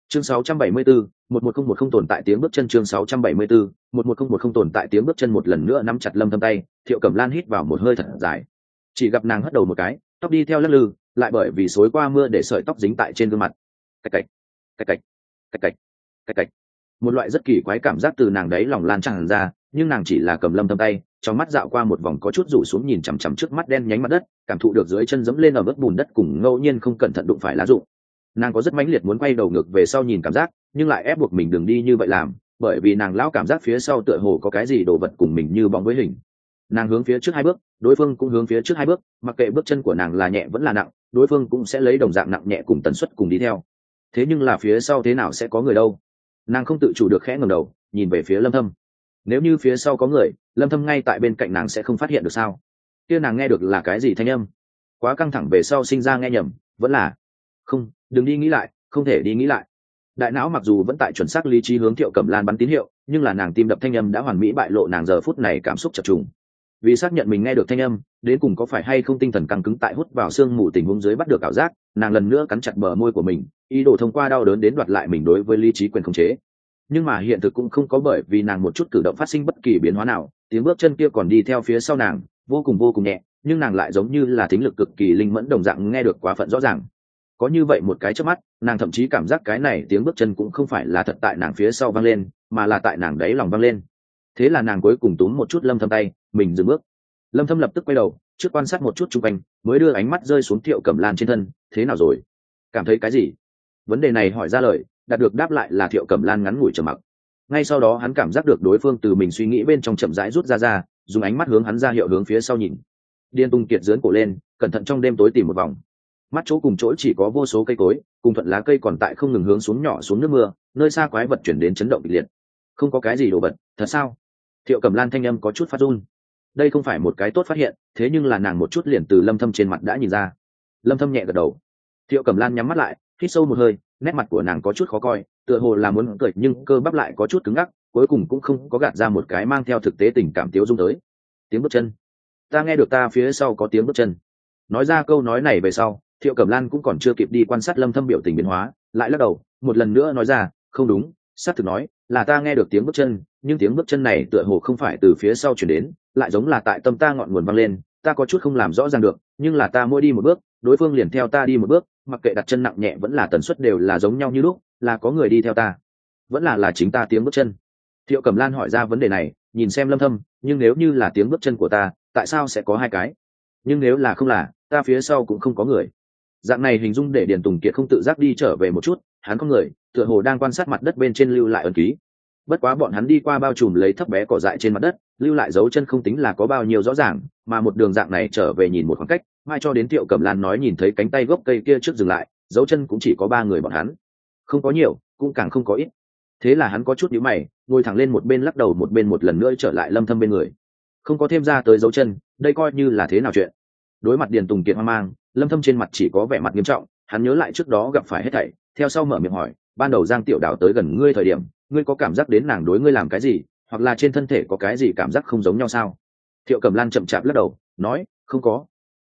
Chương 674, 11010 tồn tại tiếng bước chân. Chương 674, 11010 tồn tại tiếng bước chân. Một lần nữa nắm chặt Lâm Thâm tay, Thiệu Cẩm Lan hít vào một hơi thật dài. Chỉ gặp nàng hất đầu một cái, tóc đi theo lắc lư, lại bởi vì xối qua mưa để sợi tóc dính tại trên gương mặt. Cạch cạch, cạch cạch, cạch cạch, cạch cạch. Một loại rất kỳ quái cảm giác từ nàng đấy lòng lan tràn ra, nhưng nàng chỉ là cầm Lâm Thâm tay, trong mắt dạo qua một vòng có chút rủ xuống nhìn chằm chằm trước mắt đen nhánh mặt đất, cảm thụ được dưới chân dẫm lên ở vết bùn đất cùng ngẫu nhiên không cẩn thận đụng phải lá rụng. Nàng có rất mãnh liệt muốn quay đầu ngược về sau nhìn cảm giác, nhưng lại ép buộc mình đừng đi như vậy làm, bởi vì nàng lão cảm giác phía sau tựa hồ có cái gì đồ vật cùng mình như bóng với hình. Nàng hướng phía trước 2 bước, đối phương cũng hướng phía trước 2 bước, mặc kệ bước chân của nàng là nhẹ vẫn là nặng, đối phương cũng sẽ lấy đồng dạng nặng nhẹ cùng tần suất cùng đi theo. Thế nhưng là phía sau thế nào sẽ có người đâu? Nàng không tự chủ được khẽ ngẩng đầu, nhìn về phía Lâm Thâm. Nếu như phía sau có người, Lâm Thâm ngay tại bên cạnh nàng sẽ không phát hiện được sao? Kia nàng nghe được là cái gì thanh âm? Quá căng thẳng về sau sinh ra nghe nhầm, vẫn là không, đừng đi nghĩ lại, không thể đi nghĩ lại. Đại não mặc dù vẫn tại chuẩn xác lý trí hướng Thiệu Cẩm Lan bắn tín hiệu, nhưng là nàng tim đập thanh âm đã hoàn mỹ bại lộ nàng giờ phút này cảm xúc chập trùng. Vì xác nhận mình nghe được thanh âm, đến cùng có phải hay không tinh thần căng cứng tại hút vào xương mù tình huống dưới bắt được ảo giác, nàng lần nữa cắn chặt bờ môi của mình, ý đồ thông qua đau đớn đến đoạt lại mình đối với lý trí quyền khống chế. Nhưng mà hiện thực cũng không có bởi vì nàng một chút cử động phát sinh bất kỳ biến hóa nào, tiếng bước chân kia còn đi theo phía sau nàng, vô cùng nhẹ, nhưng nàng lại giống như là thính lực cực kỳ linh mẫn đồng dạng nghe được quá phận rõ ràng. Có như vậy một cái chớp mắt, nàng thậm chí cảm giác cái này tiếng bước chân cũng không phải là thật tại nàng phía sau vang lên, mà là tại nàng đáy lòng vang lên. Thế là nàng cuối cùng túm một chút Lâm Thâm tay, mình dừng bước. Lâm Thâm lập tức quay đầu, trước quan sát một chút xung quanh, mới đưa ánh mắt rơi xuống Thiệu Cẩm Lan trên thân. Thế nào rồi? Cảm thấy cái gì? Vấn đề này hỏi ra lời, đạt được đáp lại là Thiệu Cẩm Lan ngắn ngủi trầm mặc. Ngay sau đó hắn cảm giác được đối phương từ mình suy nghĩ bên trong chậm rãi rút ra, dùng ánh mắt hướng hắn ra hiệu hướng phía sau nhìn. Điên Tung Kiệt giương cổ lên, cẩn thận trong đêm tối tìm một vòng. Mắt chỗ cùng chỗ chỉ có vô số cây cối, cùng thuận lá cây còn tại không ngừng hướng xuống nhỏ xuống nước mưa, nơi xa quái vật chuyển đến chấn động kịch liệt. Không có cái gì đồ vật, thật sao? Thiệu Cẩm Lan thanh âm có chút phát run. Đây không phải một cái tốt phát hiện, thế nhưng là nàng một chút liền từ Lâm Thâm trên mặt đã nhìn ra. Lâm Thâm nhẹ gật đầu. Thiệu Cẩm Lan nhắm mắt lại, hít sâu một hơi, nét mặt của nàng có chút khó coi, tựa hồ là muốn cười nhưng cơ bắp lại có chút cứng ngắc, cuối cùng cũng không có gạt ra một cái mang theo thực tế tình cảm tiêu dung tới. Tiếng bước chân. Ta nghe được ta phía sau có tiếng bước chân. Nói ra câu nói này về sau, Thiệu Cẩm Lan cũng còn chưa kịp đi quan sát Lâm Thâm biểu tình biến hóa, lại lắc đầu, một lần nữa nói ra, không đúng, xác thực nói, là ta nghe được tiếng bước chân, nhưng tiếng bước chân này tựa hồ không phải từ phía sau truyền đến, lại giống là tại tâm ta ngọn nguồn vang lên, ta có chút không làm rõ ràng được, nhưng là ta mỗi đi một bước, đối phương liền theo ta đi một bước, mặc kệ đặt chân nặng nhẹ vẫn là tần suất đều là giống nhau như lúc, là có người đi theo ta, vẫn là chính ta tiếng bước chân. Thiệu Cẩm Lan hỏi ra vấn đề này, nhìn xem Lâm Thâm, nhưng nếu như là tiếng bước chân của ta, tại sao sẽ có 2 cái? Nhưng nếu là không là, ta phía sau cũng không có người. Dạng này hình dung để Điền Tùng Kiệt không tự giác đi trở về một chút, hắn có người, tựa hồ đang quan sát mặt đất bên trên lưu lại ấn ký. Bất quá bọn hắn đi qua bao trùm lấy thấp bé cỏ dại trên mặt đất, lưu lại dấu chân không tính là có bao nhiêu rõ ràng, mà một đường dạng này trở về nhìn một khoảng cách, mai cho đến Thiệu Cẩm Lan nói nhìn thấy cánh tay gốc cây kia trước dừng lại, dấu chân cũng chỉ có 3 người bọn hắn, không có nhiều, cũng càng không có ít. Thế là hắn có chút nhíu mày, ngồi thẳng lên một bên lắc đầu một bên một lần nữa trở lại Lâm Thâm bên người, không có thêm ra tới dấu chân, đây coi như là thế nào chuyện? Đối mặt Điền Tùng Kiệt hoang mang, Lâm Thâm trên mặt chỉ có vẻ mặt nghiêm trọng, hắn nhớ lại trước đó gặp phải hết thảy, theo sau mở miệng hỏi, ban đầu Giang Tiểu Đào tới gần ngươi thời điểm, ngươi có cảm giác đến nàng đối ngươi làm cái gì, hoặc là trên thân thể có cái gì cảm giác không giống nhau sao? Thiệu Cẩm Lan chậm chạp lắc đầu, nói, không có.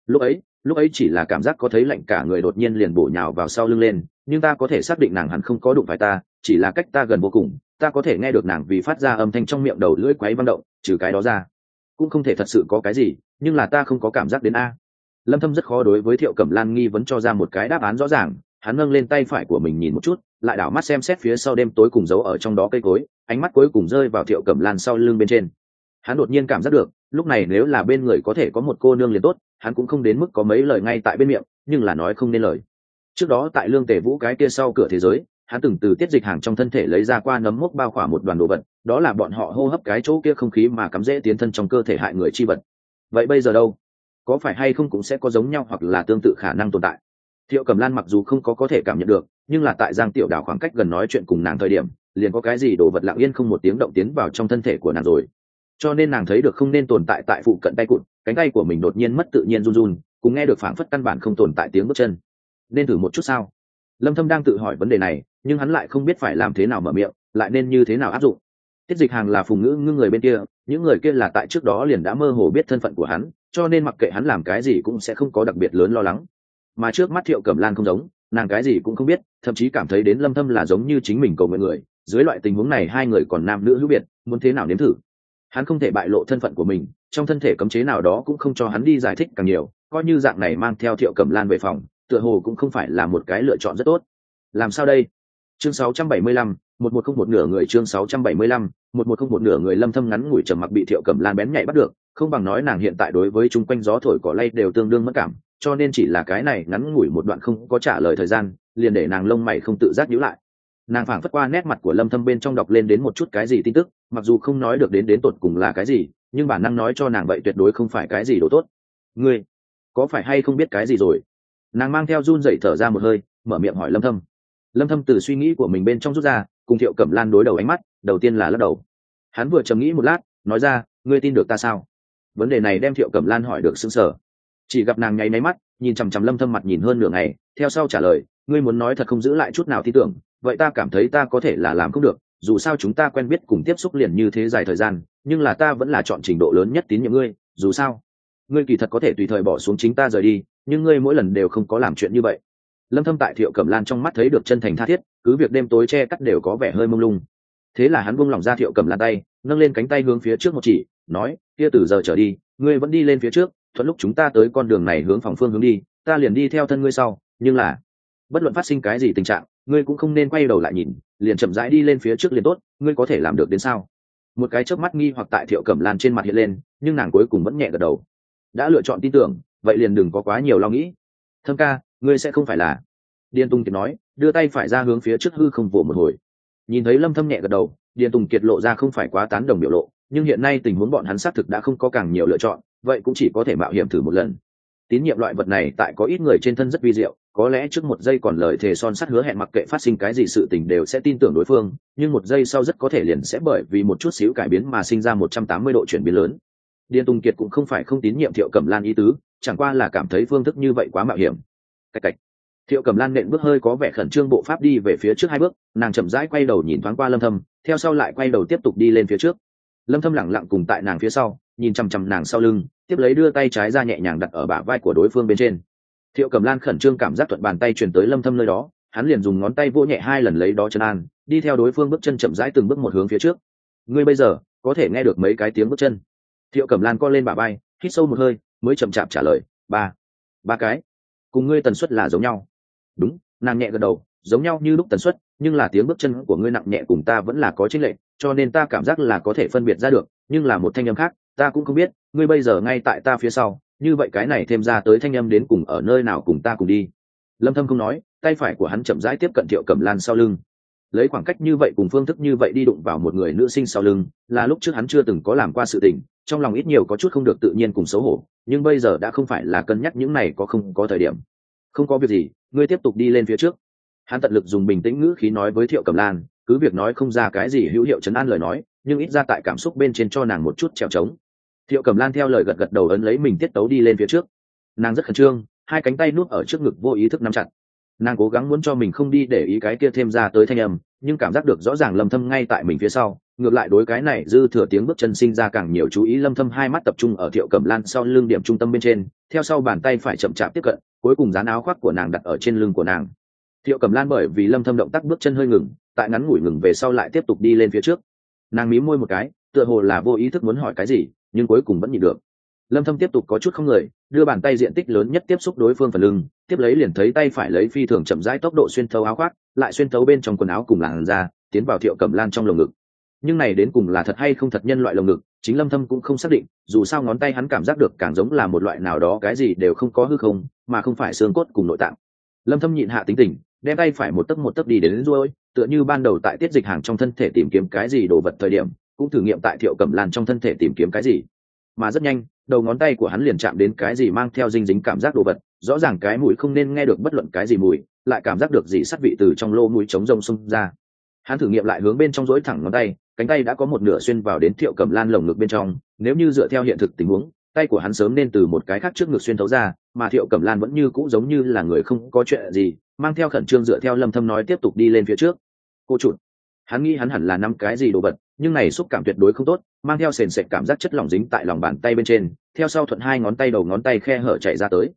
Lúc ấy chỉ là cảm giác có thấy lạnh cả người đột nhiên liền bổ nhào vào sau lưng lên, nhưng ta có thể xác định nàng hẳn không có đụng phải ta, chỉ là cách ta gần vô cùng, ta có thể nghe được nàng vì phát ra âm thanh trong miệng đầu lưỡi quấy vang động, trừ cái đó ra, cũng không thể thật sự có cái gì, nhưng là ta không có cảm giác đến a. Lâm Thâm rất khó đối với Thiệu Cẩm Lan nghi vấn cho ra một cái đáp án rõ ràng, hắn nâng lên tay phải của mình nhìn một chút, lại đảo mắt xem xét phía sau đêm tối cùng giấu ở trong đó cây cối, ánh mắt cuối cùng rơi vào Thiệu Cẩm Lan sau lưng bên trên. Hắn đột nhiên cảm giác được, lúc này nếu là bên người có thể có một cô nương liền tốt, hắn cũng không đến mức có mấy lời ngay tại bên miệng, nhưng là nói không nên lời. Trước đó tại Lương Tề Vũ cái kia sau cửa thế giới, hắn từng từ tiết dịch hàng trong thân thể lấy ra qua nấm mốc bao khỏa một đoàn đồ vật, đó là bọn họ hô hấp cái chỗ kia không khí mà cắm rễ tiến thân trong cơ thể hại người chi vật. Vậy bây giờ đâu? Có phải hay không cũng sẽ có giống nhau hoặc là tương tự khả năng tồn tại? Thiệu Cẩm Lan mặc dù không có thể cảm nhận được, nhưng là tại Giang Tiểu Đào khoảng cách gần nói chuyện cùng nàng thời điểm, liền có cái gì đồ vật lặng yên không một tiếng động tiến vào trong thân thể của nàng rồi. Cho nên nàng thấy được không nên tồn tại tại phụ cận tay cụt, cánh tay của mình đột nhiên mất tự nhiên run run, cùng nghe được phảng phất căn bản không tồn tại tiếng bước chân. Nên thử một chút sao? Lâm Thâm đang tự hỏi vấn đề này, nhưng hắn lại không biết phải làm thế nào mở miệng, lại nên như thế nào áp dụng. Tiết dịch hàng là Phùng Ngữ Ngưng người bên kia, những người kia là tại trước đó liền đã mơ hồ biết thân phận của hắn, cho nên mặc kệ hắn làm cái gì cũng sẽ không có đặc biệt lớn lo lắng. Mà trước mắt Thiệu Cẩm Lan không giống, nàng cái gì cũng không biết, thậm chí cảm thấy đến Lâm Thâm là giống như chính mình cầu nguyện người. Dưới loại tình huống này hai người còn nam nữ hữu biệt, muốn thế nào nếm thử. Hắn không thể bại lộ thân phận của mình, trong thân thể cấm chế nào đó cũng không cho hắn đi giải thích càng nhiều, coi như dạng này mang theo Thiệu Cẩm Lan về phòng, tựa hồ cũng không phải là một cái lựa chọn rất tốt. Làm sao đây? Chương 675, 1101 nửa người. Chương 675, 1101 nửa người. Lâm Thâm ngắn ngủi trầm mặc bị Thiệu Cẩm Lan bén nhạy bắt được, không bằng nói nàng hiện tại đối với chung quanh gió thổi cỏ lay đều tương đương mất cảm, cho nên chỉ là cái này ngắn ngủi một đoạn không có trả lời thời gian, liền để nàng lông mày không tự giác nhíu lại. Nàng phảng phất qua nét mặt của Lâm Thâm bên trong đọc lên đến một chút cái gì tin tức, mặc dù không nói được đến tột cùng là cái gì, nhưng bản năng nói cho nàng vậy tuyệt đối không phải cái gì đồ tốt. Ngươi có phải hay không biết cái gì rồi? Nàng mang theo run rẩy thở ra một hơi, mở miệng hỏi Lâm Thâm. Lâm Thâm từ suy nghĩ của mình bên trong rút ra, cùng Thiệu Cẩm Lan đối đầu ánh mắt, đầu tiên là lắc đầu. Hắn vừa trầm nghĩ một lát, nói ra, ngươi tin được ta sao? Vấn đề này đem Thiệu Cẩm Lan hỏi được sững sờ. Chỉ gặp nàng nháy máy mắt, nhìn chằm chằm Lâm Thâm mặt nhìn hơn nửa ngày, theo sau trả lời, ngươi muốn nói thật không giữ lại chút nào tin tưởng, vậy ta cảm thấy ta có thể là làm không được, dù sao chúng ta quen biết cùng tiếp xúc liền như thế dài thời gian, nhưng là ta vẫn là chọn trình độ lớn nhất tín nhiệm ngươi, dù sao ngươi kỳ thật có thể tùy thời bỏ xuống chính ta rời đi, nhưng ngươi mỗi lần đều không có làm chuyện như vậy. Lâm Thâm tại Thiệu Cẩm Lan trong mắt thấy được chân thành tha thiết, cứ việc đêm tối che cắt đều có vẻ hơi mông lung. Thế là hắn buông lỏng ra Thiệu Cẩm Lan tay, nâng lên cánh tay hướng phía trước một chỉ, nói, kia từ giờ trở đi, ngươi vẫn đi lên phía trước, thuận lúc chúng ta tới con đường này hướng phòng phương hướng đi, ta liền đi theo thân ngươi sau, nhưng là bất luận phát sinh cái gì tình trạng, ngươi cũng không nên quay đầu lại nhìn, liền chậm rãi đi lên phía trước liền tốt, ngươi có thể làm được đến sao? Một cái chớp mắt nghi hoặc tại Thiệu Cẩm Lan trên mặt hiện lên, nhưng nàng cuối cùng vẫn nhẹ gật đầu. Đã lựa chọn tin tưởng, vậy liền đừng có quá nhiều lo nghĩ. Thâm ca, ngươi sẽ không phải là? Điền Tùng Kiệt nói, đưa tay phải ra hướng phía trước hư không vỗ một hồi. Nhìn thấy Lâm Thâm nhẹ gật đầu, Điền Tùng Kiệt lộ ra không phải quá tán đồng biểu lộ, nhưng hiện nay tình huống bọn hắn xác thực đã không có càng nhiều lựa chọn, vậy cũng chỉ có thể mạo hiểm thử một lần. Tín nhiệm loại vật này tại có ít người trên thân rất vi diệu, có lẽ trước một giây còn lời thề son sắt hứa hẹn mặc kệ phát sinh cái gì sự tình đều sẽ tin tưởng đối phương, nhưng một giây sau rất có thể liền sẽ bởi vì một chút xíu cải biến mà sinh ra 180 độ chuyển biến lớn. Điền Tùng Kiệt cũng không phải không tín nhiệm Thiệu Cẩm Lan ý tứ, chẳng qua là cảm thấy phương thức như vậy quá mạo hiểm. Cạch cạch. Thiệu Cẩm Lan nện bước hơi có vẻ khẩn trương bộ pháp đi về phía trước hai bước, nàng chậm rãi quay đầu nhìn thoáng qua Lâm Thâm, theo sau lại quay đầu tiếp tục đi lên phía trước. Lâm Thâm lặng lặng cùng tại nàng phía sau, nhìn chằm chằm nàng sau lưng, tiếp lấy đưa tay trái ra nhẹ nhàng đặt ở bả vai của đối phương bên trên. Thiệu Cẩm Lan khẩn trương cảm giác thuận bàn tay truyền tới Lâm Thâm nơi đó, hắn liền dùng ngón tay vỗ nhẹ hai lần lấy đó chân an, đi theo đối phương bước chân chậm rãi từng bước một hướng phía trước. Ngươi bây giờ có thể nghe được mấy cái tiếng bước chân? Thiệu Cẩm Lan co lên bả vai, hít sâu một hơi, mới chậm chạp trả lời, ba cái. Cùng ngươi tần suất là giống nhau. Đúng, nàng nhẹ gật đầu, giống nhau như lúc tần suất, nhưng là tiếng bước chân của ngươi nặng nhẹ cùng ta vẫn là có chênh lệch, cho nên ta cảm giác là có thể phân biệt ra được, nhưng là một thanh âm khác, ta cũng không biết, ngươi bây giờ ngay tại ta phía sau, như vậy cái này thêm ra tới thanh âm đến cùng ở nơi nào cùng ta cùng đi. Lâm Thâm không nói, tay phải của hắn chậm rãi tiếp cận Thiệu Cẩm Lan sau lưng. Lấy khoảng cách như vậy cùng phương thức như vậy đi đụng vào một người nữ sinh sau lưng, là lúc trước hắn chưa từng có làm qua sự tình, trong lòng ít nhiều có chút không được tự nhiên cùng xấu hổ, nhưng bây giờ đã không phải là cân nhắc những này có không có thời điểm. Không có việc gì, ngươi tiếp tục đi lên phía trước. Hắn tận lực dùng bình tĩnh ngữ khí nói với Thiệu Cẩm Lan, cứ việc nói không ra cái gì hữu hiệu trấn an lời nói, nhưng ít ra tại cảm xúc bên trên cho nàng một chút trèo trống. Thiệu Cẩm Lan theo lời gật gật đầu ấn lấy mình tiết tấu đi lên phía trước. Nàng rất khẩn trương, hai cánh tay nuốt ở trước ngực vô ý thức nắm chặt. Nàng cố gắng muốn cho mình không đi để ý cái kia thêm ra tới thanh âm, nhưng cảm giác được rõ ràng Lâm Thâm ngay tại mình phía sau, ngược lại đối cái này dư thừa tiếng bước chân sinh ra càng nhiều chú ý. Lâm Thâm hai mắt tập trung ở Thiệu Cẩm Lan sau lưng điểm trung tâm bên trên, theo sau bàn tay phải chậm chạp tiếp cận, cuối cùng dán áo khoác của nàng đặt ở trên lưng của nàng. Thiệu Cẩm Lan bởi vì Lâm Thâm động tác bước chân hơi ngừng, tại ngắn ngủi ngừng về sau lại tiếp tục đi lên phía trước. Nàng mím môi một cái, tựa hồ là vô ý thức muốn hỏi cái gì, nhưng cuối cùng vẫn nhịn được. Lâm Thâm tiếp tục có chút không người, đưa bàn tay diện tích lớn nhất tiếp xúc đối phương phần lưng, tiếp lấy liền thấy tay phải lấy phi thường chậm rãi tốc độ xuyên thấu áo khoác, lại xuyên thấu bên trong quần áo cùng làn da, tiến vào Thiệu Cẩm Lan trong lồng ngực. Nhưng này đến cùng là thật hay không thật nhân loại lồng ngực, chính Lâm Thâm cũng không xác định, dù sao ngón tay hắn cảm giác được càng giống là một loại nào đó cái gì đều không có hư không, mà không phải xương cốt cùng nội tạng. Lâm Thâm nhịn hạ tính tình, đem tay phải một tấc đi đến ruôi, tựa như ban đầu tại tiết dịch hàng trong thân thể tìm kiếm cái gì đồ vật thời điểm, cũng thử nghiệm tại Thiệu Cẩm Lan trong thân thể tìm kiếm cái gì. Mà rất nhanh, đầu ngón tay của hắn liền chạm đến cái gì mang theo dinh dính cảm giác đồ vật, rõ ràng cái mũi không nên nghe được bất luận cái gì mùi, lại cảm giác được gì sắt vị từ trong lỗ mũi trống rông xung ra. Hắn thử nghiệm lại hướng bên trong duỗi thẳng ngón tay, cánh tay đã có một nửa xuyên vào đến Thiệu Cẩm Lan lồng ngực bên trong, nếu như dựa theo hiện thực tình huống, tay của hắn sớm nên từ một cái khác trước ngực xuyên thấu ra, mà Thiệu Cẩm Lan vẫn như cũ giống như là người không có chuyện gì, mang theo khẩn trương dựa theo Lâm Thâm nói tiếp tục đi lên phía trước. Cô chủ, hắn nghĩ hắn hẳn là năm cái gì đồ vật, nhưng này xúc cảm tuyệt đối không tốt, mang theo sền sệt cảm giác chất lỏng dính tại lòng bàn tay bên trên, theo sau thuận hai ngón tay đầu ngón tay khe hở chạy ra tới.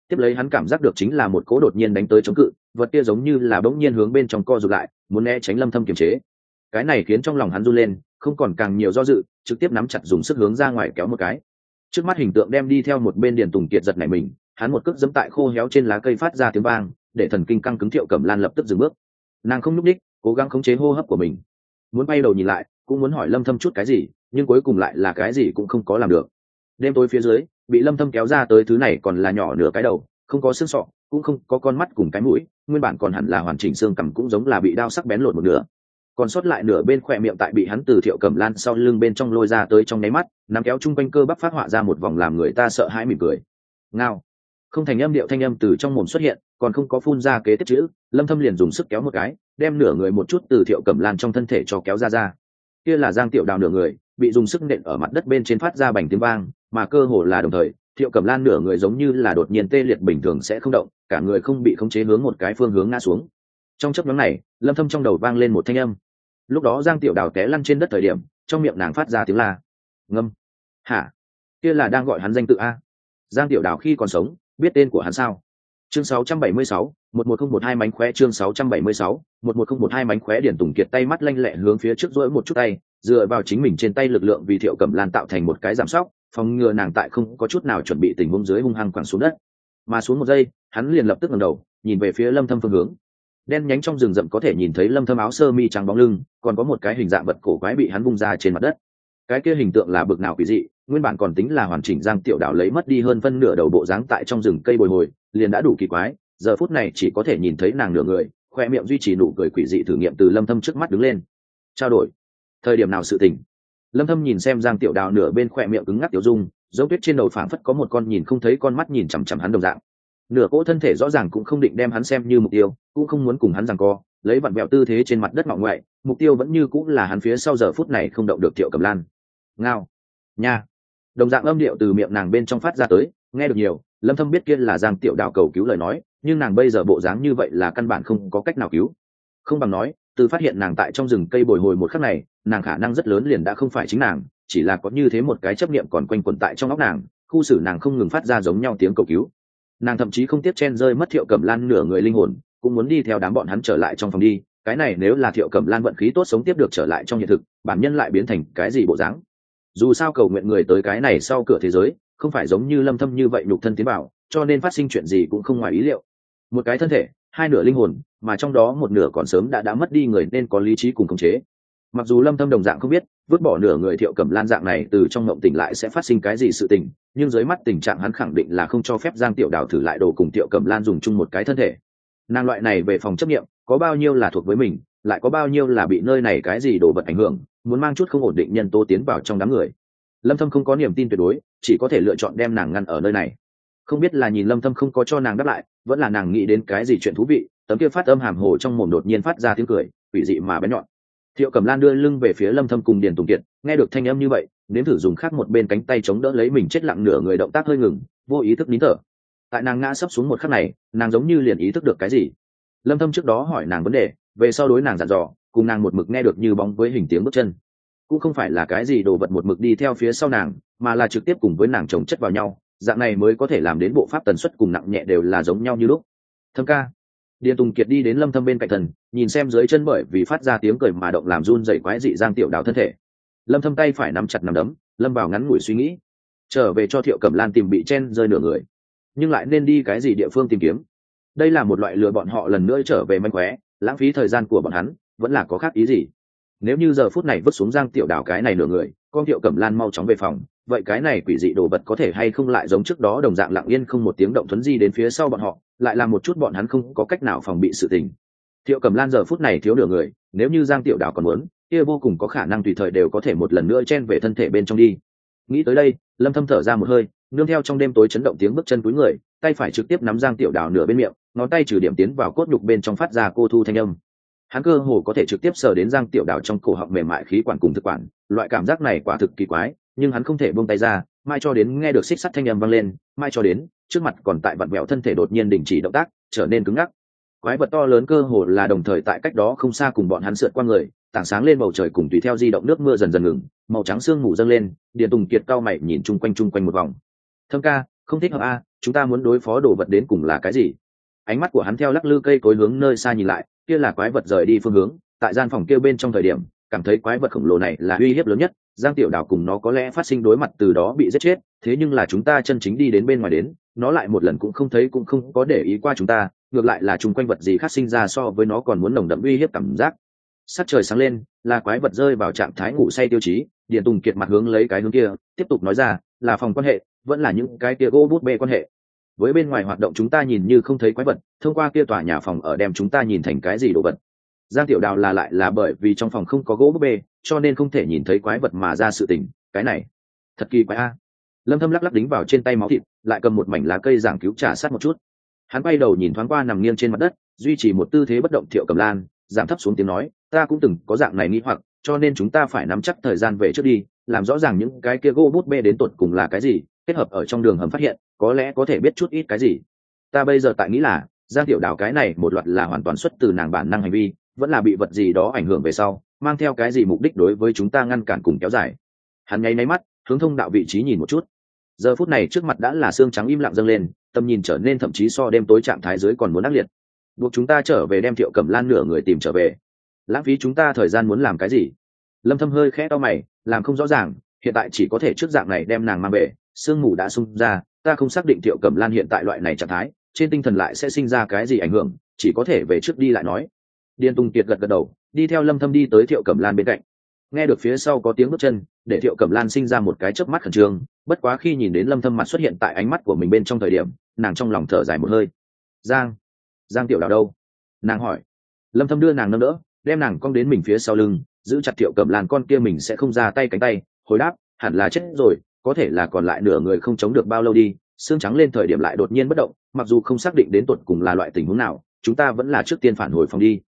Tiếp lấy hắn cảm giác được chính là một cỗ đột nhiên đánh tới chống cự, vật kia giống như là bỗng nhiên hướng bên trong co rụt lại, muốn né tránh Lâm Thâm kiềm chế. Cái này khiến trong lòng hắn run lên, không còn càng nhiều do dự, trực tiếp nắm chặt dùng sức hướng ra ngoài kéo một cái. Trước mắt hình tượng đem đi theo một bên Điền Tùng Kiệt giật nảy mình, hắn một cước giẫm tại khô héo trên lá cây phát ra tiếng vang, để thần kinh căng cứng Thiệu Cẩm Lan lập tức dừng bước. Nàng không nhúc nhích, cố gắng khống chế hô hấp của mình, muốn bay đầu nhìn lại, cũng muốn hỏi Lâm Thâm chút cái gì, nhưng cuối cùng lại là cái gì cũng không có làm được. Đêm tối phía dưới, bị Lâm Thâm kéo ra tới thứ này còn là nhỏ nửa cái đầu, không có xương sọ, cũng không có con mắt cùng cái mũi, nguyên bản còn hẳn là hoàn chỉnh xương cằm cũng giống là bị đao sắc bén lột một nửa. Còn sót lại nửa bên khỏe miệng tại bị hắn từ Thiệu Cẩm Lan sau lưng bên trong lôi ra tới trong nháy mắt, nắm kéo chung quanh cơ bắp phát họa ra một vòng làm người ta sợ hãi mỉm cười. Ngao. Không thành âm điệu thanh âm từ trong mồm xuất hiện, còn không có phun ra kế tiếp chữ, Lâm Thâm liền dùng sức kéo một cái, đem nửa người một chút từ Thiệu Cẩm Lan trong thân thể cho kéo ra. Kia là Giang Tiểu Đào nửa người, bị dùng sức nện ở mặt đất bên trên phát ra bành tiếng vang, mà cơ hồ là đồng thời, Thiệu Cẩm Lan nửa người giống như là đột nhiên tê liệt bình thường sẽ không động, cả người không bị khống chế hướng một cái phương hướng ngã xuống. Trong chớp nhoáng này, Lâm Thâm trong đầu vang lên một thanh âm. Lúc đó Giang Tiểu Đào té lăn trên đất thời điểm, trong miệng nàng phát ra tiếng la. Ngâm. Hả? Kia là đang gọi hắn danh tự a? Giang Tiểu Đào khi còn sống, biết tên của hắn sao? Chương 676, 11012 mánh khóe chương 676, 11012 mánh khóe Điền Tùng Kiệt tay mắt lanh lẹ hướng phía trước duỗi một chút tay, dựa vào chính mình trên tay lực lượng vì Thiệu Cẩm Lan tạo thành một cái giảm sóc, phòng ngừa nàng tại không có chút nào chuẩn bị tình huống dưới hung hăng quẳng xuống đất. Mà xuống một giây, hắn liền lập tức ngẩng đầu, nhìn về phía Lâm Thâm phương hướng. Đen nhánh trong rừng rậm có thể nhìn thấy Lâm Thâm áo sơ mi trắng bóng lưng, còn có một cái hình dạng vật cổ quái bị hắn vung ra trên mặt đất. Cái kia hình tượng là bực nào quỷ dị, nguyên bản còn tính là hoàn chỉnh Giang Tiểu Đào lấy mất đi hơn phân nửa đầu bộ dáng tại trong rừng cây bồi hồi, liền đã đủ kỳ quái, giờ phút này chỉ có thể nhìn thấy nàng nửa người, khoe miệng duy trì nụ cười quỷ dị thử nghiệm từ Lâm Thâm trước mắt đứng lên. Trao đổi. Thời điểm nào sự tình? Lâm Thâm nhìn xem Giang Tiểu Đào nửa bên khoe miệng cứng ngắc tiểu dung, dấu tuyết trên đầu phảng phất có một con nhìn không thấy con mắt nhìn chằm chằm hắn đồng dạng. Nửa cỗ thân thể rõ ràng cũng không định đem hắn xem như mục tiêu, cũng không muốn cùng hắn giằng co, lấy vặn vẹo tư thế trên mặt đất ngọ ngoại, mục tiêu vẫn như cũng là hắn phía sau giờ phút này không động được Thiệu Cẩm Lan. Ngao. Nha. Đồng dạng âm điệu từ miệng nàng bên trong phát ra tới, nghe được nhiều, Lâm Thâm biết kia là Giang Tiểu Đào cầu cứu lời nói, nhưng nàng bây giờ bộ dáng như vậy là căn bản không có cách nào cứu. Không bằng nói, từ phát hiện nàng tại trong rừng cây bồi hồi một khắc này, nàng khả năng rất lớn liền đã không phải chính nàng, chỉ là có như thế một cái chấp niệm còn quanh quẩn tại trong óc nàng, khu xử nàng không ngừng phát ra giống nhau tiếng cầu cứu. Nàng thậm chí không tiếc chen rơi mất Thiệu Cẩm Lan nửa người linh hồn, cũng muốn đi theo đám bọn hắn trở lại trong phòng đi. Cái này nếu là Thiệu Cẩm Lan vận khí tốt sống tiếp được trở lại trong hiện thực, bản nhân lại biến thành cái gì bộ dáng? Dù sao cầu nguyện người tới cái này sau cửa thế giới, không phải giống như Lâm Thâm như vậy nhục thân tiến bảo, cho nên phát sinh chuyện gì cũng không ngoài ý liệu. Một cái thân thể, hai nửa linh hồn, mà trong đó một nửa còn sớm đã mất đi người nên có lý trí cùng khống chế. Mặc dù Lâm Thâm đồng dạng không biết, vứt bỏ nửa người Thiệu Cẩm Lan dạng này từ trong ngộng tỉnh lại sẽ phát sinh cái gì sự tình, nhưng dưới mắt tình trạng hắn khẳng định là không cho phép Giang Tiểu Đào thử lại đồ cùng Thiệu Cẩm Lan dùng chung một cái thân thể. Nàng loại này về phòng chấp nghiệm, có bao nhiêu là thuộc với mình, lại có bao nhiêu là bị nơi này cái gì đồ vật ảnh hưởng, muốn mang chút không ổn định nhân tố tiến vào trong đám người. Lâm Thâm không có niềm tin tuyệt đối, chỉ có thể lựa chọn đem nàng ngăn ở nơi này. Không biết là nhìn Lâm Thâm không có cho nàng đáp lại, vẫn là nàng nghĩ đến cái gì chuyện thú vị, tấm kia phát âm hàm hồ trong mồm đột nhiên phát ra tiếng cười, quỷ dị mà bén nhọn. Thiệu Cẩm Lan đưa lưng về phía Lâm Thâm cùng Điền Tùng Kiệt, nghe được thanh âm như vậy, nếm thử dùng khác một bên cánh tay chống đỡ lấy mình chết lặng nửa người, động tác hơi ngừng, vô ý thức nín thở. Tại nàng ngã sấp xuống một khắc này, nàng giống như liền ý thức được cái gì. Lâm Thâm trước đó hỏi nàng vấn đề, về sau đối nàng dặn dò, cùng nàng một mực nghe được như bóng với hình tiếng bước chân. Cũng không phải là cái gì đồ vật một mực đi theo phía sau nàng, mà là trực tiếp cùng với nàng chồng chất vào nhau, dạng này mới có thể làm đến bộ pháp tần suất cùng nặng nhẹ đều là giống nhau như lúc. Thâm ca. Điền Tùng Kiệt đi đến Lâm Thâm bên cạnh thần, nhìn xem dưới chân bởi vì phát ra tiếng cười mà động làm run rẩy quái dị Giang Tiểu Đào thân thể. Lâm Thâm tay phải nắm chặt nắm đấm, lâm vào ngắn ngủi suy nghĩ. Trở về cho Thiệu Cẩm Lan tìm bị chen rơi nửa người, nhưng lại nên đi cái gì địa phương tìm kiếm? Đây là một loại lừa bọn họ lần nữa trở về manh khóe, lãng phí thời gian của bọn hắn, vẫn là có khác ý gì? Nếu như giờ phút này vứt xuống Giang Tiểu Đào cái này nửa người, con Thiệu Cẩm Lan mau chóng về phòng, vậy cái này quỷ dị đồ vật có thể hay không lại giống trước đó đồng dạng lặng yên không một tiếng động thuấn di đến phía sau bọn họ, lại làm một chút bọn hắn không có cách nào phòng bị sự tình. Thiệu Cẩm Lan giờ phút này thiếu nửa người, nếu như Giang Tiểu Đào còn muốn, kia vô cùng có khả năng tùy thời đều có thể một lần nữa chen về thân thể bên trong đi. Nghĩ tới đây, Lâm Thâm thở ra một hơi, nương theo trong đêm tối chấn động tiếng bước chân túi người, tay phải trực tiếp nắm Giang Tiểu Đào nửa bên miệng, ngón tay trừ điểm tiến vào cốt nhục bên trong phát ra cô thu thanh âm. Hắn cơ hồ có thể trực tiếp sờ đến Giang Tiểu Đào trong cổ họng mềm mại khí quản cùng thực quản, loại cảm giác này quả thực kỳ quái, nhưng hắn không thể buông tay ra, mai cho đến nghe được xích sắt thanh âm vang lên, mai cho đến trước mặt còn tại vặn vẹo thân thể đột nhiên đình chỉ động tác, trở nên cứng ngắc. Quái vật to lớn cơ hồ là đồng thời tại cách đó không xa cùng bọn hắn sượt qua người, tảng sáng lên bầu trời cùng tùy theo di động nước mưa dần dần ngừng, màu trắng sương mù dâng lên. Điền Tùng Kiệt cao mày nhìn chung quanh một vòng. Thâm ca, không thích hợp a, chúng ta muốn đối phó đồ vật đến cùng là cái gì? Ánh mắt của hắn theo lắc lư cây cối hướng nơi xa nhìn lại, kia là quái vật rời đi phương hướng. Tại gian phòng kia bên trong thời điểm, cảm thấy quái vật khổng lồ này là uy hiếp lớn nhất. Giang Tiểu Đào cùng nó có lẽ phát sinh đối mặt từ đó bị giết chết, thế nhưng là chúng ta chân chính đi đến bên ngoài đến, nó lại một lần cũng không thấy cũng không có để ý qua chúng ta, ngược lại là chung quanh vật gì khác sinh ra so với nó còn muốn nồng đậm uy hiếp cảm giác. Sắc trời sáng lên, là quái vật rơi vào trạng thái ngủ say tiêu chí. Điền Tùng Kiệt mặt hướng lấy cái hướng kia, tiếp tục nói ra, là phòng quan hệ, vẫn là những cái kia gỗ bút bê quan hệ. Với bên ngoài hoạt động chúng ta nhìn như không thấy quái vật, thông qua kia tòa nhà phòng ở đem chúng ta nhìn thành cái gì đồ vật. Giang Tiểu Đào là lại là bởi vì trong phòng không có gỗ bút bê, cho nên không thể nhìn thấy quái vật mà ra sự tình. Cái này thật kỳ quái a. Lâm Thâm lắc lắc đính vào trên tay máu thịt, lại cầm một mảnh lá cây giảng cứu trả sát một chút. Hắn quay đầu nhìn thoáng qua nằm nghiêng trên mặt đất, duy trì một tư thế bất động Thiệu Cẩm Lan, giảm thấp xuống tiếng nói, ta cũng từng có dạng này nghĩ hoặc, cho nên chúng ta phải nắm chắc thời gian về trước đi, làm rõ ràng những cái kia gỗ bút bê đến tột cùng là cái gì, kết hợp ở trong đường hầm phát hiện, có lẽ có thể biết chút ít cái gì. Ta bây giờ tại nghĩ là, Giang Tiểu Đào cái này một loạt là hoàn toàn xuất từ nàng bản năng hành vi, vẫn là bị vật gì đó ảnh hưởng về sau, mang theo cái gì mục đích đối với chúng ta ngăn cản cùng kéo dài. Hắn nháy mắt, hướng thông đạo vị trí nhìn một chút. Giờ phút này trước mặt đã là xương trắng im lặng dâng lên, tầm nhìn trở nên thậm chí so đêm tối trạng thái dưới còn muốn ác liệt. Buộc chúng ta trở về đem Thiệu Cẩm Lan nửa người tìm trở về. Lãng phí chúng ta thời gian muốn làm cái gì? Lâm Thâm hơi khẽ cau mày, làm không rõ ràng, hiện tại chỉ có thể trước dạng này đem nàng mang về, sương mù đã xung ra, ta không xác định Thiệu Cẩm Lan hiện tại loại này trạng thái, trên tinh thần lại sẽ sinh ra cái gì ảnh hưởng, chỉ có thể về trước đi lại nói. Điền Tùng Kiệt gật gật đầu, đi theo Lâm Thâm đi tới Thiệu Cẩm Lan bên cạnh. Nghe được phía sau có tiếng bước chân, để Thiệu Cẩm Lan sinh ra một cái chớp mắt khẩn trương, bất quá khi nhìn đến Lâm Thâm mặt xuất hiện tại ánh mắt của mình bên trong thời điểm, nàng trong lòng thở dài một hơi. Giang Tiểu Đào đâu? Nàng hỏi. Lâm Thâm đưa nàng nâng đỡ, đem nàng cong đến mình phía sau lưng, giữ chặt Thiệu Cẩm Lan, con kia mình sẽ không ra tay cánh tay, hồi đáp, hẳn là chết rồi, có thể là còn lại nửa người không chống được bao lâu đi. Xương trắng lên thời điểm lại đột nhiên bất động, mặc dù không xác định đến tuột cùng là loại tình huống nào, chúng ta vẫn là trước tiên phản hồi phòng đi.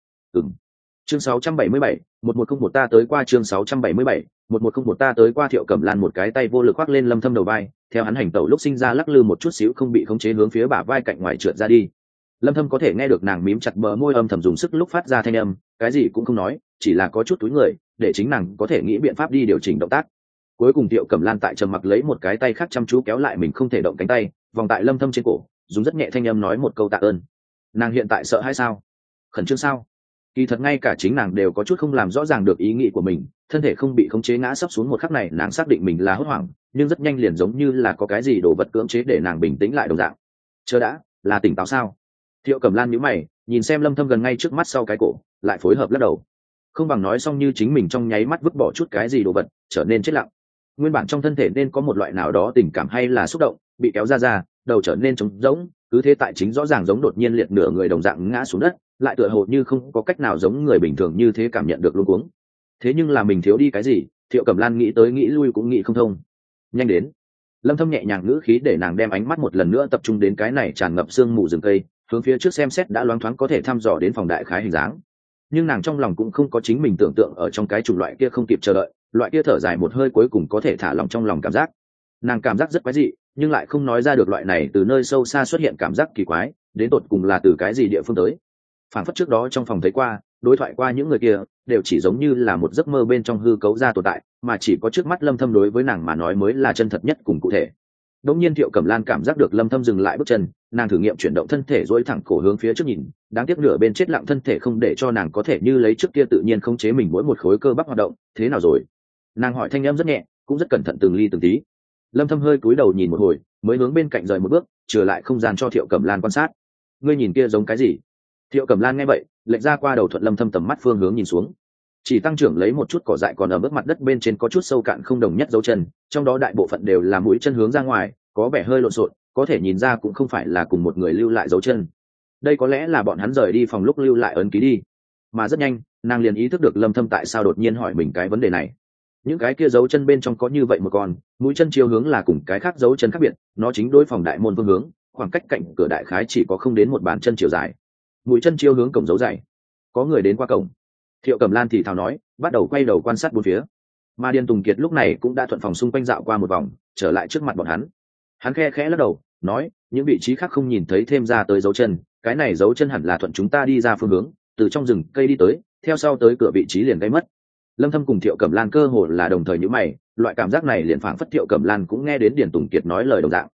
Chương 677, 1101 ta tới qua. Chương 677, 1101 ta tới qua. Thiệu Cẩm Lan một cái tay vô lực khoác lên Lâm Thâm đầu vai, theo hắn hành tẩu lúc sinh ra lắc lư một chút xíu không bị khống chế hướng phía bả vai cạnh ngoài trượt ra đi. Lâm Thâm có thể nghe được nàng mím chặt bờ môi âm thầm dùng sức lúc phát ra thanh âm, cái gì cũng không nói, chỉ là có chút túi người, để chính nàng có thể nghĩ biện pháp đi điều chỉnh động tác. Cuối cùng Thiệu Cẩm Lan tại trầm mặc lấy một cái tay khác chăm chú kéo lại mình không thể động cánh tay, vòng tại Lâm Thâm trên cổ, dùng rất nhẹ thanh âm nói một câu tạ ơn. Nàng hiện tại sợ hay sao? Khẩn trương sao? Kỳ thật ngay cả chính nàng đều có chút không làm rõ ràng được ý nghĩ của mình, thân thể không bị khống chế ngã sấp xuống một khắc này, nàng xác định mình là hốt hoảng, nhưng rất nhanh liền giống như là có cái gì đổ vật cưỡng chế để nàng bình tĩnh lại đồng dạng. Chờ đã, là tỉnh táo sao? Thiệu Cẩm Lan nhíu mày, nhìn xem Lâm Thâm gần ngay trước mắt sau cái cổ, lại phối hợp lắc đầu. Không bằng nói xong như chính mình trong nháy mắt vứt bỏ chút cái gì đồ vật, trở nên chết lặng. Nguyên bản trong thân thể nên có một loại nào đó tình cảm hay là xúc động, bị kéo ra, đầu trở nên trống rỗng, cứ thế tại chính rõ ràng giống đột nhiên liệt nửa người đồng dạng ngã xuống đất, lại tựa hồ như không có cách nào giống người bình thường như thế cảm nhận được luống cuống. Thế nhưng là mình thiếu đi cái gì, Thiệu Cẩm Lan nghĩ tới nghĩ lui cũng nghĩ không thông. Nhanh đến. Lâm Thâm nhẹ nhàng ngữ khí để nàng đem ánh mắt một lần nữa tập trung đến cái này tràn ngập sương mù rừng cây, hướng phía trước xem xét đã loáng thoáng có thể thăm dò đến phòng đại khái hình dáng. Nhưng nàng trong lòng cũng không có chính mình tưởng tượng ở trong cái chủng loại kia không kịp chờ đợi, loại kia thở dài một hơi cuối cùng có thể thả lỏng trong lòng cảm giác. Nàng cảm giác rất quái dị, nhưng lại không nói ra được loại này từ nơi sâu xa xuất hiện cảm giác kỳ quái, đến tột cùng là từ cái gì địa phương tới. Phản phất trước đó trong phòng thấy qua, đối thoại qua những người kia, đều chỉ giống như là một giấc mơ bên trong hư cấu ra tồn tại, mà chỉ có trước mắt Lâm Thâm đối với nàng mà nói mới là chân thật nhất cùng cụ thể. Đống nhiên Thiệu Cẩm Lan cảm giác được Lâm Thâm dừng lại bước chân, nàng thử nghiệm chuyển động thân thể duỗi thẳng cổ hướng phía trước nhìn, đáng tiếc nửa bên chết lặng thân thể không để cho nàng có thể như lấy trước kia tự nhiên khống chế mình mỗi một khối cơ bắp hoạt động. Thế nào rồi? Nàng hỏi thanh âm rất nhẹ, cũng rất cẩn thận từng ly từng tí. Lâm Thâm hơi cúi đầu nhìn một hồi, mới hướng bên cạnh rời một bước, trở lại không gian cho Thiệu Cẩm Lan quan sát. Ngươi nhìn kia giống cái gì? Thiệu Cẩm Lan nghe vậy, lệch ra qua đầu thuận Lâm Thâm tầm mắt phương hướng nhìn xuống. Chỉ tăng trưởng lấy một chút cỏ dại còn ở bước mặt đất bên trên có chút sâu cạn không đồng nhất dấu chân, trong đó đại bộ phận đều là mũi chân hướng ra ngoài, có vẻ hơi lộn xộn, có thể nhìn ra cũng không phải là cùng một người lưu lại dấu chân. Đây có lẽ là bọn hắn rời đi phòng lúc lưu lại ấn ký đi. Mà rất nhanh, nàng liền ý thức được Lâm Thâm tại sao đột nhiên hỏi mình cái vấn đề này. Những cái kia dấu chân bên trong có như vậy một con, mũi chân chiều hướng là cùng cái khác dấu chân khác biệt, nó chính đối phòng đại môn phương hướng, khoảng cách cạnh cửa đại khái chỉ có không đến một bàn chân chiều dài. Mũi chân chiều hướng cổng dấu dày. Có người đến qua cổng. Thiệu Cẩm Lan thì thào nói, bắt đầu quay đầu quan sát bốn phía. Mà Điền Tùng Kiệt lúc này cũng đã thuận phòng xung quanh dạo qua một vòng, trở lại trước mặt bọn hắn. Hắn khe khẽ lắc đầu, nói, những vị trí khác không nhìn thấy thêm ra tới dấu chân, cái này dấu chân hẳn là thuận chúng ta đi ra phương hướng, từ trong rừng cây đi tới, theo sau tới cửa vị trí liền gây mất. Lâm Thâm cùng Thiệu Cẩm Lan cơ hồ là đồng thời nhíu mày, loại cảm giác này liền phảng phất Thiệu Cẩm Lan cũng nghe đến Điền Tùng Kiệt nói lời đồng dạng.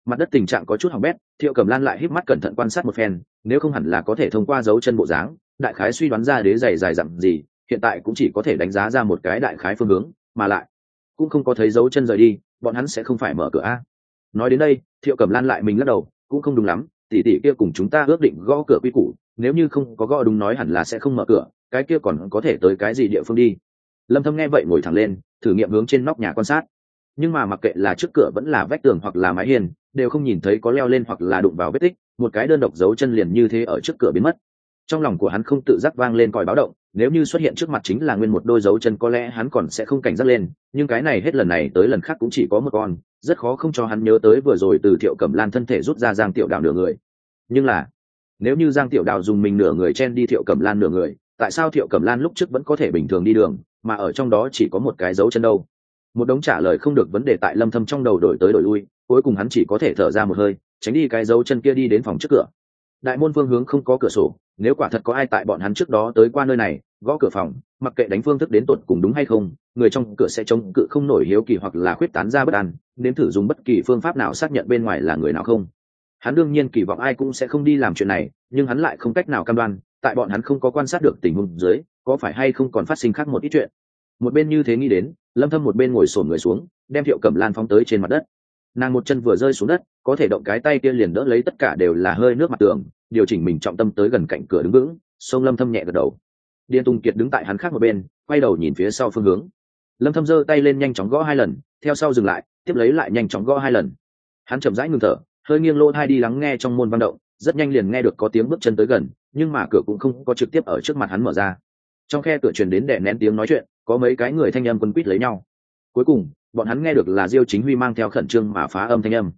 Mặt đất tình trạng có chút hỏng bét, Thiệu Cẩm Lan lại híp mắt cẩn thận quan sát một phen, nếu không hẳn là có thể thông qua dấu chân bộ dáng đại khái suy đoán ra đế giày dài dặn gì, hiện tại cũng chỉ có thể đánh giá ra một cái đại khái phương hướng, mà lại cũng không có thấy dấu chân rời đi, bọn hắn sẽ không phải mở cửa a. Nói đến đây, Thiệu Cẩm Lan lại mình lắc đầu, cũng không đúng lắm, tỷ tỷ kia cùng chúng ta ước định gõ cửa quy củ, nếu như không có gõ đúng nói hẳn là sẽ không mở cửa, cái kia còn có thể tới cái gì địa phương đi. Lâm Thâm nghe vậy ngồi thẳng lên, thử nghiệm hướng trên nóc nhà quan sát, nhưng mà mặc kệ là trước cửa vẫn là vách tường hoặc là mái hiên, đều không nhìn thấy có leo lên hoặc là đụng vào vết tích, một cái đơn độc dấu chân liền như thế ở trước cửa biến mất. Trong lòng của hắn không tự giác vang lên còi báo động, nếu như xuất hiện trước mặt chính là nguyên một đôi dấu chân có lẽ hắn còn sẽ không cảnh giác lên, nhưng cái này hết lần này tới lần khác cũng chỉ có một con, rất khó không cho hắn nhớ tới vừa rồi từ Thiệu Cẩm Lan thân thể rút ra Giang Tiểu Đào nửa người. Nhưng là, nếu như Giang Tiểu Đào dùng mình nửa người chen đi Thiệu Cẩm Lan nửa người, tại sao Thiệu Cẩm Lan lúc trước vẫn có thể bình thường đi đường, mà ở trong đó chỉ có một cái dấu chân đâu? Một đống trả lời không được vấn đề tại Lâm Thâm trong đầu đổi tới đổi lui, cuối cùng hắn chỉ có thể thở ra một hơi, tránh đi cái dấu chân kia đi đến phòng trước cửa. Đại môn phương hướng không có cửa sổ, nếu quả thật có ai tại bọn hắn trước đó tới qua nơi này gõ cửa phòng, mặc kệ đánh phương thức đến tột cùng đúng hay không, người trong cửa sẽ chống cự không nổi hiếu kỳ hoặc là khuyết tán ra bất an, nên thử dùng bất kỳ phương pháp nào xác nhận bên ngoài là người nào không. Hắn đương nhiên kỳ vọng ai cũng sẽ không đi làm chuyện này, nhưng hắn lại không cách nào cam đoan tại bọn hắn không có quan sát được tình huống dưới có phải hay không còn phát sinh khác một ít chuyện. Một bên như thế nghĩ đến, Lâm Thâm một bên ngồi xổm người xuống, đem Thiệu Cẩm Lan phóng tới trên mặt đất. Nàng một chân vừa rơi xuống đất, có thể động cái tay kia liền đỡ lấy tất cả đều là hơi nước mặt tường, điều chỉnh mình trọng tâm tới gần cạnh cửa đứng vững. Sông Lâm Thâm nhẹ gật đầu. Điền Tùng Kiệt đứng tại hắn khác một bên, quay đầu nhìn phía sau phương hướng. Lâm Thâm giơ tay lên nhanh chóng gõ 2 lần, theo sau dừng lại, tiếp lấy lại nhanh chóng gõ 2 lần. Hắn chậm rãi ngừng thở, hơi nghiêng lỗ tai đi lắng nghe trong môn vang động, rất nhanh liền nghe được có tiếng bước chân tới gần, nhưng mà cửa cũng không có trực tiếp ở trước mặt hắn mở ra. Trong khe cửa truyền đến đè nén tiếng nói chuyện, có mấy cái người thanh âm quấn quýt lấy nhau. Cuối cùng, bọn hắn nghe được là Diêu Chính Huy mang theo khẩn trương mà phá âm thanh âm.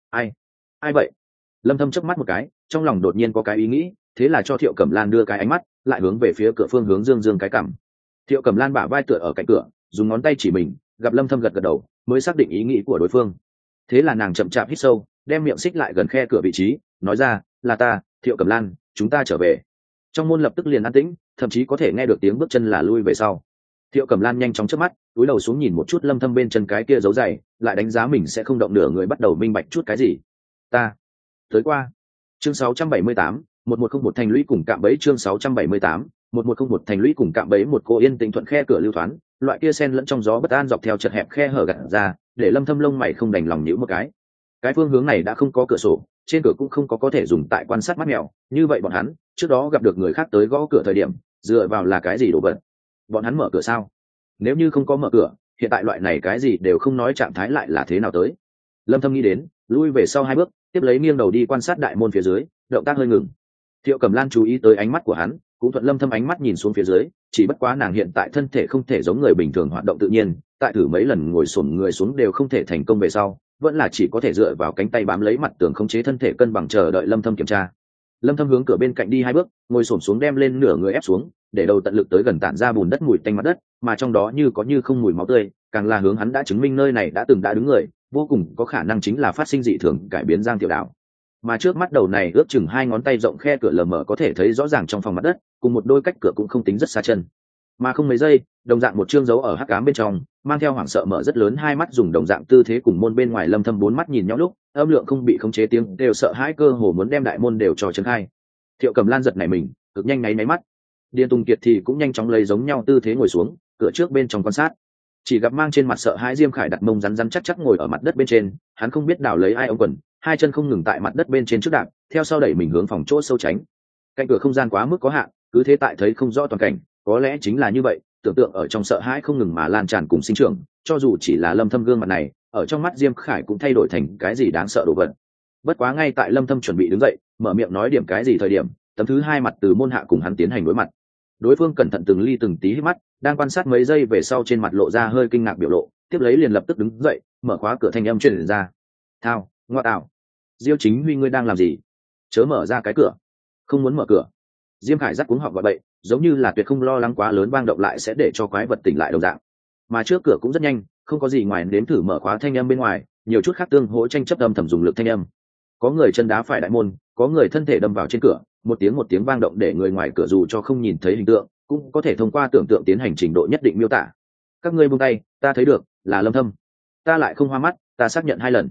Ai vậy? Lâm Thâm chớp mắt một cái, trong lòng đột nhiên có cái ý nghĩ, thế là cho Thiệu Cẩm Lan đưa cái ánh mắt, lại hướng về phía cửa phương hướng dương cái cằm. Thiệu Cẩm Lan bả vai tựa ở cạnh cửa, dùng ngón tay chỉ mình, gặp Lâm Thâm gật gật đầu, mới xác định ý nghĩ của đối phương. Thế là nàng chậm chạp hít sâu, đem miệng xích lại gần khe cửa vị trí, nói ra, là ta, Thiệu Cẩm Lan, chúng ta trở về. Trong môn lập tức liền an tĩnh, thậm chí có thể nghe được tiếng bước chân là lui về sau. Thiệu Cẩm Lan nhanh chóng chớp mắt, cúi đầu xuống nhìn một chút Lâm Thâm bên chân cái kia dấu giày, lại đánh giá mình sẽ không động nửa người, bắt đầu minh bạch chút cái gì. Ta tới qua. Chương 678, 1101 thành lũy cùng cạm bẫy. Chương 678, 1101 thành lũy cùng cạm bẫy. Một cô yên tĩnh thuận khe cửa lưu thoáng, loại kia sen lẫn trong gió bất an dọc theo chật hẹp khe hở gặt ra, để Lâm Thâm lông mày không đành lòng nhíu một cái. Cái phương hướng này đã không có cửa sổ, trên cửa cũng không có thể dùng tại quan sát mắt mèo, như vậy bọn hắn trước đó gặp được người khác tới gõ cửa thời điểm, dựa vào là cái gì đồ vật? Bọn hắn mở cửa sao? Nếu như không có mở cửa, hiện tại loại này cái gì đều không nói trạng thái lại là thế nào tới? Lâm Thâm nghĩ đến, lui về sau 2 bước, tiếp lấy nghiêng đầu đi quan sát đại môn phía dưới, động tác hơi ngừng. Thiệu Cẩm Lan chú ý tới ánh mắt của hắn, cũng thuận Lâm Thâm ánh mắt nhìn xuống phía dưới, chỉ bất quá nàng hiện tại thân thể không thể giống người bình thường hoạt động tự nhiên, tại thử mấy lần ngồi xổm người xuống đều không thể thành công về sau, vẫn là chỉ có thể dựa vào cánh tay bám lấy mặt tường khống chế thân thể cân bằng chờ đợi Lâm Thâm kiểm tra. Lâm Thâm hướng cửa bên cạnh đi 2 bước, ngồi xổm xuống đem lên nửa người ép xuống, để đầu tận lực tới gần tản ra bùn đất mùi tanh mặt đất, mà trong đó như có như không mùi máu tươi, càng là hướng hắn đã chứng minh nơi này đã từng đã đứng người, vô cùng có khả năng chính là phát sinh dị thường cải biến Giang Tiểu Đào. Mà trước mắt đầu này ước chừng 2 ngón tay rộng khe cửa lờ mờ có thể thấy rõ ràng trong phòng mặt đất, cùng một đôi cách cửa cũng không tính rất xa chân. Mà không mấy giây, đồng dạng một chương dấu ở hắc ám bên trong, mang theo hoảng sợ mở rất lớn 2 mắt dùng đồng dạng tư thế cùng môn bên ngoài Lâm Thâm 4 mắt nhìn nhau lúc, âm lượng không bị khống chế tiếng đều sợ hãi cơ hồ muốn đem đại môn đều cho chấn khai. Thiệu Cẩm Lan giật nảy mình, cực nhanh nháy mắt. Điền Tùng Kiệt thì cũng nhanh chóng lấy giống nhau tư thế ngồi xuống, cửa trước bên trong quan sát. Chỉ gặp mang trên mặt sợ hãi Diêm Khải đặt mông rắn rắn chắc chắc ngồi ở mặt đất bên trên, hắn không biết đảo lấy ai ống quần, 2 chân không ngừng tại mặt đất bên trên trước đạp, theo sau đẩy mình hướng phòng chỗ sâu tránh. Cạnh cửa không gian quá mức có hạn, cứ thế tại thấy không rõ toàn cảnh, có lẽ chính là như vậy, tưởng tượng ở trong sợ hãi không ngừng mà lan tràn cùng sinh trưởng, cho dù chỉ là Lâm Thâm gương mặt này, ở trong mắt Diêm Khải cũng thay đổi thành cái gì đáng sợ đồ vật. Bất quá ngay tại Lâm Thâm chuẩn bị đứng dậy, mở miệng nói điểm cái gì thời điểm, tấm thứ 2 mặt từ môn hạ cùng hắn tiến hành đối mặt. Đối phương cẩn thận từng ly từng tí hít mắt, đang quan sát mấy giây về sau trên mặt lộ ra hơi kinh ngạc biểu lộ, tiếp lấy liền lập tức đứng dậy, mở khóa cửa thanh âm truyền ra. "Thao, ngoa tạo. Diêu Chính Huy ngươi đang làm gì? Chớ mở ra cái cửa." "Không muốn mở cửa." Diêm Khải rắc cuống họng gọi bậy, giống như là tuyệt không lo lắng quá lớn vang động lại sẽ để cho quái vật tỉnh lại đồng dạng. Mà trước cửa cũng rất nhanh, không có gì ngoài nếm thử mở khóa thanh âm bên ngoài, nhiều chút khác tương hỗ tranh chấp âm thầm dùng lực thanh âm. Có người chân đá phải đại môn, có người thân thể đâm vào trên cửa, một tiếng vang động để người ngoài cửa dù cho không nhìn thấy hình tượng, cũng có thể thông qua tưởng tượng tiến hành trình độ nhất định miêu tả. "Các ngươi buông tay, ta thấy được, là Lâm Thâm. Ta lại không hoa mắt, ta xác nhận 2 lần."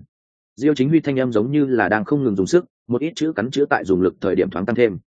Diêu Chính Huy thanh âm giống như là đang không ngừng dùng sức, một ít chữ cắn chữ tại dùng lực thời điểm thoáng tăng thêm.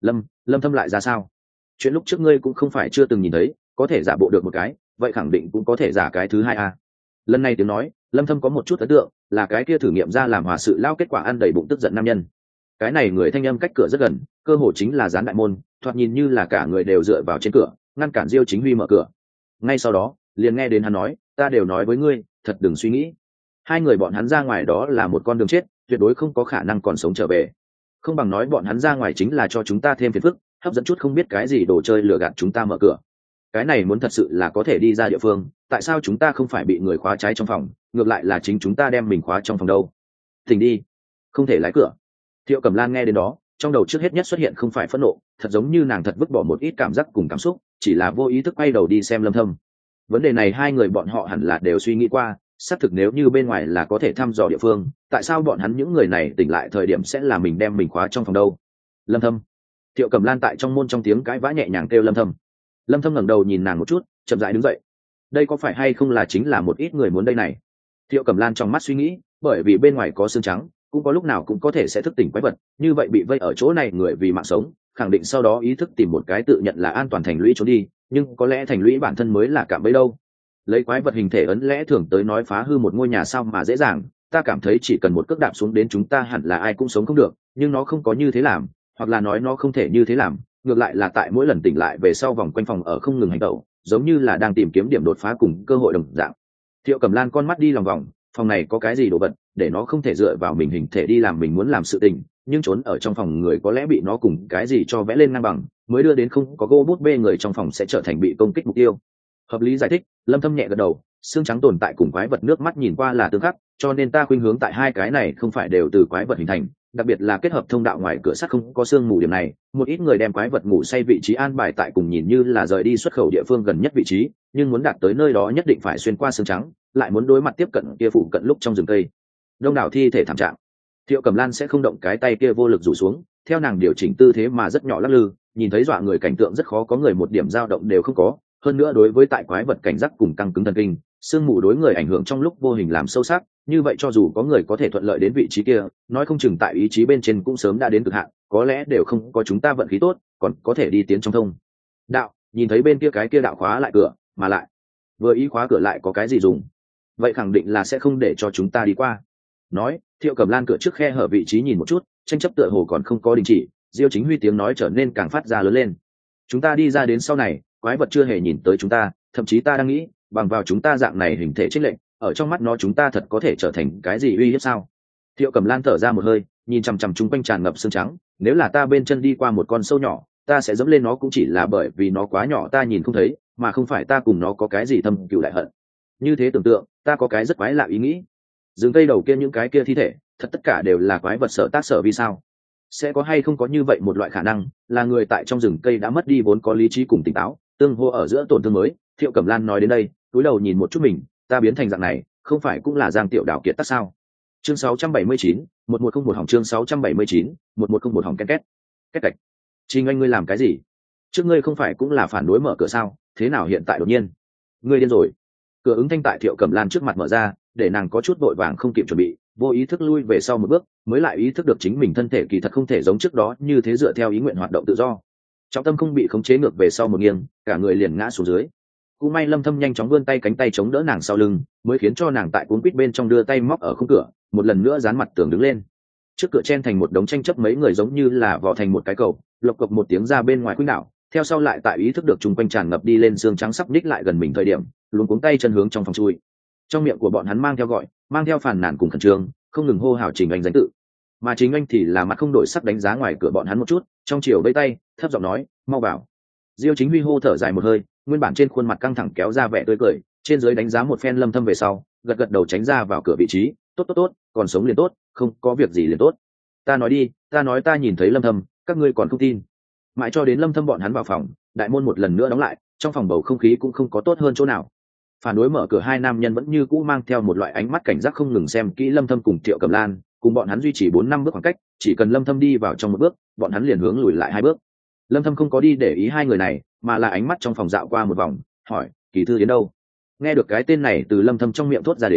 Lâm Thâm lại ra sao? Chuyện lúc trước ngươi cũng không phải chưa từng nhìn thấy, có thể giả bộ được một cái, vậy khẳng định cũng có thể giả cái thứ hai a. Lần này tiếng nói, Lâm Thâm có một chút ấn tượng, là cái kia thử nghiệm ra làm hòa sự lao kết quả ăn đầy bụng tức giận nam nhân. Cái này người thanh âm cách cửa rất gần, cơ hồ chính là gián đại môn, thoạt nhìn như là cả người đều dựa vào trên cửa, ngăn cản Diêu Chính Huy mở cửa. Ngay sau đó, liền nghe đến hắn nói, ta đều nói với ngươi, thật đừng suy nghĩ. Hai người bọn hắn ra ngoài đó là một con đường chết, tuyệt đối không có khả năng còn sống trở về. Không bằng nói bọn hắn ra ngoài chính là cho chúng ta thêm phiền phức, hấp dẫn chút không biết cái gì đồ chơi lừa gạt chúng ta mở cửa. Cái này muốn thật sự là có thể đi ra địa phương, tại sao chúng ta không phải bị người khóa trái trong phòng, ngược lại là chính chúng ta đem mình khóa trong phòng đâu? Thỉnh đi, không thể lái cửa. Thiệu Cẩm Lan nghe đến đó, trong đầu trước hết nhất xuất hiện không phải phẫn nộ, thật giống như nàng thật vứt bỏ một ít cảm giác cùng cảm xúc, chỉ là vô ý thức quay đầu đi xem Lâm Thâm. Vấn đề này hai người bọn họ hẳn là đều suy nghĩ qua, xác thực nếu như bên ngoài là có thể thăm dò địa phương, tại sao bọn hắn những người này tỉnh lại thời điểm sẽ là mình đem mình khóa trong phòng đâu? Lâm Thâm. Thiệu Cẩm Lan tại trong môn trong tiếng cãi vã nhẹ nhàng kêu Lâm Thâm. Lâm Thâm ngẩng đầu nhìn nàng một chút, chậm rãi đứng dậy. Đây có phải hay không là chính là một ít người muốn đây này? Thiệu Cẩm Lan trong mắt suy nghĩ, bởi vì bên ngoài có xương trắng, cũng có lúc nào cũng có thể sẽ thức tỉnh quái vật, như vậy bị vây ở chỗ này người vì mạng sống, khẳng định sau đó ý thức tìm một cái tự nhận là an toàn thành lũy trốn đi, nhưng có lẽ thành lũy bản thân mới là cạm bẫy đâu. Lấy quái vật hình thể ấn lẽ thường tới nói phá hư một ngôi nhà sao mà dễ dàng, ta cảm thấy chỉ cần một cước đạp xuống đến chúng ta hẳn là ai cũng sống không được, nhưng nó không có như thế làm, hoặc là nói nó không thể như thế làm, ngược lại là tại mỗi lần tỉnh lại về sau vòng quanh phòng ở không ngừng hành động, giống như là đang tìm kiếm điểm đột phá cùng cơ hội đồng dạng. Thiệu Cẩm Lan con mắt đi lòng vòng, phòng này có cái gì đồ vật để nó không thể dựa vào mình hình thể đi làm mình muốn làm sự tình, nhưng trốn ở trong phòng người có lẽ bị nó cùng cái gì cho vẽ lên ngang bằng, mới đưa đến không có gỗ bút bê người trong phòng sẽ trở thành bị công kích mục tiêu. Hợp lý giải thích. Lâm Thâm nhẹ gật đầu, xương trắng tồn tại cùng quái vật nước mắt nhìn qua là tương khắc, cho nên ta khuynh hướng tại hai cái này không phải đều từ quái vật hình thành, đặc biệt là kết hợp thông đạo ngoài cửa sắt không có xương mù điểm này, một ít người đem quái vật ngủ say vị trí an bài tại cùng nhìn như là rời đi xuất khẩu địa phương gần nhất vị trí, nhưng muốn đạt tới nơi đó nhất định phải xuyên qua xương trắng, lại muốn đối mặt tiếp cận kia phụ cận lúc trong rừng cây đông đảo thi thể thảm trạng. Thiệu Cẩm Lan sẽ không động cái tay kia vô lực rủ xuống, theo nàng điều chỉnh tư thế mà rất nhỏ lắc lư, nhìn thấy dọa người cảnh tượng rất khó có người một điểm dao động đều không có, hơn nữa đối với tại quái vật cảnh giác cùng căng cứng thần kinh, sương mù đối người ảnh hưởng trong lúc vô hình làm sâu sắc, như vậy cho dù có người có thể thuận lợi đến vị trí kia, nói không chừng tại ý chí bên trên cũng sớm đã đến cực hạn, có lẽ đều không có chúng ta vận khí tốt, còn có thể đi tiến trong thông đạo, nhìn thấy bên kia cái kia đạo khóa lại cửa, mà lại vừa ý khóa cửa lại có cái gì dùng, vậy khẳng định là sẽ không để cho chúng ta đi qua. Nói, Thiệu Cẩm Lan cửa trước khe hở vị trí nhìn một chút, tranh chấp tựa hồ còn không có đình chỉ, Diêu Chính Huy tiếng nói trở nên càng phát ra lớn lên. Chúng ta đi ra đến sau này, quái vật chưa hề nhìn tới chúng ta, thậm chí ta đang nghĩ, bằng vào chúng ta dạng này hình thể chênh lệch, ở trong mắt nó chúng ta thật có thể trở thành cái gì uy hiếp sao? Thiệu Cẩm Lan thở ra một hơi, nhìn chằm chằm chung quanh tràn ngập xương trắng, nếu là ta bên chân đi qua một con sâu nhỏ, ta sẽ dẫm lên nó cũng chỉ là bởi vì nó quá nhỏ ta nhìn không thấy, mà không phải ta cùng nó có cái gì thâm cừu đại hận. Như thế tưởng tượng, ta có cái rất quái lạ ý nghĩ. Rừng cây đầu kia những cái kia thi thể, thật tất cả đều là quái vật sở tác sở vì sao? Sẽ có hay không có như vậy một loại khả năng, là người tại trong rừng cây đã mất đi vốn có lý trí cùng tỉnh táo, tương hô ở giữa tổn thương mới. Thiệu Cẩm Lan nói đến đây, cúi đầu nhìn một chút mình, ta biến thành dạng này, không phải cũng là Giang Tiểu Đào kiệt tác sao? Chương 679, 1101 hỏng chương 679, 1101 hỏng két két. Két cạch. Trình Anh ngươi làm cái gì? Trước ngươi không phải cũng là phản đối mở cửa sao, thế nào hiện tại đột nhiên? Ngươi điên rồi. Cửa ứng thanh tại Thiệu Cẩm Lan trước mặt mở ra, để nàng có chút vội vàng không kịp chuẩn bị, vô ý thức lui về sau một bước, mới lại ý thức được chính mình thân thể kỳ thật không thể giống trước đó như thế dựa theo ý nguyện hoạt động tự do. Trọng tâm không bị khống chế ngược về sau một nghiêng, cả người liền ngã xuống dưới. Cũng may Lâm Thâm nhanh chóng vươn tay cánh tay chống đỡ nàng sau lưng, mới khiến cho nàng tại cuốn quýt bên trong đưa tay móc ở khung cửa, một lần nữa dán mặt tường đứng lên. Trước cửa chen thành một đống tranh chấp mấy người giống như là vò thành một cái cầu, lộc cộc một tiếng ra bên ngoài khuynh đảo, theo sau lại tại ý thức được chung quanh tràn ngập đi lên xương trắng sắp ních lại gần mình thời điểm, luống cuống tay chân hướng trong phòng chui. Trong miệng của bọn hắn mang theo gọi, mang theo phàn nàn cùng khẩn trương, không ngừng hô hào Trình Anh danh tự. Mà Trình Anh thì là mặt không đổi sắc đánh giá ngoài cửa bọn hắn một chút, trong chiều vẫy tay, thấp giọng nói, mau vào. Diêu Chính Huy hô thở dài một hơi, nguyên bản trên khuôn mặt căng thẳng kéo ra vẻ tươi cười, trên dưới đánh giá một phen Lâm Thâm về sau, gật gật đầu tránh ra vào cửa vị trí, tốt tốt tốt, còn sống liền tốt, không có việc gì liền tốt. Ta nói đi, ta nói ta nhìn thấy Lâm Thâm, các ngươi còn không tin. Mãi cho đến Lâm Thâm bọn hắn vào phòng, đại môn một lần nữa đóng lại, trong phòng bầu không khí cũng không có tốt hơn chỗ nào. Phản đối mở cửa hai nam nhân vẫn như cũ mang theo một loại ánh mắt cảnh giác không ngừng xem kỹ Lâm Thâm cùng Thiệu Cẩm Lan, cùng bọn hắn duy trì 4-5 bước khoảng cách, chỉ cần Lâm Thâm đi vào trong một bước, bọn hắn liền hướng lùi lại 2 bước. Lâm Thâm không có đi để ý hai người này, mà là ánh mắt trong phòng dạo qua một vòng, hỏi, Kỳ Thư Yến đâu? Nghe được cái tên này từ Lâm Thâm trong miệng thốt ra đến,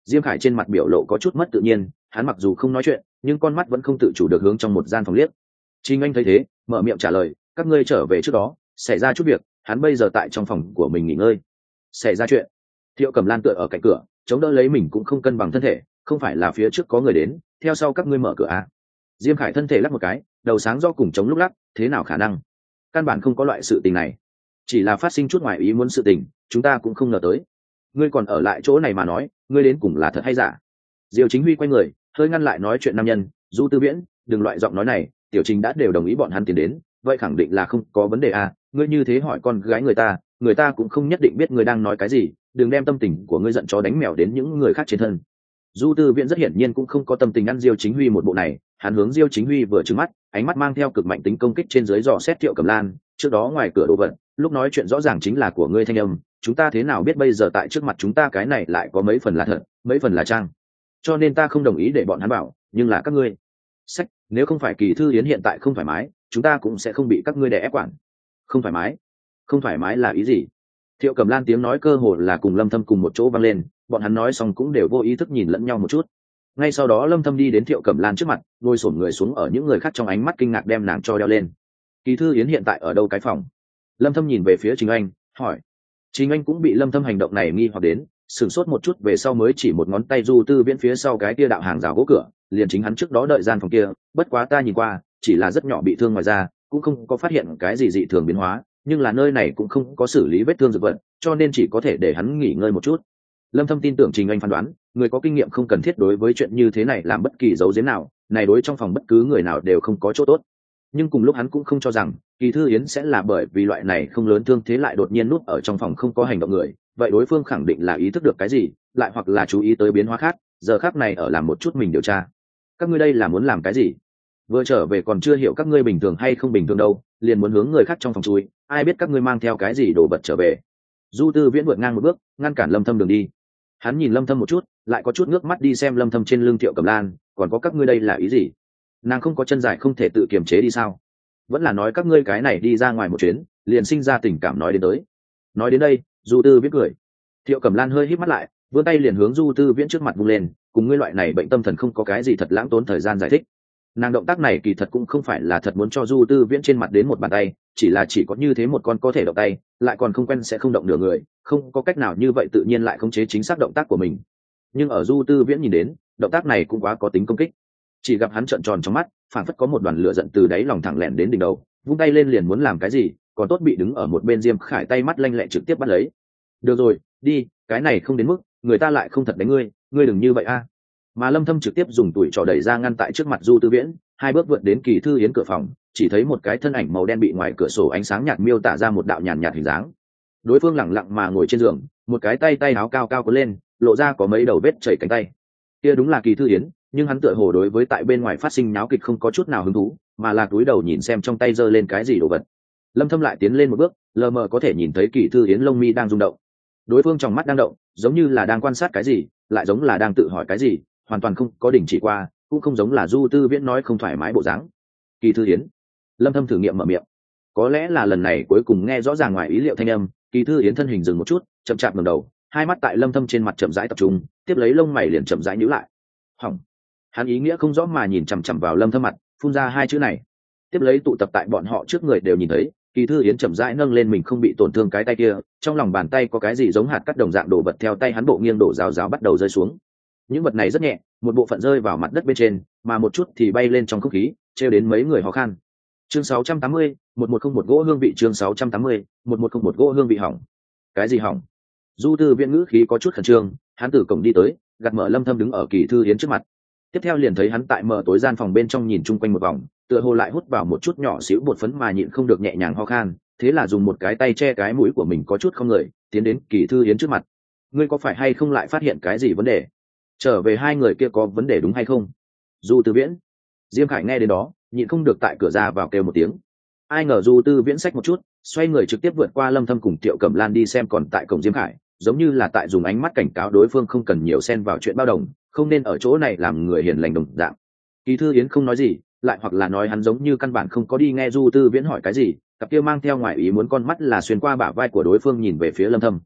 Diêm Khải trên mặt biểu lộ có chút mất tự nhiên, hắn mặc dù không nói chuyện nhưng con mắt vẫn không tự chủ được hướng trong một gian phòng liếc. Trình Anh thấy thế mở miệng trả lời, các ngươi trở về trước đó xảy ra chút việc, hắn bây giờ tại trong phòng của mình nghỉ ngơi. Xảy ra chuyện? Thiệu Cẩm Lan tựa ở cạnh cửa chống đỡ lấy mình cũng không cân bằng thân thể, không phải là phía trước có người đến theo sau các ngươi mở cửa à? Diêm Khải thân thể lắc một cái, đầu sáng do cùng chống lúc lắc, thế nào khả năng, căn bản không có loại sự tình này, chỉ là phát sinh chút ngoài ý muốn sự tình, chúng ta cũng không ngờ tới. Ngươi còn ở lại chỗ này mà nói, ngươi đến cùng là thật hay giả? Diêu Chính Huy quay người hơi ngăn lại nói chuyện nam nhân. Du Tư Viễn, đừng loại giọng nói này, Tiểu Trình đã đều đồng ý bọn hắn tiến đến, vậy khẳng định là không có vấn đề à? Ngươi như thế hỏi con gái người ta cũng không nhất định biết ngươi đang nói cái gì, đừng đem tâm tình của ngươi giận chó đánh mèo đến những người khác trên thân. Du Tư Viễn rất hiển nhiên cũng không có tâm tình ăn Diêu Chính Huy một bộ này, hắn hướng Diêu Chính Huy vừa trừng mắt, ánh mắt mang theo cực mạnh tính công kích trên dưới dò xét Thiệu Cẩm Lan. Trước đó ngoài cửa đồ vật, lúc nói chuyện rõ ràng chính là của ngươi thanh âm, chúng ta thế nào biết bây giờ tại trước mặt chúng ta cái này lại có mấy phần là thật, mấy phần là trang. Cho nên ta không đồng ý để bọn hắn bảo, nhưng là các ngươi sách, nếu không phải Kỳ Thư Yến hiện tại không thoải mái, chúng ta cũng sẽ không bị các ngươi đè ép quản. Không thoải mái? Không thoải mái là ý gì? Thiệu Cẩm Lan tiếng nói cơ hồ là cùng Lâm Thâm cùng một chỗ vang lên, bọn hắn nói xong cũng đều vô ý thức nhìn lẫn nhau một chút. Ngay sau đó Lâm Thâm đi đến Thiệu Cẩm Lan trước mặt, ngồi xổm người xuống ở những người khác trong ánh mắt kinh ngạc đem nàng cho đeo lên. Kỳ Thư Yến hiện tại ở đâu cái phòng? Lâm Thâm nhìn về phía Trình Anh, hỏi. Trình Anh cũng bị Lâm Thâm hành động này nghi hoặc đến, sửng sốt một chút về sau mới chỉ một ngón tay Du Tư Viễn phía sau cái kia đạo hàng rào gỗ cửa, liền chính hắn trước đó đợi gian phòng kia, bất quá ta nhìn qua, chỉ là rất nhỏ bị thương ngoài ra, cũng không có phát hiện cái gì dị thường biến hóa, nhưng là nơi này cũng không có xử lý vết thương dược vật, cho nên chỉ có thể để hắn nghỉ ngơi một chút. Lâm Thâm tin tưởng Trình Anh phán đoán, người có kinh nghiệm không cần thiết đối với chuyện như thế này làm bất kỳ dấu giếm nào, này đối trong phòng bất cứ người nào đều không có chỗ tốt. Nhưng cùng lúc hắn cũng không cho rằng Kỳ Thư Yến sẽ là bởi vì loại này không lớn thương thế lại đột nhiên núp ở trong phòng không có hành động người, vậy đối phương khẳng định là ý thức được cái gì, lại hoặc là chú ý tới biến hóa khác, giờ khác này ở làm một chút mình điều tra. Các ngươi đây là muốn làm cái gì? Vừa trở về còn chưa hiểu các ngươi bình thường hay không bình thường đâu, liền muốn hướng người khác trong phòng chui, ai biết các ngươi mang theo cái gì đồ vật trở về. Du Tư Viễn vượt ngang một bước, ngăn cản Lâm Thâm đường đi. Hắn nhìn Lâm Thâm một chút, lại có chút nước mắt đi xem Lâm Thâm trên lưng Thiệu Cẩm Lan, còn có các ngươi đây là ý gì? Nàng không có chân dài không thể tự kiềm chế đi sao? Vẫn là nói các ngươi cái này đi ra ngoài một chuyến, liền sinh ra tình cảm nói đến tới. Nói đến đây, Du Tư Viễn cười. Thiệu Cẩm Lan hơi híp mắt lại, vươn tay liền hướng Du Tư Viễn trước mặt vung lên, cùng ngươi loại này bệnh tâm thần không có cái gì thật lãng tốn thời gian giải thích. Nàng động tác này kỳ thật cũng không phải là thật muốn cho Du Tư Viễn trên mặt đến một bàn tay, chỉ có như thế một con có thể động tay, lại còn không quen sẽ không động nửa người, không có cách nào như vậy tự nhiên lại khống chế chính xác động tác của mình. Nhưng ở Du Tư Viễn nhìn đến, động tác này cũng quá có tính công kích. Chỉ gặp hắn trợn tròn trong mắt, phảng phất có một đoàn lửa giận từ đáy lòng thẳng lẻn đến đỉnh đầu, vung tay lên liền muốn làm cái gì, còn tốt bị đứng ở một bên Diêm Khải tay mắt lanh lẹ trực tiếp bắt lấy. Được rồi, đi, cái này không đến mức, người ta lại không thật đánh ngươi đừng như vậy a. Mà Lâm Thâm trực tiếp dùng tuổi trò đẩy ra ngăn tại trước mặt Du Tư Viễn, hai bước vượt đến Kỳ Thư Yến cửa phòng, chỉ thấy một cái thân ảnh màu đen bị ngoài cửa sổ ánh sáng nhạt miêu tả ra một đạo nhàn nhạt hình dáng. Đối phương lẳng lặng mà ngồi trên giường, một cái tay áo cao cao cuốn lên, lộ ra có mấy đầu vết chảy cánh tay. Kia đúng là Kỳ Thư Yến, nhưng hắn tựa hồ đối với tại bên ngoài phát sinh náo kịch không có chút nào hứng thú, mà là cúi đầu nhìn xem trong tay giơ lên cái gì đồ vật. Lâm Thâm lại tiến lên một bước, lờ mờ có thể nhìn thấy Kỳ Thư Yến lông mi đang rung động. Đối phương trong mắt đang động, giống như là đang quan sát cái gì, lại giống là đang tự hỏi cái gì, hoàn toàn không có đình chỉ qua, cũng không giống là Du Tư Viễn nói không thoải mái bộ dáng. Kỳ Thư Yến. Lâm Thâm thử nghiệm mở miệng. Có lẽ là lần này cuối cùng nghe rõ ràng ngoài ý liệu thanh âm, Kỳ Thư Yến thân hình dừng một chút, chậm chạp ngẩng đầu, hai mắt tại Lâm Thâm trên mặt chậm rãi tập trung, tiếp lấy lông mày liền chậm rãi nhíu lại. Hỏng. Hắn ý nghĩa không rõ mà nhìn chằm chằm vào Lâm Thâm mặt, phun ra hai chữ này. Tiếp lấy tụ tập tại bọn họ trước người đều nhìn thấy, Kỳ Thư Yến chậm rãi nâng lên mình không bị tổn thương cái tay kia, trong lòng bàn tay có cái gì giống hạt cát đồng dạng đổ vật theo tay hắn bộ nghiêng đổ rào rào bắt đầu rơi xuống. Những vật này rất nhẹ, một bộ phận rơi vào mặt đất bên trên, mà một chút thì bay lên trong không khí, trêu đến mấy người khó khăn. Chương 680, 1101 gỗ hương vị. Chương 680, 1101 gỗ hương vị. Hỏng. Cái gì hỏng? Du Tư Viễn ngữ khí có chút khẩn trương, hắn từ cổng đi tới, gạt mở Lâm Thâm đứng ở Kỳ Thư Yến trước mặt. Tiếp theo liền thấy hắn tại mở tối gian phòng bên trong nhìn chung quanh một vòng, tựa hồ lại hút vào một chút nhỏ xíu bột phấn mà nhịn không được nhẹ nhàng ho khan, thế là dùng một cái tay che cái mũi của mình có chút không người, tiến đến Kỳ Thư Yến trước mặt. Ngươi có phải hay không lại phát hiện cái gì vấn đề? Trở về hai người kia có vấn đề đúng hay không? Du Tư Viễn. Diêm Khải nghe đến đó, nhịn không được tại cửa ra vào kêu một tiếng. Ai ngờ Du Tư Viễn xách một chút, xoay người trực tiếp vượt qua Lâm Thâm cùng Tiệu Cẩm Lan đi xem còn tại cổng Diêm Khải, giống như là tại dùng ánh mắt cảnh cáo đối phương không cần nhiều xen vào chuyện bao đồng, không nên ở chỗ này làm người hiền lành đồng dạng. Kỳ Thư Yến không nói gì, lại hoặc là nói hắn giống như căn bản không có đi nghe Du Tư Viễn hỏi cái gì, cặp kia mang theo ngoài ý muốn con mắt là xuyên qua bả vai của đối phương nhìn về phía Lâm Thâm.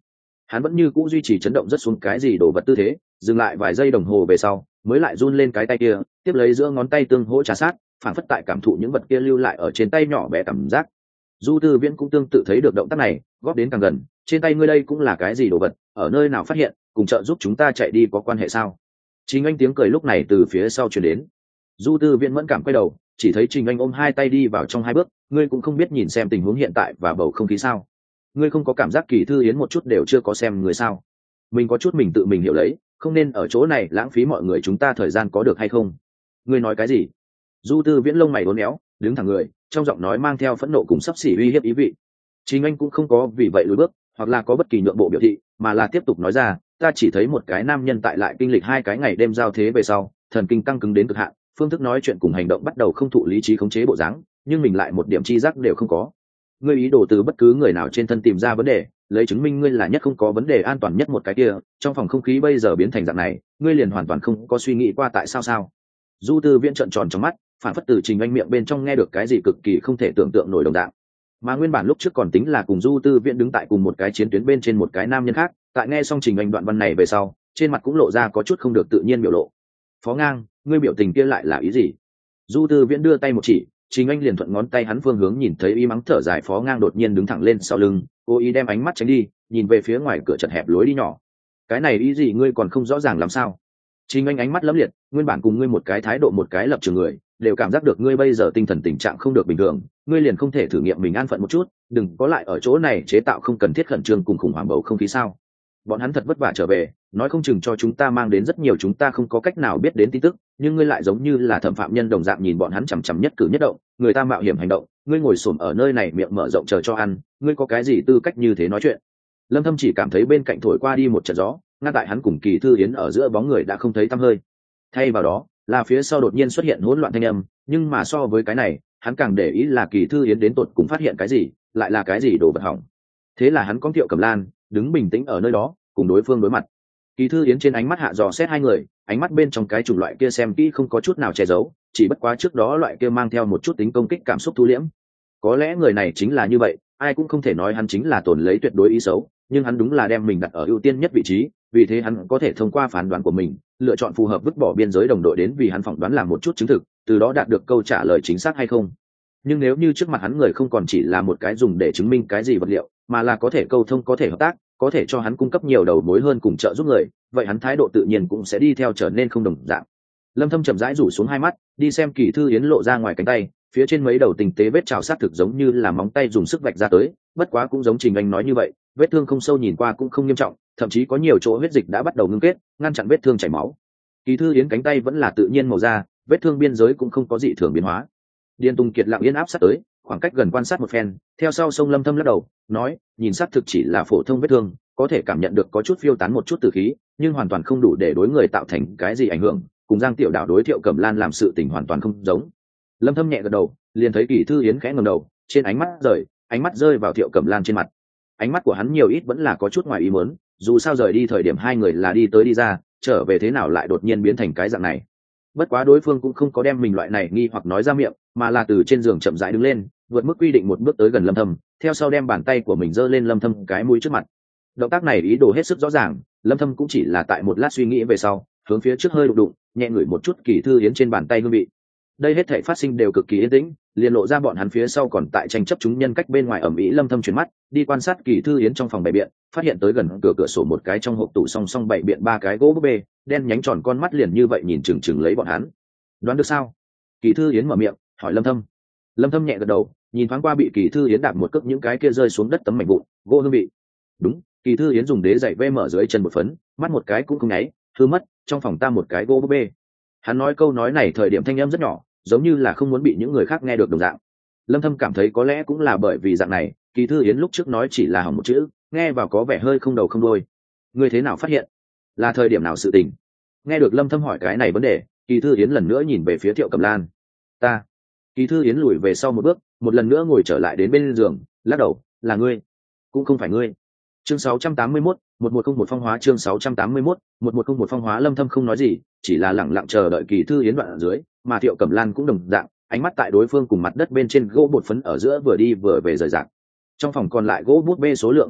hắn vẫn như cũ duy trì chấn động rất xuống cái gì đồ vật tư thế, dừng lại vài giây đồng hồ về sau mới lại run lên cái tay kia, tiếp lấy giữa ngón tay tương hỗ trà sát, phản phất tại cảm thụ những vật kia lưu lại ở trên tay nhỏ bé cảm giác. Du Tư Viễn cũng tương tự thấy được động tác này, góp đến càng gần, trên tay ngươi đây cũng là cái gì đồ vật, ở nơi nào phát hiện, cùng trợ giúp chúng ta chạy đi có quan hệ sao? Trình Anh tiếng cười lúc này từ phía sau truyền đến. Du Tư Viễn mẫn cảm quay đầu, chỉ thấy Trình Anh ôm hai tay đi vào trong hai bước, ngươi cũng không biết nhìn xem tình huống hiện tại và bầu không khí sao? Ngươi không có cảm giác Kỳ Thư Yến một chút đều chưa có xem người sao? Mình có chút mình tự mình hiểu lấy, không nên ở chỗ này lãng phí mọi người chúng ta thời gian có được hay không? Ngươi nói cái gì? Du Tư Viễn lông mày uốn éo, đứng thẳng người, trong giọng nói mang theo phẫn nộ cùng sắp xỉ uy hiếp ý vị. Trình Anh cũng không có vì vậy lùi bước, hoặc là có bất kỳ nhượng bộ biểu thị, mà là tiếp tục nói ra, ta chỉ thấy một cái nam nhân tại lại kinh lịch 2 cái ngày đêm giao thế về sau, thần kinh căng cứng đến cực hạn, phương thức nói chuyện cùng hành động bắt đầu không thụ lý trí khống chế bộ dáng, nhưng mình lại một điểm chi giác đều không có. Ngươi ý đồ từ bất cứ người nào trên thân tìm ra vấn đề, lấy chứng minh ngươi là nhất không có vấn đề an toàn nhất một cái kia, trong phòng không khí bây giờ biến thành dạng này, ngươi liền hoàn toàn không có suy nghĩ qua tại sao. Du Tư Viễn trợn tròn trong mắt, phản phất từ Trình Anh miệng bên trong nghe được cái gì cực kỳ không thể tưởng tượng nổi đồng dạng. Mà nguyên bản lúc trước còn tính là cùng Du Tư Viễn đứng tại cùng một cái chiến tuyến bên trên một cái nam nhân khác, tại nghe xong Trình Anh đoạn văn này về sau, trên mặt cũng lộ ra có chút không được tự nhiên biểu lộ. Phó Ngang, ngươi biểu tình kia lại là ý gì? Du Tư Viễn đưa tay một chỉ, Trình Anh liền thuận ngón tay hắn phương hướng nhìn thấy y mắng thở dài Phó Ngang đột nhiên đứng thẳng lên sau lưng, cố ý đem ánh mắt tránh đi, nhìn về phía ngoài cửa chật hẹp lối đi nhỏ. Cái này ý gì ngươi còn không rõ ràng làm sao? Trình Anh ánh mắt lấm liệt, nguyên bản cùng ngươi một cái thái độ một cái lập trường người, đều cảm giác được ngươi bây giờ tinh thần tình trạng không được bình thường, ngươi liền không thể thử nghiệm mình an phận một chút, đừng có lại ở chỗ này chế tạo không cần thiết khẩn trương cùng khủng hoảng bầu không khí sao? Bọn hắn thật vất vả trở về, nói không chừng cho chúng ta mang đến rất nhiều chúng ta không có cách nào biết đến tin tức, nhưng ngươi lại giống như là thẩm phạm nhân đồng dạng nhìn bọn hắn chằm chằm nhất cử nhất động, người ta mạo hiểm hành động, ngươi ngồi xổm ở nơi này miệng mở rộng chờ cho ăn, ngươi có cái gì tư cách như thế nói chuyện? Lâm Thâm chỉ cảm thấy bên cạnh thổi qua đi một trận gió, ngăn tại hắn cùng Kỳ Thư Yến ở giữa bóng người đã không thấy tăm hơi. Thay vào đó, là phía sau đột nhiên xuất hiện hỗn loạn thanh âm, nhưng mà so với cái này, hắn càng để ý là Kỳ Thư Yến đến tột cùng phát hiện cái gì, lại là cái gì đồ vật hỏng. Thế là hắn cong Thiệu Cẩm Lan, đứng bình tĩnh ở nơi đó, cùng đối phương đối mặt. Kỳ Thư Yến trên ánh mắt hạ dò xét hai người, ánh mắt bên trong cái chủng loại kia xem kỹ không có chút nào che giấu, chỉ bất quá trước đó loại kia mang theo một chút tính công kích cảm xúc thu liễm. Có lẽ người này chính là như vậy, ai cũng không thể nói hắn chính là tổn lấy tuyệt đối ý xấu, nhưng hắn đúng là đem mình đặt ở ưu tiên nhất vị trí, vì thế hắn có thể thông qua phán đoán của mình, lựa chọn phù hợp vứt bỏ biên giới đồng đội đến vì hắn phỏng đoán làm một chút chứng thực, từ đó đạt được câu trả lời chính xác hay không. Nhưng nếu như trước mặt hắn người không còn chỉ là một cái dùng để chứng minh cái gì vật liệu, mà là có thể câu thông, có thể hợp tác, có thể cho hắn cung cấp nhiều đầu mối hơn cùng trợ giúp người, vậy hắn thái độ tự nhiên cũng sẽ đi theo trở nên không đồng dạng. Lâm Thâm chậm rãi rủ xuống hai mắt, đi xem Kỳ Thư Yến lộ ra ngoài cánh tay, phía trên mấy đầu tình tế vết trào sát thực giống như là móng tay dùng sức vạch ra tới, bất quá cũng giống Trình Anh nói như vậy, vết thương không sâu nhìn qua cũng không nghiêm trọng, thậm chí có nhiều chỗ huyết dịch đã bắt đầu ngưng kết, ngăn chặn vết thương chảy máu. Kỳ Thư Yến cánh tay vẫn là tự nhiên màu da, vết thương biên giới cũng không có gì thường biến hóa. Điền Tùng Kiệt lặng yên áp sát tới, khoảng cách gần quan sát một phen, theo sau sông Lâm Thâm lắc đầu, nói, nhìn sát thực chỉ là phổ thông vết thương, có thể cảm nhận được có chút phiêu tán một chút tử khí, nhưng hoàn toàn không đủ để đối người tạo thành cái gì ảnh hưởng, cùng Giang Tiểu Đảo đối Thiệu Cẩm Lan làm sự tình hoàn toàn không giống. Lâm Thâm nhẹ gật đầu, liền thấy Kỳ Thư Yến khẽ ngẩng đầu, trên ánh mắt rơi vào Thiệu Cẩm Lan trên mặt. Ánh mắt của hắn nhiều ít vẫn là có chút ngoài ý muốn, dù sao rời đi thời điểm hai người là đi tới đi ra, trở về thế nào lại đột nhiên biến thành cái dạng này. Bất quá đối phương cũng không có đem mình loại này nghi hoặc nói ra miệng, mà là từ trên giường chậm rãi đứng lên, vượt mức quy định một bước tới gần Lâm Thâm, theo sau đem bàn tay của mình giơ lên Lâm Thâm cái mũi trước mặt. Động tác này ý đồ hết sức rõ ràng, Lâm Thâm cũng chỉ là tại một lát suy nghĩ về sau, hướng phía trước hơi đụng đụng, nhẹ ngửi một chút Kỳ Thư Yến trên bàn tay hương vị. Đây hết thảy phát sinh đều cực kỳ yên tĩnh, liền lộ ra bọn hắn phía sau còn tại tranh chấp chúng nhân cách bên ngoài ẩm ĩ. Lâm Thâm chuyển mắt đi quan sát Kỳ Thư Yến trong phòng bày biện, phát hiện tới gần cửa sổ một cái trong hộp tủ song song bày biện ba cái gỗ búp bê, đen nhánh tròn con mắt liền như vậy nhìn chừng chừng lấy bọn hắn. Đoán được sao? Kỳ Thư Yến mở miệng hỏi Lâm Thâm. Lâm Thâm nhẹ gật đầu, nhìn thoáng qua bị Kỳ Thư Yến đạp một cước những cái kia rơi xuống đất tấm mảnh vụn gỗ hương vị. Đúng, Kỳ Thư Yến dùng đế giày vê mở dưới chân một phấn, mắt một cái cũng không nháy, hư mất trong phòng ta một cái gỗ búp bê. Hắn nói câu nói này thời điểm thanh âm rất nhỏ, giống như là không muốn bị những người khác nghe được đồng dạng. Lâm Thâm cảm thấy có lẽ cũng là bởi vì dạng này, Kỳ Thư Yến lúc trước nói chỉ là hỏng một chữ, nghe vào có vẻ hơi không đầu không đuôi. Ngươi thế nào phát hiện? Là thời điểm nào sự tình? Nghe được Lâm Thâm hỏi cái này vấn đề, Kỳ Thư Yến lần nữa nhìn về phía Thiệu Cẩm Lan. Ta. Kỳ Thư Yến lùi về sau một bước, một lần nữa ngồi trở lại đến bên giường, lắc đầu, là ngươi, cũng không phải ngươi. Chương 681, 1101 phong hóa. Chương 681, 1101 phong hóa. Lâm Thâm không nói gì, chỉ là lặng lặng chờ đợi Kỳ Thư Yến đoạn ở dưới, mà Thiệu Cẩm Lan cũng đồng dạng, ánh mắt tại đối phương cùng mặt đất bên trên gỗ bột phấn ở giữa vừa đi vừa về rời rạc. Trong phòng còn lại gỗ bút bê số lượng không ít,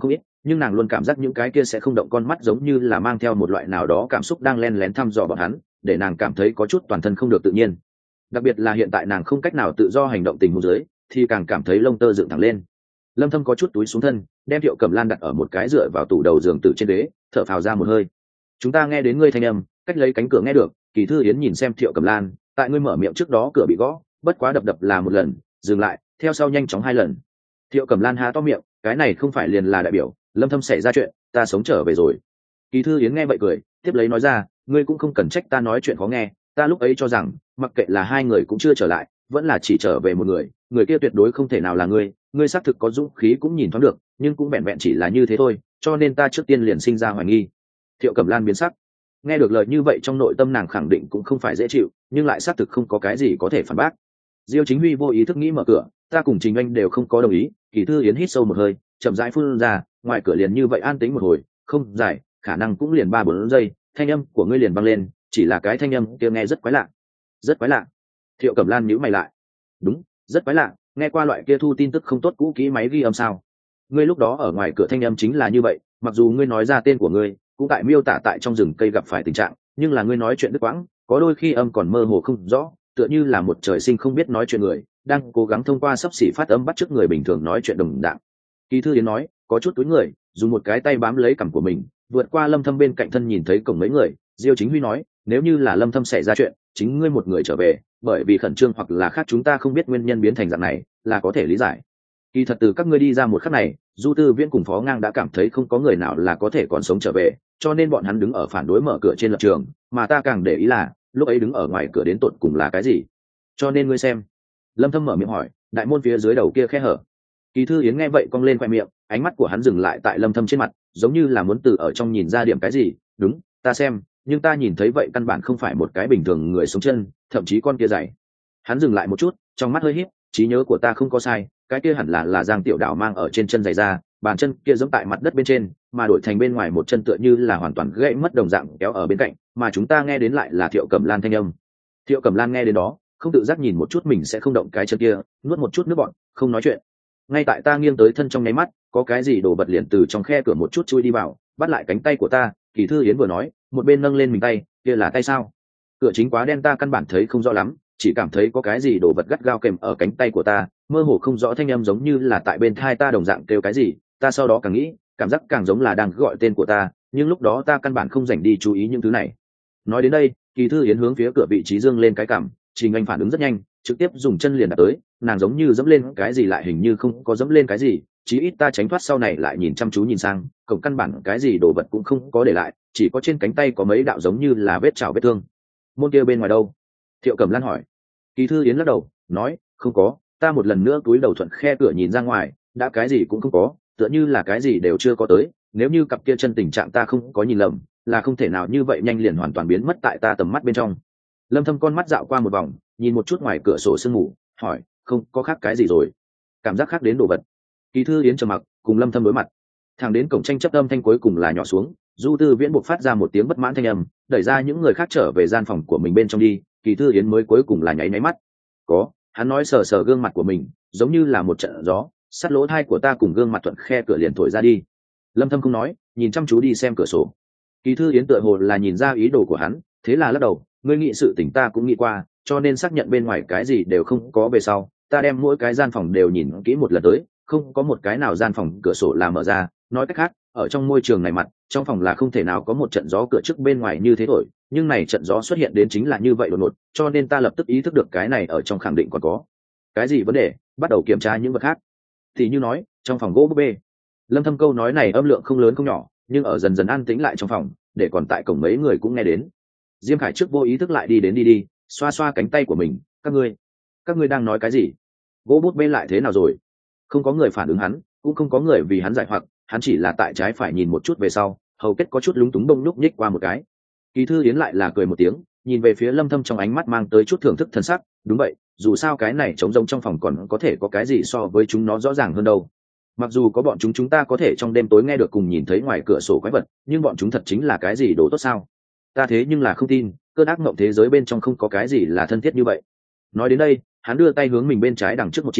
nhưng nàng luôn cảm giác những cái kia sẽ không động con mắt giống như là mang theo một loại nào đó cảm xúc đang len lén thăm dò bọn hắn, để nàng cảm thấy có chút toàn thân không được tự nhiên. Đặc biệt là hiện tại nàng không cách nào tự do hành động tình huống dưới, thì càng cảm thấy lông tơ dựng thẳng lên. Lâm Thâm có chút túi xuống thân, đem Thiệu Cẩm Lan đặt ở một cái dựa vào tủ đầu giường tử trên đế, thở phào ra một hơi. Chúng ta nghe đến ngươi thanh âm, cách lấy cánh cửa nghe được. Kỳ Thư Yến nhìn xem Thiệu Cẩm Lan, tại ngươi mở miệng trước đó cửa bị gõ, bất quá đập là một lần, dừng lại, theo sau nhanh chóng 2 lần. Thiệu Cẩm Lan há to miệng, cái này không phải liền là đại biểu Lâm Thâm xảy ra chuyện, ta sống trở về rồi. Kỳ Thư Yến nghe vậy cười, tiếp lấy nói ra, ngươi cũng không cần trách ta nói chuyện khó nghe, ta lúc ấy cho rằng mặc kệ là hai người cũng chưa trở lại, vẫn là chỉ trở về một người, người kia tuyệt đối không thể nào là ngươi xác thực có dũng khí cũng nhìn thoáng được, nhưng cũng vẹn vẹn chỉ là như thế thôi, cho nên ta trước tiên liền sinh ra hoài nghi. Thiệu Cẩm Lan biến sắc, nghe được lời như vậy trong nội tâm nàng khẳng định cũng không phải dễ chịu, nhưng lại xác thực không có cái gì có thể phản bác. Diêu Chính Huy vô ý thức nghĩ mở cửa, ta cùng Trình Anh đều không có đồng ý. Kỳ Thư Yến hít sâu một hơi, chậm rãi phun ra, ngoài cửa liền như vậy an tĩnh một hồi, không dài, khả năng cũng liền 3-4 giây, thanh âm của ngươi liền vang lên, chỉ là cái thanh âm kia nghe rất quái lạ. Rất quái lạ. Thiệu Cẩm Lan nhíu mày lại. Đúng, rất quái lạ, nghe qua loại kia thu tin tức không tốt cũ kỹ máy ghi âm sao? Ngươi lúc đó ở ngoài cửa thanh âm chính là như vậy, mặc dù ngươi nói ra tên của ngươi, cũng tại miêu tả tại trong rừng cây gặp phải tình trạng, nhưng là ngươi nói chuyện đứt quãng, có đôi khi âm còn mơ hồ không rõ, tựa như là một trời sinh không biết nói chuyện người đang cố gắng thông qua sắp xỉ phát âm bắt chước người bình thường nói chuyện đồng dạng. Kỳ Thư Yến nói, có chút túi người, dùng một cái tay bám lấy cằm của mình, vượt qua Lâm Thâm bên cạnh thân nhìn thấy cổng mấy người. Diêu Chính Huy nói, nếu như là Lâm Thâm xảy ra chuyện, chính ngươi một người trở về, bởi vì khẩn trương hoặc là khác chúng ta không biết nguyên nhân biến thành dạng này, là có thể lý giải. Kỳ thật từ các ngươi đi ra một khắc này, Du Tư Viễn cùng Phó Ngang đã cảm thấy không có người nào là có thể còn sống trở về, cho nên bọn hắn đứng ở phản đối mở cửa trên lập trường, mà ta càng để ý là lúc ấy đứng ở ngoài cửa đến tột cùng là cái gì. Cho nên ngươi xem. Lâm Thâm mở miệng hỏi, đại môn phía dưới đầu kia khe hở. Kỳ Thư Yến nghe vậy cong lên khoe miệng, ánh mắt của hắn dừng lại tại Lâm Thâm trên mặt, giống như là muốn từ ở trong nhìn ra điểm cái gì. Đúng, ta xem, nhưng ta nhìn thấy vậy căn bản không phải một cái bình thường người sống chân, thậm chí con kia dày. Hắn dừng lại một chút, trong mắt hơi híp, trí nhớ của ta không có sai, cái kia hẳn là Giang Tiểu Đảo mang ở trên chân giày ra, bàn chân kia giẫm tại mặt đất bên trên, mà đổi thành bên ngoài một chân tựa như là hoàn toàn gãy mất đồng dạng kéo ở bên cạnh, mà chúng ta nghe đến lại là Thiệu Cẩm Lan thanh âm. Thiệu Cẩm Lan nghe đến đó, không tự giác nhìn một chút mình sẽ không động cái chân kia, nuốt một chút nước bọt, không nói chuyện. Ngay tại ta nghiêng tới thân trong nháy mắt, có cái gì đổ bật liền từ trong khe cửa một chút chui đi vào, bắt lại cánh tay của ta. Kỳ Thư Yến vừa nói, một bên nâng lên mình tay, kia là tay sao? Cửa chính quá đen ta căn bản thấy không rõ lắm, chỉ cảm thấy có cái gì đổ vật gắt gao kèm ở cánh tay của ta, mơ hồ không rõ thanh âm giống như là tại bên tai ta đồng dạng kêu cái gì. Ta sau đó càng nghĩ, cảm giác càng giống là đang gọi tên của ta, nhưng lúc đó ta căn bản không dành đi chú ý những thứ này. Nói đến đây, Kỳ Thư Yến hướng phía cửa vị trí dương lên cái cằm, Trình Anh phản ứng rất nhanh, trực tiếp dùng chân liền đạp tới, nàng giống như dẫm lên cái gì lại hình như không có dẫm lên cái gì, chí ít ta tránh thoát sau này lại nhìn chăm chú nhìn sang, cổng căn bản cái gì đồ vật cũng không có để lại, chỉ có trên cánh tay có mấy đạo giống như là vết chảo vết thương. Môn kia bên ngoài đâu? Thiệu Cẩm Lan hỏi. Kỳ Thư Yến lắc đầu, nói, không có. Ta một lần nữa cúi đầu thuận khe cửa nhìn ra ngoài, đã cái gì cũng không có, tựa như là cái gì đều chưa có tới. Nếu như cặp kia chân tình trạng ta không có nhìn lầm, là không thể nào như vậy nhanh liền hoàn toàn biến mất tại ta tầm mắt bên trong. Lâm Thâm con mắt dạo qua một vòng, nhìn một chút ngoài cửa sổ sương mù, hỏi, không có khác cái gì rồi? Cảm giác khác đến đồ vật. Kỳ Thư Yến trầm mặc, cùng Lâm Thâm đối mặt. Thẳng đến cổng tranh chấp âm thanh cuối cùng là nhỏ xuống, Du Tư Viễn buộc phát ra một tiếng bất mãn thanh âm, đẩy ra những người khác trở về gian phòng của mình bên trong đi. Kỳ Thư Yến mới cuối cùng là nháy mắt. Có, hắn nói sờ sờ gương mặt của mình, giống như là một trận gió, sát lỗ thai của ta cùng gương mặt thuận khe cửa liền thổi ra đi. Lâm Thâm không nói, nhìn chăm chú đi xem cửa sổ. Kỳ Thư Yến tựa hồ là nhìn ra ý đồ của hắn, thế là lắc đầu, ngươi nghĩ sự tình ta cũng nghĩ qua, cho nên xác nhận bên ngoài cái gì đều không có về sau, ta đem mỗi cái gian phòng đều nhìn kỹ một lần tới, không có một cái nào gian phòng cửa sổ là mở ra. Nói cách khác, ở trong môi trường này mặt, trong phòng là không thể nào có một trận gió cửa trước bên ngoài như thế thổi, nhưng này trận gió xuất hiện đến chính là như vậy đột ngột, cho nên ta lập tức ý thức được cái này ở trong khẳng định còn có cái gì vấn đề, bắt đầu kiểm tra những vật khác. Thì như nói, trong phòng gỗ búp bê. Lâm Thâm câu nói này âm lượng không lớn không nhỏ, nhưng ở dần dần an tĩnh lại trong phòng, để còn tại cổng mấy người cũng nghe đến. Diêm Khải trước vô ý thức lại đi đến đi, xoa xoa cánh tay của mình, các ngươi đang nói cái gì? Gỗ bút bê lại thế nào rồi? Không có người phản ứng hắn, cũng không có người vì hắn giải hoặc, hắn chỉ là tại trái phải nhìn một chút về sau, hầu kết có chút lúng túng bông lúc nhích qua một cái. Kỳ Thư Yến lại là cười một tiếng, nhìn về phía Lâm Thâm trong ánh mắt mang tới chút thưởng thức thân sắc, đúng vậy, dù sao cái này trống rỗng trong phòng còn có thể có cái gì so với chúng nó rõ ràng hơn đâu. Mặc dù có bọn chúng ta có thể trong đêm tối nghe được cùng nhìn thấy ngoài cửa sổ quái vật, nhưng bọn chúng thật chính là cái gì đồ tốt sao? Ta thế nhưng là không tin, cơn ác mộng thế giới bên trong không có cái gì là thân thiết như vậy. Nói đến đây, hắn đưa tay hướng mình bên trái đằng trước một chỉ,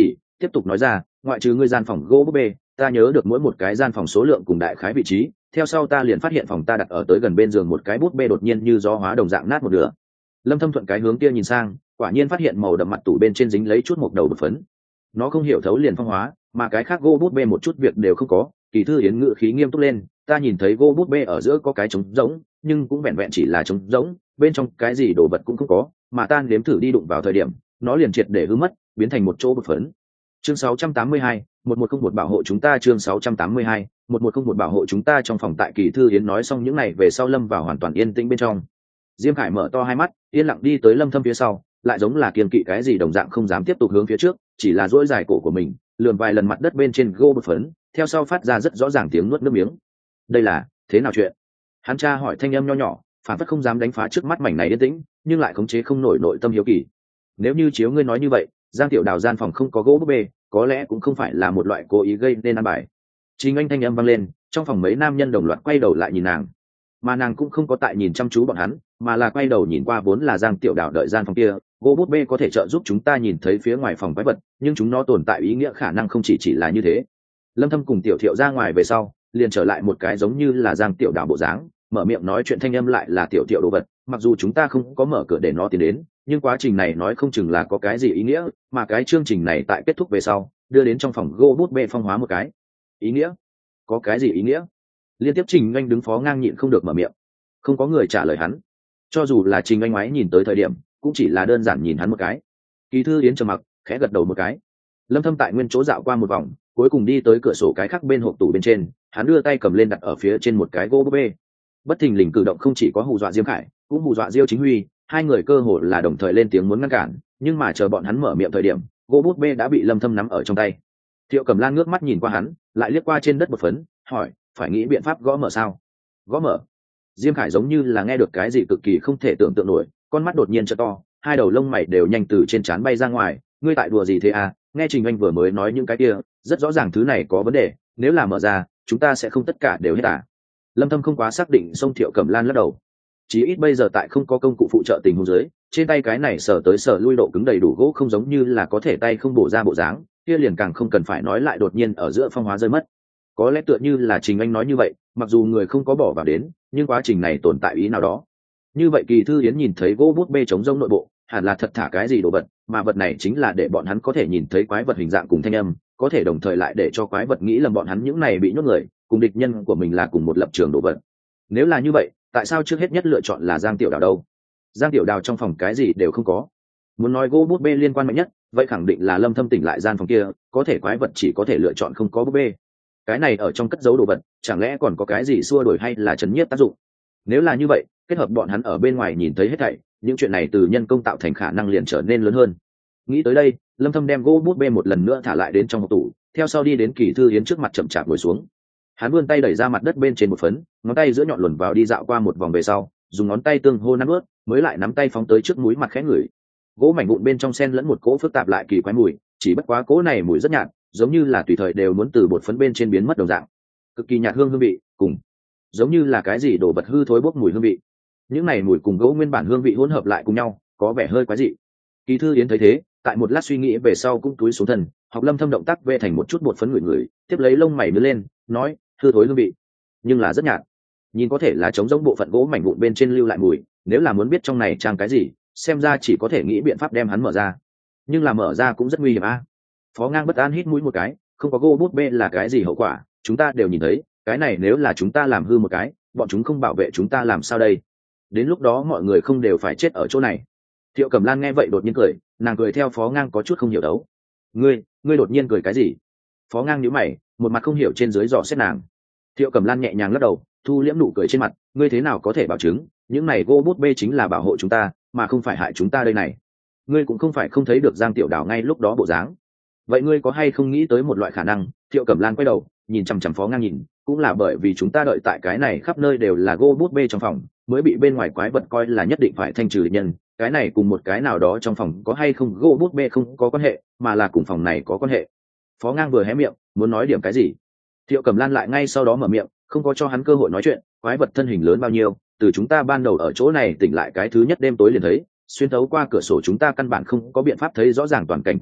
tiếp tục nói ra, ngoại trừ ngươi gian phòng gỗ búp bê, ta nhớ được mỗi một cái gian phòng số lượng cùng đại khái vị trí, theo sau ta liền phát hiện phòng ta đặt ở tới gần bên giường một cái búp bê đột nhiên như gió hóa đồng dạng nát một nửa. Lâm Thâm thuận cái hướng kia nhìn sang, quả nhiên phát hiện màu đậm mặt tủ bên trên dính lấy chút một đầu bột phấn. Nó không hiểu thấu liền phong hóa, mà cái khác gỗ búp bê một chút việc đều không có. Kỳ thư yến ngữ khí nghiêm túc lên, ta nhìn thấy gỗ búp bê ở giữa có cái trống rỗng, nhưng cũng vẹn vẹn chỉ là trống rỗng, bên trong cái gì đồ vật cũng không có, mà ta nếm thử đi đụng vào thời điểm, nó liền triệt để hư mất, biến thành một chỗ bột phấn. Chương 682, 1101 bảo hộ chúng ta. Chương 682, 1101 bảo hộ chúng ta. Trong phòng tại Kỳ thư yến nói xong những này về sau lâm vào hoàn toàn yên tĩnh bên trong. Diêm Khải mở to hai mắt, yên lặng đi tới Lâm Thâm phía sau, lại giống là kiêng kỵ cái gì đồng dạng không dám tiếp tục hướng phía trước, chỉ là duỗi dài cổ của mình, lườm vài lần mặt đất bên trên gỗ bột phấn, theo sau phát ra rất rõ ràng tiếng nuốt nước miếng. Đây là thế nào chuyện? Hắn tra hỏi thanh âm nho nhỏ, phản phất không dám đánh phá trước mắt mảnh này yên tĩnh, nhưng lại khống chế không nổi nội tâm hiếu kỳ. Nếu như chiếu ngươi nói như vậy, Giang Tiểu Đào gian phòng không có gỗ búp bê, có lẽ cũng không phải là một loại cố ý gây nên ăn bài. Trình Anh thanh âm vang lên, trong phòng mấy nam nhân đồng loạt quay đầu lại nhìn nàng, mà nàng cũng không có tại nhìn chăm chú bọn hắn, mà là quay đầu nhìn qua vốn là Giang Tiểu Đào đợi gian phòng kia. Gỗ búp bê có thể trợ giúp chúng ta nhìn thấy phía ngoài phòng quái vật, nhưng chúng nó tồn tại ý nghĩa khả năng không chỉ là như thế. Lâm Thâm cùng Tiểu Thiệu ra ngoài về sau, liền trở lại một cái giống như là Giang Tiểu Đào bộ dáng, mở miệng nói chuyện thanh âm lại là Tiểu Thiệu đồ vật, mặc dù chúng ta không có mở cửa để nó tiến đến, nhưng quá trình này nói không chừng là có cái gì ý nghĩa, mà cái chương trình này tại kết thúc về sau, đưa đến trong phòng gỗ búp bê phong hóa một cái. Ý nghĩa? Có cái gì ý nghĩa? Liên tiếp Trình Anh đứng phó ngang nhịn không được mở miệng. Không có người trả lời hắn. Cho dù là Trình Anh ngoái nhìn tới thời điểm, cũng chỉ là đơn giản nhìn hắn một cái. Kỳ thư yến trầm mặc, khẽ gật đầu một cái. Lâm Thâm tại nguyên chỗ dạo qua một vòng, cuối cùng đi tới cửa sổ cái khác bên hộp tủ bên trên, hắn đưa tay cầm lên đặt ở phía trên một cái gỗ búp bê. Bất thình lình cử động không chỉ có hù dọa Diêm Khải, cũng hù dọa Diêu Chính Huy, hai người cơ hồ là đồng thời lên tiếng muốn ngăn cản, nhưng mà chờ bọn hắn mở miệng thời điểm, gỗ búp bê đã bị Lâm Thâm nắm ở trong tay. Thiệu Cẩm Lan ngước mắt nhìn qua hắn, lại liếc qua trên đất bột phấn, hỏi, phải nghĩ biện pháp gõ mở sao? Gõ mở? Diêm Khải giống như là nghe được cái gì cực kỳ không thể tưởng tượng nổi, con mắt đột nhiên trợ to, hai đầu lông mày đều nhanh từ trên trán bay ra ngoài. Ngươi tại đùa gì thế à? Nghe Trình Anh vừa mới nói những cái kia, rất rõ ràng thứ này có vấn đề, nếu là mở ra, chúng ta sẽ không tất cả đều hết à? Lâm Thâm không quá xác định, xông Thiệu Cẩm Lan lắc đầu. Chí ít bây giờ tại không có công cụ phụ trợ tình huống dưới, trên tay cái này sờ tới sờ lui độ cứng đầy đủ gỗ không giống như là có thể tay không bổ ra bộ dáng, kia liền càng không cần phải nói lại đột nhiên ở giữa phong hóa rơi mất. Có lẽ tựa như là Trình Anh nói như vậy, mặc dù người không có bỏ vào đến, nhưng quá trình này tồn tại ý nào đó. Như vậy Kỳ thư yến nhìn thấy gỗ bút bê chống rông nội bộ, hẳn là thật thả cái gì đồ vật, mà vật này chính là để bọn hắn có thể nhìn thấy quái vật hình dạng cùng thanh âm, có thể đồng thời lại để cho quái vật nghĩ lầm bọn hắn những này bị nhốt người, cùng địch nhân của mình là cùng một lập trường đồ vật. Nếu là như vậy, tại sao trước hết nhất lựa chọn là Giang Tiểu Đào đâu? Giang Tiểu Đào trong phòng cái gì đều không có. Muốn nói gỗ bút bê liên quan mạnh nhất, vậy khẳng định là Lâm Thâm tỉnh lại gian phòng kia, có thể quái vật chỉ có thể lựa chọn không có bút bê. Cái này ở trong cất giấu đồ vật, chẳng lẽ còn có cái gì xua đuổi hay là chấn nhiếp tác dụng? Nếu là như vậy, kết hợp bọn hắn ở bên ngoài nhìn thấy hết thảy, những chuyện này từ nhân công tạo thành khả năng liền trở nên lớn hơn. Nghĩ tới đây, Lâm Thâm đem gỗ bút bê một lần nữa thả lại đến trong hộp tủ, theo sau đi đến Kỳ thư yến trước mặt chậm chạp ngồi xuống. Hắn vươn tay đẩy ra mặt đất bên trên một phấn, ngón tay giữa nhọn luồn vào đi dạo qua một vòng về sau, dùng ngón tay tương hô nắn ướt, mới lại nắm tay phóng tới trước mũi mặt khẽ ngửi. Gỗ mảnh vụn bên trong xen lẫn một cỗ phức tạp lại kỳ quái mùi, chỉ bất quá cỗ này mùi rất nhạt, giống như là tùy thời đều muốn từ bột phấn bên trên biến mất đồng dạng, cực kỳ nhạt hương vị, cùng giống như là cái gì đổ vật hư thối bốc mùi hương vị. Những này mùi cùng gỗ nguyên bản hương vị hỗn hợp lại cùng nhau, có vẻ hơi quái dị. Kỳ thư yến thấy thế, tại một lát suy nghĩ về sau cũng túi xuống thân, học Lâm Thâm động tác vẽ thành một chút bột phấn ngửi, tiếp lấy lông mày nhướng lên, nói, hư thối hương vị, nhưng là rất nhạt, nhìn có thể là chống giống bộ phận gỗ mảnh vụn bên trên lưu lại mùi, nếu là muốn biết trong này trang cái gì, xem ra chỉ có thể nghĩ biện pháp đem hắn mở ra, nhưng là mở ra cũng rất nguy hiểm a. Phó Ngang bất an hít mũi một cái, không có gỗ bút bê là cái gì hậu quả, chúng ta đều nhìn thấy, cái này nếu là chúng ta làm hư một cái, bọn chúng không bảo vệ chúng ta làm sao đây? Đến lúc đó mọi người không đều phải chết ở chỗ này. Thiệu Cẩm Lan nghe vậy đột nhiên cười, nàng cười theo Phó Ngang có chút không hiểu đấu. Ngươi đột nhiên cười cái gì? Phó Ngang nhíu mày, một mặt không hiểu trên dưới dò xét nàng. Thiệu Cẩm Lan nhẹ nhàng lắc đầu, thu liễm nụ cười trên mặt, ngươi thế nào có thể bảo chứng, những này gỗ bút bê chính là bảo hộ chúng ta, mà không phải hại chúng ta đây này. Ngươi cũng không phải không thấy được Giang Tiểu Đào ngay lúc đó bộ dáng. Vậy ngươi có hay không nghĩ tới một loại khả năng? Thiệu Cẩm Lan quay đầu, nhìn chằm chằm Phó Ngang nhìn, cũng là bởi vì chúng ta đợi tại cái này khắp nơi đều là gỗ bút bê trong phòng, mới bị bên ngoài quái vật coi là nhất định phải thanh trừ địch nhân. Cái này cùng một cái nào đó trong phòng có hay không gỗ bút bê không có quan hệ, mà là cùng phòng này có quan hệ. Phó Ngang vừa hé miệng, muốn nói điểm cái gì, Thiệu Cẩm Lan lại ngay sau đó mở miệng, không có cho hắn cơ hội nói chuyện. Quái vật thân hình lớn bao nhiêu, từ chúng ta ban đầu ở chỗ này tỉnh lại cái thứ nhất đêm tối liền thấy, xuyên thấu qua cửa sổ chúng ta căn bản không có biện pháp thấy rõ ràng toàn cảnh của nó,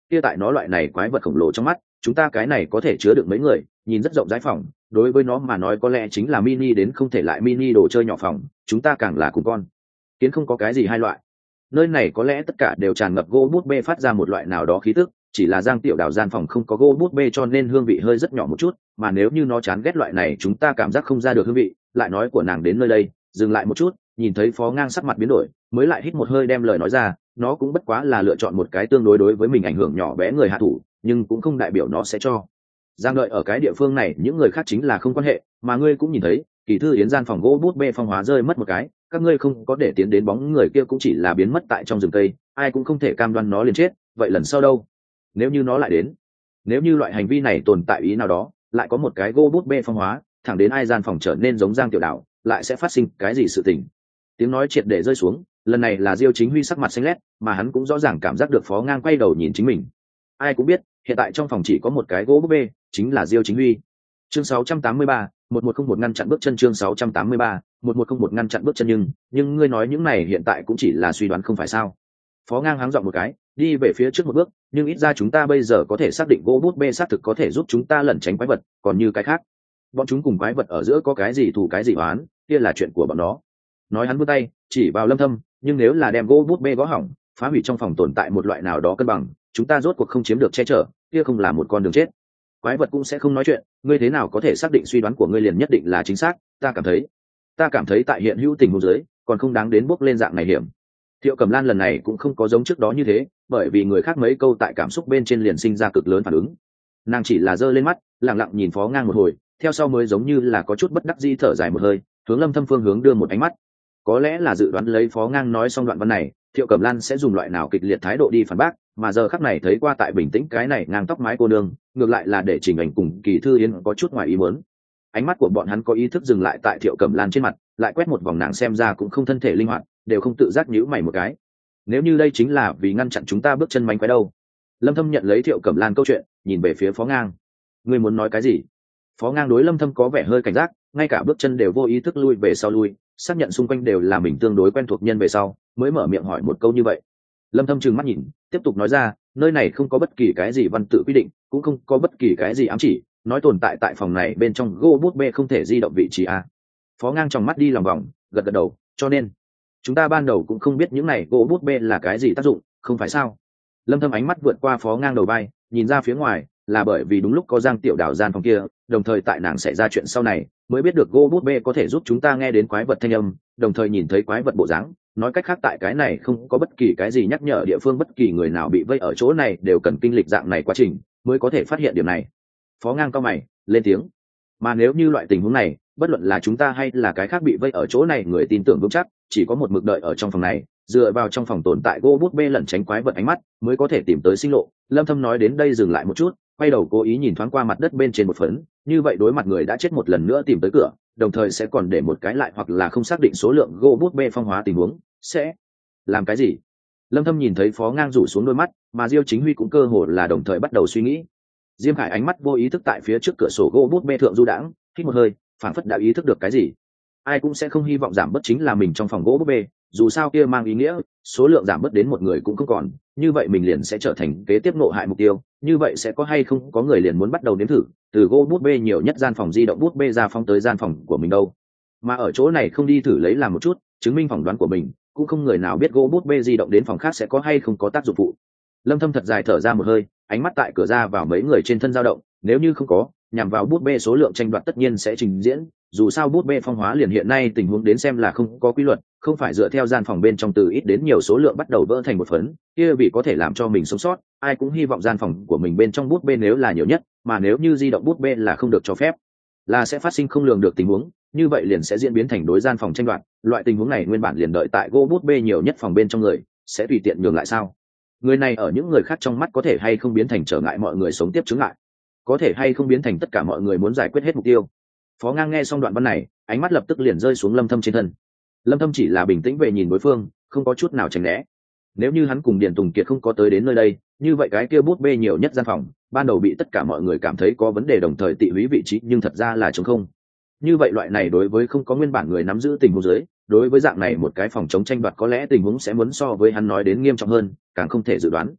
kia tại nó loại này quái vật khổng lồ trong mắt chúng ta cái này có thể chứa được mấy người, nhìn rất rộng rãi phòng, đối với nó mà nói có lẽ chính là mini đến không thể lại mini đồ chơi nhỏ phòng, chúng ta càng là cùng con kiến không có cái gì hai loại. Nơi này có lẽ tất cả đều tràn ngập gỗ bút bê phát ra một loại nào đó khí tức, chỉ là Giang Tiểu Đào gian phòng không có gỗ bút bê cho nên hương vị hơi rất nhỏ một chút, mà nếu như nó chán ghét loại này chúng ta cảm giác không ra được hương vị. Lại nói của nàng đến nơi đây dừng lại một chút, nhìn thấy Phó Ngang sắc mặt biến đổi, mới lại hít một hơi đem lời nói ra, nó cũng bất quá là lựa chọn một cái tương đối đối với mình ảnh hưởng nhỏ bé người hạ thủ, nhưng cũng không đại biểu nó sẽ cho Giang đợi ở cái địa phương này những người khác chính là không quan hệ, mà ngươi cũng nhìn thấy Kỳ Thư Yến gian phòng gỗ bút bê phong hóa rơi mất một cái, các ngươi không có để tiến đến bóng người kia cũng chỉ là biến mất tại trong rừng cây, ai cũng không thể cam đoan nó liền chết. Vậy lần sau đâu, nếu như nó lại đến, nếu như loại hành vi này tồn tại ý nào đó, lại có một cái gỗ bút bê phong hóa thẳng đến ai gian phòng trở nên giống Giang Tiểu Đào, lại sẽ phát sinh cái gì sự tình? Tiếng nói triệt để rơi xuống, lần này là Diêu Chính Huy sắc mặt xanh lét, mà hắn cũng rõ ràng cảm giác được Phó Ngang quay đầu nhìn chính mình. Ai cũng biết hiện tại trong phòng chỉ có một cái gỗ bút bê, chính là Diêu Chính Huy. Chương 683, 1101 ngăn chặn bước chân. Chương 683, 1101 ngăn chặn bước chân. Nhưng ngươi nói những này hiện tại cũng chỉ là suy đoán không phải sao? Phó Ngang háng giọng một cái, đi về phía trước một bước, nhưng ít ra chúng ta bây giờ có thể xác định gỗ bút bê xác thực có thể giúp chúng ta lẩn tránh quái vật, còn như cái khác, bọn chúng cùng quái vật ở giữa có cái gì thù cái gì oán, kia là chuyện của bọn nó. Nói hắn vươn tay chỉ vào Lâm Thâm, nhưng nếu là đem gỗ bút bê gõ hỏng, phá hủy trong phòng tồn tại một loại nào đó cân bằng, chúng ta rốt cuộc không chiếm được che chở, kia không là một con đường chết. Quái vật cũng sẽ không nói chuyện, ngươi thế nào có thể xác định suy đoán của ngươi liền nhất định là chính xác? Ta cảm thấy tại hiện hữu tình huống dưới còn không đáng đến bước lên dạng này hiểm. Thiệu Cẩm Lan lần này cũng không có giống trước đó như thế, bởi vì người khác mấy câu tại cảm xúc bên trên liền sinh ra cực lớn phản ứng. Nàng chỉ là giơ lên mắt, lặng lặng nhìn Phó Ngang một hồi, theo sau mới giống như là có chút bất đắc dĩ thở dài một hơi, hướng Lâm Thâm phương hướng đưa một ánh mắt. Có lẽ là dự đoán lấy Phó Ngang nói xong đoạn văn này, Thiệu Cẩm Lan sẽ dùng loại nào kịch liệt thái độ đi phản bác, mà giờ khắc này thấy qua tại bình tĩnh cái này ngang tóc mái cô nương, ngược lại là để Trình Ảnh cùng Kỳ Thư Yến có chút ngoài ý muốn. Ánh mắt của bọn hắn có ý thức dừng lại tại Thiệu Cẩm Lan trên mặt, lại quét một vòng nàng xem ra cũng không thân thể linh hoạt, đều không tự giác nhíu mày một cái. Nếu như đây chính là vì ngăn chặn chúng ta bước chân mánh quái đâu? Lâm Thâm nhận lấy Thiệu Cẩm Lan câu chuyện, nhìn về phía Phó Ngang. Ngươi muốn nói cái gì? Phó Ngang đối Lâm Thâm có vẻ hơi cảnh giác, ngay cả bước chân đều vô ý thức lui về sau lui, xác nhận xung quanh đều là mình tương đối quen thuộc nhân về sau, mới mở miệng hỏi một câu như vậy. Lâm Thâm trừng mắt nhìn, tiếp tục nói ra, nơi này không có bất kỳ cái gì văn tự quy định, cũng không có bất kỳ cái gì ám chỉ, nói tồn tại tại phòng này bên trong gỗ bút bê không thể di động vị trí a. Phó Ngang trong mắt đi lòng vòng, gật gật đầu, cho nên chúng ta ban đầu cũng không biết những này gỗ bút bê là cái gì tác dụng, không phải sao? Lâm Thâm ánh mắt vượt qua Phó Ngang đầu vai, nhìn ra phía ngoài, là bởi vì đúng lúc có Giang Tiểu Đào gian phòng kia, đồng thời tại nàng xảy ra chuyện sau này, mới biết được gỗ bút bê có thể giúp chúng ta nghe đến quái vật thanh âm, đồng thời nhìn thấy quái vật bộ dáng. Nói cách khác tại cái này không có bất kỳ cái gì nhắc nhở địa phương, bất kỳ người nào bị vây ở chỗ này đều cần kinh lịch dạng này quá trình mới có thể phát hiện điểm này. Phó Ngang cau mày lên tiếng, mà nếu như loại tình huống này, bất luận là chúng ta hay là cái khác bị vây ở chỗ này người tin tưởng vững chắc, chỉ có một mực đợi ở trong phòng này, dựa vào trong phòng tồn tại gỗ bút bê lẩn tránh quái vật ánh mắt mới có thể tìm tới sinh lộ. Lâm Thâm nói đến đây dừng lại một chút, quay đầu cố ý nhìn thoáng qua mặt đất bên trên một phấn, như vậy đối mặt người đã chết một lần nữa tìm tới cửa, đồng thời sẽ còn để một cái lại hoặc là không xác định số lượng gỗ bút bê phong hóa tình huống, sẽ làm cái gì? Lâm Thâm nhìn thấy Phó Ngang rủ xuống đôi mắt, mà Diêu Chính Huy cũng cơ hồ là đồng thời bắt đầu suy nghĩ. Diêm Khải ánh mắt vô ý thức tại phía trước cửa sổ gỗ bút bê thượng du đãng, hít một hơi, phảng phất đã ý thức được cái gì. Ai cũng sẽ không hy vọng giảm bớt chính là mình trong phòng gỗ bút bê, dù sao kia mang ý nghĩa số lượng giảm bớt đến một người cũng không còn, như vậy mình liền sẽ trở thành kế tiếp nộ hại mục tiêu. Như vậy sẽ có hay không có người liền muốn bắt đầu nếm thử từ gỗ bút bê nhiều nhất gian phòng di động bút bê ra phong tới gian phòng của mình đâu, mà ở chỗ này không đi thử lấy làm một chút chứng minh phỏng đoán của mình, cũng không người nào biết gỗ bút bê di động đến phòng khác sẽ có hay không có tác dụng phụ. Lâm Thâm thật dài thở ra một hơi, ánh mắt tại cửa ra vào mấy người trên thân dao động, nếu như không có, nhằm vào bút bê số lượng tranh đoạt tất nhiên sẽ trình diễn, dù sao bút bê phong hóa liền hiện nay tình huống đến xem là không có quy luật, không phải dựa theo gian phòng bên trong từ ít đến nhiều số lượng bắt đầu vỡ thành một phấn, kia vì có thể làm cho mình sống sót, ai cũng hy vọng gian phòng của mình bên trong bút bê nếu là nhiều nhất, mà nếu như di động bút bê là không được cho phép, là sẽ phát sinh không lường được tình huống, như vậy liền sẽ diễn biến thành đối gian phòng tranh đoạt. Loại tình huống này nguyên bản liền đợi tại gỗ bút bê nhiều nhất phòng bên trong người, sẽ tùy tiện nhường lại sao? Người này ở những người khác trong mắt có thể hay không biến thành trở ngại mọi người sống tiếp chướng ngại, có thể hay không biến thành tất cả mọi người muốn giải quyết hết mục tiêu. Phó Ngang nghe xong đoạn văn này, ánh mắt lập tức liền rơi xuống Lâm Thâm trên thân. Lâm Thâm chỉ là bình tĩnh về nhìn đối phương, không có chút nào tránh né. Nếu như hắn cùng Điền Tùng Kiệt không có tới đến nơi đây, như vậy cái kia bút bê nhiều nhất gian phòng ban đầu bị tất cả mọi người cảm thấy có vấn đề đồng thời tị húy vị trí, nhưng thật ra là trống không. Như vậy loại này đối với không có nguyên bản người nắm giữ tình huống dưới, đối với dạng này một cái phòng chống tranh đoạt có lẽ tình huống sẽ muốn so với hắn nói đến nghiêm trọng hơn, càng không thể dự đoán.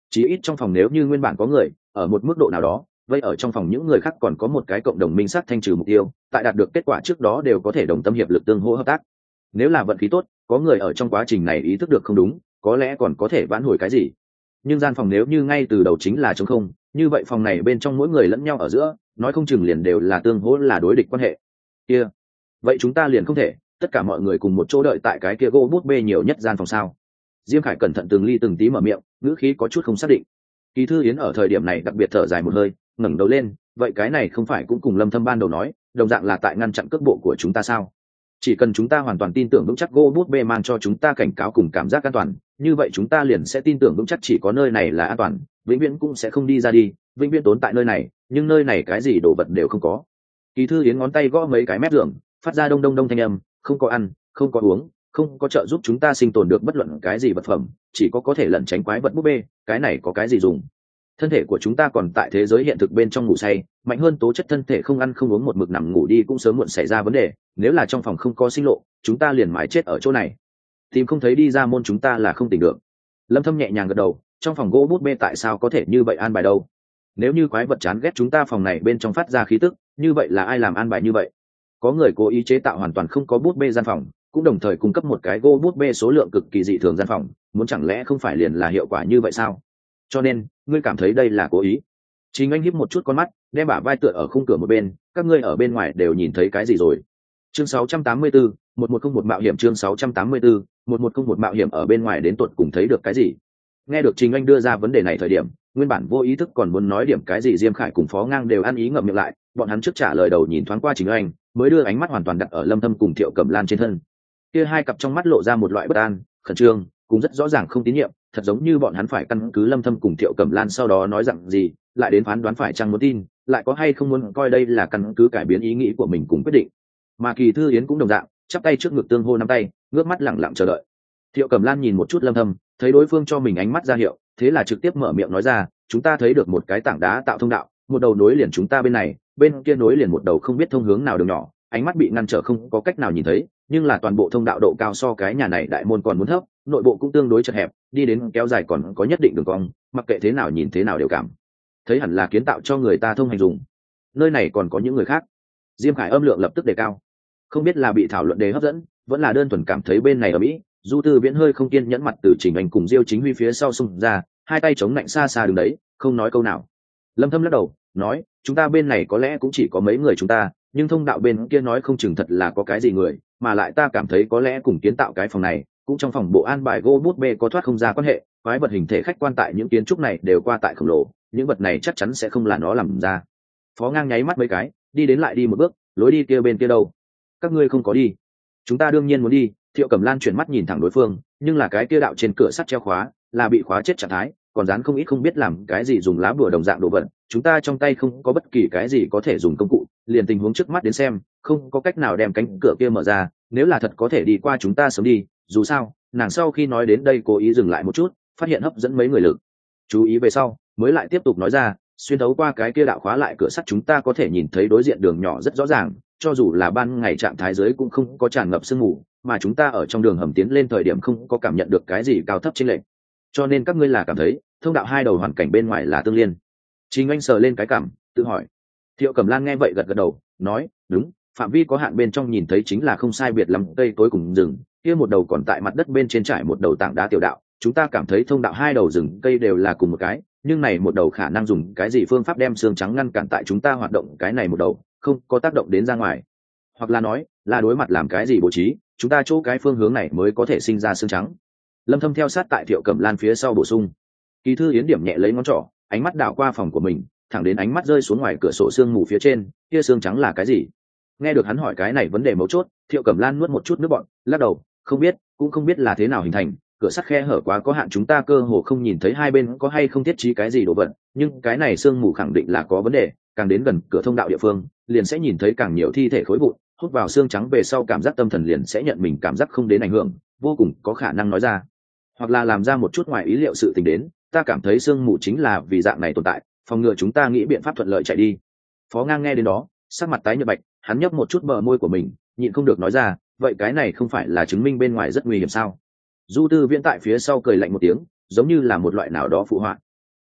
Chí ít trong phòng nếu như nguyên bản có người ở một mức độ nào đó, vậy ở trong phòng những người khác còn có một cái cộng đồng minh xác thanh trừ mục tiêu, tại đạt được kết quả trước đó đều có thể đồng tâm hiệp lực tương hỗ hợp tác. Nếu là vận khí tốt, có người ở trong quá trình này ý thức được không đúng, có lẽ còn có thể vãn hồi cái gì. Nhưng gian phòng nếu như ngay từ đầu chính là trống không, như vậy phòng này bên trong mỗi người lẫn nhau ở giữa, nói không chừng liền đều là tương hỗ, là đối địch quan hệ. Kia, vậy chúng ta liền không thể tất cả mọi người cùng một chỗ đợi tại cái kia gỗ bút bê nhiều nhất gian phòng sao? Diêm Khải cẩn thận từng ly từng tí mở miệng, ngữ khí có chút không xác định. Kỳ Thư Yến ở thời điểm này đặc biệt thở dài một hơi, ngẩng đầu lên, vậy cái này không phải cũng cùng Lâm Thâm ban đầu nói, đồng dạng là tại ngăn chặn cước bộ của chúng ta sao? Chỉ cần chúng ta hoàn toàn tin tưởng vững chắc gỗ bút bê mang cho chúng ta cảnh cáo cùng cảm giác an toàn, như vậy chúng ta liền sẽ tin tưởng vững chắc chỉ có nơi này là an toàn, vĩnh viễn cũng sẽ không đi ra đi, vĩnh viễn tốn tại nơi này, nhưng nơi này cái gì đồ vật đều không có. Kỳ Thư Yến ngón tay gõ mấy cái mép giường, phát ra đông đông đông thanh âm, không có ăn, không có uống, không có trợ giúp chúng ta sinh tồn được bất luận cái gì vật phẩm, chỉ có thể lẩn tránh quái vật búp bê, cái này có cái gì dùng? Thân thể của chúng ta còn tại thế giới hiện thực bên trong ngủ say, mạnh hơn tố chất thân thể không ăn không uống một mực nằm ngủ đi cũng sớm muộn xảy ra vấn đề, nếu là trong phòng không có sinh lộ, chúng ta liền mãi chết ở chỗ này. Tìm không thấy đi ra môn chúng ta là không tỉnh được. Lâm Thâm nhẹ nhàng gật đầu, trong phòng gỗ bút bê tại sao có thể như vậy an bài đâu? Nếu như quái vật chán ghét chúng ta phòng này bên trong phát ra khí tức, như vậy là ai làm an bài như vậy? Có người cố ý chế tạo hoàn toàn không có bút bê gian phòng, cũng đồng thời cung cấp một cái gỗ bút bê số lượng cực kỳ dị thường gian phòng, muốn chẳng lẽ không phải liền là hiệu quả như vậy sao? Cho nên ngươi cảm thấy đây là cố ý? Trình Anh híp một chút con mắt, đem bả vai tựa ở khung cửa một bên, các ngươi ở bên ngoài đều nhìn thấy cái gì rồi? Chương 684, 1101 mạo hiểm. Chương 684, 1101 mạo hiểm. Ở bên ngoài đến tuột cùng thấy được cái gì? Nghe được Trình Anh đưa ra vấn đề này thời điểm, nguyên bản vô ý thức còn muốn nói điểm cái gì, Diêm Khải cùng Phó Ngang đều ăn ý ngậm miệng lại, bọn hắn trước trả lời đầu nhìn thoáng qua Trình Anh, mới đưa ánh mắt hoàn toàn đặt ở Lâm Thâm cùng Thiệu Cẩm Lan trên thân. Kia hai cặp trong mắt lộ ra một loại bất an, khẩn trương, cũng rất rõ ràng không tín nhiệm, thật giống như bọn hắn phải căn cứ Lâm Thâm cùng Thiệu Cẩm Lan sau đó nói rằng gì, lại đến phán đoán phải chăng muốn tin, lại có hay không muốn coi đây là căn cứ cải biến ý nghĩ của mình cùng quyết định. Mà Kỳ Thư Yến cũng đồng dạng, chắp tay trước ngực tương hô nắm tay, ngước mắt lặng lặng chờ đợi. Thiệu Cẩm Lan nhìn một chút Lâm Thâm, thấy đối phương cho mình ánh mắt ra hiệu, thế là trực tiếp mở miệng nói ra, chúng ta thấy được một cái tảng đá tạo thông đạo, một đầu nối liền chúng ta bên này, bên kia nối liền một đầu không biết thông hướng nào đường nhỏ, ánh mắt bị ngăn trở không có cách nào nhìn thấy, nhưng là toàn bộ thông đạo độ cao so cái nhà này đại môn còn muốn thấp, nội bộ cũng tương đối chật hẹp, đi đến kéo dài còn có nhất định đường cong, mặc kệ thế nào nhìn thế nào đều cảm thấy hẳn là kiến tạo cho người ta thông hành dùng. Nơi này còn có những người khác. Diêm Khải âm lượng lập tức đề cao, không biết là bị thảo luận đề hấp dẫn, vẫn là đơn thuần cảm thấy bên này ở Mỹ. Du Tư Viễn hơi không kiên nhẫn mặt từ Trình Anh cùng Diêu Chính Huy phía sau xung ra, hai tay chống lạnh xa xa đứng đấy, không nói câu nào. Lâm Thâm lắc đầu, nói, chúng ta bên này có lẽ cũng chỉ có mấy người chúng ta, nhưng thông đạo bên kia nói không chừng thật là có cái gì người, mà lại ta cảm thấy có lẽ cùng kiến tạo cái phòng này, cũng trong phòng bộ an bài gỗ bút bê có thoát không ra quan hệ, quái vật hình thể khách quan tại những kiến trúc này đều qua tại khổng lồ, những vật này chắc chắn sẽ không là nó làm ra. Phó Ngang nháy mắt mấy cái, đi đến lại đi một bước, lối đi kia bên kia đâu? Các ngươi không có đi. Chúng ta đương nhiên muốn đi. Thiệu Cẩm Lan chuyển mắt nhìn thẳng đối phương, nhưng là cái kia đạo trên cửa sắt treo khóa, là bị khóa chết trạng thái, còn dán không ít không biết làm cái gì dùng lá bùa đồng dạng đồ vật, chúng ta trong tay không có bất kỳ cái gì có thể dùng công cụ, liền tình huống trước mắt đến xem, không có cách nào đem cánh cửa kia mở ra, nếu là thật có thể đi qua chúng ta sớm đi, dù sao, nàng sau khi nói đến đây cố ý dừng lại một chút, phát hiện hấp dẫn mấy người lực chú ý về sau, mới lại tiếp tục nói ra, xuyên thấu qua cái kia đạo khóa lại cửa sắt chúng ta có thể nhìn thấy đối diện đường nhỏ rất rõ ràng, cho dù là ban ngày trạng thái dưới cũng không có tràn ngập sương mù, mà chúng ta ở trong đường hầm tiến lên thời điểm không có cảm nhận được cái gì cao thấp chênh lệch. Cho nên các ngươi là cảm thấy thông đạo hai đầu hoàn cảnh bên ngoài là tương liên. Trình Anh sờ lên cái cảm, tự hỏi. Thiệu Cẩm Lan nghe vậy gật gật đầu, nói, đúng, phạm vi có hạn bên trong nhìn thấy chính là không sai biệt lắm cây tối cùng rừng, kia một đầu còn tại mặt đất bên trên trải một đầu tảng đá tiểu đạo, chúng ta cảm thấy thông đạo hai đầu rừng cây đều là cùng một cái, nhưng này một đầu khả năng dùng cái gì phương pháp đem xương trắng ngăn cản tại chúng ta hoạt động, cái này một đầu không có tác động đến ra ngoài, hoặc là nói là đối mặt làm cái gì bố trí, chúng ta chỗ cái phương hướng này mới có thể sinh ra xương trắng. Lâm Thâm theo sát tại Thiệu Cẩm Lan phía sau bổ sung. Kỳ Thư Yến điểm nhẹ lấy ngón trỏ, ánh mắt đảo qua phòng của mình, thẳng đến ánh mắt rơi xuống ngoài cửa sổ sương mù phía trên, kia xương trắng là cái gì? Nghe được hắn hỏi cái này vấn đề mấu chốt, Thiệu Cẩm Lan nuốt một chút nước bọt, lắc đầu, không biết, cũng không biết là thế nào hình thành, cửa sắt khe hở quá có hạn chúng ta cơ hồ không nhìn thấy hai bên có hay không thiết trí cái gì đồ vật, nhưng cái này sương mù khẳng định là có vấn đề, càng đến gần cửa thông đạo địa phương, liền sẽ nhìn thấy càng nhiều thi thể khối vụn, hút vào xương trắng về sau cảm giác tâm thần liền sẽ nhận mình cảm giác không đến ảnh hưởng, vô cùng có khả năng nói ra, hoặc là làm ra một chút ngoài ý liệu sự tình đến, ta cảm thấy sương mù chính là vì dạng này tồn tại, phòng ngừa chúng ta nghĩ biện pháp thuận lợi chạy đi. Phó Ngang nghe đến đó, sắc mặt tái nhợt bạch, hắn nhấp một chút bờ môi của mình, nhịn không được nói ra, vậy cái này không phải là chứng minh bên ngoài rất nguy hiểm sao? Du Tư Viễn tại phía sau cười lạnh một tiếng, giống như là một loại nào đó phụ họa.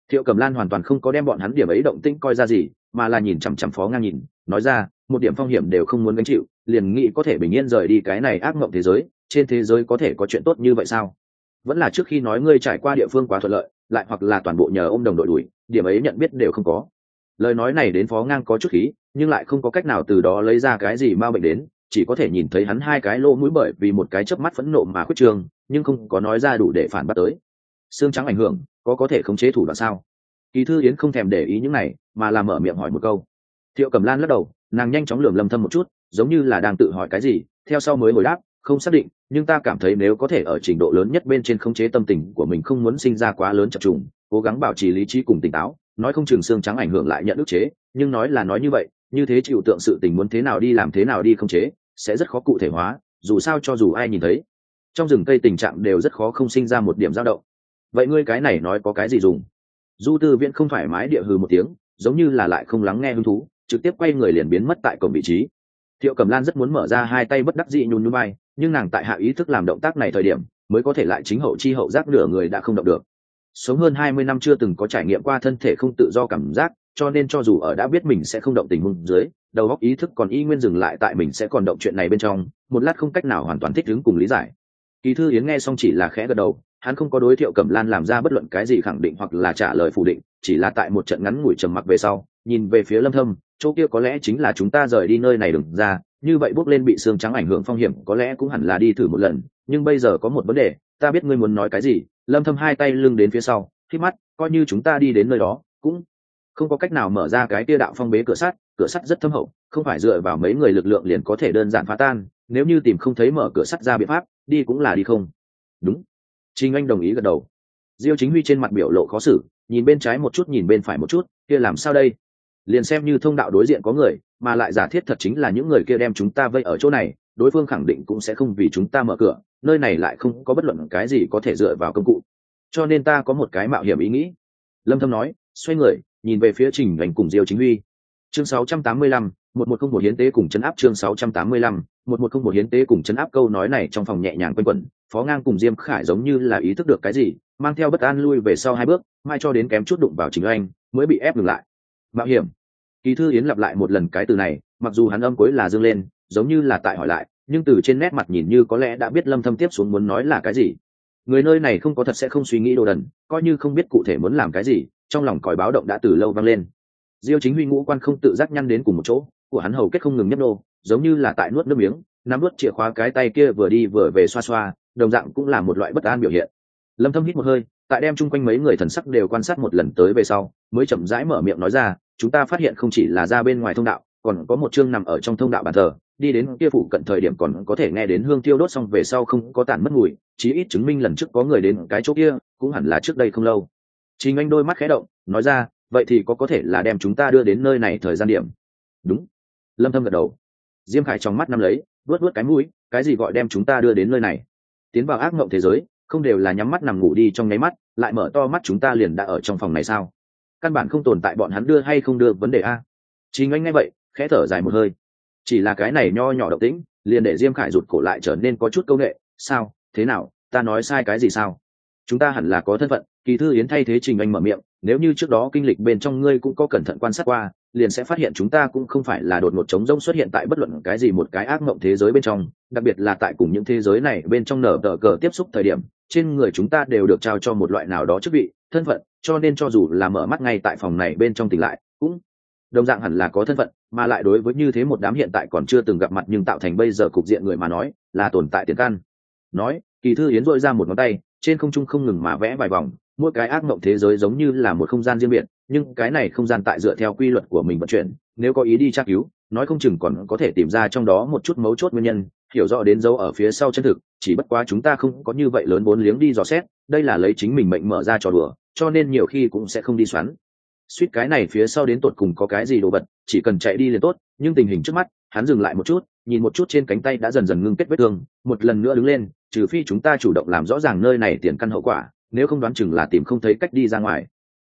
Thiệu Cẩm Lan hoàn toàn không có đem bọn hắn điểm ấy động tĩnh coi ra gì, mà là nhìn chằm chằm Phó Ngang nhìn, nói ra, một điểm phong hiểm đều không muốn gánh chịu, liền nghĩ có thể bình yên rời đi cái này ác mộng thế giới, trên thế giới có thể có chuyện tốt như vậy sao? Vẫn là trước khi nói ngươi trải qua địa phương quá thuận lợi, lại hoặc là toàn bộ nhờ ôm đồng đội đuổi, điểm ấy nhận biết đều không có. Lời nói này đến Phó Ngang có chút khí, nhưng lại không có cách nào từ đó lấy ra cái gì ma bệnh đến, chỉ có thể nhìn thấy hắn hai cái lỗ mũi bởi vì một cái chớp mắt phẫn nộ mà khuyết trường, nhưng không có nói ra đủ để phản bác tới. Xương trắng ảnh hưởng, có thể khống chế thủ đoạn sao? Kỳ Thư Yến không thèm để ý những này, mà là mở miệng hỏi một câu. Thiệu Cẩm Lan lắc đầu, nàng nhanh chóng lườm Lâm Thâm một chút, giống như là đang tự hỏi cái gì, theo sau mới hồi đáp, không xác định, nhưng ta cảm thấy nếu có thể ở trình độ lớn nhất bên trên khống chế tâm tình của mình, không muốn sinh ra quá lớn chập trùng, cố gắng bảo trì lý trí cùng tỉnh táo, nói không chừng xương trắng ảnh hưởng lại nhận ức chế, nhưng nói là nói như vậy, như thế chịu tượng sự tình muốn thế nào đi làm thế nào đi khống chế, sẽ rất khó cụ thể hóa, dù sao cho dù ai nhìn thấy, trong rừng cây tình trạng đều rất khó không sinh ra một điểm dao động. Vậy ngươi cái này nói có cái gì dùng? Du Tư Viễn không thoải mái địa hừ một tiếng, giống như là lại không lắng nghe hứng thú, trực tiếp quay người liền biến mất tại cổng vị trí. Thiệu Cẩm Lan rất muốn mở ra hai tay bất đắc dĩ nhún nhún vai, nhưng nàng tại hạ ý thức làm động tác này thời điểm, mới có thể lại chính hậu chi hậu giác nửa người đã không động được. Sống hơn 20 năm chưa từng có trải nghiệm qua thân thể không tự do cảm giác, cho nên cho dù ở đã biết mình sẽ không động tình huống dưới, đầu óc ý thức còn y nguyên dừng lại tại mình sẽ còn động chuyện này bên trong, một lát không cách nào hoàn toàn thích ứng cùng lý giải. Kỳ Thư Yến nghe xong chỉ là khẽ gật đầu, hắn không có đối Thiệu Cẩm Lan làm ra bất luận cái gì khẳng định hoặc là trả lời phủ định, chỉ là tại một trận ngắn ngủi trầm mặc về sau, nhìn về phía Lâm Thâm, chỗ kia có lẽ chính là chúng ta rời đi nơi này đừng ra, như vậy bước lên bị xương trắng ảnh hưởng phong hiểm có lẽ cũng hẳn là đi thử một lần, nhưng bây giờ có một vấn đề, ta biết ngươi muốn nói cái gì. Lâm Thâm hai tay lưng đến phía sau, khép mắt, coi như chúng ta đi đến nơi đó, cũng không có cách nào mở ra cái kia đạo phong bế cửa sắt rất thâm hậu, không phải dựa vào mấy người lực lượng liền có thể đơn giản phá tan, nếu như tìm không thấy mở cửa sắt ra biện pháp, đi cũng là đi không. Đúng. Trình Anh đồng ý gật đầu. Diêu Chính Huy trên mặt biểu lộ khó xử, nhìn bên trái một chút nhìn bên phải một chút, kia làm sao đây? Liền xem như thông đạo đối diện có người, mà lại giả thiết thật chính là những người kia đem chúng ta vây ở chỗ này, đối phương khẳng định cũng sẽ không vì chúng ta mở cửa, nơi này lại không có bất luận cái gì có thể dựa vào công cụ. Cho nên ta có một cái mạo hiểm ý nghĩ. Lâm Thâm nói, xoay người, nhìn về phía Trình Anh cùng Diêu Chính Huy. Chương 685, 1101 hiến tế cùng chấn áp chương 685, 1101 hiến tế cùng chấn áp câu nói này trong phòng nhẹ nhàng quanh quẩn, Phó Ngang cùng Diêm Khải giống như là ý thức được cái gì, mang theo bất an lui về sau hai bước, mai cho đến kém chút đụng vào Trình Anh, mới bị ép ngừng lại. Mạo hiểm. Kỳ Thư Yến lặp lại một lần cái từ này, mặc dù hắn âm cuối là dương lên, giống như là tại hỏi lại, nhưng từ trên nét mặt nhìn như có lẽ đã biết Lâm Thâm tiếp xuống muốn nói là cái gì. Người nơi này không có thật sẽ không suy nghĩ đồ đần, coi như không biết cụ thể muốn làm cái gì, trong lòng còi báo động đã từ lâu vang lên. Diêu Chính Huy ngũ quan không tự giác nhăn đến cùng một chỗ, của hắn hầu kết không ngừng nhấp nô, giống như là tại nuốt nước miếng, nắm nuốt chìa khóa cái tay kia vừa đi vừa về xoa xoa, đồng dạng cũng là một loại bất an biểu hiện. Lâm Thâm hít một hơi, tại đem chung quanh mấy người thần sắc đều quan sát một lần tới về sau, mới chậm rãi mở miệng nói ra, chúng ta phát hiện không chỉ là ra bên ngoài thông đạo, còn có một chương nằm ở trong thông đạo bàn thờ, đi đến kia phụ cận thời điểm còn có thể nghe đến hương tiêu đốt xong về sau không có tản mất mùi, chí ít chứng minh lần trước có người đến cái chỗ kia, cũng hẳn là trước đây không lâu. Trình Anh đôi mắt khẽ động, nói ra, vậy thì có thể là đem chúng ta đưa đến nơi này thời gian điểm. Đúng. Lâm Thâm gật đầu. Diêm Khải trong mắt nắm lấy, vuốt vuốt cái mũi, cái gì gọi đem chúng ta đưa đến nơi này? Tiến vào ác mộng thế giới, không đều là nhắm mắt nằm ngủ đi trong nháy mắt, lại mở to mắt chúng ta liền đã ở trong phòng này sao? Căn bản không tồn tại bọn hắn đưa hay không đưa vấn đề a. Trình Anh nghe vậy, khẽ thở dài một hơi. Chỉ là cái này nho nhỏ động tĩnh, liền để Diêm Khải rụt cổ lại trở nên có chút câu nệ. Sao? Thế nào? Ta nói sai cái gì sao? Chúng ta hẳn là có thân phận. Kỳ Thư Yến thay thế Trình Anh mở miệng, nếu như trước đó kinh lịch bên trong ngươi cũng có cẩn thận quan sát qua, liền sẽ phát hiện chúng ta cũng không phải là đột ngột trống rỗng xuất hiện tại bất luận cái gì một cái ác mộng thế giới bên trong, đặc biệt là tại cùng những thế giới này bên trong nở tờ cờ tiếp xúc thời điểm, trên người chúng ta đều được trao cho một loại nào đó chức vị, thân phận, cho nên cho dù là mở mắt ngay tại phòng này bên trong tỉnh lại, cũng đồng dạng hẳn là có thân phận, mà lại đối với như thế một đám hiện tại còn chưa từng gặp mặt nhưng tạo thành bây giờ cục diện người mà nói, là tồn tại tiền căn. Nói, Kỳ Thư Yến dội ra một ngón tay, trên không trung không ngừng mà vẽ vài vòng, mỗi cái ác mộng thế giới giống như là một không gian riêng biệt, nhưng cái này không gian tại dựa theo quy luật của mình vận chuyển, nếu có ý đi tra cứu, nói không chừng còn có thể tìm ra trong đó một chút mấu chốt nguyên nhân, hiểu rõ đến dấu ở phía sau chân thực, chỉ bất quá chúng ta không có như vậy lớn vốn liếng đi dò xét, đây là lấy chính mình mệnh mở ra trò đùa, cho nên nhiều khi cũng sẽ không đi xoắn. Suýt cái này phía sau đến tột cùng có cái gì đồ vật, chỉ cần chạy đi liền tốt, nhưng tình hình trước mắt, hắn dừng lại một chút, nhìn một chút trên cánh tay đã dần dần ngưng kết vết thương, một lần nữa đứng lên, trừ phi chúng ta chủ động làm rõ ràng nơi này tiền căn hậu quả, nếu không đoán chừng là tìm không thấy cách đi ra ngoài.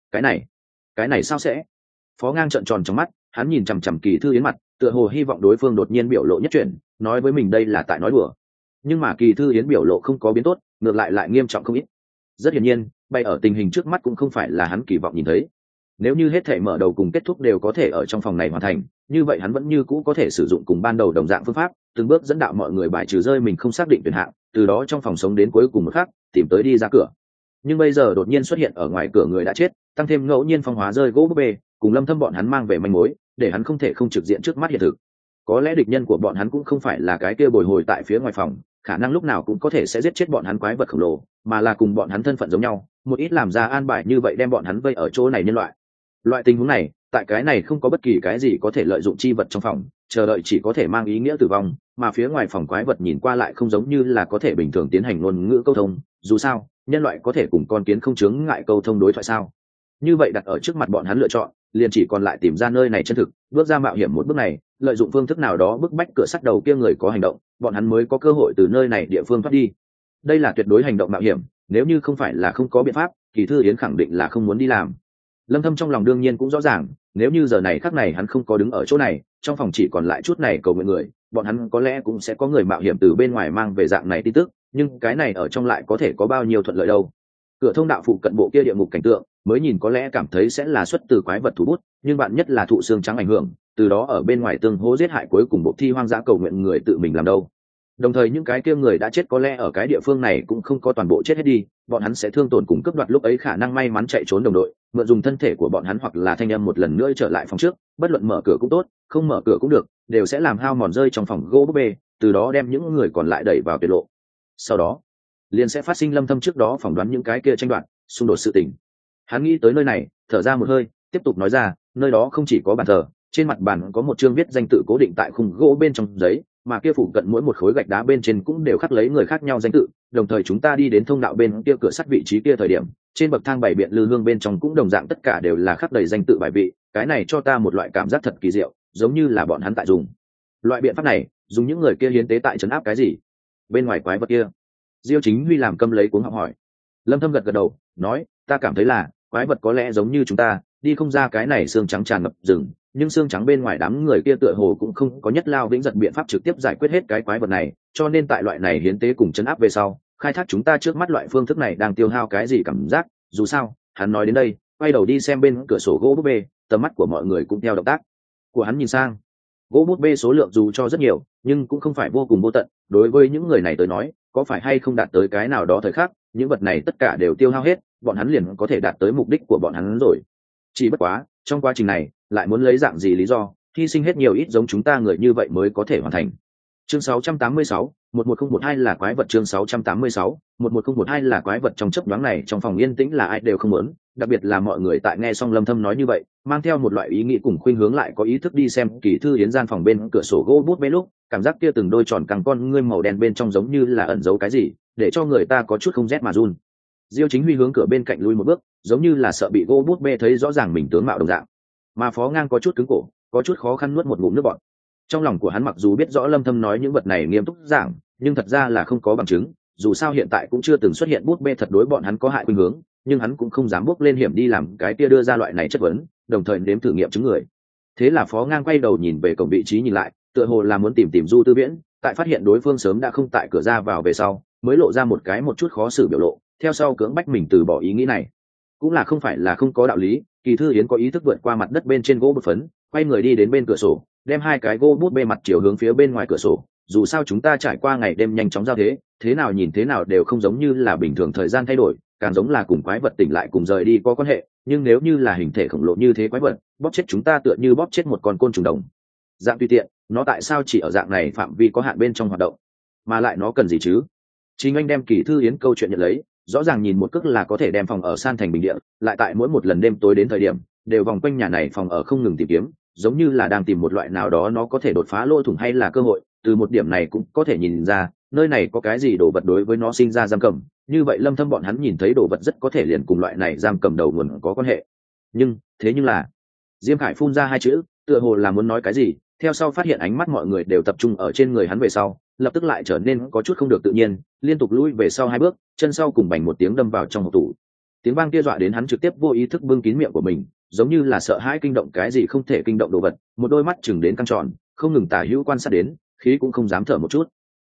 Cái này sao sẽ? Phó Ngang trợn tròn trong mắt, hắn nhìn chằm chằm Kỳ Thư Yến mặt, tựa hồ hy vọng đối phương đột nhiên biểu lộ nhất chuyển, nói với mình đây là tại nói đùa. Nhưng mà Kỳ Thư Yến biểu lộ không có biến tốt, ngược lại nghiêm trọng không ít. Rất hiển nhiên, bay ở tình hình trước mắt cũng không phải là hắn kỳ vọng nhìn thấy. Nếu như hết thể mở đầu cùng kết thúc đều có thể ở trong phòng này hoàn thành, như vậy hắn vẫn như cũ có thể sử dụng cùng ban đầu đồng dạng phương pháp, từng bước dẫn đạo mọi người bài trừ rơi mình không xác định tuyển hạng, từ đó trong phòng sống đến cuối cùng một khắc, tìm tới đi ra cửa. Nhưng bây giờ đột nhiên xuất hiện ở ngoài cửa người đã chết, tăng thêm ngẫu nhiên phong hóa rơi gỗ búp bê, cùng Lâm Thâm bọn hắn mang về manh mối, để hắn không thể không trực diện trước mắt hiện thực. Có lẽ địch nhân của bọn hắn cũng không phải là cái kia bồi hồi tại phía ngoài phòng, khả năng lúc nào cũng có thể sẽ giết chết bọn hắn quái vật khổng lồ, mà là cùng bọn hắn thân phận giống nhau, một ít làm ra an bài như vậy đem bọn hắn vây ở chỗ này nhân loại. Loại tình huống này, tại cái này không có bất kỳ cái gì có thể lợi dụng chi vật trong phòng, chờ đợi chỉ có thể mang ý nghĩa tử vong, mà phía ngoài phòng quái vật nhìn qua lại không giống như là có thể bình thường tiến hành ngôn ngữ câu thông, dù sao, nhân loại có thể cùng con kiến không chướng ngại câu thông đối thoại sao? Như vậy đặt ở trước mặt bọn hắn lựa chọn, liền chỉ còn lại tìm ra nơi này chân thực, bước ra mạo hiểm một bước này, lợi dụng phương thức nào đó bức bách cửa sắt đầu kia người có hành động, bọn hắn mới có cơ hội từ nơi này địa phương thoát đi. Đây là tuyệt đối hành động mạo hiểm, nếu như không phải là không có biện pháp, Kỳ Thư Yến khẳng định là không muốn đi làm. Lâm Thâm trong lòng đương nhiên cũng rõ ràng, nếu như giờ này khắc này hắn không có đứng ở chỗ này, trong phòng chỉ còn lại chút này cầu nguyện người, bọn hắn có lẽ cũng sẽ có người mạo hiểm từ bên ngoài mang về dạng này tin tức, nhưng cái này ở trong lại có thể có bao nhiêu thuận lợi đâu. Cửa thông đạo phụ cận bộ kia địa ngục cảnh tượng, mới nhìn có lẽ cảm thấy sẽ là xuất từ quái vật thủ bút, nhưng bạn nhất là thụ xương trắng ảnh hưởng, từ đó ở bên ngoài tương hỗ giết hại cuối cùng bộ thi hoang dã cầu nguyện người tự mình làm đâu. Đồng thời những cái kia người đã chết có lẽ ở cái địa phương này cũng không có toàn bộ chết hết đi, bọn hắn sẽ thương tổn cùng cướp đoạt lúc ấy khả năng may mắn chạy trốn đồng đội, mượn dùng thân thể của bọn hắn hoặc là thanh âm một lần nữa trở lại phòng trước, bất luận mở cửa cũng tốt, không mở cửa cũng được, đều sẽ làm hao mòn rơi trong phòng gỗ búp bê, từ đó đem những người còn lại đẩy vào tuyệt lộ. Sau đó, liền sẽ phát sinh Lâm Thâm trước đó phỏng đoán những cái kia tranh đoạt, xung đột sự tình. Hắn nghĩ tới nơi này, thở ra một hơi, tiếp tục nói ra, nơi đó không chỉ có bàn thờ, trên mặt bàn có một chương viết danh tự cố định tại khung gỗ bên trong giấy, mà kia phụ cận mỗi một khối gạch đá bên trên cũng đều khắc lấy người khác nhau danh tự, đồng thời chúng ta đi đến thông đạo bên kia cửa sắt vị trí kia thời điểm, trên bậc thang bày biện lư hương bên trong cũng đồng dạng tất cả đều là khắc đầy danh tự bài vị, cái này cho ta một loại cảm giác thật kỳ diệu, giống như là bọn hắn tại dùng loại biện pháp này, dùng những người kia hiến tế tại trấn áp cái gì? Bên ngoài quái vật kia. Diêu Chính Huy làm câm lấy cuống họng hỏi. Lâm Thâm gật gật đầu, nói, ta cảm thấy là quái vật có lẽ giống như chúng ta, đi không ra cái này xương trắng tràn ngập rừng, nhưng xương trắng bên ngoài đám người kia tựa hồ cũng không có nhất lao vĩnh giật biện pháp trực tiếp giải quyết hết cái quái vật này, cho nên tại loại này hiến tế cùng chấn áp về sau, khai thác chúng ta trước mắt loại phương thức này đang tiêu hao cái gì cảm giác, dù sao, hắn nói đến đây, quay đầu đi xem bên cửa sổ gỗ búp bê, tầm mắt của mọi người cũng theo động tác của hắn nhìn sang. Gỗ búp bê số lượng dù cho rất nhiều, nhưng cũng không phải vô cùng vô tận, đối với những người này tới nói, có phải hay không đạt tới cái nào đó thời khắc, những vật này tất cả đều tiêu hao hết, bọn hắn liền có thể đạt tới mục đích của bọn hắn rồi. Chỉ bất quá, trong quá trình này, lại muốn lấy dạng gì lý do, hy sinh hết nhiều ít giống chúng ta người như vậy mới có thể hoàn thành. Chương 686, 11012 là quái vật. Chương 686, 11012 là quái vật. Trong chớp nhoáng này trong phòng yên tĩnh là ai đều không muốn, đặc biệt là mọi người tại nghe xong Lâm Thâm nói như vậy, mang theo một loại ý nghĩ cùng khuynh hướng lại có ý thức đi xem Kỳ Thư Yến gian phòng bên cửa sổ gỗ bút bê lúc, cảm giác kia từng đôi tròn căng con ngươi màu đen bên trong giống như là ẩn giấu cái gì, để cho người ta có chút không rét mà run. Diêu Chính Huy hướng cửa bên cạnh lui một bước, giống như là sợ bị gỗ bút bê thấy rõ ràng mình tướng mạo đồng dạng. Mà Phó Ngang có chút cứng cổ, có chút khó khăn nuốt một ngụm nước bọt. Trong lòng của hắn mặc dù biết rõ Lâm Thâm nói những vật này nghiêm túc giảng, nhưng thật ra là không có bằng chứng, dù sao hiện tại cũng chưa từng xuất hiện bút bê thật đối bọn hắn có hại khuynh hướng, nhưng hắn cũng không dám bước lên hiểm đi làm cái kia đưa ra loại này chất vấn, đồng thời nếm thử nghiệm chứng người. Thế là Phó Ngang quay đầu nhìn về cổng vị trí nhìn lại, tựa hồ là muốn tìm Du Tư Viễn, tại phát hiện đối phương sớm đã không tại cửa ra vào về sau, mới lộ ra một cái một chút khó xử biểu lộ, theo sau cưỡng bách mình từ bỏ ý nghĩ này. Cũng là không phải là không có đạo lý, Kỳ Thư Yến có ý thức vượt qua mặt đất bên trên gỗ bút phấn, quay người đi đến bên cửa sổ, đem hai cái gỗ bút bê mặt chiều hướng phía bên ngoài cửa sổ, dù sao chúng ta trải qua ngày đêm nhanh chóng giao thế, thế nào nhìn thế nào đều không giống như là bình thường thời gian thay đổi, càng giống là cùng quái vật tỉnh lại cùng rời đi có quan hệ, nhưng nếu như là hình thể khổng lồ như thế quái vật, bóp chết chúng ta tựa như bóp chết một con côn trùng đồng dạng tùy tiện, nó tại sao chỉ ở dạng này phạm vi có hạn bên trong hoạt động, mà lại nó cần gì chứ? Chính anh đem Kỳ Thư Yến câu chuyện nhận lấy, rõ ràng nhìn một cước là có thể đem phòng ở san thành bình địa, lại tại mỗi một lần đêm tối đến thời điểm đều vòng quanh nhà này phòng ở không ngừng tìm kiếm, giống như là đang tìm một loại nào đó nó có thể đột phá lỗ thủng hay là cơ hội. Từ một điểm này cũng có thể nhìn ra nơi này có cái gì đồ vật đối với nó sinh ra giam cầm, như vậy Lâm Thâm bọn hắn nhìn thấy đồ vật rất có thể liền cùng loại này giam cầm đầu nguồn có quan hệ. Nhưng là Diêm Khải phun ra hai chữ, tựa hồ là muốn nói cái gì, theo sau phát hiện ánh mắt mọi người đều tập trung ở trên người hắn về sau, lập tức lại trở nên có chút không được tự nhiên, liên tục lùi về sau hai bước, chân sau cùng bành một tiếng đâm vào trong hộc tủ. Tiếng vang kia dọa đến hắn trực tiếp vô ý thức bưng kín miệng của mình, giống như là sợ hãi kinh động cái gì không thể kinh động đồ vật, một đôi mắt chừng đến căng tròn, không ngừng tả hữu quan sát đến, khí cũng không dám thở một chút.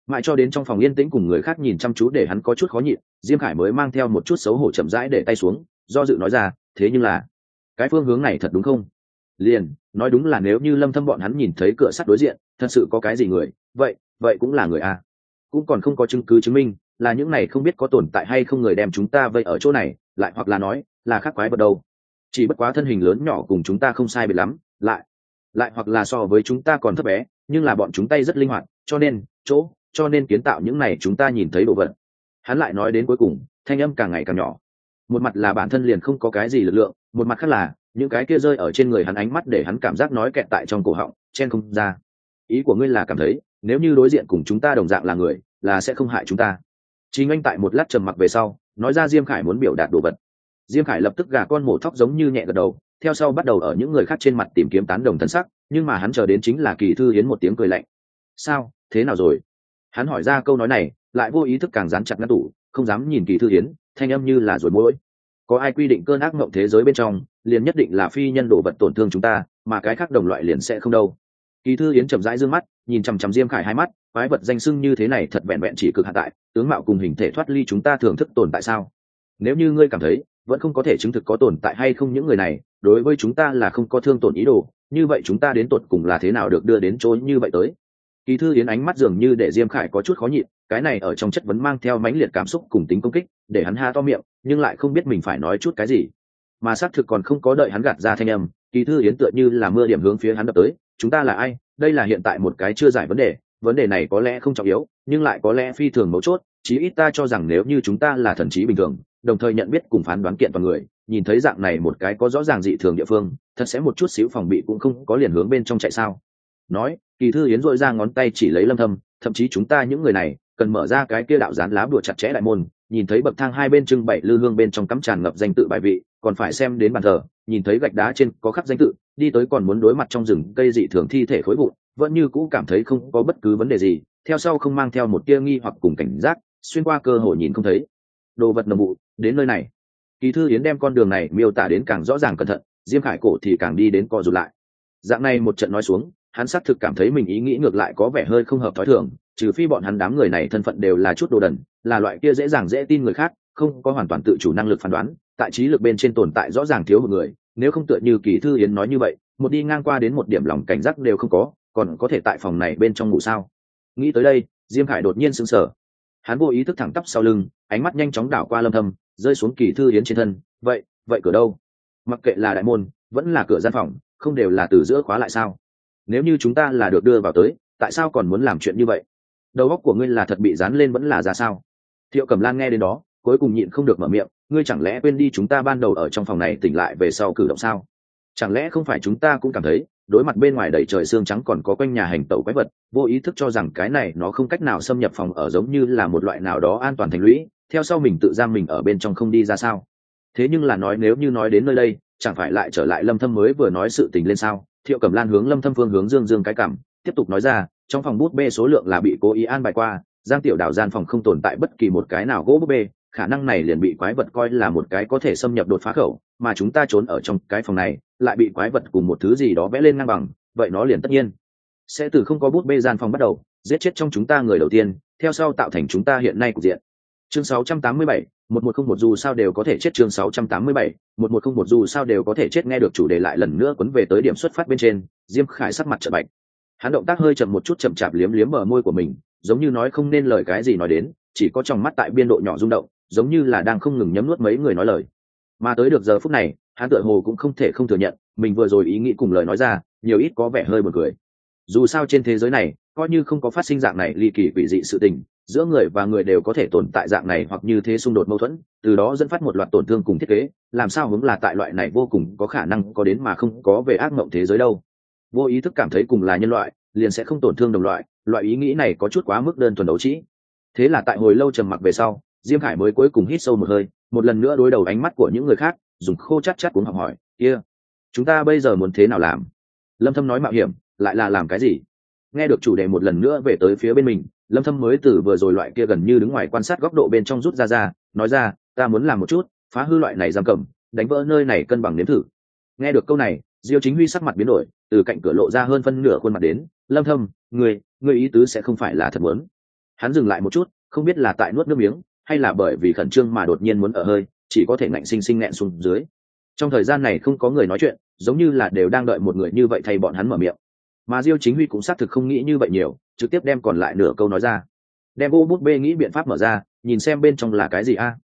mãi cho đến trong phòng yên tĩnh cùng người khác nhìn chăm chú để hắn có chút khó nhịn, Diêm Khải mới mang theo một chút xấu hổ chậm rãi để tay xuống, do dự nói ra, thế nhưng là cái phương hướng này thật đúng không? Liền nói đúng là nếu như Lâm Thâm bọn hắn nhìn thấy cửa sắt đối diện thật sự có cái gì người, vậy cũng là người à? Cũng còn không có chứng cứ chứng minh là những này không biết có tồn tại hay không người đem chúng ta vây ở chỗ này, lại hoặc là nói là khác quái vật đâu. Chỉ bất quá thân hình lớn nhỏ cùng chúng ta không sai biệt lắm, lại hoặc là so với chúng ta còn thấp bé, nhưng là bọn chúng tay rất linh hoạt, cho nên kiến tạo những này chúng ta nhìn thấy đồ vật. Hắn lại nói đến cuối cùng, thanh âm càng ngày càng nhỏ. Một mặt là bản thân liền không có cái gì lực lượng, một mặt khác là những cái kia rơi ở trên người hắn ánh mắt để hắn cảm giác nói kẹt tại trong cổ họng, chen không ra. Ý của ngươi là cảm thấy nếu như đối diện cùng chúng ta đồng dạng là người, là sẽ không hại chúng ta? Chính anh tại một lát trầm mặc về sau, nói ra Diêm Khải muốn biểu đạt đồ vật. Diêm Khải lập tức gà con mổ thóc giống như nhẹ gật đầu, theo sau bắt đầu ở những người khác trên mặt tìm kiếm tán đồng thân sắc, nhưng mà hắn chờ đến chính là Kỳ Thư Hiến một tiếng cười lạnh. Sao, thế nào rồi? Hắn hỏi ra câu nói này, lại vô ý thức càng dán chặt ngăn tủ, không dám nhìn Kỳ Thư Hiến, thanh âm như là rồi mũi. Có ai quy định cơn ác mộng thế giới bên trong liền nhất định là phi nhân đồ vật tổn thương chúng ta, mà cái khác đồng loại liền sẽ không đâu? Kỳ Thư Hiến chậm rãi dương mắt, nhìn chằm chằm Diêm Khải hai mắt, quái vật danh xưng như thế này thật vẹn vẹn chỉ cực hạn tại, tướng mạo cùng hình thể thoát ly chúng ta thưởng thức tồn tại sao? Nếu như ngươi cảm thấy vẫn không có thể chứng thực có tồn tại hay không những người này, đối với chúng ta là không có thương tổn ý đồ, như vậy chúng ta đến tột cùng là thế nào được đưa đến chỗ như vậy tới? Kỳ Thư Yến ánh mắt dường như để Diêm Khải có chút khó nhịn, cái này ở trong chất vấn mang theo mãnh liệt cảm xúc cùng tính công kích, để hắn ha to miệng, nhưng lại không biết mình phải nói chút cái gì. Mà xác thực còn không có đợi hắn gạt ra thanh âm, Kỳ Thư Yến tựa như là mưa điểm hướng phía hắn đập tới, chúng ta là ai? Đây là hiện tại một cái chưa giải vấn đề này có lẽ không trọng yếu, nhưng lại có lẽ phi thường mấu chốt, chí ít ta cho rằng nếu như chúng ta là thần trí bình thường, đồng thời nhận biết cùng phán đoán kiện toàn người, nhìn thấy dạng này một cái có rõ ràng dị thường địa phương, thật sẽ một chút xíu phòng bị cũng không có, liền hướng bên trong chạy sao? Nói, Kỳ Thư Yến dội ra ngón tay chỉ lấy Lâm Thâm, thậm chí chúng ta những người này cần mở ra cái kia đạo dán lá bùa chặt chẽ đại môn, nhìn thấy bậc thang hai bên trưng bày lư hương bên trong cắm tràn ngập danh tự bài vị, còn phải xem đến bàn thờ, nhìn thấy gạch đá trên có khắc danh tự, đi tới còn muốn đối mặt trong rừng cây dị thường thi thể khối vụn, vẫn như cũ cảm thấy không có bất cứ vấn đề gì, theo sau không mang theo một tia nghi hoặc cùng cảnh giác, xuyên qua cơ hội nhìn không thấy đồ vật nồng vụ đến nơi này. Kỳ Thư Yến đem con đường này miêu tả đến càng rõ ràng cẩn thận, Diêm Khải cổ thì càng đi đến co rụt lại. Dạng này một trận nói xuống, hắn xác thực cảm thấy mình ý nghĩ ngược lại có vẻ hơi không hợp thói thường, trừ phi bọn hắn đám người này thân phận đều là chút đồ đần, là loại kia dễ dàng dễ tin người khác, không có hoàn toàn tự chủ năng lực phán đoán, tại trí lực bên trên tồn tại rõ ràng thiếu một người, nếu không tựa như Kỳ Thư Yến nói như vậy, một đi ngang qua đến một điểm lòng cảnh giác đều không có, còn có thể tại phòng này bên trong ngủ sao? Nghĩ tới đây, Diêm Khải đột nhiên sững sờ. Hắn vô ý thức thẳng tắp sau lưng, ánh mắt nhanh chóng đảo qua Lâm Thâm, rơi xuống Kỳ Thư Yến trên thân. Vậy cửa đâu? Mặc kệ là đại môn vẫn là cửa gian phòng, không đều là từ giữa khóa lại sao? Nếu như chúng ta là được đưa vào tới, tại sao còn muốn làm chuyện như vậy? Đầu óc của ngươi là thật bị dán lên vẫn là ra sao? Thiệu Cẩm Lan nghe đến đó, cuối cùng nhịn không được mở miệng, ngươi chẳng lẽ quên đi chúng ta ban đầu ở trong phòng này tỉnh lại về sau cử động sao? Chẳng lẽ không phải chúng ta cũng cảm thấy đối mặt bên ngoài đầy trời sương trắng còn có quanh nhà hành tẩu quái vật, vô ý thức cho rằng cái này nó không cách nào xâm nhập phòng ở, giống như là một loại nào đó an toàn thành lũy, theo sau mình tự giam mình ở bên trong không đi ra sao? Thế nhưng là nói nếu như nói đến nơi đây, chẳng phải lại trở lại Lâm Thâm mới vừa nói sự tình lên sao? Thiệu Cẩm Lan hướng Lâm Thâm phương hướng dương dương cái cảm, tiếp tục nói ra, trong phòng bút bê số lượng là bị cố ý an bài qua, Giang Tiểu Đào gian phòng không tồn tại bất kỳ một cái nào gỗ bút bê, khả năng này liền bị quái vật coi là một cái có thể xâm nhập đột phá khẩu, mà chúng ta trốn ở trong cái phòng này lại bị quái vật cùng một thứ gì đó vẽ lên ngang bằng, vậy nó liền tất nhiên sẽ từ không có bút bê gian phòng bắt đầu giết chết trong chúng ta người đầu tiên, theo sau tạo thành chúng ta hiện nay cục diện. Chương 687, 1101 dù sao đều có thể chết. Chương 687, 1101 dù sao đều có thể chết. Nghe được chủ đề lại lần nữa quấn về tới điểm xuất phát bên trên, Diêm Khải sắc mặt trợn bạch. Hắn động tác hơi chậm một chút, chậm chạp liếm liếm bờ môi của mình, giống như nói không nên lời cái gì nói đến, chỉ có trong mắt tại biên độ nhỏ rung động, giống như là đang không ngừng nhấm nuốt mấy người nói lời. Mà tới được giờ phút này, hắn tựa hồ cũng không thể không thừa nhận, mình vừa rồi ý nghĩ cùng lời nói ra, nhiều ít có vẻ hơi buồn cười. Dù sao trên thế giới này, coi như không có phát sinh dạng này ly kỳ quỷ dị sự tình, giữa người và người đều có thể tồn tại dạng này hoặc như thế xung đột mâu thuẫn, từ đó dẫn phát một loạt tổn thương cùng thiết kế, làm sao hướng là tại loại này vô cùng có khả năng có đến mà không có về ác mộng thế giới đâu. Vô ý thức cảm thấy cùng là nhân loại, liền sẽ không tổn thương đồng loại, loại ý nghĩ này có chút quá mức đơn thuần đấu trí. Thế là tại hồi lâu trầm mặc về sau, Diêm Khải mới cuối cùng hít sâu một hơi, một lần nữa đối đầu ánh mắt của những người khác, dùng khô chát chát cuống học hỏi, kia, chúng ta bây giờ muốn thế nào làm? Lâm Thâm nói mạo hiểm, lại là làm cái gì? Nghe được chủ đề một lần nữa về tới phía bên mình, Lâm Thâm mới từ vừa rồi loại kia gần như đứng ngoài quan sát góc độ bên trong rút ra, nói ra, ta muốn làm một chút, phá hư loại này giam cầm, đánh vỡ nơi này cân bằng nếm thử. Nghe được câu này, Diêu Chính Huy sắc mặt biến đổi, từ cạnh cửa lộ ra hơn phân nửa khuôn mặt đến, Lâm Thâm, ngươi ý tứ sẽ không phải là thật muốn Hắn dừng lại một chút, không biết là tại nuốt nước miếng hay là bởi vì khẩn trương mà đột nhiên muốn ở hơi, chỉ có thể ngạnh sinh sinh nghẹn xuống dưới. Trong thời gian này không có người nói chuyện, giống như là đều đang đợi một người như vậy thay bọn hắn mở miệng. Mà Diêu Chính Huy cũng xác thực không nghĩ như vậy nhiều, trực tiếp đem còn lại nửa câu nói ra. Đem gỗ bút bê nghĩ biện pháp mở ra, nhìn xem bên trong là cái gì a.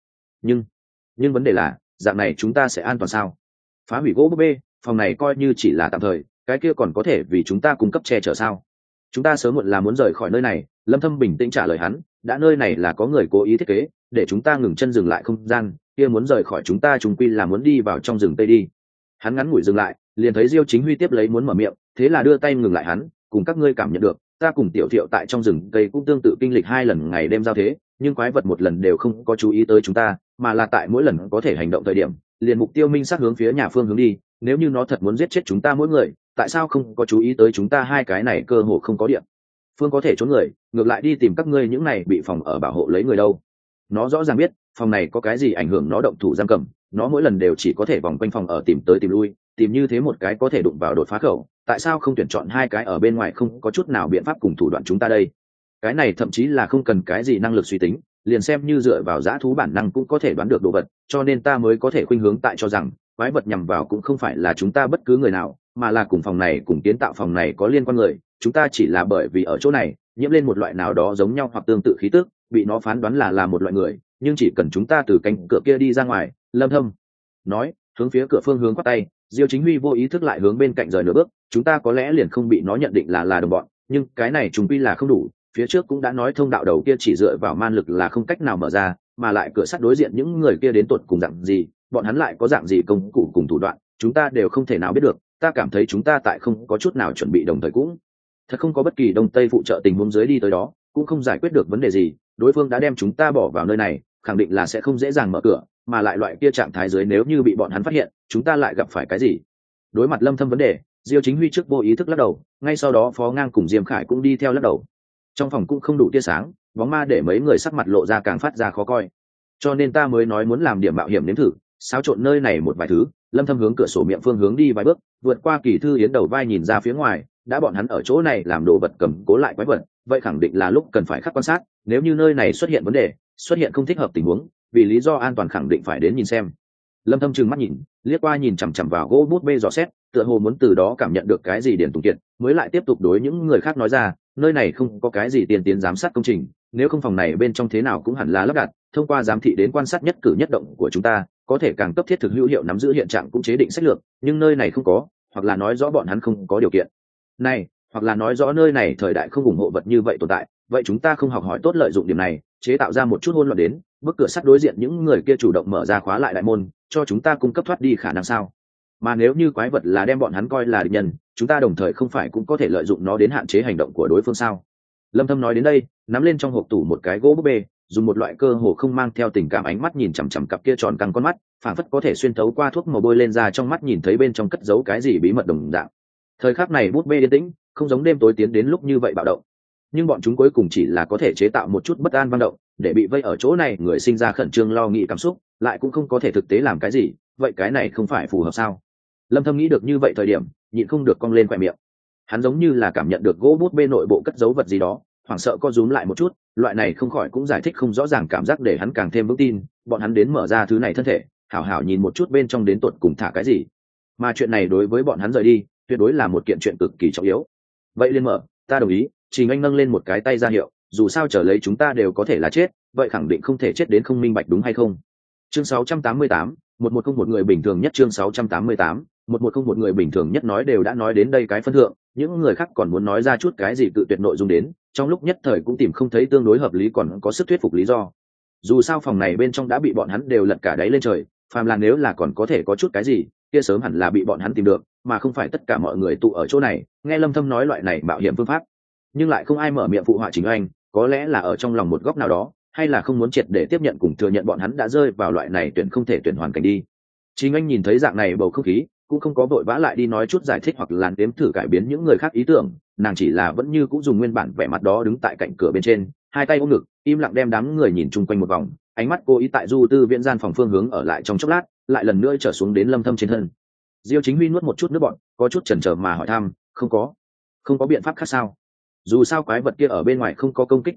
Nhưng vấn đề là, dạng này chúng ta sẽ an toàn sao? Phá hủy gỗ bút bê, phòng này coi như chỉ là tạm thời, cái kia còn có thể vì chúng ta cung cấp che chở sao? Chúng ta sớm muộn là muốn rời khỏi nơi này. Lâm Thâm bình tĩnh trả lời hắn, đã nơi này là có người cố ý thiết kế để chúng ta ngừng chân dừng lại không gian, kia muốn rời khỏi chúng ta chúng quy là muốn đi vào trong rừng tây đi. Hắn ngắn ngủi dừng lại, liền thấy Diêu Chính Huy tiếp lấy muốn mở miệng, thế là đưa tay ngừng lại hắn, cùng các ngươi cảm nhận được, ta cùng Tiểu Thiệu tại trong rừng tây cũng tương tự kinh lịch 2 lần ngày đêm giao thế, nhưng quái vật một lần đều không có chú ý tới chúng ta, mà là tại mỗi lần có thể hành động thời điểm, liền mục tiêu minh xác hướng phía nhà phương hướng đi. Nếu như nó thật muốn giết chết chúng ta mỗi người, tại sao không có chú ý tới chúng ta hai cái này cơ hồ không có điện phương có thể trốn người, ngược lại đi tìm các ngươi những này bị phòng ở bảo hộ lấy người đâu? Nó rõ ràng biết phòng này có cái gì ảnh hưởng nó động thủ giam cầm, nó mỗi lần đều chỉ có thể vòng quanh phòng ở tìm tới tìm lui, tìm như thế một cái có thể đụng vào đột phá khẩu, tại sao không tuyển chọn hai cái ở bên ngoài không có chút nào biện pháp cùng thủ đoạn chúng ta đây? Cái này thậm chí là không cần cái gì năng lực suy tính, liền xem như dựa vào dã thú bản năng cũng có thể đoán được đồ vật, cho nên ta mới có thể khuynh hướng tại cho rằng quái vật nhằm vào cũng không phải là chúng ta bất cứ người nào, mà là cùng phòng này cùng kiến tạo phòng này có liên quan người. Chúng ta chỉ là bởi vì ở chỗ này nhiễm lên một loại nào đó giống nhau hoặc tương tự khí tức, bị nó phán đoán là một loại người, nhưng chỉ cần chúng ta từ cánh cửa kia đi ra ngoài. Lâm Thâm nói, hướng phía cửa phương hướng quát tay. Diêu Chính Huy vô ý thức lại hướng bên cạnh rời nửa bước, chúng ta có lẽ liền không bị nó nhận định là đồng bọn, nhưng cái này trùng quy là không đủ. Phía trước cũng đã nói thông đạo đầu kia chỉ dựa vào man lực là không cách nào mở ra, mà lại cửa sắt đối diện những người kia đến tuột cùng dạng gì, bọn hắn lại có dạng gì công cụ cùng thủ đoạn, chúng ta đều không thể nào biết được. Ta cảm thấy chúng ta tại không có chút nào chuẩn bị đồng thời cũng thật không có bất kỳ đông tây phụ trợ tình huống dưới đi tới đó cũng không giải quyết được vấn đề gì. Đối phương đã đem chúng ta bỏ vào nơi này, khẳng định là sẽ không dễ dàng mở cửa, mà lại loại kia trạng thái dưới nếu như bị bọn hắn phát hiện, chúng ta lại gặp phải cái gì? Đối mặt Lâm Thâm vấn đề, Diêu Chính Huy trước vô ý thức lắc đầu, ngay sau đó Phó Ngang cùng Diêm Khải cũng đi theo lắc đầu. Trong phòng cũng không đủ tia sáng, bóng ma để mấy người sắc mặt lộ ra càng phát ra khó coi, cho nên ta mới nói muốn làm điểm mạo hiểm nếm thử, xáo trộn nơi này một vài thứ. Lâm Thâm hướng cửa sổ miệng phương hướng đi vài bước, vượt qua Kỳ Thư Yến đầu vai nhìn ra phía ngoài, đã bọn hắn ở chỗ này làm đồ vật cầm cố lại quái vật, vậy khẳng định là lúc cần phải khắc quan sát. Nếu như nơi này xuất hiện vấn đề, xuất hiện không thích hợp tình huống, vì lý do an toàn khẳng định phải đến nhìn xem. Lâm Thâm trừng mắt nhìn, liếc qua nhìn chằm chằm vào gỗ bút bê dò xét, tựa hồ muốn từ đó cảm nhận được cái gì điển tùng kiệt, mới lại tiếp tục đối những người khác nói ra, nơi này không có cái gì tiền tiến giám sát công trình, nếu không phòng này bên trong thế nào cũng hẳn là lắp đặt, thông qua giám thị đến quan sát nhất cử nhất động của chúng ta, có thể càng cấp thiết thực hữu hiệu nắm giữ hiện trạng cũng chế định sách lược, nhưng nơi này không có, hoặc là nói rõ bọn hắn không có điều kiện này, hoặc là nói rõ nơi này thời đại không ủng hộ vật như vậy tồn tại. Vậy chúng ta không học hỏi tốt lợi dụng điểm này, chế tạo ra một chút hỗn loạn đến, bức cửa sắt đối diện những người kia chủ động mở ra khóa lại đại môn, cho chúng ta cung cấp thoát đi khả năng sao? Mà nếu như quái vật là đem bọn hắn coi là địch nhân, chúng ta đồng thời không phải cũng có thể lợi dụng nó đến hạn chế hành động của đối phương sao? Lâm Thâm nói đến đây, nắm lên trong hộp tủ một cái gỗ búp bê, dùng một loại cơ hồ không mang theo tình cảm ánh mắt nhìn chằm chằm cặp kia tròn căng con mắt, phảng phất có thể xuyên thấu qua thuốc màu bôi lên ra trong mắt nhìn thấy bên trong cất giấu cái gì bí mật đồng dạng. Thời khắc này bút bê yên tĩnh, không giống đêm tối tiến đến lúc như vậy bạo động, nhưng bọn chúng cuối cùng chỉ là có thể chế tạo một chút bất an vang động, để bị vây ở chỗ này người sinh ra khẩn trương lo nghĩ cảm xúc, lại cũng không có thể thực tế làm cái gì. Vậy cái này không phải phù hợp sao? Lâm Thâm nghĩ được như vậy thời điểm, nhịn không được cong lên khóe miệng. Hắn giống như là cảm nhận được gỗ bút bê nội bộ cất giấu vật gì đó, hoảng sợ co rúm lại một chút. Loại này không khỏi cũng giải thích không rõ ràng cảm giác để hắn càng thêm vững tin, bọn hắn đến mở ra thứ này thân thể, hảo hảo nhìn một chút bên trong đến tột cùng thả cái gì. Mà chuyện này đối với bọn hắn rời đi, tuyệt đối là một kiện chuyện cực kỳ trọng yếu. Vậy liên mở, ta đồng ý. Trình Anh nâng lên một cái tay ra hiệu, dù sao trở lấy chúng ta đều có thể là chết, vậy khẳng định không thể chết đến không minh bạch đúng hay không? Chương 688, 1101 người bình thường nhất. Chương 688, 1101 người bình thường nhất. Nói đều đã nói đến đây cái phân thượng, những người khác còn muốn nói ra chút cái gì tự tuyệt nội dung đến, trong lúc nhất thời cũng tìm không thấy tương đối hợp lý còn có sức thuyết phục lý do. Dù sao phòng này bên trong đã bị bọn hắn đều lật cả đáy lên trời, phàm là nếu là còn có thể có chút cái gì, kia sớm hẳn là bị bọn hắn tìm được, mà không phải tất cả mọi người tụ ở chỗ này, nghe Lâm Thâm nói loại này mạo hiểm phương pháp. Nhưng lại không ai mở miệng phụ họa Trình Anh, có lẽ là ở trong lòng một góc nào đó, hay là không muốn triệt để tiếp nhận cùng thừa nhận bọn hắn đã rơi vào loại này tuyển không thể tuyển hoàn cảnh đi. Trình Anh nhìn thấy dạng này bầu không khí, cũng không có vội vã lại đi nói chút giải thích hoặc là đếm thử cải biến những người khác ý tưởng, nàng chỉ là vẫn như cũng dùng nguyên bản vẻ mặt đó đứng tại cạnh cửa bên trên, hai tay ôm ngực, im lặng đem đám người nhìn chung quanh một vòng, ánh mắt cô ý tại du tư viễn gian phòng phương hướng ở lại trong chốc lát, lại lần nữa trở xuống đến Lâm Thâm trên thân. Diêu Chính Huy nuốt một chút nước bọt, có chút chần chờ mà hỏi thăm, không có biện pháp khác sao? Dù sao quái vật kia ở bên ngoài không có công kích các ngươi,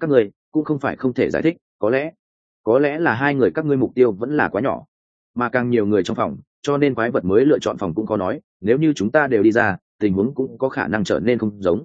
cũng không phải không thể giải thích, có lẽ là hai người các ngươi mục tiêu vẫn là quá nhỏ, mà càng nhiều người trong phòng, cho nên quái vật mới lựa chọn phòng cũng khó nói. Nếu như chúng ta đều đi ra, tình huống cũng có khả năng trở nên không giống.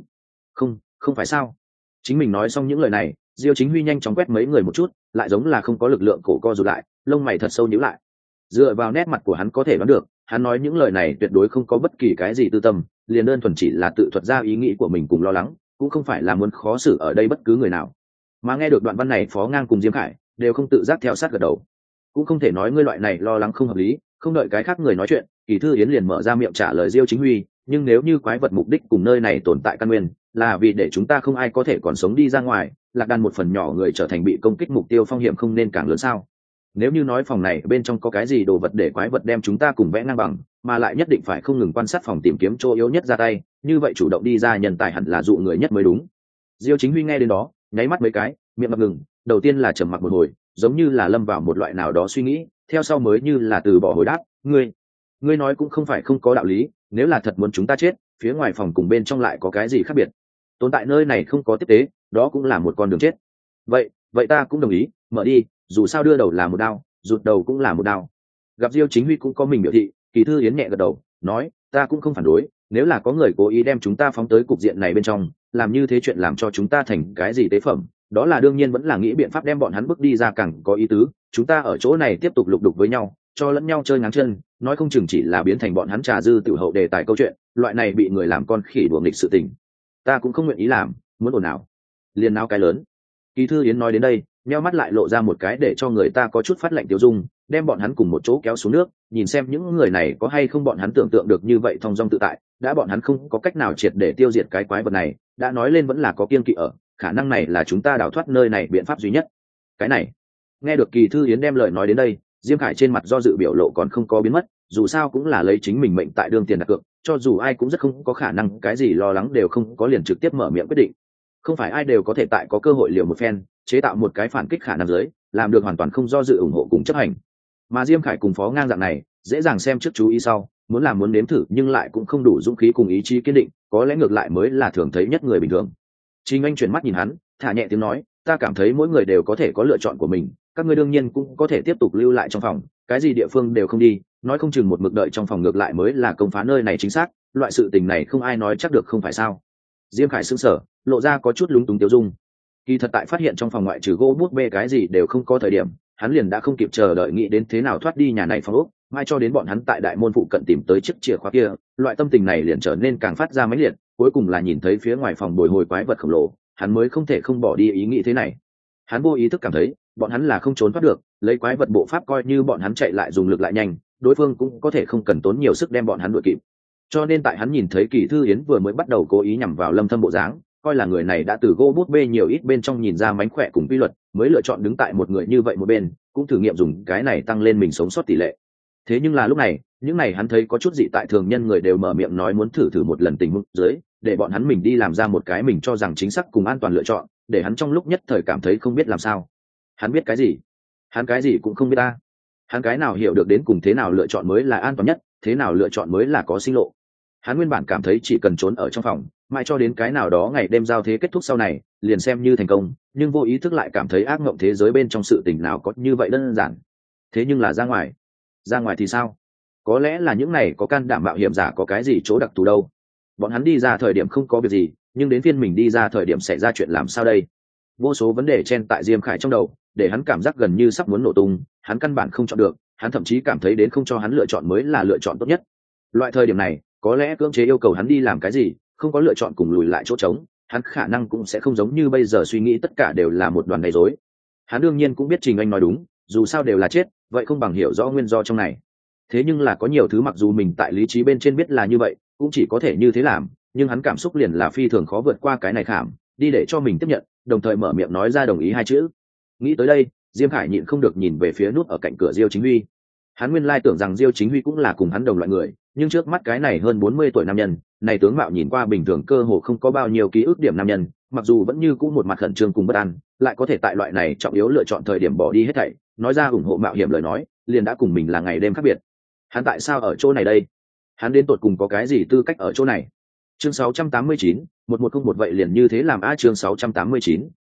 Không phải sao? Chính mình nói xong những lời này, Diêu Chính Huy nhanh chóng quét mấy người một chút, lại giống là không có lực lượng, cổ co rụt lại, lông mày thật sâu nhíu lại. Dựa vào nét mặt của hắn có thể đoán được, hắn nói những lời này tuyệt đối không có bất kỳ cái gì tư tâm, liền đơn thuần chỉ là tự thuật ra ý nghĩ của mình cùng lo lắng, cũng không phải là muốn khó xử ở đây bất cứ người nào. Mà nghe được đoạn văn này, Phó Ngang cùng Diêm Khải đều không tự giác theo sát gật đầu. Cũng không thể nói ngươi loại này lo lắng không hợp lý. Không đợi cái khác người nói chuyện, Kỳ Thư Yến liền mở ra miệng trả lời Diêu Chính Huy, nhưng nếu như quái vật mục đích cùng nơi này tồn tại căn nguyên là vì để chúng ta không ai có thể còn sống đi ra ngoài, Lạc Đàn một phần nhỏ người trở thành bị công kích mục tiêu, phong hiểm không nên càng lớn sao? Nếu như nói phòng này bên trong có cái gì đồ vật để quái vật đem chúng ta cùng vẽ ngang bằng, mà lại nhất định phải không ngừng quan sát phòng tìm kiếm chỗ yếu nhất ra tay, như vậy chủ động đi ra nhân tài hẳn là dụ người nhất mới đúng. Diêu Chính Huy nghe đến đó, nháy mắt mấy cái, miệng ngập ngừng, đầu tiên là trầm mặc một hồi, giống như là lâm vào một loại nào đó suy nghĩ, theo sau mới như là từ bỏ hồi đáp, ngươi nói cũng không phải không có đạo lý. Nếu là thật muốn chúng ta chết, phía ngoài phòng cùng bên trong lại có cái gì khác biệt? Tồn tại nơi này không có tiếp tế, đó cũng là một con đường chết. Vậy ta cũng đồng ý, mở đi, dù sao đưa đầu là một đao, rụt đầu cũng là một đao. Gặp Diêu Chính Huy cũng có mình biểu thị, Kỳ Thư Yến nhẹ gật đầu, nói, ta cũng không phản đối. Nếu là có người cố ý đem chúng ta phóng tới cục diện này bên trong, làm như thế chuyện làm cho chúng ta thành cái gì tế phẩm, đó là đương nhiên vẫn là nghĩ biện pháp đem bọn hắn bước đi ra càng có ý tứ. Chúng ta ở chỗ này tiếp tục lục đục với nhau, cho lẫn nhau chơi ngáng chân, nói không chừng chỉ là biến thành bọn hắn trà dư tiểu hậu đề tài câu chuyện, loại này bị người làm con khỉ đùa nghịch sự tình, ta cũng không nguyện ý làm. Muốn ồn ào liền náo cái lớn. Kỳ Thư Yến nói đến đây, nheo mắt lại lộ ra một cái để cho người ta có chút phát lạnh tiêu dung, đem bọn hắn cùng một chỗ kéo xuống nước, nhìn xem những người này có hay không bọn hắn tưởng tượng được như vậy thong dong tự tại. Đã bọn hắn không có cách nào triệt để tiêu diệt cái quái vật này, đã nói lên vẫn là có kiên kỵ ở, khả năng này là chúng ta đào thoát nơi này biện pháp duy nhất. Cái này, nghe được Kỳ Thư Yến đem lời nói đến đây, Diêm Khải trên mặt do dự biểu lộ còn không có biến mất, dù sao cũng là lấy chính mình mệnh tại đương tiền đặt cược, cho dù ai cũng rất không có khả năng cái gì lo lắng đều không có, liền trực tiếp mở miệng quyết định. Không phải ai đều có thể tại có cơ hội liều một phen, chế tạo một cái phản kích khả năng dưới, làm được hoàn toàn không do dự ủng hộ cùng chấp hành. Mà Diêm Khải cùng Phó Ngang dạng này, dễ dàng xem trước chú ý sau, muốn làm muốn nếm thử nhưng lại cũng không đủ dũng khí cùng ý chí kiên định, có lẽ ngược lại mới là thường thấy nhất người bình thường. Trình Anh chuyển mắt nhìn hắn, thả nhẹ tiếng nói, ta cảm thấy mỗi người đều có thể có lựa chọn của mình, các ngươi đương nhiên cũng có thể tiếp tục lưu lại trong phòng, cái gì địa phương đều không đi, nói không chừng một mực đợi trong phòng ngược lại mới là công phá nơi này chính xác, loại sự tình này không ai nói chắc được, không phải sao? Diêm Khải sững sờ, lộ ra có chút lúng túng tiêu dung. Kỳ thật tại phát hiện trong phòng ngoại trừ gỗ bút bê cái gì đều không có thời điểm, hắn liền đã không kịp chờ đợi nghĩ đến thế nào thoát đi nhà này phòng ốc, mai cho đến bọn hắn tại đại môn phụ cận tìm tới chiếc chìa khóa kia, loại tâm tình này liền trở nên càng phát ra mãnh liệt, cuối cùng là nhìn thấy phía ngoài phòng bồi hồi quái vật khổng lồ, hắn mới không thể không bỏ đi ý nghĩ thế này. Hắn vô ý thức cảm thấy, bọn hắn là không trốn thoát được, lấy quái vật bộ pháp coi như bọn hắn chạy lại dùng lực lại nhanh, đối phương cũng có thể không cần tốn nhiều sức đem bọn hắn đuổi kịp. Cho nên tại hắn nhìn thấy Kỳ Thư Yến vừa mới bắt đầu cố ý nhằm vào Lâm Thâm bộ dáng, coi là người này đã từ gỗ bút bê nhiều ít bên trong nhìn ra mánh khỏe cùng quy luật, mới lựa chọn đứng tại một người như vậy một bên, cũng thử nghiệm dùng cái này tăng lên mình sống sót tỷ lệ. Thế nhưng là lúc này, những này hắn thấy có chút dị tại thường nhân người đều mở miệng nói muốn thử một lần tình huống dưới, để bọn hắn mình đi làm ra một cái mình cho rằng chính xác cùng an toàn lựa chọn, để hắn trong lúc nhất thời cảm thấy không biết làm sao. Hắn biết cái gì? Hắn cái gì cũng không biết ta. Hắn cái nào hiểu được đến cùng thế nào lựa chọn mới là an toàn nhất, thế nào lựa chọn mới là có sinh lộ. Hắn nguyên bản cảm thấy chỉ cần trốn ở trong phòng, mãi cho đến cái nào đó ngày đêm giao thế kết thúc sau này, liền xem như thành công, nhưng vô ý thức lại cảm thấy ác mộng thế giới bên trong sự tình nào có như vậy đơn giản. Thế nhưng là ra ngoài thì sao? Có lẽ là những này có can đảm mạo hiểm giả có cái gì chỗ đặc thù đâu. Bọn hắn đi ra thời điểm không có việc gì, nhưng đến phiên mình đi ra thời điểm xảy ra chuyện làm sao đây? Vô số vấn đề chen tại Diêm Khải trong đầu, để hắn cảm giác gần như sắp muốn nổ tung, hắn căn bản không chọn được, hắn thậm chí cảm thấy đến không cho hắn lựa chọn mới là lựa chọn tốt nhất. Loại thời điểm này, có lẽ cưỡng chế yêu cầu hắn đi làm cái gì, không có lựa chọn cùng lùi lại chỗ trống, hắn khả năng cũng sẽ không giống như bây giờ suy nghĩ tất cả đều là một đoàn gây rối. Hắn đương nhiên cũng biết Trình Anh nói đúng, dù sao đều là chết, vậy không bằng hiểu rõ nguyên do trong này. Thế nhưng là có nhiều thứ mặc dù mình tại lý trí bên trên biết là như vậy, cũng chỉ có thể như thế làm, nhưng hắn cảm xúc liền là phi thường khó vượt qua cái này khảm, đi để cho mình tiếp nhận, đồng thời mở miệng nói ra đồng ý hai chữ. Nghĩ tới đây, Diêm Khải nhịn không được nhìn về phía nút ở cạnh cửa Diêu Chính Huy. Hắn nguyên lai tưởng rằng Diêu Chính Huy cũng là cùng hắn đồng loại người, nhưng trước mắt cái này hơn 40 tuổi nam nhân, này tướng mạo nhìn qua bình thường cơ hồ không có bao nhiêu ký ức điểm nam nhân, mặc dù vẫn như cũ một mặt khẩn trương cùng bất an, lại có thể tại loại này trọng yếu lựa chọn thời điểm bỏ đi hết thảy, nói ra ủng hộ mạo hiểm lời nói, liền đã cùng mình là ngày đêm khác biệt. Hắn tại sao ở chỗ này đây? Hắn đến tột cùng có cái gì tư cách ở chỗ này? Chương 689, 1101 vậy liền như thế làm a chương 689,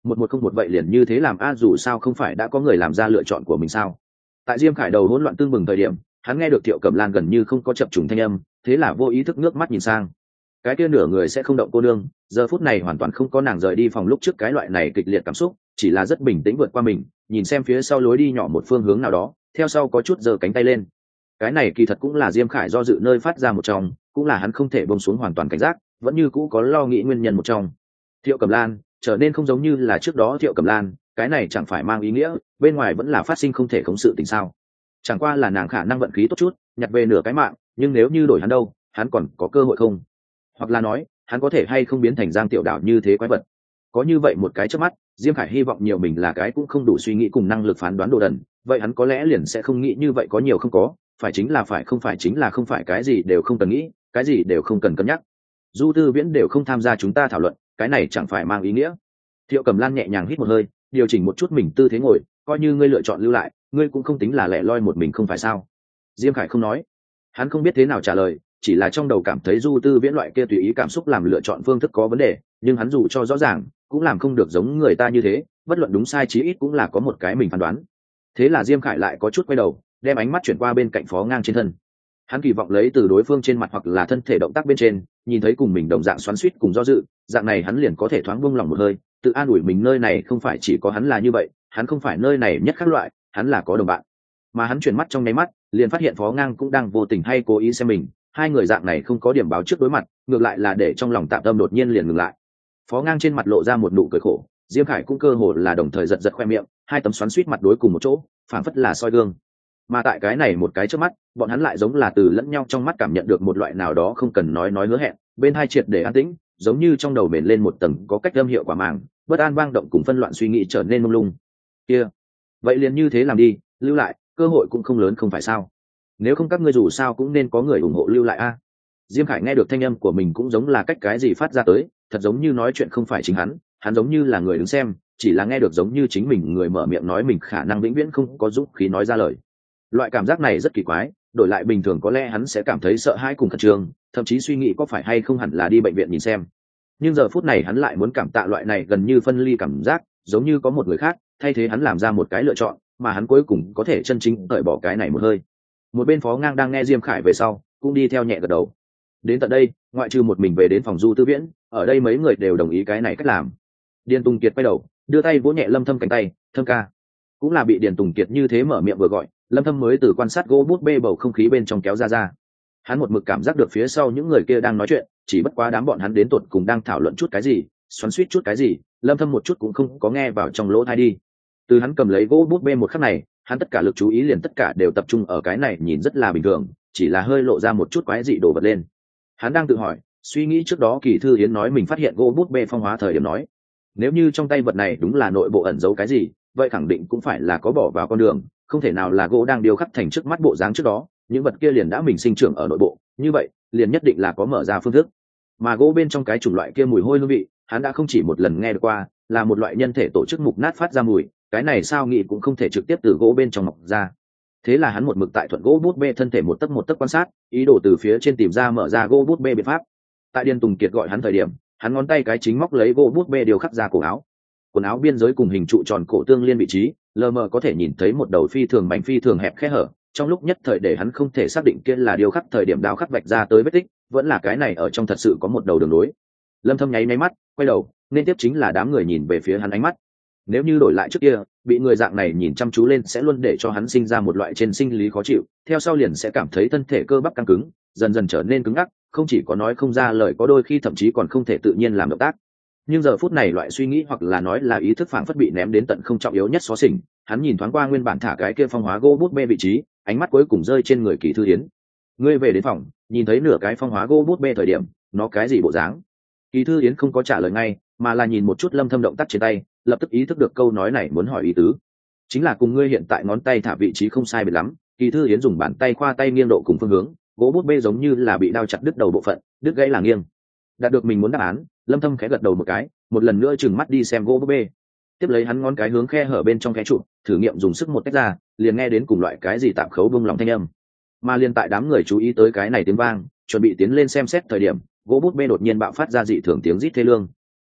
1101 vậy liền như thế làm a, dù sao không phải đã có người làm ra lựa chọn của mình sao. Tại Diêm Khải đầu hỗn loạn tương bừng thời điểm, hắn nghe được Thiệu Cẩm Lan gần như không có chập trùng thanh âm, thế là vô ý thức ngước mắt nhìn sang. Cái kia nửa người sẽ không động cô nương, giờ phút này hoàn toàn không có nàng rời đi phòng lúc trước cái loại này kịch liệt cảm xúc, chỉ là rất bình tĩnh vượt qua mình, nhìn xem phía sau lối đi nhỏ một phương hướng nào đó, theo sau có chút giơ cánh tay lên. Cái này kỳ thật cũng là Diêm Khải do dự nơi phát ra một trong, cũng là hắn không thể buông xuống hoàn toàn cảnh giác, vẫn như cũ có lo nghĩ nguyên nhân một trong. Thiệu Cẩm Lan trở nên không giống như là trước đó Thiệu Cẩm Lan, cái này chẳng phải mang ý nghĩa bên ngoài vẫn là phát sinh không thể khống sự tình sao? Chẳng qua là nàng khả năng vận khí tốt chút, nhặt về nửa cái mạng, nhưng nếu như đổi hắn đâu, hắn còn có cơ hội không? Hoặc là nói, hắn có thể hay không biến thành Giang Tiểu Đảo như thế quái vật? Có như vậy một cái chớp mắt, Diêm Khải hy vọng nhiều mình là cái cũng không đủ suy nghĩ cùng năng lực phán đoán đồ đần, vậy hắn có lẽ liền sẽ không nghĩ như vậy có nhiều không có, phải chính là phải không phải chính là không phải, cái gì đều không cần nghĩ, cái gì đều không cần cân nhắc. Du Tư Viễn đều không tham gia chúng ta thảo luận, cái này chẳng phải mang ý nghĩa. Thiệu Cẩm Lan nhẹ nhàng hít một hơi, điều chỉnh một chút mình tư thế ngồi, coi như ngươi lựa chọn lưu lại, ngươi cũng không tính là lẻ loi một mình không phải sao? Diêm Khải không nói, hắn không biết thế nào trả lời, chỉ là trong đầu cảm thấy Du Tư Viễn loại kia tùy ý cảm xúc làm lựa chọn phương thức có vấn đề, nhưng hắn dù cho rõ ràng cũng làm không được giống người ta như thế, bất luận đúng sai chí ít cũng là có một cái mình phán đoán. Thế là Diêm Khải lại có chút quay đầu, đem ánh mắt chuyển qua bên cạnh Phó Ngang trên thân. Hắn kỳ vọng lấy từ đối phương trên mặt hoặc là thân thể động tác bên trên, nhìn thấy cùng mình đồng dạng xoắn xuýt cùng do dự, dạng này hắn liền có thể thoáng buông lòng một hơi, tự an ủi mình nơi này không phải chỉ có hắn là như vậy, hắn không phải nơi này nhất khác loại, hắn là có đồng bạn. Mà hắn chuyển mắt trong nháy mắt, liền phát hiện Phó Ngang cũng đang vô tình hay cố ý xem mình, hai người dạng này không có điểm báo trước đối mặt, ngược lại là để trong lòng tạm tâm đột nhiên liền ngừng lại. Phó Ngang trên mặt lộ ra một nụ cười khổ, Diêm Khải cũng cơ hồ là đồng thời giật giật khoe miệng, hai tấm xoắn xuýt mặt đối cùng một chỗ, phảng phất là soi gương. Mà tại cái này một cái trước mắt, bọn hắn lại giống là từ lẫn nhau trong mắt cảm nhận được một loại nào đó không cần nói hứa hẹn, bên hai triệt để an tĩnh, giống như trong đầu mền lên một tầng có cách âm hiệu quả màng, bất an vang động cùng phân loạn suy nghĩ trở nên mông lung. Kia, vậy liền như thế làm đi, lưu lại, cơ hội cũng không lớn không phải sao? Nếu không các ngươi dù sao cũng nên có người ủng hộ lưu lại a. Diêm Khải nghe được thanh âm của mình cũng giống là cách cái gì phát ra tới, thật giống như nói chuyện không phải chính hắn giống như là người đứng xem, chỉ là nghe được giống như chính mình người mở miệng nói mình khả năng vĩnh viễn không có dũng khí nói ra lời. Loại cảm giác này rất kỳ quái, đổi lại bình thường có lẽ hắn sẽ cảm thấy sợ hãi cùng khẩn trương, thậm chí suy nghĩ có phải hay không hẳn là đi bệnh viện nhìn xem. Nhưng giờ phút này hắn lại muốn cảm tạ loại này gần như phân ly cảm giác, giống như có một người khác thay thế hắn làm ra một cái lựa chọn, mà hắn cuối cùng có thể chân chính cởi bỏ cái này một hơi. Một bên Phó Ngang đang nghe Diêm Khải về sau, cũng đi theo nhẹ gật đầu. Đến tận đây, ngoại trừ một mình về đến phòng Du Tư Viễn, ở đây mấy người đều đồng ý cái này cách làm. Điền Tùng Kiệt quay đầu, đưa tay vỗ nhẹ Lâm Thâm cánh tay, "Thâm ca." Cũng là bị Điền Tùng Kiệt như thế mở miệng vừa gọi, Lâm Thâm mới từ quan sát gỗ bút bê bầu không khí bên trong kéo ra. Hắn một mực cảm giác được phía sau những người kia đang nói chuyện, chỉ bất quá đám bọn hắn đến tột cùng đang thảo luận chút cái gì, xoắn xuýt chút cái gì, Lâm Thâm một chút cũng không có nghe vào trong lỗ tai đi. Từ hắn cầm lấy gỗ bút bê một khắc này, hắn tất cả lực chú ý liền tất cả đều tập trung ở cái này nhìn rất là bình thường, chỉ là hơi lộ ra một chút quái dị đồ vật lên. Hắn đang tự hỏi, suy nghĩ trước đó Kỳ Thư Yến nói mình phát hiện gỗ bút bê phong hóa thời điểm nói, nếu như trong tay vật này đúng là nội bộ ẩn giấu cái gì, vậy khẳng định cũng phải là có bỏ vào con đường, không thể nào là gỗ đang điêu khắc thành trước mắt bộ dáng trước đó, những vật kia liền đã mình sinh trưởng ở nội bộ, như vậy liền nhất định là có mở ra phương thức. Mà gỗ bên trong cái chủng loại kia mùi hôi hương vị, hắn đã không chỉ một lần nghe được qua, là một loại nhân thể tổ chức mục nát phát ra mùi, cái này sao nghĩ cũng không thể trực tiếp từ gỗ bên trong mọc ra. Thế là hắn một mực tại thuận gỗ bút bê thân thể một tấc quan sát, ý đồ từ phía trên tìm ra mở ra gỗ bút bê biện pháp. Tại Điền Tùng Kiệt gọi hắn thời điểm, hắn ngón tay cái chính móc lấy gỗ bút bê điều khắc ra cổ áo. Quần áo biên giới cùng hình trụ tròn cổ tương liên vị trí, lờ mờ có thể nhìn thấy một đầu phi thường mảnh phi thường hẹp khe hở, trong lúc nhất thời để hắn không thể xác định kia là điều khắc thời điểm đao khắc vạch ra tới vết tích, vẫn là cái này ở trong thật sự có một đầu đường nối. Lâm Thâm nháy mắt, quay đầu, nên tiếp chính là đám người nhìn về phía hắn ánh mắt. Nếu như đổi lại trước kia, bị người dạng này nhìn chăm chú lên sẽ luôn để cho hắn sinh ra một loại trên sinh lý khó chịu, theo sau liền sẽ cảm thấy thân thể cơ bắp căng cứng, dần dần trở nên cứng ngắc, không chỉ có nói không ra lời, có đôi khi thậm chí còn không thể tự nhiên làm động tác. Nhưng giờ phút này loại suy nghĩ hoặc là nói là ý thức phảng phất bị ném đến tận không trọng yếu nhất xó xỉnh, hắn nhìn thoáng qua nguyên bản thả cái kia phong hóa gỗ bút bê vị trí, ánh mắt cuối cùng rơi trên người Kỳ Thư Yến. Ngươi về đến phòng, nhìn thấy nửa cái phong hóa gỗ bút bê thời điểm, nó cái gì bộ dáng? Kỳ Thư Yến không có trả lời ngay, mà là nhìn một chút Lâm Thâm động tác trên tay, lập tức ý thức được câu nói này muốn hỏi ý tứ. Chính là cùng ngươi hiện tại ngón tay thả vị trí không sai biệt lắm. Kỳ Thư Yến dùng bàn tay khoa tay nghiêng độ cùng phương hướng, gỗ bút bê giống như là bị đao chặt đứt đầu bộ phận, đứt gãy là nghiêng. Đạt được mình muốn đáp án, Lâm Thâm khẽ gật đầu một cái, một lần nữa trừng mắt đi xem gỗ bút bê. Tiếp lấy hắn ngón cái hướng khe hở bên trong khe trụ, thử nghiệm dùng sức một tách ra, liền nghe đến cùng loại cái gì tạm khấu bung lòng thanh âm. Mà liên tại đám người chú ý tới cái này tiếng vang, chuẩn bị tiến lên xem xét thời điểm, gỗ bút bê đột nhiên bạo phát ra dị thường tiếng rít thê lương.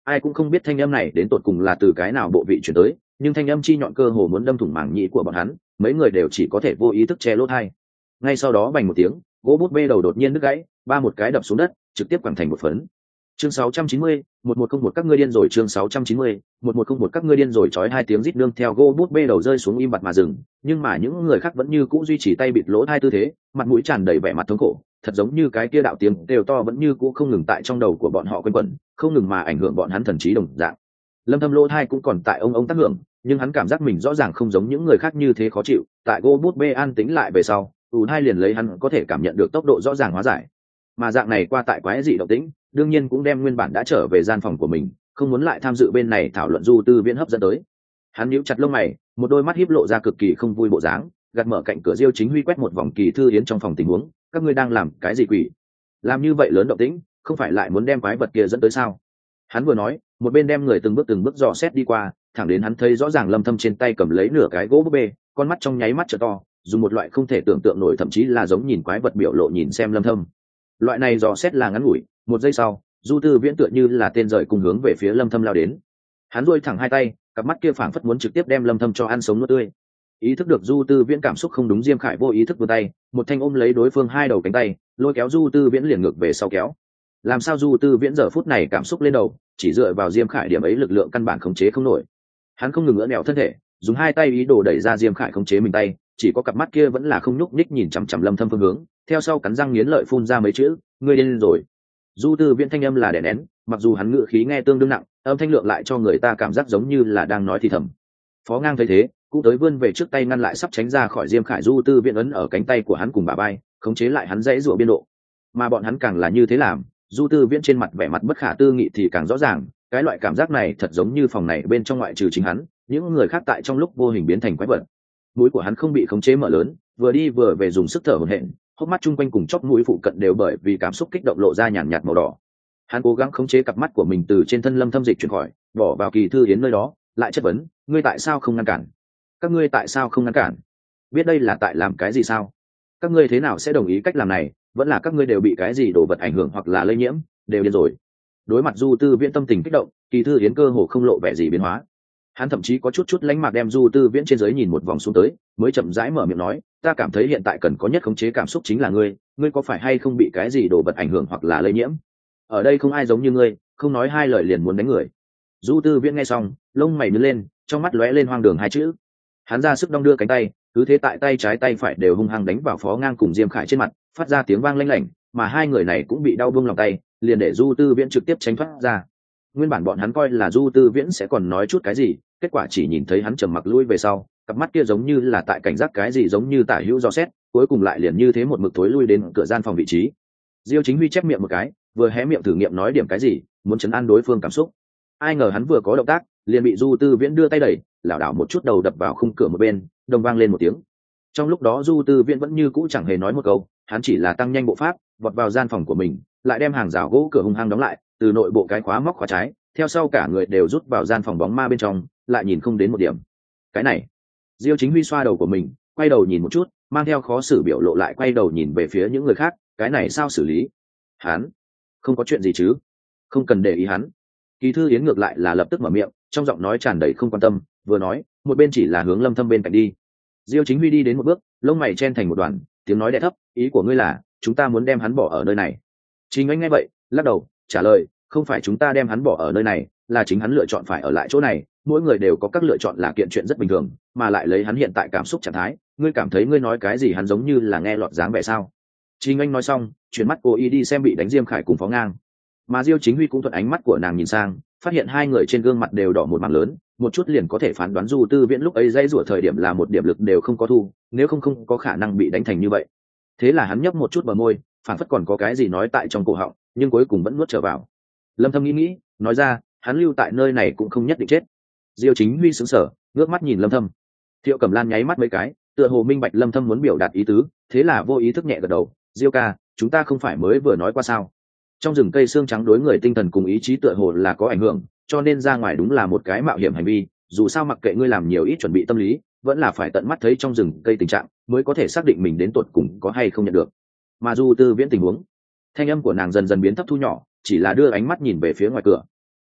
ai cũng không biết thanh âm này đến tột cùng là từ cái nào bộ vị chuyển tới, nhưng thanh âm chi nhọn cơ hồ muốn đâm thủng màng nhĩ của bọn hắn, mấy người đều chỉ có thể vô ý thức che lỗ tai. Ngay sau đó bành một tiếng, gỗ bút bê đầu đột nhiên đứt gãy, ba một cái đập xuống đất, trực tiếp quẳng thành một phấn. Chương 690, 1101 các ngươi điên rồi. Chương 690, 1101 các ngươi điên rồi. Chói hai tiếng rít nương theo gỗ bút bê đầu rơi xuống im bặt mà dừng, nhưng mà những người khác vẫn như cũ duy trì tay bịt lỗ hai tư thế, mặt mũi tràn đầy vẻ mặt thống khổ, thật giống như cái kia đạo tiếng đều to vẫn như cũ không ngừng tại trong đầu của bọn họ quanh quẩn, không ngừng mà ảnh hưởng bọn hắn thần trí đồng dạng. Lâm Thâm lỗ hai cũng còn tại ông tác hưởng, nhưng hắn cảm giác mình rõ ràng không giống những người khác như thế khó chịu. Tại gỗ bút bê an tĩnh lại về sau, hai liền lấy hắn có thể cảm nhận được tốc độ rõ ràng hóa giải, mà dạng này qua tại quái dị động tĩnh đương nhiên cũng đem nguyên bản đã trở về gian phòng của mình không muốn lại tham dự bên này thảo luận du tư viễn hấp dẫn tới. Hắn nhíu chặt lông mày, một đôi mắt híp lộ ra cực kỳ không vui bộ dáng, gạt mở cạnh cửa Diêu Chính Huy quét một vòng Kỳ Thư Yến trong phòng tình huống. Các ngươi đang làm cái gì quỷ? Làm như vậy lớn động tĩnh, không phải lại muốn đem quái vật kia dẫn tới sao? Hắn vừa nói, một bên đem người từng bước dò xét đi qua, thẳng đến hắn thấy rõ ràng Lâm Thâm trên tay cầm lấy nửa cái gỗ búp bê, con mắt trong nháy mắt trợ to, dùng một loại không thể tưởng tượng nổi thậm chí là giống nhìn quái vật biểu lộ nhìn xem Lâm Thâm. Loại này dò xét là ngắn ngủi, một giây sau, du tư viễn tựa như là tên rời cùng hướng về phía Lâm Thâm lao đến. Hắn duỗi thẳng hai tay, cặp mắt kia phảng phất muốn trực tiếp đem Lâm Thâm cho ăn sống nuốt tươi. Ý thức được du tư viễn cảm xúc không đúng, Diêm Khải vô ý thức vươn tay, một thanh ôm lấy đối phương hai đầu cánh tay, lôi kéo du tư viễn liền ngược về sau kéo. Làm sao du tư viễn giờ phút này cảm xúc lên đầu, chỉ dựa vào Diêm Khải điểm ấy lực lượng căn bản khống chế không nổi. Hắn không ngừng ngỡ nẹo thân thể, dùng hai tay ý đồ đẩy ra Diêm Khải khống chế mình tay, chỉ có cặp mắt kia vẫn là không nhúc nhích nhìn chằm chằm Lâm Thâm phương hướng, theo sau cắn răng nghiến lợi phun ra mấy chữ: ngươi điên rồi. Du tư viễn thanh âm là đè nén, mặc dù hắn ngữ khí nghe tương đương nặng, âm thanh lượng lại cho người ta cảm giác giống như là đang nói thì thầm. Phó Ngang thấy thế, cũng tới vươn về trước tay ngăn lại sắp tránh ra khỏi Diêm Khải. Du tư viễn ấn ở cánh tay của hắn cùng bả vai, khống chế lại hắn dãy rủa biên độ. Mà bọn hắn càng là như thế làm, du tư viễn trên mặt vẻ mặt bất khả tư nghị thì càng rõ ràng, cái loại cảm giác này thật giống như phòng này bên trong ngoại trừ chính hắn, những người khác tại trong lúc vô hình biến thành quái vật. Mũi của hắn không bị khống chế mở lớn, vừa đi vừa về dùng sức thở hổn hển, hốc mắt chung quanh cùng chóp mũi phụ cận đều bởi vì cảm xúc kích động lộ ra nhàn nhạt màu đỏ. Hắn cố gắng khống chế cặp mắt của mình từ trên thân Lâm Thâm dịch chuyển khỏi, bỏ vào Kỳ Thư Yến nơi đó, lại chất vấn: ngươi tại sao không ngăn cản? Các ngươi tại sao không ngăn cản? Biết đây là tại làm cái gì sao? Các ngươi thế nào sẽ đồng ý cách làm này? Vẫn là các ngươi đều bị cái gì đồ vật ảnh hưởng hoặc là lây nhiễm, đều điên rồi. Đối mặt du tư viễn tâm tình kích động, Kỳ Thư Yến cơ hồ không lộ vẻ gì biến hóa. Hắn thậm chí có chút lánh mạc đem du tư viễn trên dưới nhìn một vòng xuống tới, mới chậm rãi mở miệng nói: ta cảm thấy hiện tại cần có nhất khống chế cảm xúc chính là ngươi, ngươi có phải hay không bị cái gì đồ vật ảnh hưởng hoặc là lây nhiễm? Ở đây không ai giống như ngươi, không nói hai lời liền muốn đánh người. Du tư viễn nghe xong, lông mày nhướng lên, trong mắt lóe lên hoang đường hai chữ. Hắn ra sức đong đưa cánh tay, cứ thế tại tay trái tay phải đều hung hăng đánh vào Phó Ngang cùng Diêm Khải trên mặt, phát ra tiếng vang lanh lảnh, mà hai người này cũng bị đau buông lòng tay, liền để du tư viễn trực tiếp tránh thoát ra. Nguyên bản bọn hắn coi là du tư viễn sẽ còn nói chút cái gì, kết quả chỉ nhìn thấy hắn trầm mặc lui về sau, cặp mắt kia giống như là tại cảnh giác cái gì, giống như tả hữu dò xét, cuối cùng lại liền như thế một mực thối lui đến cửa gian phòng vị trí. Diêu Chính Huy chép miệng một cái, vừa hé miệng thử nghiệm nói điểm cái gì, muốn trấn an đối phương cảm xúc. Ai ngờ hắn vừa có động tác, liền bị du tư viễn đưa tay đẩy, lảo đảo một chút đầu đập vào khung cửa một bên, đồng vang lên một tiếng. Trong lúc đó du tư viễn vẫn như cũ chẳng hề nói một câu, hắn chỉ là tăng nhanh bộ pháp, vọt vào gian phòng của mình, lại đem hàng rào gỗ cửa hung hăng đóng lại, từ nội bộ cái khóa móc khóa trái, theo sau cả người đều rút vào gian phòng bóng ma bên trong, lại nhìn không đến một điểm. Cái này, Diêu Chính Huy xoa đầu của mình, quay đầu nhìn một chút, mang theo khó xử biểu lộ lại quay đầu nhìn về phía những người khác, cái này sao xử lý? Hắn không có chuyện gì chứ? Không cần để ý hắn. Kỳ Thư Yến ngược lại là lập tức mở miệng, trong giọng nói tràn đầy không quan tâm, vừa nói, một bên chỉ là hướng Lâm Thâm bên cạnh đi. Diêu Chính Huy đi đến một bước, lông mày chen thành một đoàn, tiếng nói đẽ thấp, ý của ngươi là chúng ta muốn đem hắn bỏ ở nơi này? Trình Anh nghe vậy, lắc đầu, trả lời, không phải chúng ta đem hắn bỏ ở nơi này, là chính hắn lựa chọn phải ở lại chỗ này. Mỗi người đều có các lựa chọn là kiện chuyện rất bình thường, mà lại lấy hắn hiện tại cảm xúc trạng thái, ngươi cảm thấy ngươi nói cái gì hắn giống như là nghe lọt dáng vẻ sao? Trình Anh nói xong, chuyển mắt cô y đi xem bị đánh Diêm Khải cùng Phó Ngang, mà Diêu Chính Huy cũng thuận ánh mắt của nàng nhìn sang, phát hiện hai người trên gương mặt đều đỏ một mảng lớn, một chút liền có thể phán đoán du tư viễn lúc ấy dây rủa thời điểm là một điểm lực đều không có thu, nếu không có khả năng bị đánh thành như vậy. Thế là hắn nhấp một chút bờ môi, phản phất còn có cái gì nói tại trong cổ họng, nhưng cuối cùng vẫn nuốt trở vào. Lâm Thâm nghĩ, nói ra, hắn lưu tại nơi này cũng không nhất định chết. Diêu Chính Huy sững sờ, ngước mắt nhìn Lâm Thâm. Thiệu Cẩm Lan nháy mắt mấy cái, tựa hồ minh bạch Lâm Thâm muốn biểu đạt ý tứ, thế là vô ý thức nhẹ gật đầu. Diêu ca, chúng ta không phải mới vừa nói qua sao? Trong rừng cây xương trắng đối người tinh thần cùng ý chí tựa hồ là có ảnh hưởng, cho nên ra ngoài đúng là một cái mạo hiểm hành vi. Dù sao mặc kệ ngươi làm nhiều ít chuẩn bị tâm lý, vẫn là phải tận mắt thấy trong rừng cây tình trạng, mới có thể xác định mình đến tột cùng có hay không nhận được. Mà du tư viễn tình huống, thanh âm của nàng dần dần biến thấp thu nhỏ, chỉ là đưa ánh mắt nhìn về phía ngoài cửa.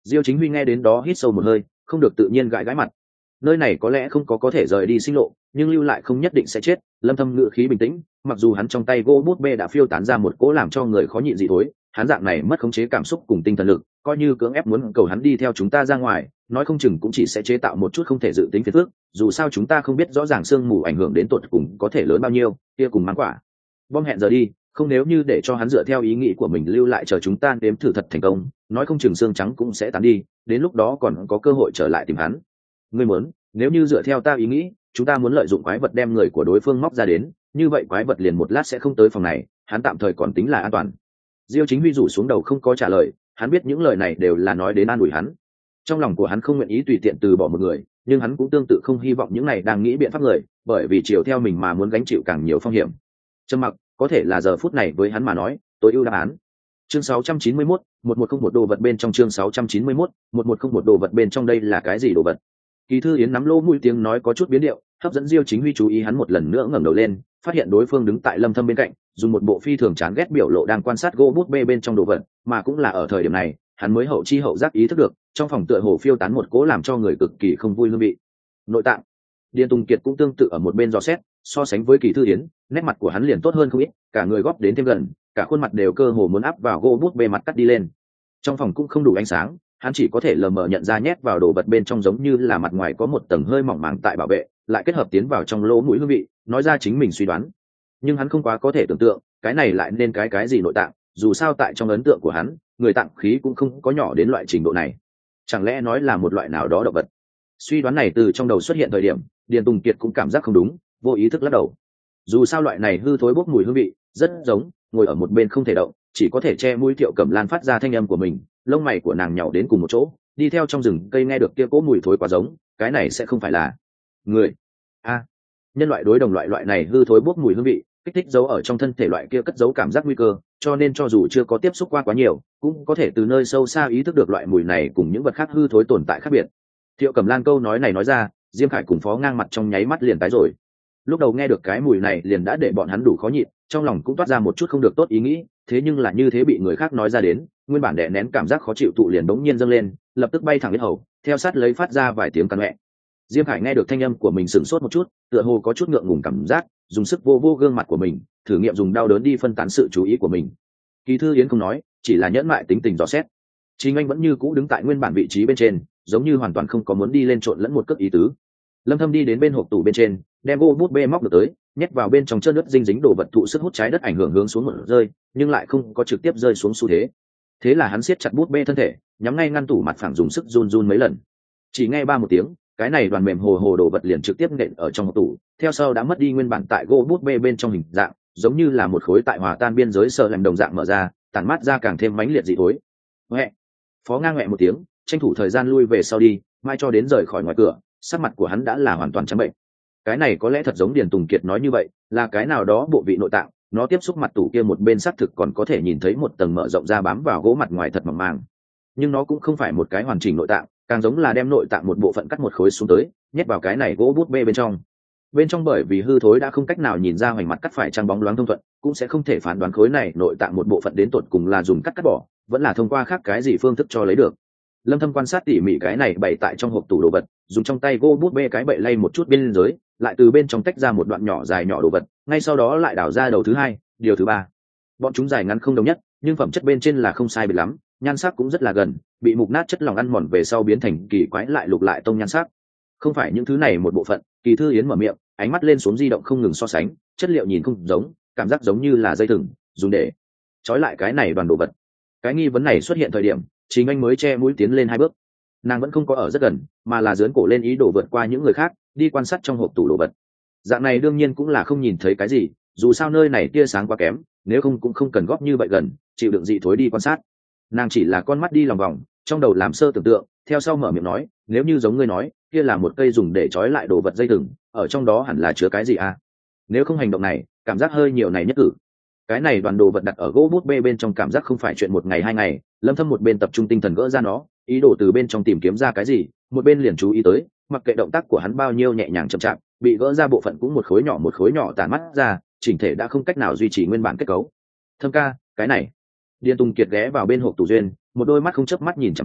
Diêu Chính Huy nghe đến đó hít sâu một hơi, không được tự nhiên gãi gãi mặt. Nơi này có lẽ không có thể rời đi sinh lộ, nhưng lưu lại không nhất định sẽ chết. Lâm Thâm ngữ khí bình tĩnh, mặc dù hắn trong tay gỗ bút bê đã phiêu tán ra một cỗ làm cho người khó nhịn dị thối, hắn dạng này mất khống chế cảm xúc cùng tinh thần lực, coi như cưỡng ép muốn cầu hắn đi theo chúng ta ra ngoài, nói không chừng cũng chỉ sẽ chế tạo một chút không thể dự tính phiền phức. Dù sao chúng ta không biết rõ ràng sương mù ảnh hưởng đến tột cùng có thể lớn bao nhiêu, kia cùng mang quả. Bom hẹn giờ đi, không nếu như để cho hắn dựa theo ý nghĩ của mình lưu lại chờ chúng ta nếm thử thật thành công, nói không chừng xương trắng cũng sẽ tán đi, đến lúc đó còn có cơ hội trở lại tìm hắn. Ngươi muốn, nếu như dựa theo ta ý nghĩ, chúng ta muốn lợi dụng quái vật đem người của đối phương móc ra đến, như vậy quái vật liền một lát sẽ không tới phòng này, hắn tạm thời còn tính là an toàn. Diêu Chính Huy rủ xuống đầu không có trả lời, hắn biết những lời này đều là nói đến an ủi hắn. Trong lòng của hắn không nguyện ý tùy tiện từ bỏ một người, nhưng hắn cũng tương tự không hy vọng những này đang nghĩ biện pháp người, bởi vì chiều theo mình mà muốn gánh chịu càng nhiều phong hiểm. Trầm mặc, có thể là giờ phút này với hắn mà nói, tối ưu đáp án. Chương 691, 1101 đồ vật bên trong chương 691, 1101 đồ vật bên trong đây là cái gì đồ vật? Kỳ Thư Yến nắm lỗ mũi tiếng nói có chút biến điệu, hấp dẫn Diêu Chính Huy chú ý hắn một lần nữa ngẩng đầu lên, phát hiện đối phương đứng tại Lâm Thâm bên cạnh, dùng một bộ phi thường chán ghét biểu lộ đang quan sát gỗ bút bê bên trong đồ vật, mà cũng là ở thời điểm này, hắn mới hậu chi hậu giác ý thức được, trong phòng tựa hồ phiêu tán một cỗ làm cho người cực kỳ không vui hương vị. Nội tạng. Điền Tùng Kiệt cũng tương tự ở một bên dò xét, so sánh với Kỳ Thư Yến, nét mặt của hắn liền tốt hơn không ít, cả người góp đến thêm gần, cả khuôn mặt đều cơ hồ muốn áp vào gỗ bút bê mặt cắt đi lên. Trong phòng cũng không đủ ánh sáng, hắn chỉ có thể lờ mờ nhận ra nhét vào đồ vật bên trong giống như là mặt ngoài có một tầng hơi mỏng màng tại bảo vệ, lại kết hợp tiến vào trong lỗ mũi hương vị, nói ra chính mình suy đoán. Nhưng hắn không quá có thể tưởng tượng, cái này lại nên cái gì nội tạng, dù sao tại trong ấn tượng của hắn, người tạng khí cũng không có nhỏ đến loại trình độ này. Chẳng lẽ nói là một loại nào đó động vật? Suy đoán này từ trong đầu xuất hiện thời điểm, Điền Tùng Kiệt cũng cảm giác không đúng, vô ý thức lắc đầu. Dù sao loại này hư thối bốc mùi hương vị, rất giống, ngồi ở một bên không thể động, chỉ có thể che mũi Thiệu Cẩm Lan phát ra thanh âm của mình, lông mày của nàng nhàu đến cùng một chỗ, đi theo trong rừng cây nghe được kia cỗ mùi thối quá giống, cái này sẽ không phải là người. Nhân loại đối đồng loại này hư thối bốc mùi hương vị, kích thích giấu ở trong thân thể loại kia cất giấu cảm giác nguy cơ, cho nên cho dù chưa có tiếp xúc qua quá nhiều, cũng có thể từ nơi sâu xa ý thức được loại mùi này cùng những vật khác hư thối tồn tại khác biệt. Thiệu Cẩm Lan câu nói này nói ra, Diêm Khải cùng Phó Ngang mặt trong nháy mắt liền tái rồi. Lúc đầu nghe được cái mùi này liền đã để bọn hắn đủ khó nhịn, trong lòng cũng toát ra một chút không được tốt ý nghĩ, thế nhưng là như thế bị người khác nói ra đến, nguyên bản đè nén cảm giác khó chịu tụ liền bỗng nhiên dâng lên, lập tức bay thẳng đến hầu, theo sát lấy phát ra vài tiếng cằn nhẹ. Diêm Khải nghe được thanh âm của mình sửng sốt một chút, tựa hồ có chút ngượng ngùng cảm giác, dùng sức vô vô gương mặt của mình, thử nghiệm dùng đau đớn đi phân tán sự chú ý của mình. Kỳ Thư Yến không nói, chỉ là nhẫn mại tính tình dò xét. Chính anh vẫn như cũ đứng tại nguyên bản vị trí bên trên, giống như hoàn toàn không có muốn đi lên trộn lẫn một cước ý tứ. Lâm Thâm đi đến bên hộp tủ bên trên, đem gỗ bút bê móc được tới, nhét vào bên trong trơn nước dinh dính đồ vật thụ sức hút trái đất ảnh hưởng hướng xuống một rơi, nhưng lại không có trực tiếp rơi xuống xu thế. Thế là hắn siết chặt bút bê thân thể, nhắm ngay ngăn tủ mặt phẳng dùng sức run run mấy lần. Chỉ nghe ba một tiếng, cái này đoàn mềm hồ hồ đồ vật liền trực tiếp nện ở trong hộp tủ, theo sau đã mất đi nguyên bản tại gỗ bút bê bên trong hình dạng, giống như là một khối tại hòa tan biên giới sờ làm đồng dạng mở ra, tản mát ra càng thêm mãnh liệt dị thối. Mẹ! Phó Ngang mẹ một tiếng, tranh thủ thời gian lui về sau đi, mai cho đến rời khỏi ngoài cửa, sắc mặt của hắn đã là hoàn toàn trắng bệnh. Cái này có lẽ thật giống Điền Tùng Kiệt nói như vậy, là cái nào đó bộ vị nội tạng, nó tiếp xúc mặt tủ kia một bên xác thực còn có thể nhìn thấy một tầng mở rộng ra bám vào gỗ mặt ngoài thật mỏng màng. Nhưng nó cũng không phải một cái hoàn chỉnh nội tạng, càng giống là đem nội tạng một bộ phận cắt một khối xuống tới, nhét vào cái này gỗ bút bê bên trong. Bên trong bởi vì hư thối đã không cách nào nhìn ra hoành mặt cắt phải trang bóng loáng thông thuận, cũng sẽ không thể phán đoán khối này nội tạng một bộ phận đến tột cùng là dùng cắt bỏ, vẫn là thông qua khác cái gì phương thức cho lấy được. Lâm Thâm quan sát tỉ mỉ cái này bày tại trong hộp tủ đồ vật, dùng trong tay gỗ bút bê cái bậy lay một chút bên dưới, lại từ bên trong tách ra một đoạn nhỏ dài nhỏ đồ vật, ngay sau đó lại đảo ra đầu thứ hai, điều thứ ba. Bọn chúng dài ngắn không đồng nhất, nhưng phẩm chất bên trên là không sai biệt lắm, nhan sắc cũng rất là gần, bị mục nát chất lỏng ăn mòn về sau biến thành kỳ quái lại lục lại tông nhan sắc. Không phải những thứ này một bộ phận, Kỳ Thư Yến mở miệng, ánh mắt lên xuống di động không ngừng so sánh, chất liệu nhìn không giống, cảm giác giống như là dây thừng, dùng để trói lại cái này đoàn đồ vật. Cái nghi vấn này xuất hiện thời điểm, Chính Anh mới che mũi tiến lên hai bước. Nàng vẫn không có ở rất gần, mà là dướn cổ lên ý đồ vượt qua những người khác, đi quan sát trong hộp tủ đồ vật. Dạng này đương nhiên cũng là không nhìn thấy cái gì, dù sao nơi này tia sáng quá kém, nếu không cũng không cần góp như vậy gần, chịu đựng dị thối đi quan sát. Nàng chỉ là con mắt đi lòng vòng, trong đầu làm sơ tưởng tượng, theo sau mở miệng nói, nếu như giống ngươi nói, kia là một cây dùng để trói lại đồ vật dây thừng, ở trong đó hẳn là chứa cái gì à? Nếu không hành động này, cảm giác hơi nhiều này nhất cử. Cái này đoàn đồ vật đặt ở gỗ bút bê bên trong cảm giác không phải chuyện một ngày hai ngày. Lâm Thâm một bên tập trung tinh thần gỡ ra nó, ý đồ từ bên trong tìm kiếm ra cái gì, một bên liền chú ý tới, mặc kệ động tác của hắn bao nhiêu nhẹ nhàng chậm chạp, bị gỡ ra bộ phận cũng một khối nhỏ tản mắt ra, chỉnh thể đã không cách nào duy trì nguyên bản kết cấu. Thâm ca, cái này. Điền Tùng Kiệt ghé vào bên hộp tủ duyên, một đôi mắt không chớp mắt nhìn chằm chằm,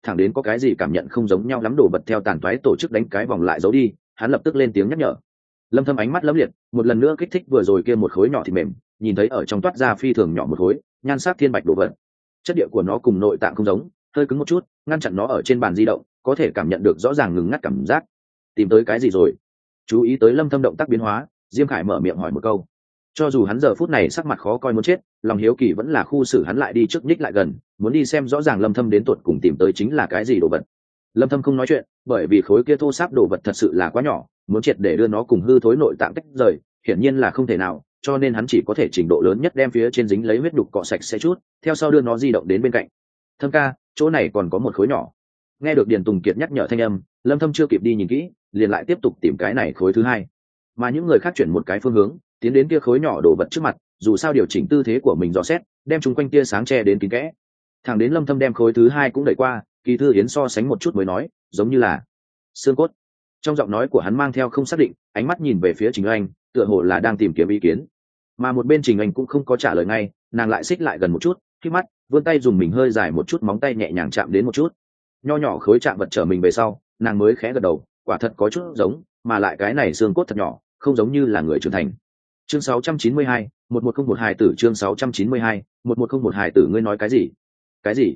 thẳng đến có cái gì cảm nhận không giống nhau lắm đồ vật theo tàn toái tổ chức đánh cái vòng lại giấu đi, hắn lập tức lên tiếng nhắc nhở. Lâm Thâm ánh mắt lấm liệt, một lần nữa kích thích vừa rồi kia một khối nhỏ thịt mềm, nhìn thấy ở trong toát ra phi thường nhỏ một khối, nhan sắc thiên bạch đồ vật. Chất địa của nó cùng nội tạng không giống, hơi cứng một chút, ngăn chặn nó ở trên bàn di động, có thể cảm nhận được rõ ràng ngừng ngắt cảm giác. Tìm tới cái gì rồi? Chú ý tới Lâm Thâm động tác biến hóa, Diêm Khải mở miệng hỏi một câu. Cho dù hắn giờ phút này sắc mặt khó coi muốn chết, lòng hiếu kỳ vẫn là khu xử hắn lại đi trước nhích lại gần, muốn đi xem rõ ràng Lâm Thâm đến tuột cùng tìm tới chính là cái gì đồ vật. Lâm Thâm không nói chuyện, bởi vì khối kia thô sáp đồ vật thật sự là quá nhỏ, muốn triệt để đưa nó cùng hư thối nội tạng tách rời, hiển nhiên là không thể nào, cho nên hắn chỉ có thể trình độ lớn nhất đem phía trên dính lấy huyết đục cọ sạch sẽ chút, theo sau đưa nó di động đến bên cạnh. Thâm ca, chỗ này còn có một khối nhỏ. Nghe được Điền Tùng Kiệt nhắc nhở thanh âm, Lâm Thâm chưa kịp đi nhìn kỹ, liền lại tiếp tục tìm cái này khối thứ hai. Mà những người khác chuyển một cái phương hướng, tiến đến kia khối nhỏ đồ vật trước mặt, dù sao điều chỉnh tư thế của mình dò xét, đem chúng quanh tia sáng che đến kín kẽ. Thẳng đến Lâm Thâm đem khối thứ hai cũng đẩy qua, Kỳ Thư Yến so sánh một chút mới nói, giống như là xương cốt. Trong giọng nói của hắn mang theo không xác định, ánh mắt nhìn về phía Trình Anh, tựa hồ là đang tìm kiếm ý kiến. Mà một bên Trình Anh cũng không có trả lời ngay, nàng lại xích lại gần một chút, khi mắt, vươn tay dùng mình hơi dài một chút móng tay nhẹ nhàng chạm đến một chút. Nho nhỏ khối chạm vật trở mình về sau, nàng mới khẽ gật đầu, quả thật có chút giống, mà lại cái này xương cốt thật nhỏ, không giống như là người trưởng thành. Chương 692, 1101 hài tử. Chương 692, 1101 hài tử. Ngươi nói cái gì? Cái gì?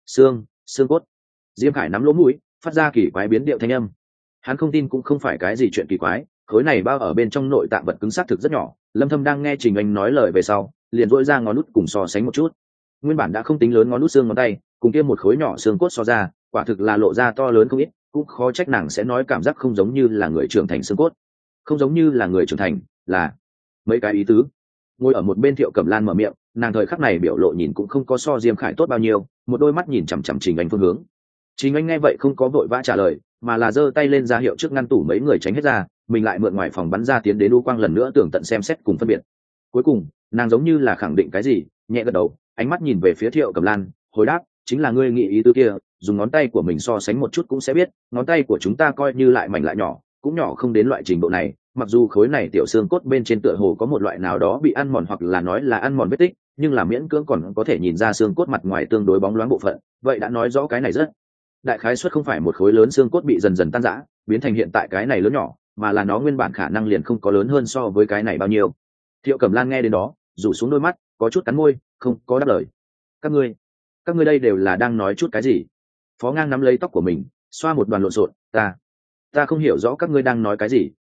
Xương cốt. Diêm Khải nắm lỗ mũi, phát ra kỳ quái biến điệu thanh âm. Hắn không tin cũng không phải cái gì chuyện kỳ quái, khối này bao ở bên trong nội tạng vật cứng xác thực rất nhỏ. Lâm Thâm đang nghe Trình Anh nói lời về sau, liền dội ra ngón nút cùng so sánh một chút. Nguyên bản đã không tính lớn ngón nút xương ngón tay, cùng kia một khối nhỏ xương cốt so ra, quả thực là lộ ra to lớn không ít, cũng khó trách nàng sẽ nói cảm giác không giống như là người trưởng thành xương cốt. Không giống như là người trưởng thành, là mấy cái ý tứ. Ngồi ở một bên Thiệu Cẩm Lan mở miệng, nàng thời khắc này biểu lộ nhìn cũng không có so Diêm Khải tốt bao nhiêu, một đôi mắt nhìn chằm chằm Trình Anh phương hướng. Trình Anh nghe vậy không có vội vã trả lời, mà là giơ tay lên ra hiệu trước ngăn tủ mấy người tránh hết ra, mình lại mượn ngoài phòng bắn ra tiến đến u quang lần nữa tưởng tận xem xét cùng phân biệt. Cuối cùng, nàng giống như là khẳng định cái gì, nhẹ gật đầu, ánh mắt nhìn về phía Thiệu Cẩm Lan, hồi đáp, chính là ngươi nghĩ ý tứ kia, dùng ngón tay của mình so sánh một chút cũng sẽ biết, ngón tay của chúng ta coi như lại mảnh lại nhỏ, cũng nhỏ không đến loại trình độ này, mặc dù khối này tiểu xương cốt bên trên tựa hồ có một loại nào đó bị ăn mòn hoặc là nói là ăn mòn vết tích, nhưng là miễn cưỡng còn có thể nhìn ra xương cốt mặt ngoài tương đối bóng loáng bộ phận, vậy đã nói rõ cái này rất đại khái suất không phải một khối lớn xương cốt bị dần dần tan rã biến thành hiện tại cái này lớn nhỏ, mà là nó nguyên bản khả năng liền không có lớn hơn so với cái này bao nhiêu. Thiệu Cẩm Lan nghe đến đó rủ xuống đôi mắt, có chút cắn môi, không có đáp lời. Các ngươi đây đều là đang nói chút cái gì? Phó Ngang nắm lấy tóc của mình, xoa một đoàn lộn xộn. Ta không hiểu rõ các ngươi đang nói cái gì.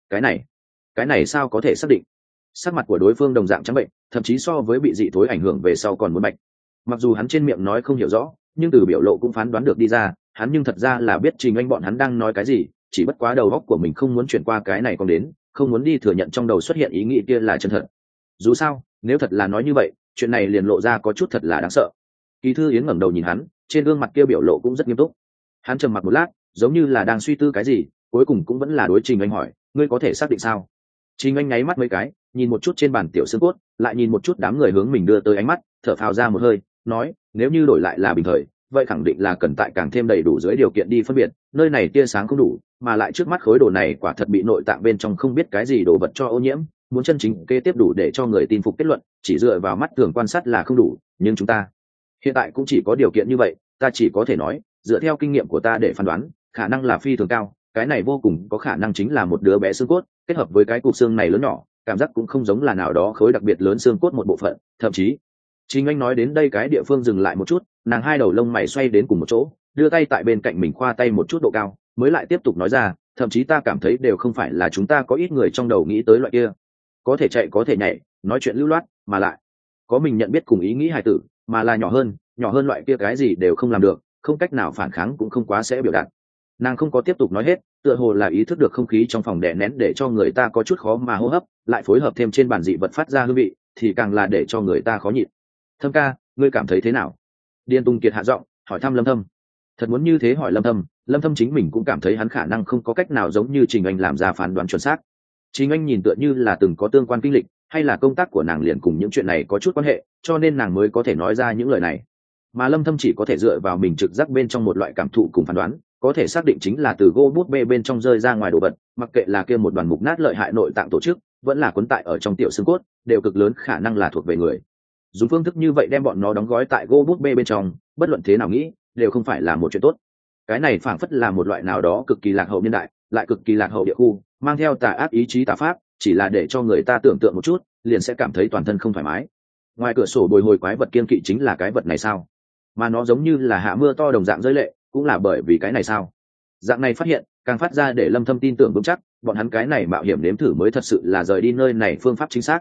Cái này sao có thể xác định? Sắc mặt của đối phương đồng dạng trắng bệnh, thậm chí so với bị dị thối ảnh hưởng về sau còn muốn bạch. Mặc dù hắn trên miệng nói không hiểu rõ, nhưng từ biểu lộ cũng phán đoán được đi ra, hắn nhưng thật ra là biết Trình Anh bọn hắn đang nói cái gì, chỉ bất quá đầu óc của mình không muốn chuyển qua cái này còn đến, không muốn đi thừa nhận trong đầu xuất hiện ý nghĩ kia là chân thật. Dù sao, nếu thật là nói như vậy, chuyện này liền lộ ra có chút thật là đáng sợ. Kỳ Thư Yến ngẩng đầu nhìn hắn, trên gương mặt kia biểu lộ cũng rất nghiêm túc. Hắn trầm mặc một lát, giống như là đang suy tư cái gì, cuối cùng cũng vẫn là đối Trình Anh hỏi, ngươi có thể xác định sao? Trình Anh nháy mắt mấy cái, nhìn một chút trên bàn tiểu xương cốt, lại nhìn một chút đám người hướng mình đưa tới ánh mắt, thở phào ra một hơi, nói, nếu như đổi lại là bình thời, vậy khẳng định là cần tại càng thêm đầy đủ dưới điều kiện đi phân biệt, nơi này tia sáng không đủ, mà lại trước mắt khối đồ này quả thật bị nội tạng bên trong không biết cái gì đồ vật cho ô nhiễm, muốn chân chính kế tiếp đủ để cho người tin phục kết luận, chỉ dựa vào mắt thường quan sát là không đủ, nhưng chúng ta hiện tại cũng chỉ có điều kiện như vậy, ta chỉ có thể nói, dựa theo kinh nghiệm của ta để phán đoán, khả năng là phi thường cao, cái này vô cùng có khả năng chính là một đứa bé xương cốt, kết hợp với cái cục xương này lớn nhỏ, cảm giác cũng không giống là nào đó khối đặc biệt lớn xương cốt một bộ phận, thậm chí Trình Anh nói đến đây cái địa phương dừng lại một chút, nàng hai đầu lông mày xoay đến cùng một chỗ, đưa tay tại bên cạnh mình khoa tay một chút độ cao, mới lại tiếp tục nói ra, thậm chí ta cảm thấy đều không phải là chúng ta có ít người trong đầu nghĩ tới loại kia, có thể chạy có thể nhảy, nói chuyện lưu loát, mà lại có mình nhận biết cùng ý nghĩ hài tử, mà là nhỏ hơn loại kia cái gì đều không làm được, không cách nào phản kháng cũng không quá sẽ biểu đạt. Nàng không có tiếp tục nói hết, tựa hồ là ý thức được không khí trong phòng đè nén để cho người ta có chút khó mà hô hấp, lại phối hợp thêm trên bàn dị vật phát ra hương vị, thì càng là để cho người ta khó nhịn. Thâm ca, ngươi cảm thấy thế nào? Điền Tùng Kiệt hạ giọng hỏi thăm Lâm Thâm. Thật muốn như thế hỏi Lâm Thâm chính mình cũng cảm thấy hắn khả năng không có cách nào giống như Trình Anh làm ra phán đoán chuẩn xác. Trình Anh nhìn tựa như là từng có tương quan kinh lịch, hay là công tác của nàng liền cùng những chuyện này có chút quan hệ, cho nên nàng mới có thể nói ra những lời này. Mà Lâm Thâm chỉ có thể dựa vào mình trực giác bên trong một loại cảm thụ cùng phán đoán, có thể xác định chính là từ gô bút bê bên trong rơi ra ngoài đồ vật, mặc kệ là kia một đoàn mục nát lợi hại nội tạng tổ chức, vẫn là cuốn tại ở trong tiểu xương cốt, đều cực lớn khả năng là thuộc về người. Dùng phương thức như vậy đem bọn nó đóng gói tại gô bút bê bên trong, bất luận thế nào nghĩ, đều không phải là một chuyện tốt. cái này phảng phất là một loại nào đó cực kỳ lạc hậu niên đại, lại cực kỳ lạc hậu địa khu, mang theo tà ác ý chí tà pháp, chỉ là để cho người ta tưởng tượng một chút liền sẽ cảm thấy toàn thân không thoải mái. Ngoài cửa sổ bồi hồi quái vật kiên kỵ chính là cái vật này sao? Mà nó giống như là hạ mưa to đồng dạng rơi lệ, cũng là bởi vì cái này sao? Dạng này phát hiện càng phát ra để Lâm Thâm tin tưởng vững chắc, bọn hắn cái này mạo hiểm nếm thử mới thật sự là rời đi nơi này phương pháp chính xác.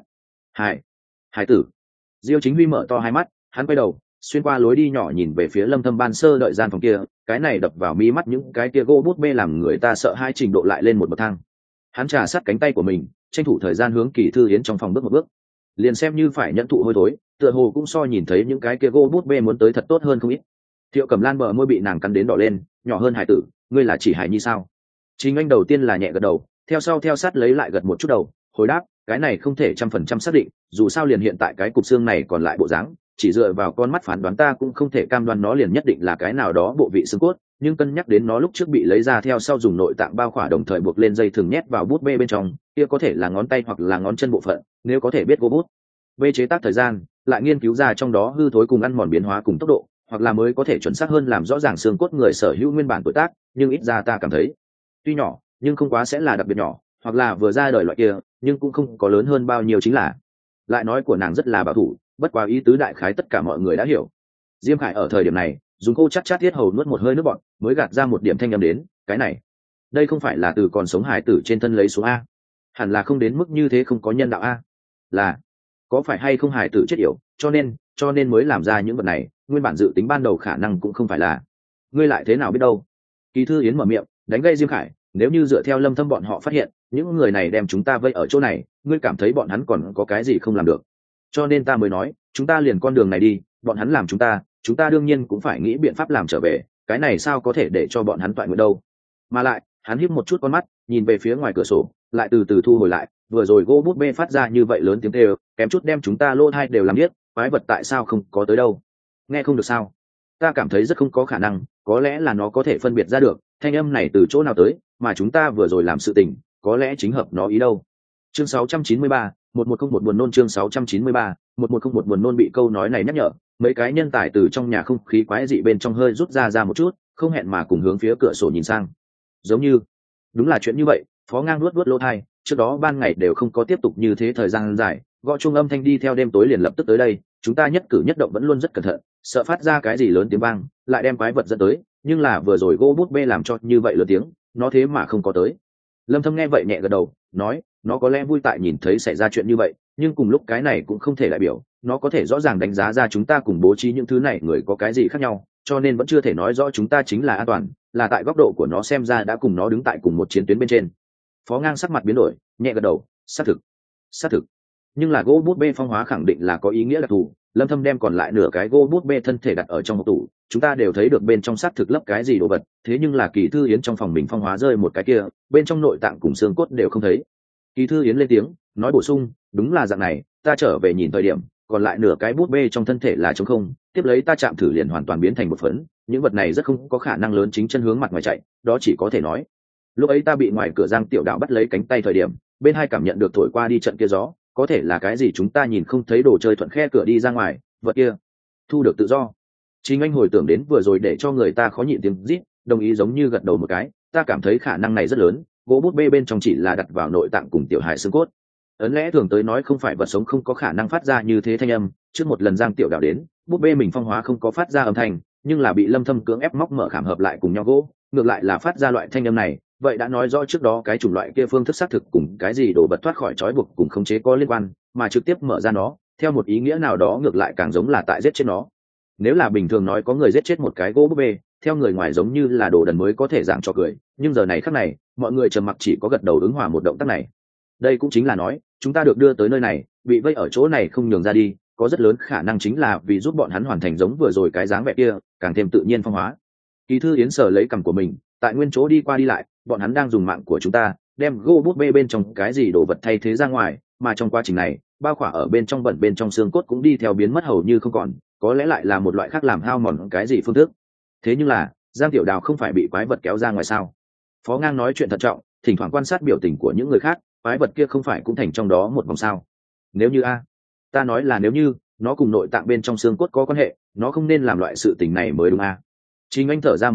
Hải tử. Diêu Chính Huy mở to hai mắt, hắn quay đầu xuyên qua lối đi nhỏ nhìn về phía Lâm Thâm ban sơ đợi gian phòng kia, cái này đập vào mí mắt những cái kia gỗ bút bê làm người ta sợ hai trình độ lại lên một bậc thang. Hắn trà sát cánh tay của mình, tranh thủ thời gian hướng Kỳ Thư Yến trong phòng bước một bước, liền xem như phải nhận thụ hôi thối, tựa hồ cũng so nhìn thấy những cái kia gỗ bút bê muốn tới thật tốt hơn không ít. Thiệu Cẩm Lan bờ môi bị nàng cắn đến đỏ lên, nhỏ hơn Hải tử, ngươi là chỉ Hải Nhi sao? Chính anh đầu tiên là nhẹ gật đầu, theo sau theo sát lấy lại gật một chút đầu, hồi đáp, cái này không thể 100% xác định, dù sao liền hiện tại cái cục xương này còn lại bộ dáng, chỉ dựa vào con mắt phán đoán ta cũng không thể cam đoan nó liền nhất định là cái nào đó bộ vị xương cốt, nhưng cân nhắc đến nó lúc trước bị lấy ra theo sau dùng nội tạng bao khỏa đồng thời buộc lên dây thừng nhét vào bút bê bên trong, kia có thể là ngón tay hoặc là ngón chân bộ phận, nếu có thể biết gỗ bút bê chế tác thời gian, lại nghiên cứu ra trong đó hư thối cùng ăn mòn biến hóa cùng tốc độ, hoặc là mới có thể chuẩn xác hơn làm rõ ràng xương cốt người sở hữu nguyên bản tuổi tác, nhưng ít ra ta cảm thấy, tuy nhỏ, nhưng không quá sẽ là đặc biệt nhỏ, hoặc là vừa ra đời loại kia, nhưng cũng không có lớn hơn bao nhiêu chính là. Lại nói của nàng rất là bảo thủ, bất quá ý tứ đại khái tất cả mọi người đã hiểu. Diêm Khải ở thời điểm này dùng khô chắc chát thiết hầu nuốt một hơi nước bọt, mới gạt ra một điểm thanh âm đến, cái này, đây không phải là từ còn sống hải tử trên thân lấy xuống a? Hẳn là không đến mức như thế, không có nhân đạo a? Là có phải hay không hải tử chết yểu, cho nên mới làm ra những vật này, nguyên bản dự tính ban đầu khả năng cũng không phải là. Ngươi lại thế nào biết đâu? Kỳ Thư Yến mở miệng đánh gây Diêm Khải, nếu như dựa theo Lâm Thâm bọn họ phát hiện những người này đem chúng ta vây ở chỗ này, ngươi cảm thấy bọn hắn còn có cái gì không làm được? Cho nên ta mới nói chúng ta liền con đường này đi, bọn hắn làm chúng ta đương nhiên cũng phải nghĩ biện pháp làm trở về, cái này sao có thể để cho bọn hắn toại nguyện đâu. Mà lại hắn híp một chút con mắt nhìn về phía ngoài cửa sổ, lại từ từ thu hồi lại, vừa rồi gỗ bút bê phát ra như vậy lớn tiếng kêu, kém chút đem chúng ta lô thai đều làm điếc, quái vật tại sao không có tới đâu? Nghe không được sao? Ta cảm thấy rất không có khả năng, có lẽ là nó có thể phân biệt ra được thanh âm này từ chỗ nào tới, mà chúng ta vừa rồi làm sự tình có lẽ chính hợp nó ý đâu. Chương 693, 1101 buồn nôn. Chương 693, 1101 buồn nôn. Bị câu nói này nhắc nhở, mấy cái nhân tài từ trong nhà không khí quái dị bên trong hơi rút ra một chút, không hẹn mà cùng hướng phía cửa sổ nhìn sang. Giống như đúng là chuyện như vậy. Phó Ngang nuốt lỗ tai, trước đó ban ngày đều không có tiếp tục như thế thời gian dài, gõ chuông âm thanh đi theo đêm tối liền lập tức tới đây, chúng ta nhất cử nhất động vẫn luôn rất cẩn thận, sợ phát ra cái gì lớn tiếng vang lại đem quái vật dẫn tới, nhưng là vừa rồi gỗ bút bê làm cho như vậy lớn tiếng, nó thế mà không có tới. Lâm Thâm nghe vậy nhẹ gật đầu, nói, nó có lẽ vui tại nhìn thấy xảy ra chuyện như vậy, nhưng cùng lúc cái này cũng không thể đại biểu nó có thể rõ ràng đánh giá ra chúng ta cùng bố trí những thứ này người có cái gì khác nhau, cho nên vẫn chưa thể nói rõ chúng ta chính là an toàn, là tại góc độ của nó xem ra đã cùng nó đứng tại cùng một chiến tuyến bên trên. Phó Ngang sắc mặt biến đổi, nhẹ gật đầu, xác thực. Nhưng là gỗ bút bê phong hóa khẳng định là có ý nghĩa đặc thù. Lâm Thâm đem còn lại nửa cái gỗ bút bê thân thể đặt ở trong hộp tủ, chúng ta đều thấy được bên trong xác thực lấp cái gì đồ vật, thế nhưng là Kỳ Thư Yến trong phòng mình phong hóa rơi một cái kia, bên trong nội tạng cùng xương cốt đều không thấy. Kỳ Thư Yến lên tiếng nói bổ sung, đúng là dạng này, ta trở về nhìn thời điểm còn lại nửa cái bút bê trong thân thể là trống không, tiếp lấy ta chạm thử liền hoàn toàn biến thành một phấn, những vật này rất không có khả năng lớn chính chân hướng mặt ngoài chạy, đó chỉ có thể nói lúc ấy ta bị ngoài cửa Giang Tiểu Đạo bắt lấy cánh tay thời điểm, bên hai cảm nhận được thổi qua đi trận kia gió, có thể là cái gì chúng ta nhìn không thấy, đồ chơi thuận khe cửa đi ra ngoài, vật kia thu được tự do. Chính anh hồi tưởng đến vừa rồi để cho người ta khó nhịn tiếng rít, đồng ý giống như gật đầu một cái, ta cảm thấy khả năng này rất lớn, gỗ bút bê bên trong chỉ là đặt vào nội tạng cùng tiểu hài xương cốt. Ấn lẽ thường tới nói không phải vật sống không có khả năng phát ra như thế thanh âm, trước một lần Giang Tiểu Đạo đến, bút bê mình phong hóa không có phát ra âm thanh, nhưng là bị Lâm Thâm cưỡng ép móc mở khảm hợp lại cùng nhau gỗ, ngược lại là phát ra loại thanh âm này, vậy đã nói rõ trước đó cái chủng loại kia phương thức xác thực cùng cái gì đồ vật thoát khỏi trói buộc cùng khống chế có liên quan, mà trực tiếp mở ra nó, theo một ý nghĩa nào đó ngược lại càng giống là tại giết chết nó. Nếu là bình thường nói có người giết chết một cái gỗ búp bê, theo người ngoài giống như là đồ đần mới có thể giảng cho cười, nhưng giờ này khắc này, mọi người trầm mặc chỉ có gật đầu ứng hòa một động tác này. Đây cũng chính là nói, chúng ta được đưa tới nơi này, bị vây ở chỗ này không nhường ra đi, có rất lớn khả năng chính là vì giúp bọn hắn hoàn thành giống vừa rồi cái dáng vẻ kia, càng thêm tự nhiên phong hóa. Kỳ Thư Yến sờ lấy cằm của mình, tại nguyên chỗ đi qua đi lại, bọn hắn đang dùng mạng của chúng ta đem gỗ bút bê bên trong cái gì đồ vật thay thế ra ngoài, mà trong quá trình này bao khỏa ở bên trong bẩn bên trong xương cốt cũng đi theo biến mất hầu như không còn, có lẽ lại là một loại khác làm hao mòn cái gì phương thức. Thế nhưng là Giang Tiểu Đào không phải bị quái vật kéo ra ngoài sao? Phó Ngang nói chuyện thận trọng, thỉnh thoảng quan sát biểu tình của những người khác, quái vật kia không phải cũng thành trong đó một vòng sao? Nếu như ta nói là nếu như nó cùng nội tạng bên trong xương cốt có quan hệ, nó không nên làm loại sự tình này mới đúng Chính anh thở ra một hơi,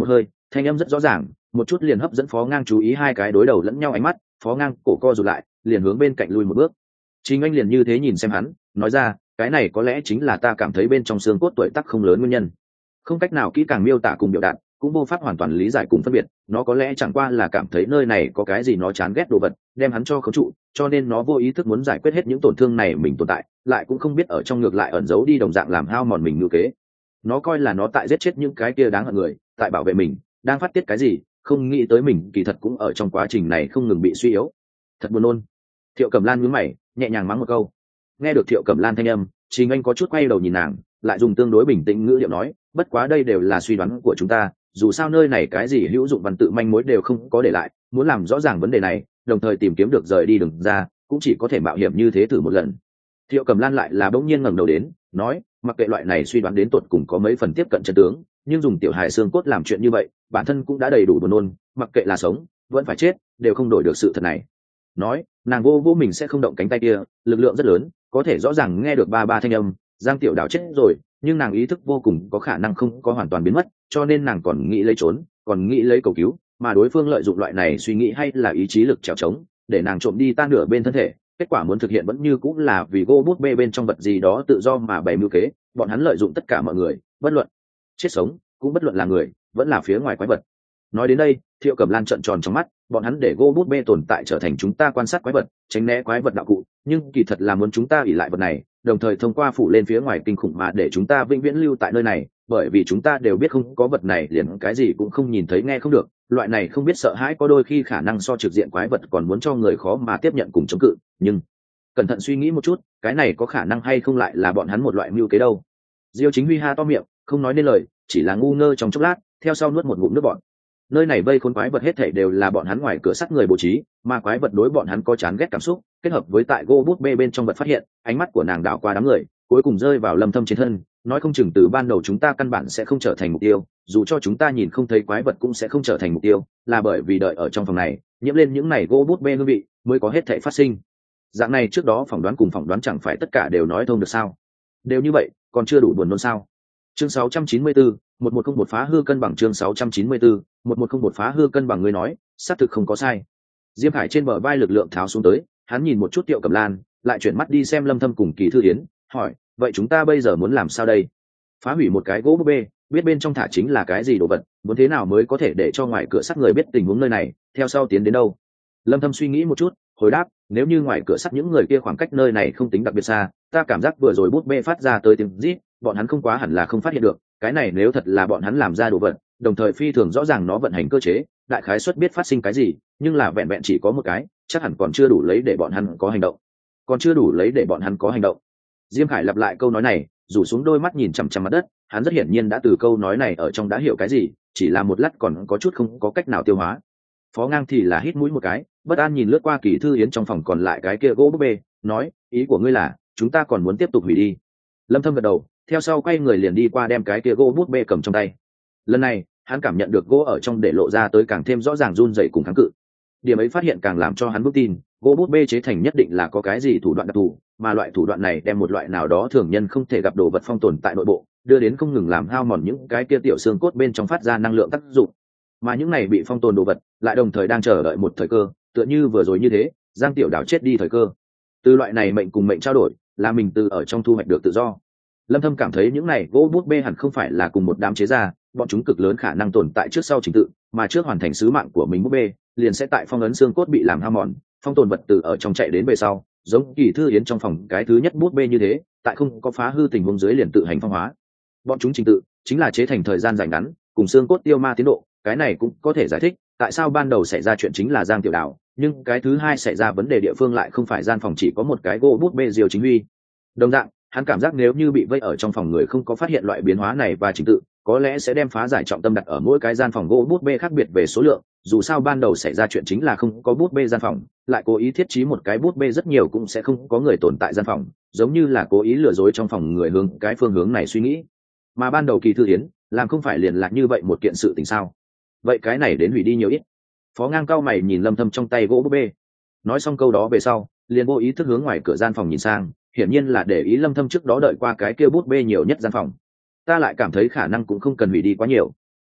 thanh âm rất rõ ràng, một chút liền hấp dẫn Phó Ngang chú ý. Hai cái đối đầu lẫn nhau ánh mắt, Phó Ngang cổ co rụt lại, liền hướng bên cạnh lui một bước. Trình Anh liền như thế nhìn xem hắn, nói ra, cái này có lẽ chính là ta cảm thấy bên trong xương cốt tuổi tác không lớn nguyên nhân. Không cách nào kỹ càng miêu tả cùng biểu đạt, cũng vô pháp hoàn toàn lý giải cùng phân biệt, nó có lẽ chẳng qua là cảm thấy nơi này có cái gì nó chán ghét đồ vật, đem hắn cho khống trụ, cho nên nó vô ý thức muốn giải quyết hết những tổn thương này mình tồn tại, lại cũng không biết ở trong ngược lại ẩn giấu đi đồng dạng làm hao mòn mình ngữ kế. Nó coi là nó tại giết chết những cái kia đáng hận người, tại bảo vệ mình, đang phát tiết cái gì, không nghĩ tới mình kỳ thật cũng ở trong quá trình này không ngừng bị suy yếu. Thật buồn nôn. Thiệu Cẩm Lan nhướng mày, nhẹ nhàng mắng một câu. Nghe được Thiệu Cẩm Lan thanh âm, Trình Anh có chút quay đầu nhìn nàng, lại dùng tương đối bình tĩnh ngữ điệu nói, bất quá đây đều là suy đoán của chúng ta, dù sao nơi này cái gì hữu dụng văn tự manh mối đều không có để lại, muốn làm rõ ràng vấn đề này, đồng thời tìm kiếm được rời đi đường ra, cũng chỉ có thể mạo hiểm như thế thử một lần. Thiệu Cẩm Lan lại là bỗng nhiên ngẩng đầu đến, nói, mặc kệ loại này suy đoán đến tột cùng có mấy phần tiếp cận chân tướng, nhưng dùng tiểu hài xương cốt làm chuyện như vậy, bản thân cũng đã đầy đủ buồn nôn, mặc kệ là sống, vẫn phải chết, đều không đổi được sự thật này. Nói, nàng vô mình sẽ không động cánh tay kia, lực lượng rất lớn, có thể rõ ràng nghe được ba thanh âm. Giang Tiểu Đào chết rồi, nhưng nàng ý thức vô cùng có khả năng không có hoàn toàn biến mất, cho nên nàng còn nghĩ lấy trốn, còn nghĩ lấy cầu cứu, mà đối phương lợi dụng loại này suy nghĩ hay là ý chí lực trèo trống, để nàng trộm đi tan nửa bên thân thể. Kết quả muốn thực hiện vẫn như cũng là vì gô bút bê bên trong vật gì đó tự do mà bày mưu kế. Bọn hắn lợi dụng tất cả mọi người, bất luận chết sống, cũng bất luận là người vẫn là phía ngoài quái vật. Nói đến đây, Thiệu Cẩm Lan trợn tròn trong mắt, bọn hắn để gô bút bê tồn tại trở thành chúng ta quan sát quái vật, tránh né quái vật đạo cụ, nhưng kỳ thật là muốn chúng ta ỷ lại vật này, đồng thời thông qua phủ lên phía ngoài kinh khủng mà để chúng ta vĩnh viễn lưu tại nơi này, bởi vì chúng ta đều biết không có vật này liền cái gì cũng không nhìn thấy nghe không được. Loại này không biết sợ hãi có đôi khi khả năng so trực diện quái vật còn muốn cho người khó mà tiếp nhận cùng chống cự, nhưng cẩn thận suy nghĩ một chút, cái này có khả năng hay không lại là bọn hắn một loại mưu kế đâu. Diêu Chính Huy ha to miệng, không nói nên lời, chỉ là ngu ngơ trong chốc lát, theo sau nuốt một ngụm nước bọt. Nơi này vây khốn quái vật hết thảy đều là bọn hắn ngoài cửa sắt người bố trí, mà quái vật đối bọn hắn có chán ghét cảm xúc, kết hợp với tại gô bút bê bên trong vật phát hiện, ánh mắt của nàng đảo qua đám người, cuối cùng rơi vào Lâm Thâm trên thân, nói không chừng từ ban đầu chúng ta căn bản sẽ không trở thành mục tiêu, dù cho chúng ta nhìn không thấy quái vật cũng sẽ không trở thành mục tiêu, là bởi vì đợi ở trong phòng này, nhiễm lên những này gô bút bê hương vị, mới có hết thảy phát sinh. Dạng này trước đó phỏng đoán cùng phỏng đoán chẳng phải tất cả đều nói thông được sao? Đều như vậy, còn chưa đủ buồn nôn sao? Chương 694, 1101 phá hư cân bằng. Chương 694, 1101 phá hư cân bằng. Người nói, xác thực không có sai. Diêm Khải trên bờ vai lực lượng tháo xuống tới, hắn nhìn một chút Tiệu Cẩm Lan, lại chuyển mắt đi xem Lâm Thâm cùng Kỳ Thư Yến, hỏi, vậy chúng ta bây giờ muốn làm sao đây? Phá hủy một cái gỗ búp bê, biết bên trong thả chính là cái gì đồ vật, muốn thế nào mới có thể để cho ngoài cửa sắt người biết tình huống nơi này, theo sau tiến đến đâu? Lâm Thâm suy nghĩ một chút, hồi đáp, nếu như ngoài cửa sắt những người kia khoảng cách nơi này không tính đặc biệt xa, ta cảm giác vừa rồi bút bê phát ra tới tiếng rít, bọn hắn không quá hẳn là không phát hiện được, cái này nếu thật là bọn hắn làm ra đồ vật, đồng thời phi thường rõ ràng nó vận hành cơ chế, đại khái suất biết phát sinh cái gì, nhưng là vẹn vẹn chỉ có một cái, chắc hẳn còn chưa đủ lấy để bọn hắn có hành động. Còn chưa đủ lấy để bọn hắn có hành động. Diêm Khải lặp lại câu nói này, rủ xuống đôi mắt nhìn chằm chằm mặt đất, hắn rất hiển nhiên đã từ câu nói này ở trong đã hiểu cái gì, chỉ là một lát còn có chút không có cách nào tiêu hóa. Phó Ngang thì là hít mũi một cái, bất an nhìn lướt qua Kỳ Thư Yến trong phòng còn lại cái kia gỗ búp bê, nói, ý của ngươi là chúng ta còn muốn tiếp tục hủy đi? Lâm Thâm gật đầu, theo sau quay người liền đi qua đem cái kia gỗ búp bê cầm trong tay. Lần này hắn cảm nhận được gỗ ở trong để lộ ra tới càng thêm rõ ràng run rẩy cùng kháng cự. Điểm ấy phát hiện càng làm cho hắn vững tin, gỗ búp bê chế thành nhất định là có cái gì thủ đoạn đặc thù, mà loại thủ đoạn này đem một loại nào đó thường nhân không thể gặp đồ vật phong tồn tại nội bộ, đưa đến không ngừng làm hao mòn những cái kia tiểu xương cốt bên trong phát ra năng lượng tác dụng. Mà những này bị phong tồn đồ vật lại đồng thời đang chờ đợi một thời cơ, tựa như vừa rồi như thế, Giang Tiểu Đào chết đi thời cơ. Từ loại này mệnh cùng mệnh trao đổi, là mình từ ở trong thu hoạch được tự do. Lâm Thâm cảm thấy những này gỗ bút bê hẳn không phải là cùng một đám chế ra, bọn chúng cực lớn khả năng tồn tại trước sau trình tự, mà trước hoàn thành sứ mạng của mình bút bê, liền sẽ tại phong ấn xương cốt bị làm hao mòn, phong tồn vật từ ở trong chạy đến về sau, giống Kỳ Thư Yến trong phòng cái thứ nhất bút bê như thế, tại không có phá hư tình huống dưới liền tự hành phong hóa. Bọn chúng trình tự chính là chế thành thời gian dài ngắn, cùng xương cốt tiêu ma tiến độ, cái này cũng có thể giải thích tại sao ban đầu xảy ra chuyện chính là Giang Tiểu Đào, nhưng cái thứ hai xảy ra vấn đề địa phương lại không phải gian phòng chỉ có một cái gỗ bút bê Diêu Chính Huy. Đồng dạng, hắn cảm giác nếu như bị vây ở trong phòng người không có phát hiện loại biến hóa này và trình tự, có lẽ sẽ đem phá giải trọng tâm đặt ở mỗi cái gian phòng gỗ bút bê khác biệt về số lượng, dù sao ban đầu xảy ra chuyện chính là không có bút bê gian phòng, lại cố ý thiết trí một cái bút bê rất nhiều cũng sẽ không có người tồn tại gian phòng, giống như là cố ý lừa dối trong phòng người hướng cái phương hướng này suy nghĩ. Mà ban đầu Kỳ Thư Yến làm không phải liền là như vậy một kiện sự tình sao? Vậy cái này đến hủy đi nhiều ít? Phó Ngang cao mày nhìn Lâm Thâm trong tay gỗ bút bê. Nói xong câu đó về sau, liền vô ý thức hướng ngoài cửa gian phòng nhìn sang, hiển nhiên là để ý Lâm Thâm trước đó đợi qua cái kia bút bê nhiều nhất gian phòng. Ta lại cảm thấy khả năng cũng không cần hủy đi quá nhiều.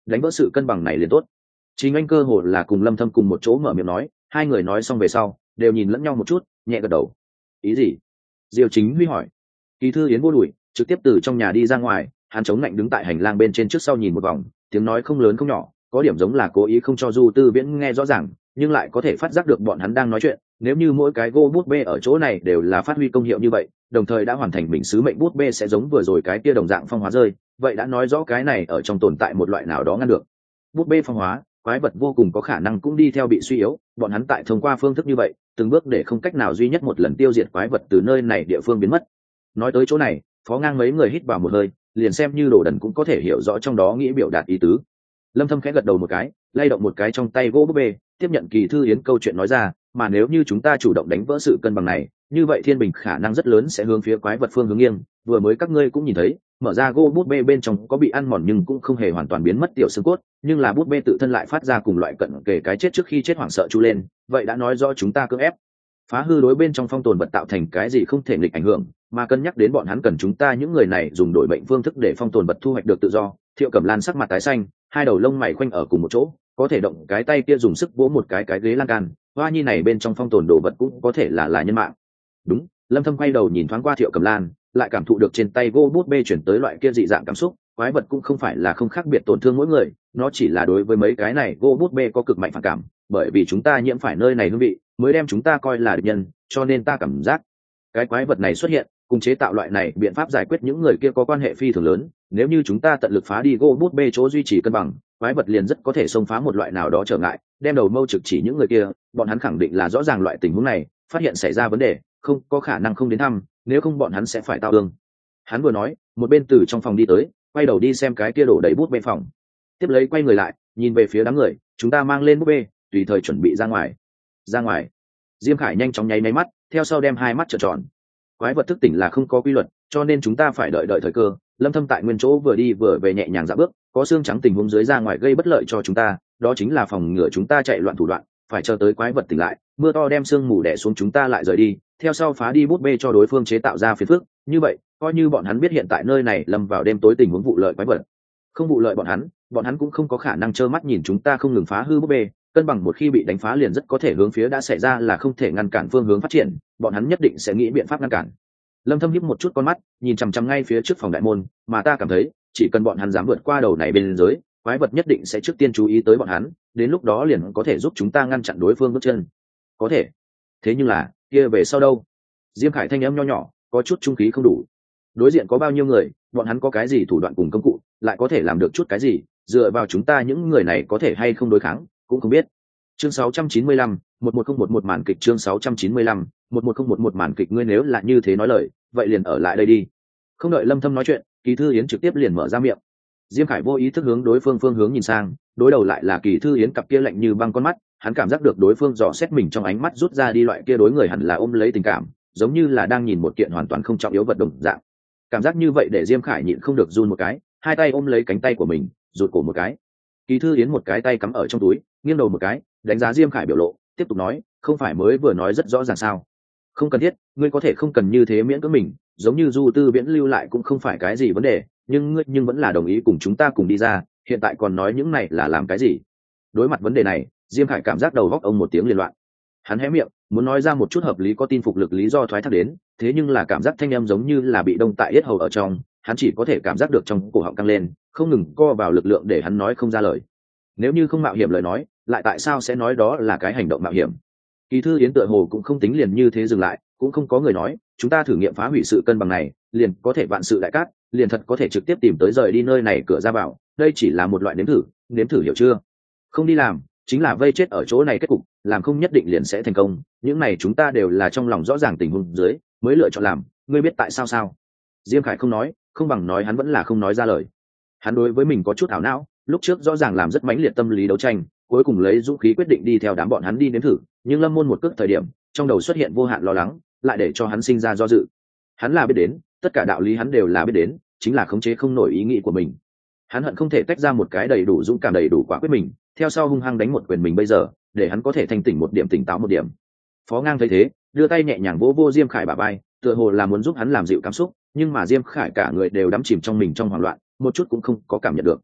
đánh vỡ sự cân bằng này liền tốt. Chính anh cơ hồ là cùng Lâm Thâm cùng một chỗ mở miệng nói, hai người nói xong về sau đều nhìn lẫn nhau một chút, nhẹ gật đầu. Ý gì? Diêu Chính Huy hỏi. Kỳ Thư Yến vô đuổi, trực tiếp từ trong nhà đi ra ngoài, hắn chống lạnh đứng tại hành lang bên trên trước sau nhìn một vòng, tiếng nói không lớn không nhỏ, có điểm giống là cố ý không cho Du Tư Viễn nghe rõ ràng, nhưng lại có thể phát giác được bọn hắn đang nói chuyện. Nếu như mỗi cái gô bút bê ở chỗ này đều là phát huy công hiệu như vậy, đồng thời đã hoàn thành mình sứ mệnh, bút bê sẽ giống vừa rồi cái kia đồng dạng phong hóa rơi, vậy đã nói rõ cái này ở trong tồn tại một loại nào đó ngăn được. Bút bê phong hóa, quái vật vô cùng có khả năng cũng đi theo bị suy yếu, bọn hắn tại thông qua phương thức như vậy, từng bước để không cách nào duy nhất một lần tiêu diệt quái vật từ nơi này địa phương biến mất. Nói tới chỗ này, Phó Ngang mấy người hít vào một hơi, liền xem như đồ đần cũng có thể hiểu rõ trong đó nghĩ biểu đạt ý tứ. Lâm Thâm khẽ gật đầu một cái, lay động một cái trong tay gỗ búp bê, tiếp nhận Kỳ Thư Yến câu chuyện nói ra, mà nếu như chúng ta chủ động đánh vỡ sự cân bằng này, như vậy thiên bình khả năng rất lớn sẽ hướng phía quái vật phương hướng nghiêng. Vừa mới các ngươi cũng nhìn thấy, mở ra gỗ bút bê bên trong có bị ăn mòn nhưng cũng không hề hoàn toàn biến mất tiểu xương cốt, nhưng là bút bê tự thân lại phát ra cùng loại cận kề cái chết trước khi chết hoảng sợ chu lên, vậy đã nói rõ chúng ta cưỡng ép phá hư đối bên trong phong tồn vật tạo thành cái gì không thể nghịch ảnh hưởng, mà cân nhắc đến bọn hắn cần chúng ta những người này dùng đổi bệnh phương thức để phong tồn vật thu hoạch được tự do. Thiệu Cẩm Lan sắc mặt tái xanh, hai đầu lông mày khoanh ở cùng một chỗ, có thể động cái tay kia dùng sức vỗ một cái ghế lan can, hoa nhi này bên trong phong tồn đồ vật cũng có thể là nhân mạng. Đúng. Lâm Thâm quay đầu nhìn thoáng qua Thiệu Cẩm Lan, lại cảm thụ được trên tay gỗ bút bê chuyển tới loại kia dị dạng cảm xúc. Quái vật cũng không phải là không khác biệt tổn thương mỗi người, nó chỉ là đối với mấy cái này gỗ bút bê có cực mạnh phản cảm, bởi vì chúng ta nhiễm phải nơi này hương vị, mới đem chúng ta coi là địch nhân, cho nên ta cảm giác cái quái vật này xuất hiện cùng chế tạo loại này biện pháp giải quyết những người kia có quan hệ phi thường lớn. Nếu như chúng ta tận lực phá đi gỗ bút bê chỗ duy trì cân bằng, quái vật liền rất có thể xông phá một loại nào đó trở ngại, đem đầu mâu trực chỉ những người kia. Bọn hắn khẳng định là rõ ràng loại tình huống này, phát hiện xảy ra vấn đề, không có khả năng không đến thăm, nếu không bọn hắn sẽ phải tao ương. Hắn vừa nói, một bên từ trong phòng đi tới, quay đầu đi xem cái kia đổ đầy bút bê phòng, tiếp lấy quay người lại, nhìn về phía đám người, chúng ta mang lên bút bê, tùy thời chuẩn bị ra ngoài. Ra ngoài. Diêm Khải nhanh chóng nháy máy mắt, theo sau đem hai mắt trợn tròn. Quái vật thức tỉnh là không có quy luật, cho nên chúng ta phải đợi thời cơ. Lâm Thâm tại nguyên chỗ vừa đi vừa về nhẹ nhàng dạo bước, có xương trắng tình huống dưới ra ngoài gây bất lợi cho chúng ta, đó chính là phòng ngừa chúng ta chạy loạn thủ đoạn, phải chờ tới quái vật tỉnh lại, mưa to đem sương mù đè xuống chúng ta lại rời đi, theo sau phá đi bút bê cho đối phương chế tạo ra phiền phức. Như vậy, coi như bọn hắn biết hiện tại nơi này lâm vào đêm tối tình huống vụ lợi quái vật, không vụ lợi bọn hắn cũng không có khả năng trơ mắt nhìn chúng ta không ngừng phá hư bút bê. Cân bằng một khi bị đánh phá liền rất có thể hướng phía đã xảy ra là không thể ngăn cản phương hướng phát triển, bọn hắn nhất định sẽ nghĩ biện pháp ngăn cản. Lâm Thâm híp một chút con mắt, nhìn chằm chằm ngay phía trước phòng đại môn, mà ta cảm thấy, chỉ cần bọn hắn dám vượt qua đầu này bên dưới, quái vật nhất định sẽ trước tiên chú ý tới bọn hắn, đến lúc đó liền có thể giúp chúng ta ngăn chặn đối phương bước chân. Có thể. Thế nhưng là, kia về sau đâu? Diêm Khải thanh âm nho nhỏ, có chút trung khí không đủ. Đối diện có bao nhiêu người, bọn hắn có cái gì thủ đoạn cùng công cụ, lại có thể làm được chút cái gì, dựa vào chúng ta những người này có thể hay không đối kháng, cũng không biết. Chương 695, 11011 màn kịch. Chương 695, 11011 màn kịch. Ngươi nếu là như thế nói lời, vậy liền ở lại đây đi. Không đợi Lâm Thâm nói chuyện, Kỳ Thư Yến trực tiếp liền mở ra miệng. Diêm Khải vô ý thức hướng đối phương phương hướng nhìn sang, đối đầu lại là Kỳ Thư Yến cặp kia lạnh như băng con mắt, hắn cảm giác được đối phương dò xét mình trong ánh mắt rút ra đi loại kia đối người hẳn là ôm lấy tình cảm, giống như là đang nhìn một kiện hoàn toàn không trọng yếu vật đồng dạng. Cảm giác như vậy để Diêm Khải nhịn không được run một cái, hai tay ôm lấy cánh tay của mình, rụt cổ một cái. Kỳ Thư Yến một cái tay cắm ở trong túi, nghiêng đầu một cái, đánh giá Diêm Khải biểu lộ, tiếp tục nói, không phải mới vừa nói rất rõ ràng sao? Không cần thiết, ngươi có thể không cần như thế miễn cưỡng mình, giống như Du Tư Viễn lưu lại cũng không phải cái gì vấn đề, nhưng ngươi vẫn là đồng ý cùng chúng ta cùng đi ra, hiện tại còn nói những này là làm cái gì? Đối mặt vấn đề này, Diêm Khải cảm giác đầu góc ông một tiếng liên loạn. Hắn hé miệng, muốn nói ra một chút hợp lý có tin phục lực lý do thoái thác đến, thế nhưng là cảm giác thanh âm giống như là bị đông tại yết hầu ở trong, hắn chỉ có thể cảm giác được trong cổ họng căng lên, không ngừng co vào lực lượng để hắn nói không ra lời. Nếu như không mạo hiểm lời nói, lại tại sao sẽ nói đó là cái hành động mạo hiểm? Kỳ Thư Yến tựa hồ cũng không tính liền như thế dừng lại, cũng không có người nói, chúng ta thử nghiệm phá hủy sự cân bằng này, liền có thể vạn sự đại cát, liền thật có thể trực tiếp tìm tới rời đi nơi này cửa ra vào, đây chỉ là một loại nếm thử hiểu chưa? Không đi làm, chính là vây chết ở chỗ này kết cục, làm không nhất định liền sẽ thành công, những này chúng ta đều là trong lòng rõ ràng tình huống dưới, mới lựa chọn làm, ngươi biết tại sao sao? Diêm Khải không nói, không bằng nói hắn vẫn là không nói ra lời. Hắn đối với mình có chút ảo não, lúc trước rõ ràng làm rất mãnh liệt tâm lý đấu tranh, cuối cùng lấy dũng khí quyết định đi theo đám bọn hắn đi nếm thử, nhưng Lâm Môn một cước thời điểm, trong đầu xuất hiện vô hạn lo lắng, lại để cho hắn sinh ra do dự. Hắn là biết đến, tất cả đạo lý hắn đều là biết đến, chính là khống chế không nổi ý nghĩ của mình. Hắn hận không thể tách ra một cái đầy đủ dũng cảm đầy đủ quả quyết mình, theo sau hung hăng đánh một quyền mình bây giờ, để hắn có thể thanh tỉnh một điểm tỉnh táo một điểm. Phó Ngang thấy thế, đưa tay nhẹ nhàng vỗ vô Diêm Khải bả vai, tựa hồ là muốn giúp hắn làm dịu cảm xúc, nhưng mà Diêm Khải cả người đều đắm chìm trong mình trong hoảng loạn, một chút cũng không có cảm nhận được.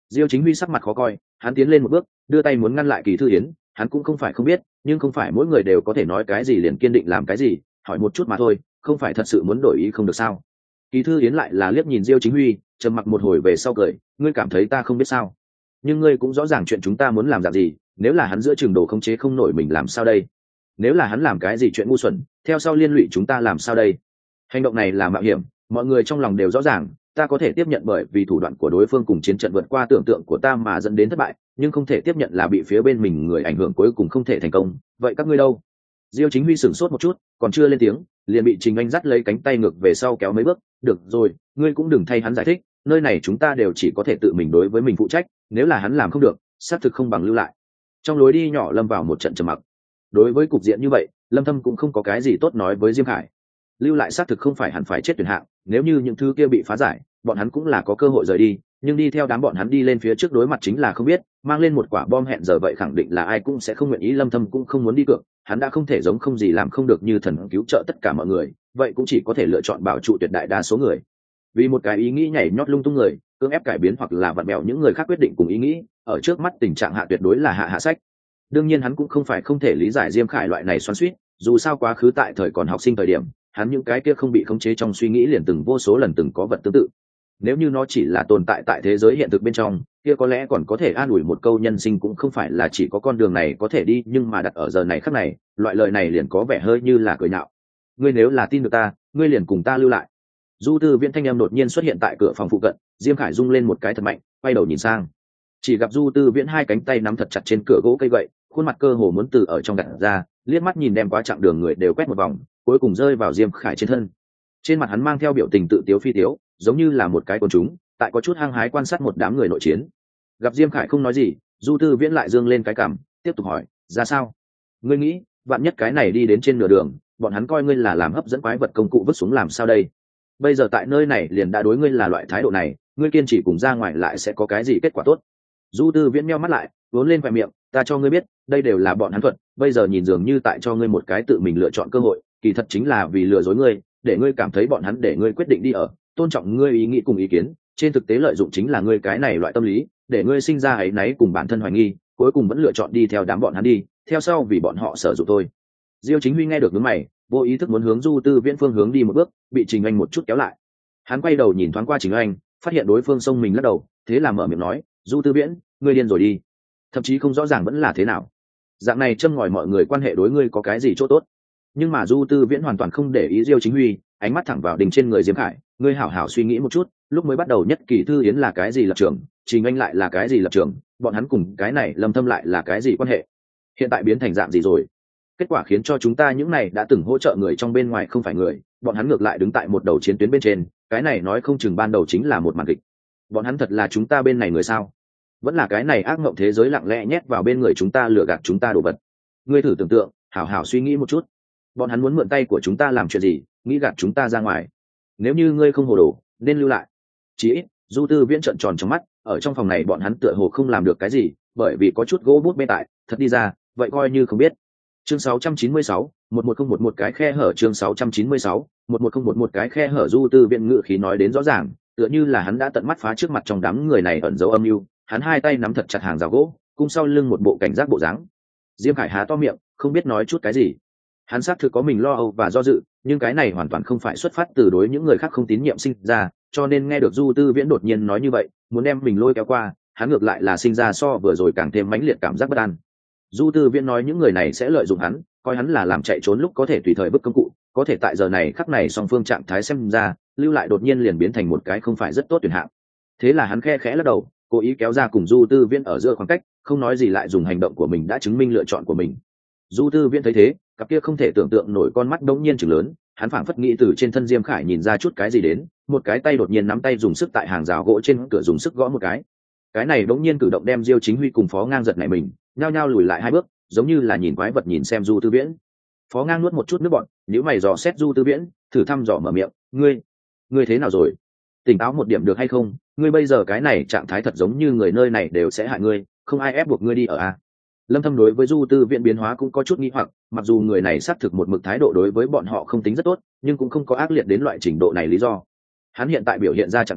Diêu Chính Huy sắc mặt khó coi, hắn tiến lên một bước, đưa tay muốn ngăn lại Kỳ Thư Yến. Hắn cũng không phải không biết, nhưng không phải mỗi người đều có thể nói cái gì liền kiên định làm cái gì, hỏi một chút mà thôi, không phải thật sự muốn đổi ý không được sao? Kỳ Thư Yến lại là liếc nhìn Diêu Chính Huy, trầm mặc một hồi về sau cười, ngươi cảm thấy ta không biết sao? Nhưng ngươi cũng rõ ràng chuyện chúng ta muốn làm dạng gì, nếu là hắn giữa trường đồ không chế không nổi mình làm sao đây? Nếu là hắn làm cái gì chuyện ngu xuẩn, theo sau liên lụy chúng ta làm sao đây? Hành động này là mạo hiểm, mọi người trong lòng đều rõ ràng, ta có thể tiếp nhận bởi vì thủ đoạn của đối phương cùng chiến trận vượt qua tưởng tượng của ta mà dẫn đến thất bại, nhưng không thể tiếp nhận là bị phía bên mình người ảnh hưởng cuối cùng không thể thành công. Vậy các ngươi đâu? Diêu Chính Huy sửng sốt một chút, còn chưa lên tiếng, liền bị Trình Anh dắt lấy cánh tay ngược về sau kéo mấy bước. Được rồi, ngươi cũng đừng thay hắn giải thích, nơi này chúng ta đều chỉ có thể tự mình đối với mình phụ trách, nếu là hắn làm không được, xác thực không bằng lưu lại. Trong lối đi nhỏ lâm vào một trận trầm mặc. Đối với cục diện như vậy, Lâm Thâm cũng không có cái gì tốt nói với Diêm Khải. Lưu lại xác thực không phải hẳn phải chết tuyển hạng, nếu như những thứ kia bị phá giải, bọn hắn cũng là có cơ hội rời đi, nhưng đi theo đám bọn hắn đi lên phía trước đối mặt chính là không biết, mang lên một quả bom hẹn giờ vậy khẳng định là ai cũng sẽ không nguyện ý. Lâm Thâm cũng không muốn đi cược, hắn đã không thể giống không gì làm không được như thần cứu trợ tất cả mọi người, vậy cũng chỉ có thể lựa chọn bảo trụ tuyệt đại đa số người. Vì một cái ý nghĩ nhảy nhót lung tung người, cưỡng ép cải biến hoặc là vặn bèo những người khác quyết định cùng ý nghĩ, ở trước mắt tình trạng hạ tuyệt đối là hạ sách. Đương nhiên hắn cũng không phải không thể lý giải Diêm Khải loại này xoắn xuýt, dù sao quá khứ tại thời còn học sinh thời điểm, hắn những cái kia không bị khống chế trong suy nghĩ liền từng vô số lần từng có vật tương tự. Nếu như nó chỉ là tồn tại tại thế giới hiện thực bên trong, kia có lẽ còn có thể an ủi một câu nhân sinh cũng không phải là chỉ có con đường này có thể đi, nhưng mà đặt ở giờ này khắc này, loại lời này liền có vẻ hơi như là cười nhạo. Ngươi nếu là tin được ta, ngươi liền cùng ta lưu lại. Du Tư Viễn thanh âm đột nhiên xuất hiện tại cửa phòng phụ cận, Diêm Khải rung lên một cái thật mạnh, quay đầu nhìn sang, chỉ gặp Du Tư Viễn hai cánh tay nắm thật chặt trên cửa gỗ cây gậy, khuôn mặt cơ hồ muốn từ ở trong gạt ra, liếc mắt nhìn đem quá chặng đường người đều quét một vòng, cuối cùng rơi vào Diêm Khải trên thân. Trên mặt hắn mang theo biểu tình tự tiếu phi tiếu, giống như là một cái côn trùng, tại có chút hăng hái quan sát một đám người nội chiến. Gặp Diêm Khải không nói gì, Du Tư Viễn lại dương lên cái cằm, tiếp tục hỏi, ra sao? Ngươi nghĩ, vạn nhất cái này đi đến trên nửa đường, bọn hắn coi ngươi là làm hấp dẫn quái vật công cụ vứt xuống làm sao đây? Bây giờ tại nơi này liền đã đối ngươi là loại thái độ này, ngươi kiên trì cùng ra ngoài lại sẽ có cái gì kết quả tốt? Du Tư Viễn meo mắt lại, vốn lên vài miệng, ta cho ngươi biết, đây đều là bọn hắn thuật, bây giờ nhìn dường như tại cho ngươi một cái tự mình lựa chọn cơ hội, kỳ thật chính là vì lừa dối ngươi, để ngươi cảm thấy bọn hắn để ngươi quyết định đi ở, tôn trọng ngươi ý nghĩ cùng ý kiến, trên thực tế lợi dụng chính là ngươi cái này loại tâm lý, để ngươi sinh ra áy náy cùng bản thân hoài nghi, cuối cùng vẫn lựa chọn đi theo đám bọn hắn đi, theo sau vì bọn họ sử dụng thôi. Diêu Chính Huy nghe được nhướng mày, vô ý thức muốn hướng Du Tư Viễn phương hướng đi một bước, bị Trình Anh một chút kéo lại. Hắn quay đầu nhìn thoáng qua Trình Anh, phát hiện đối phương xông mình lắc đầu, thế là mở miệng nói, Du Tư Viễn, ngươi điên rồi đi. Thậm chí không rõ ràng vẫn là thế nào. Dạng này châm ngòi mọi người quan hệ đối ngươi có cái gì chỗ tốt? Nhưng mà Du Tư Viễn hoàn toàn không để ý Diêu Chính Huy, ánh mắt thẳng vào đỉnh trên người Diêm Khải, ngươi hảo hảo suy nghĩ một chút, lúc mới bắt đầu nhất Kỳ Thư Yến là cái gì lập trường, Trình Anh lại là cái gì lập trường, bọn hắn cùng cái này Lâm Thâm lại là cái gì quan hệ? Hiện tại biến thành dạng gì rồi? Kết quả khiến cho chúng ta những này đã từng hỗ trợ người trong bên ngoài không phải người, bọn hắn ngược lại đứng tại một đầu chiến tuyến bên trên, cái này nói không chừng ban đầu chính là một màn kịch. Bọn hắn thật là chúng ta bên này người sao? Vẫn là cái này ác mộng thế giới lặng lẽ nhét vào bên người chúng ta lừa gạt chúng ta đồ vật. Ngươi thử tưởng tượng, hảo hảo suy nghĩ một chút, bọn hắn muốn mượn tay của chúng ta làm chuyện gì, nghĩ gạt chúng ta ra ngoài. Nếu như ngươi không hồ đồ, nên lưu lại. Chỉ ít, Du Tư Viễn trợn tròn trong mắt, ở trong phòng này bọn hắn tựa hồ không làm được cái gì, bởi vì có chút gỗ bút bê tại, thật đi ra, vậy coi như không biết. Chương 696, 11011 cái khe hở. Chương 696, 11011 cái khe hở. Du Tư Viễn ngữ khí nói đến rõ ràng, tựa như là hắn đã tận mắt phá trước mặt trong đám người này ẩn dấu âm mưu. Hắn hai tay nắm thật chặt hàng rào gỗ, cung sau lưng một bộ cảnh giác bộ dáng. Diêm Khải há to miệng, không biết nói chút cái gì. Hắn xác thực có mình lo âu và do dự, nhưng cái này hoàn toàn không phải xuất phát từ đối những người khác không tín nhiệm sinh ra, cho nên nghe được Du Tư Viễn đột nhiên nói như vậy, muốn đem mình lôi kéo qua, hắn ngược lại là sinh ra so vừa rồi càng thêm mãnh liệt cảm giác bất an. Du Tư Viễn nói những người này sẽ lợi dụng hắn, coi hắn là làm chạy trốn lúc có thể tùy thời bức công cụ, có thể tại giờ này khắc này song phương trạng thái xem ra, lưu lại đột nhiên liền biến thành một cái không phải rất tốt tuyển hạng. Thế là hắn khe khẽ lắc đầu, cố ý kéo ra cùng Du Tư Viễn ở giữa khoảng cách, không nói gì lại dùng hành động của mình đã chứng minh lựa chọn của mình. Du Tư Viễn thấy thế, cặp kia không thể tưởng tượng nổi con mắt đống nhiên trừng lớn, hắn phảng phất nghĩ từ trên thân Diêm Khải nhìn ra chút cái gì đến, một cái tay đột nhiên nắm tay dùng sức tại hàng rào gỗ trên cửa dùng sức gõ một cái này đống nhiên cử động đem Diêu Chính Huy cùng Phó Ngang giật nảy mình, nhao nhao lùi lại hai bước, giống như là nhìn quái vật nhìn xem Du Tư Viễn. Phó Ngang nuốt một chút nước bọt, nếu mày dò xét Du Tư Viễn, thử thăm dò mở miệng, ngươi thế nào rồi? Tỉnh táo một điểm được hay không? Ngươi bây giờ cái này trạng thái thật giống như người nơi này đều sẽ hại ngươi, không ai ép buộc ngươi đi ở a. Lâm Thâm đối với Du Tư Viễn biến hóa cũng có chút nghi hoặc, mặc dù người này xác thực một mực thái độ đối với bọn họ không tính rất tốt, nhưng cũng không có ác liệt đến loại trình độ này lý do. Hắn hiện tại biểu hiện ra trạng thái,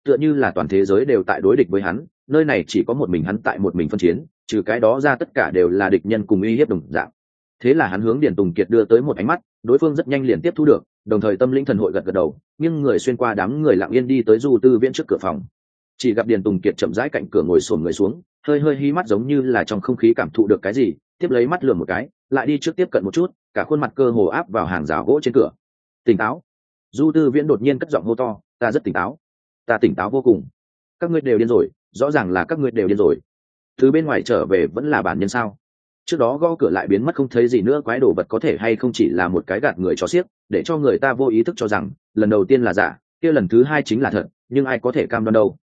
tựa như là toàn thế giới đều tại đối địch với hắn, nơi này chỉ có một mình hắn tại một mình phân chiến, trừ cái đó ra tất cả đều là địch nhân cùng uy hiếp đồng dạng. Thế là hắn hướng Điền Tùng Kiệt đưa tới một ánh mắt, đối phương rất nhanh liền tiếp thu được, đồng thời tâm linh thần hội gật gật đầu, nhưng người xuyên qua đám người lặng yên đi tới Du Tư Viễn trước cửa phòng. Chỉ gặp Điền Tùng Kiệt chậm rãi cạnh cửa ngồi xổm người xuống, hơi hơi hí mắt giống như là trong không khí cảm thụ được cái gì, tiếp lấy mắt lườm một cái, lại đi trước tiếp cận một chút, cả khuôn mặt cơ hồ áp vào hàng rào gỗ trên cửa. Tỉnh táo. Du Tư Viễn đột nhiên cất giọng hô to, ta rất tỉnh táo, ta tỉnh táo vô cùng. Các ngươi đều điên rồi, rõ ràng là các ngươi đều điên rồi. Từ bên ngoài trở về vẫn là bản nhân sao? Trước đó gõ cửa lại biến mất không thấy gì nữa, quái đồ vật có thể hay không chỉ là một cái gạt người cho xiếc, để cho người ta vô ý thức cho rằng lần đầu tiên là giả, kia lần thứ hai chính là thật, nhưng ai có thể cam đoan đâu?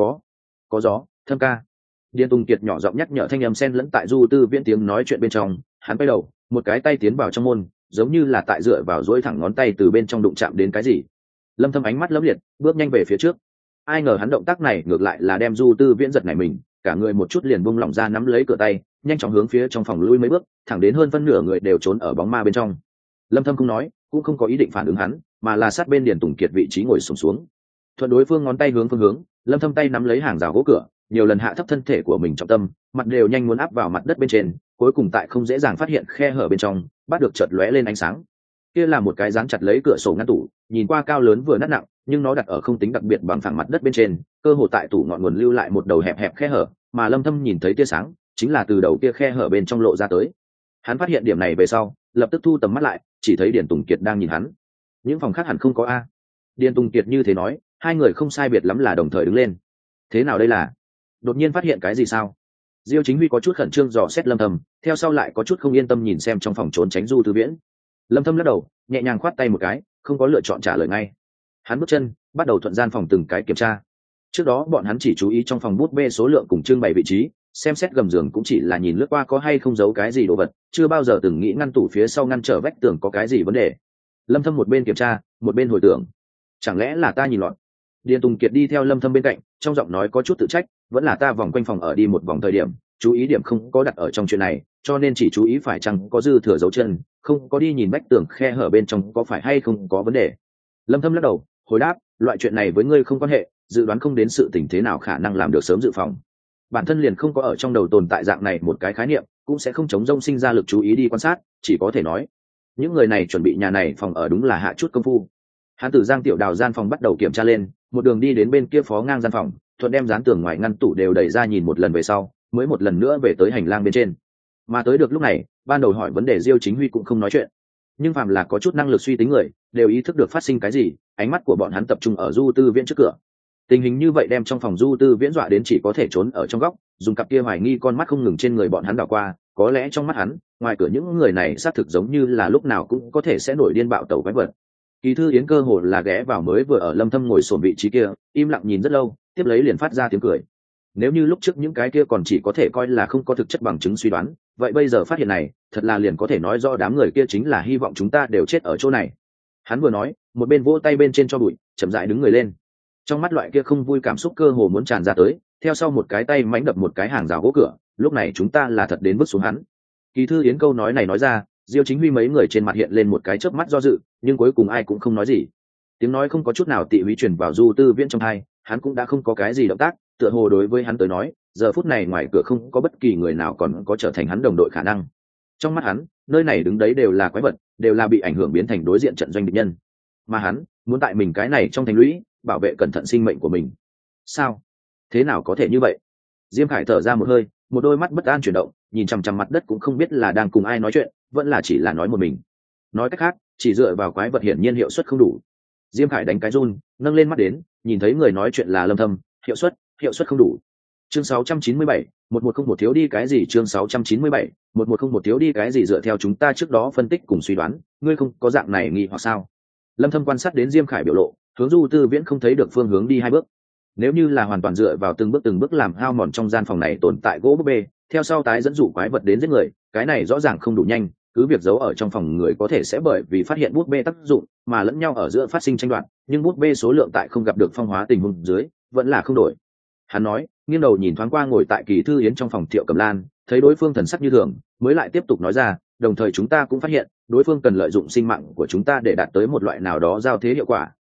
Có gió, Thâm ca. Điền Tùng Kiệt nhỏ giọng nhắc nhở, thanh âm xen lẫn tại Du Tư Viễn tiếng nói chuyện bên trong. Hắn quay đầu, một cái tay tiến vào trong môn, giống như là tại dựa vào duỗi thẳng ngón tay từ bên trong đụng chạm đến cái gì. Lâm Thâm ánh mắt lấm liệt, bước nhanh về phía trước. Ai ngờ hắn động tác này ngược lại là đem Du Tư Viễn giật nảy mình, cả người một chút liền buông lỏng ra, nắm lấy cửa tay, nhanh chóng hướng phía trong phòng lui mấy bước, thẳng đến hơn phân nửa người đều trốn ở bóng ma bên trong. Lâm Thâm không nói, cũng không có ý định phản ứng hắn, mà là sát bên Điền Tùng Kiệt vị trí ngồi xổm xuống. Thuận đối phương ngón tay hướng phương hướng, Lâm Thâm tay nắm lấy hàng rào gỗ cửa, nhiều lần hạ thấp thân thể của mình trọng tâm, mặt đều nhanh muốn áp vào mặt đất bên trên, cuối cùng tại không dễ dàng phát hiện khe hở bên trong, bắt được chợt lóe lên ánh sáng. Kia là một cái dán chặt lấy cửa sổ ngăn tủ, nhìn qua cao lớn vừa nát nặng, nhưng nó đặt ở không tính đặc biệt bằng phẳng mặt đất bên trên, cơ hồ tại tủ ngọn nguồn lưu lại một đầu hẹp hẹp khe hở, mà Lâm Thâm nhìn thấy tia sáng, chính là từ đầu kia khe hở bên trong lộ ra tới. Hắn phát hiện điểm này về sau, lập tức thu tầm mắt lại, chỉ thấy Điền Tùng Kiệt đang nhìn hắn. Những phòng khác hẳn không có a. Điền Tùng Kiệt như thế nói, hai người không sai biệt lắm là đồng thời đứng lên. Thế nào đây là? Đột nhiên phát hiện cái gì sao? Diêu Chính Huy có chút khẩn trương dò xét Lâm Thâm, theo sau lại có chút không yên tâm nhìn xem trong phòng trốn tránh Du Tư Viễn. Lâm Thâm lắc đầu, nhẹ nhàng khoát tay một cái, không có lựa chọn trả lời ngay. Hắn bước chân, bắt đầu thuận gian phòng từng cái kiểm tra. Trước đó bọn hắn chỉ chú ý trong phòng bút bê số lượng cùng trưng bày vị trí, xem xét gầm giường cũng chỉ là nhìn lướt qua có hay không giấu cái gì đồ vật, chưa bao giờ từng nghĩ ngăn tủ phía sau ngăn trở vách tường có cái gì vấn đề. Lâm Thâm một bên kiểm tra, một bên hồi tưởng, chẳng lẽ là ta nhìn lọt? Điền Tùng Kiệt đi theo Lâm Thâm bên cạnh, trong giọng nói có chút tự trách, vẫn là ta vòng quanh phòng ở đi một vòng thời điểm, chú ý điểm không có đặt ở trong chuyện này, cho nên chỉ chú ý phải chăng có dư thừa dấu chân, không có đi nhìn vách tường khe hở bên trong có phải hay không có vấn đề. Lâm Thâm lắc đầu, hồi đáp, loại chuyện này với ngươi không quan hệ, dự đoán không đến sự tình thế nào khả năng làm được sớm dự phòng. Bản thân liền không có ở trong đầu tồn tại dạng này một cái khái niệm, cũng sẽ không chống rông sinh ra lực chú ý đi quan sát, chỉ có thể nói những người này chuẩn bị nhà này phòng ở đúng là hạ chút công phu. Hắn từ Giang Tiểu Đào gian phòng bắt đầu kiểm tra lên, một đường đi đến bên kia phó ngang gian phòng, thuận đem dán tường ngoài ngăn tủ đều đẩy ra nhìn một lần về sau, mới một lần nữa về tới hành lang bên trên. Mà tới được lúc này, ban đầu hỏi vấn đề Diêu Chính Huy cũng không nói chuyện, nhưng phàm là có chút năng lực suy tính người, đều ý thức được phát sinh cái gì, ánh mắt của bọn hắn tập trung ở Du Tư Viễn trước cửa. Tình hình như vậy đem trong phòng Du Tư Viễn dọa đến chỉ có thể trốn ở trong góc, dùng cặp kia hoài nghi con mắt không ngừng trên người bọn hắn đảo qua, có lẽ trong mắt hắn, ngoài cửa những người này xác thực giống như là lúc nào cũng có thể sẽ nổi điên bạo tẩu quái vật. Kỳ Thư Yến cơ hồ là ghé vào mới vừa ở Lâm Thâm ngồi xổm vị trí kia, im lặng nhìn rất lâu, tiếp lấy liền phát ra tiếng cười. Nếu như lúc trước những cái kia còn chỉ có thể coi là không có thực chất bằng chứng suy đoán, vậy bây giờ phát hiện này, thật là liền có thể nói rõ đám người kia chính là hy vọng chúng ta đều chết ở chỗ này. Hắn vừa nói, một bên vỗ tay bên trên cho bụi, chậm rãi đứng người lên. Trong mắt loại kia không vui cảm xúc cơ hồ muốn tràn ra tới, theo sau một cái tay mãnh đập một cái hàng rào gỗ cửa, lúc này chúng ta là thật đến bước xuống hắn. Kỳ Thư Yến câu nói này nói ra, Diêu Chính Huy mấy người trên mặt hiện lên một cái chớp mắt do dự, nhưng cuối cùng ai cũng không nói gì. Tiếng nói không có chút nào tị húy truyền vào Du Tư Viễn trong tai, hắn cũng đã không có cái gì động tác, tựa hồ đối với hắn tới nói, giờ phút này ngoài cửa không có bất kỳ người nào còn có trở thành hắn đồng đội khả năng. Trong mắt hắn, nơi này đứng đấy đều là quái vật, đều là bị ảnh hưởng biến thành đối diện trận doanh địch nhân. Mà hắn, muốn tại mình cái này trong thành lũy, bảo vệ cẩn thận sinh mệnh của mình. Sao? Thế nào có thể như vậy? Diêm Khải thở ra một hơi, một đôi mắt bất an chuyển động, nhìn chằm chằm mặt đất cũng không biết là đang cùng ai nói chuyện, vẫn là chỉ là nói một mình. Nói cách khác, chỉ dựa vào quái vật hiển nhiên hiệu suất không đủ. Diêm Khải đánh cái run, nâng lên mắt đến, nhìn thấy người nói chuyện là Lâm Thâm, hiệu suất không đủ. Chương 697, 1101 thiếu đi cái gì? Chương 697, 1101 thiếu đi cái gì? Dựa theo chúng ta trước đó phân tích cùng suy đoán, ngươi không có dạng này nghi hoặc sao? Lâm Thâm quan sát đến Diêm Khải biểu lộ, hướng Du Tư Viễn không thấy được phương hướng đi hai bước. Nếu như là hoàn toàn dựa vào từng bước làm hao mòn trong gian phòng này tồn tại gỗ búp bê, theo sau tái dẫn dụ quái vật đến giết người, cái này rõ ràng không đủ nhanh, cứ việc giấu ở trong phòng người có thể sẽ bởi vì phát hiện bút bê tác dụng mà lẫn nhau ở giữa phát sinh tranh đoạt, nhưng bút bê số lượng tại không gặp được phong hóa tình huống dưới vẫn là không đổi. Hắn nói, nghiêng đầu nhìn thoáng qua ngồi tại Kỳ Thư Yến trong phòng Thiệu Cẩm Lan, thấy đối phương thần sắc như thường, mới lại tiếp tục nói ra, đồng thời chúng ta cũng phát hiện đối phương cần lợi dụng sinh mạng của chúng ta để đạt tới một loại nào đó giao thế hiệu quả,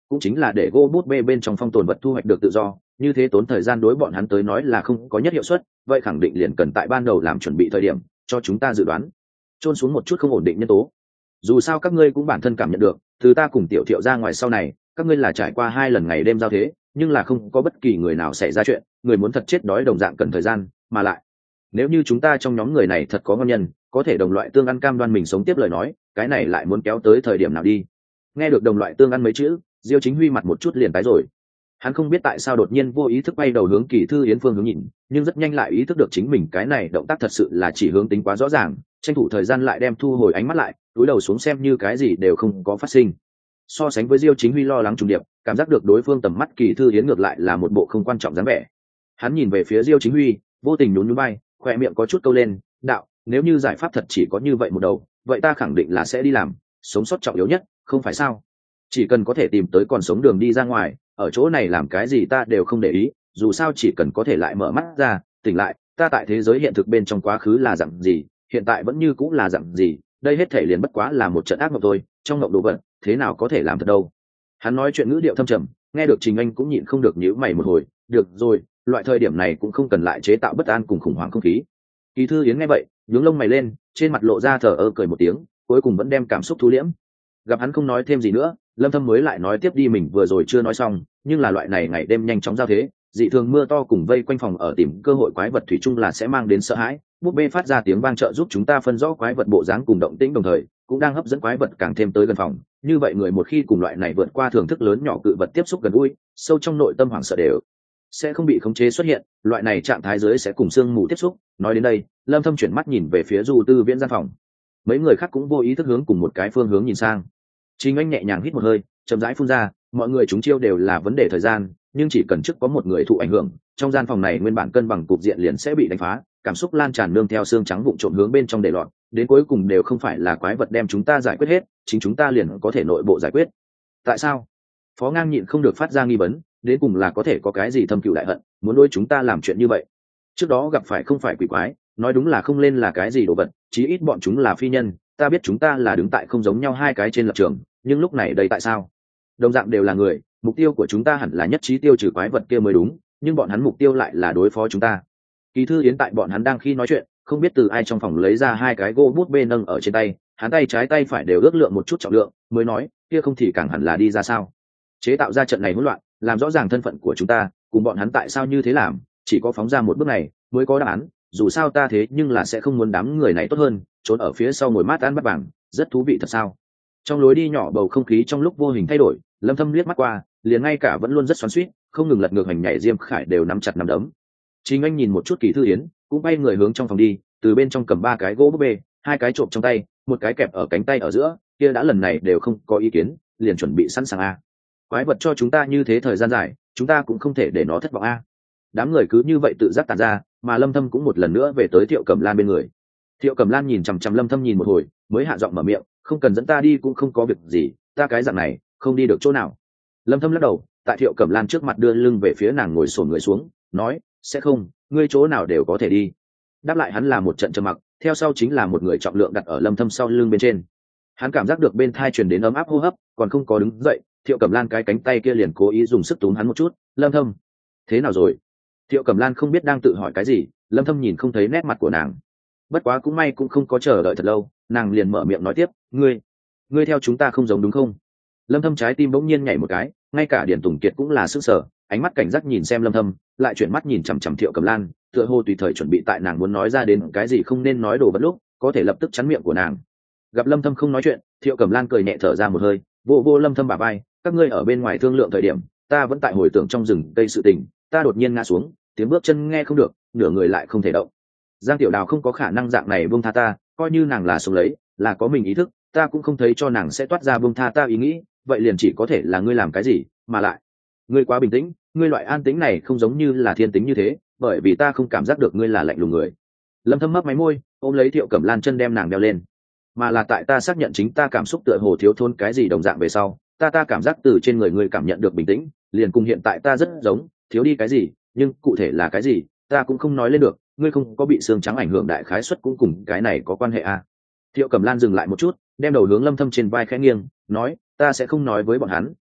cũng chính là để gỗ bút bê bên trong phong tồn vật thu hoạch được tự do, như thế tốn thời gian đối bọn hắn tới nói là không có nhất hiệu suất, vậy khẳng định liền cần tại ban đầu làm chuẩn bị thời điểm cho chúng ta dự đoán trôn xuống một chút không ổn định nhân tố. Dù sao các ngươi cũng bản thân cảm nhận được, từ ta cùng Tiểu Thiệu ra ngoài sau này, các ngươi là trải qua 2 lần ngày đêm giao thế, nhưng là không có bất kỳ người nào xảy ra chuyện, người muốn thật chết đói đồng dạng cần thời gian, mà lại nếu như chúng ta trong nhóm người này thật có ngon nhân, có thể đồng loại tương ăn cam đoan mình sống tiếp lời nói, cái này lại muốn kéo tới thời điểm nào đi. Nghe được đồng loại tương ăn mấy chữ, Diêu Chính Huy mặt một chút liền tái rồi. Hắn không biết tại sao đột nhiên vô ý thức bay đầu hướng Kỳ Thư Yến phương hướng nhìn, nhưng rất nhanh lại ý thức được chính mình cái này động tác thật sự là chỉ hướng tính quá rõ ràng, tranh thủ thời gian lại đem thu hồi ánh mắt lại, cúi đầu xuống xem như cái gì đều không có phát sinh. So sánh với Diêu Chính Huy lo lắng trùng điệp, cảm giác được đối phương tầm mắt Kỳ Thư Yến ngược lại là một bộ không quan trọng dáng vẻ. Hắn nhìn về phía Diêu Chính Huy, vô tình nhún nhún vai, khóe miệng có chút câu lên, đạo, nếu như giải pháp thật chỉ có như vậy một đầu, vậy ta khẳng định là sẽ đi làm, sống sót trọng yếu nhất, không phải sao? Chỉ cần có thể tìm tới còn sống đường đi ra ngoài, ở chỗ này làm cái gì ta đều không để ý, dù sao chỉ cần có thể lại mở mắt ra, tỉnh lại, ta tại thế giới hiện thực bên trong quá khứ là dạng gì, hiện tại vẫn như cũng là dạng gì, đây hết thể liền bất quá là một trận ác mộng thôi, trong mộng đồ vật, thế nào có thể làm thật đâu. Hắn nói chuyện ngữ điệu thâm trầm, nghe được Trình Anh cũng nhịn không được nhíu mày một hồi, được rồi, loại thời điểm này cũng không cần lại chế tạo bất an cùng khủng hoảng không khí. Kỳ Thư Yến nghe vậy, nhướng lông mày lên, trên mặt lộ ra thờ ơ cười một tiếng, cuối cùng vẫn đem cảm xúc thu liễm. Gặp hắn không nói thêm gì nữa, Lâm Thâm mới lại nói tiếp đi mình vừa rồi chưa nói xong, nhưng là loại này ngày đêm nhanh chóng giao thế, dị thường mưa to cùng vây quanh phòng ở tìm cơ hội quái vật thủy chung là sẽ mang đến sợ hãi. Búp bê phát ra tiếng vang trợ giúp chúng ta phân rõ quái vật bộ dáng cùng động tĩnh, đồng thời cũng đang hấp dẫn quái vật càng thêm tới gần phòng. Như vậy người một khi cùng loại này vượt qua thưởng thức lớn nhỏ cự vật tiếp xúc gần gũi, sâu trong nội tâm hoảng sợ đều sẽ không bị khống chế xuất hiện, loại này trạng thái dưới sẽ cùng sương mù tiếp xúc. Nói đến đây, Lâm Thâm chuyển mắt nhìn về phía Du Tư Viễn gian phòng. Mấy người khác cũng vô ý thức hướng cùng một cái phương hướng nhìn sang. Trình Anh nhẹ nhàng hít một hơi, chậm rãi phun ra, mọi người chúng chiêu đều là vấn đề thời gian, nhưng chỉ cần trước có một người thụ ảnh hưởng, trong gian phòng này nguyên bản cân bằng cục diện liền sẽ bị đánh phá, cảm xúc lan tràn nương theo xương trắng vụn trộm hướng bên trong để lọt, đến cuối cùng đều không phải là quái vật đem chúng ta giải quyết hết, chính chúng ta liền có thể nội bộ giải quyết. Tại sao? Phó Ngang nhịn không được phát ra nghi vấn, đến cùng là có thể có cái gì thâm cừu đại hận, muốn đối chúng ta làm chuyện như vậy? Trước đó gặp phải không phải quỷ quái, nói đúng là không lên là cái gì đồ vật, chí ít bọn chúng là phi nhân, ta biết chúng ta là đứng tại không giống nhau hai cái trên lập trường, nhưng lúc này đây tại sao? Đồng dạng đều là người, mục tiêu của chúng ta hẳn là nhất trí tiêu trừ quái vật kia mới đúng, nhưng bọn hắn mục tiêu lại là đối phó chúng ta. Kỳ Thư Yến tại bọn hắn đang khi nói chuyện, không biết từ ai trong phòng lấy ra 2 cái gỗ bút bê nâng ở trên tay, hắn tay trái tay phải đều ước lượng một chút trọng lượng, mới nói, kia không thì càng hẳn là đi ra sao? Chế tạo ra trận này hỗn loạn, làm rõ ràng thân phận của chúng ta, cùng bọn hắn tại sao như thế làm, chỉ có phóng ra một bước này mới có đáp án. Dù sao ta thế nhưng là sẽ không muốn đám người này tốt hơn, trốn ở phía sau ngồi mát ăn bắt vàng, rất thú vị thật sao? Trong lối đi nhỏ bầu không khí trong lúc vô hình thay đổi, Lâm Thâm liếc mắt qua, liền ngay cả vẫn luôn rất xoắn xuýt, không ngừng lật ngược hành nhảy Diêm Khải đều nắm chặt nắm đấm. Trình Anh nhìn một chút Kỳ Thư Yến, cũng bay người hướng trong phòng đi, từ bên trong cầm 3 cái gỗ búp bê, 2 cái trộm trong tay, một cái kẹp ở cánh tay ở giữa, kia đã lần này đều không có ý kiến, liền chuẩn bị sẵn sàng a. Quái vật cho chúng ta như thế thời gian dài, chúng ta cũng không thể để nó thất vọng a. Đám người cứ như vậy tự giác tản ra, mà Lâm Thâm cũng một lần nữa về tới Thiệu Cẩm Lan bên người. Thiệu Cẩm Lan nhìn chằm chằm Lâm Thâm nhìn một hồi, mới hạ giọng mở miệng, không cần dẫn ta đi cũng không có việc gì, ta cái dạng này không đi được chỗ nào. Lâm Thâm lắc đầu, tại Thiệu Cẩm Lan trước mặt đưa lưng về phía nàng, ngồi xổm người xuống, nói, sẽ không, ngươi chỗ nào đều có thể đi. Đáp lại hắn là một trận trầm mặc, theo sau chính là một người trọng lượng đặt ở Lâm Thâm sau lưng bên trên. Hắn cảm giác được bên thai truyền đến ấm áp hô hấp, còn không có đứng dậy, Thiệu Cẩm Lan cái cánh tay kia liền cố ý dùng sức túm hắn một chút. Lâm Thâm, thế nào rồi? Thiệu Cẩm Lan không biết đang tự hỏi cái gì, Lâm Thâm nhìn không thấy nét mặt của nàng. Bất quá cũng may cũng không có chờ đợi thật lâu, nàng liền mở miệng nói tiếp, ngươi theo chúng ta không giống đúng không? Lâm Thâm trái tim bỗng nhiên nhảy một cái, ngay cả Điền Tùng Kiệt cũng là sửng sở, ánh mắt cảnh giác nhìn xem Lâm Thâm, lại chuyển mắt nhìn chằm chằm Thiệu Cẩm Lan, tựa hồ tùy thời chuẩn bị tại nàng muốn nói ra đến cái gì không nên nói đồ vật lúc, có thể lập tức chắn miệng của nàng. Gặp Lâm Thâm không nói chuyện, Thiệu Cẩm Lan cười nhẹ thở ra một hơi, vô Lâm Thâm bả vai, các ngươi ở bên ngoài thương lượng thời điểm, ta vẫn tại hồi tưởng trong rừng cây sự tình, ta đột nhiên ngã xuống, tiếng bước chân nghe không được, nửa người lại không thể động. Giang Tiểu Đào không có khả năng dạng này buông tha ta, coi như nàng là sống lấy, là có mình ý thức, ta cũng không thấy cho nàng sẽ toát ra buông tha ta ý nghĩ, vậy liền chỉ có thể là ngươi làm cái gì, mà lại, ngươi quá bình tĩnh, ngươi loại an tĩnh này không giống như là thiên tính như thế, bởi vì ta không cảm giác được ngươi là lạnh lùng người. Lâm Thâm mấp máy môi, ôm lấy Thiệu Cẩm Lan chân đem nàng đeo lên, mà là tại ta xác nhận chính ta cảm xúc tựa hồ thiếu thốn cái gì đồng dạng về sau, ta cảm giác từ trên người ngươi cảm nhận được bình tĩnh, liền cùng hiện tại ta rất giống, thiếu đi cái gì, nhưng cụ thể là cái gì, ta cũng không nói lên được, ngươi không có bị xương trắng ảnh hưởng đại khái suất cũng cùng cái này có quan hệ à. Thiệu Cẩm Lan dừng lại một chút, đem đầu hướng Lâm Thâm trên vai khẽ nghiêng, nói, ta sẽ không nói với bọn hắn,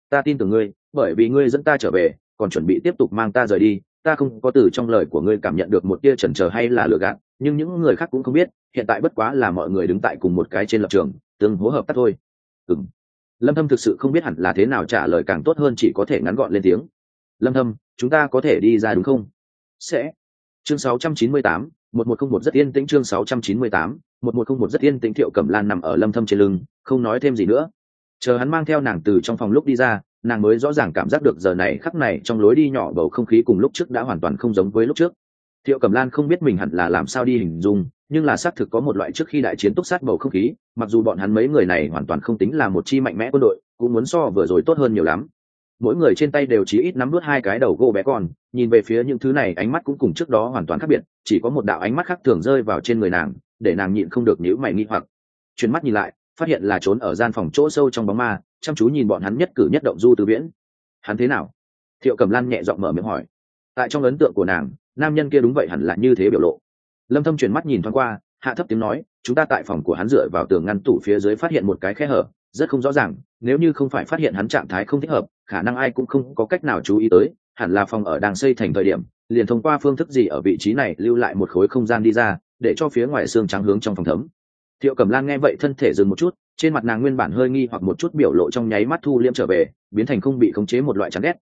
Ta tin tưởng ngươi, bởi vì ngươi dẫn ta trở về còn chuẩn bị tiếp tục mang ta rời đi. Ta không có từ trong lời của ngươi cảm nhận được một tia chần chờ hay là lừa gạt, nhưng những người khác cũng không biết, hiện tại bất quá là mọi người đứng tại cùng một cái trên lập trường, tương hỗ hợp tác thôi. Lâm Thâm thực sự không biết hẳn là thế nào trả lời càng tốt hơn, chỉ có thể ngắn gọn lên tiếng. Lâm Thâm, chúng ta có thể đi ra đúng không? Sẽ. Chương 698, 1101 rất yên tĩnh. Chương 698, 1101 rất yên tĩnh. Thiệu Cẩm Lan nằm ở Lâm Thâm trên lưng, không nói thêm gì nữa. Chờ hắn mang theo nàng từ trong phòng lúc đi ra, nàng mới rõ ràng cảm giác được giờ này khắc này trong lối đi nhỏ bầu không khí cùng lúc trước đã hoàn toàn không giống với lúc trước. Thiệu Cẩm Lan không biết mình hẳn là làm sao đi hình dung, nhưng là xác thực có một loại trước khi đại chiến túc sát bầu không khí, mặc dù bọn hắn mấy người này hoàn toàn không tính là một chi mạnh mẽ quân đội, cũng muốn so vừa rồi tốt hơn nhiều lắm. Mỗi người trên tay đều chỉ ít nắm nuốt hai cái đầu gỗ bé con, nhìn về phía những thứ này ánh mắt cũng cùng trước đó hoàn toàn khác biệt, chỉ có một đạo ánh mắt khác thường rơi vào trên người nàng, để nàng nhịn không được nhíu mày nghi hoặc. Chuyển mắt nhìn lại, phát hiện là trốn ở gian phòng chỗ sâu trong bóng ma, chăm chú nhìn bọn hắn nhất cử nhất động Du Tư Viễn. Hắn thế nào? Thiệu Cẩm Lan nhẹ giọng mở miệng hỏi. Tại trong ấn tượng của nàng, nam nhân kia đúng vậy hẳn là như thế biểu lộ. Lâm Thâm chuyển mắt nhìn thoáng qua, hạ thấp tiếng nói, chúng ta tại phòng của hắn dựa vào tường ngăn tủ phía dưới phát hiện một cái khe hở, rất không rõ ràng, nếu như không phải phát hiện hắn trạng thái không thích hợp, khả năng ai cũng không có cách nào chú ý tới, hẳn là phòng ở đang xây thành thời điểm, liền thông qua phương thức gì ở vị trí này lưu lại một khối không gian đi ra, để cho phía ngoài xương trắng hướng trong phòng thấm. Thiệu Cẩm Lan nghe vậy thân thể dừng một chút, trên mặt nàng nguyên bản hơi nghi hoặc một chút biểu lộ trong nháy mắt thu liễm trở về, biến thành không bị khống chế một loại chán ghét,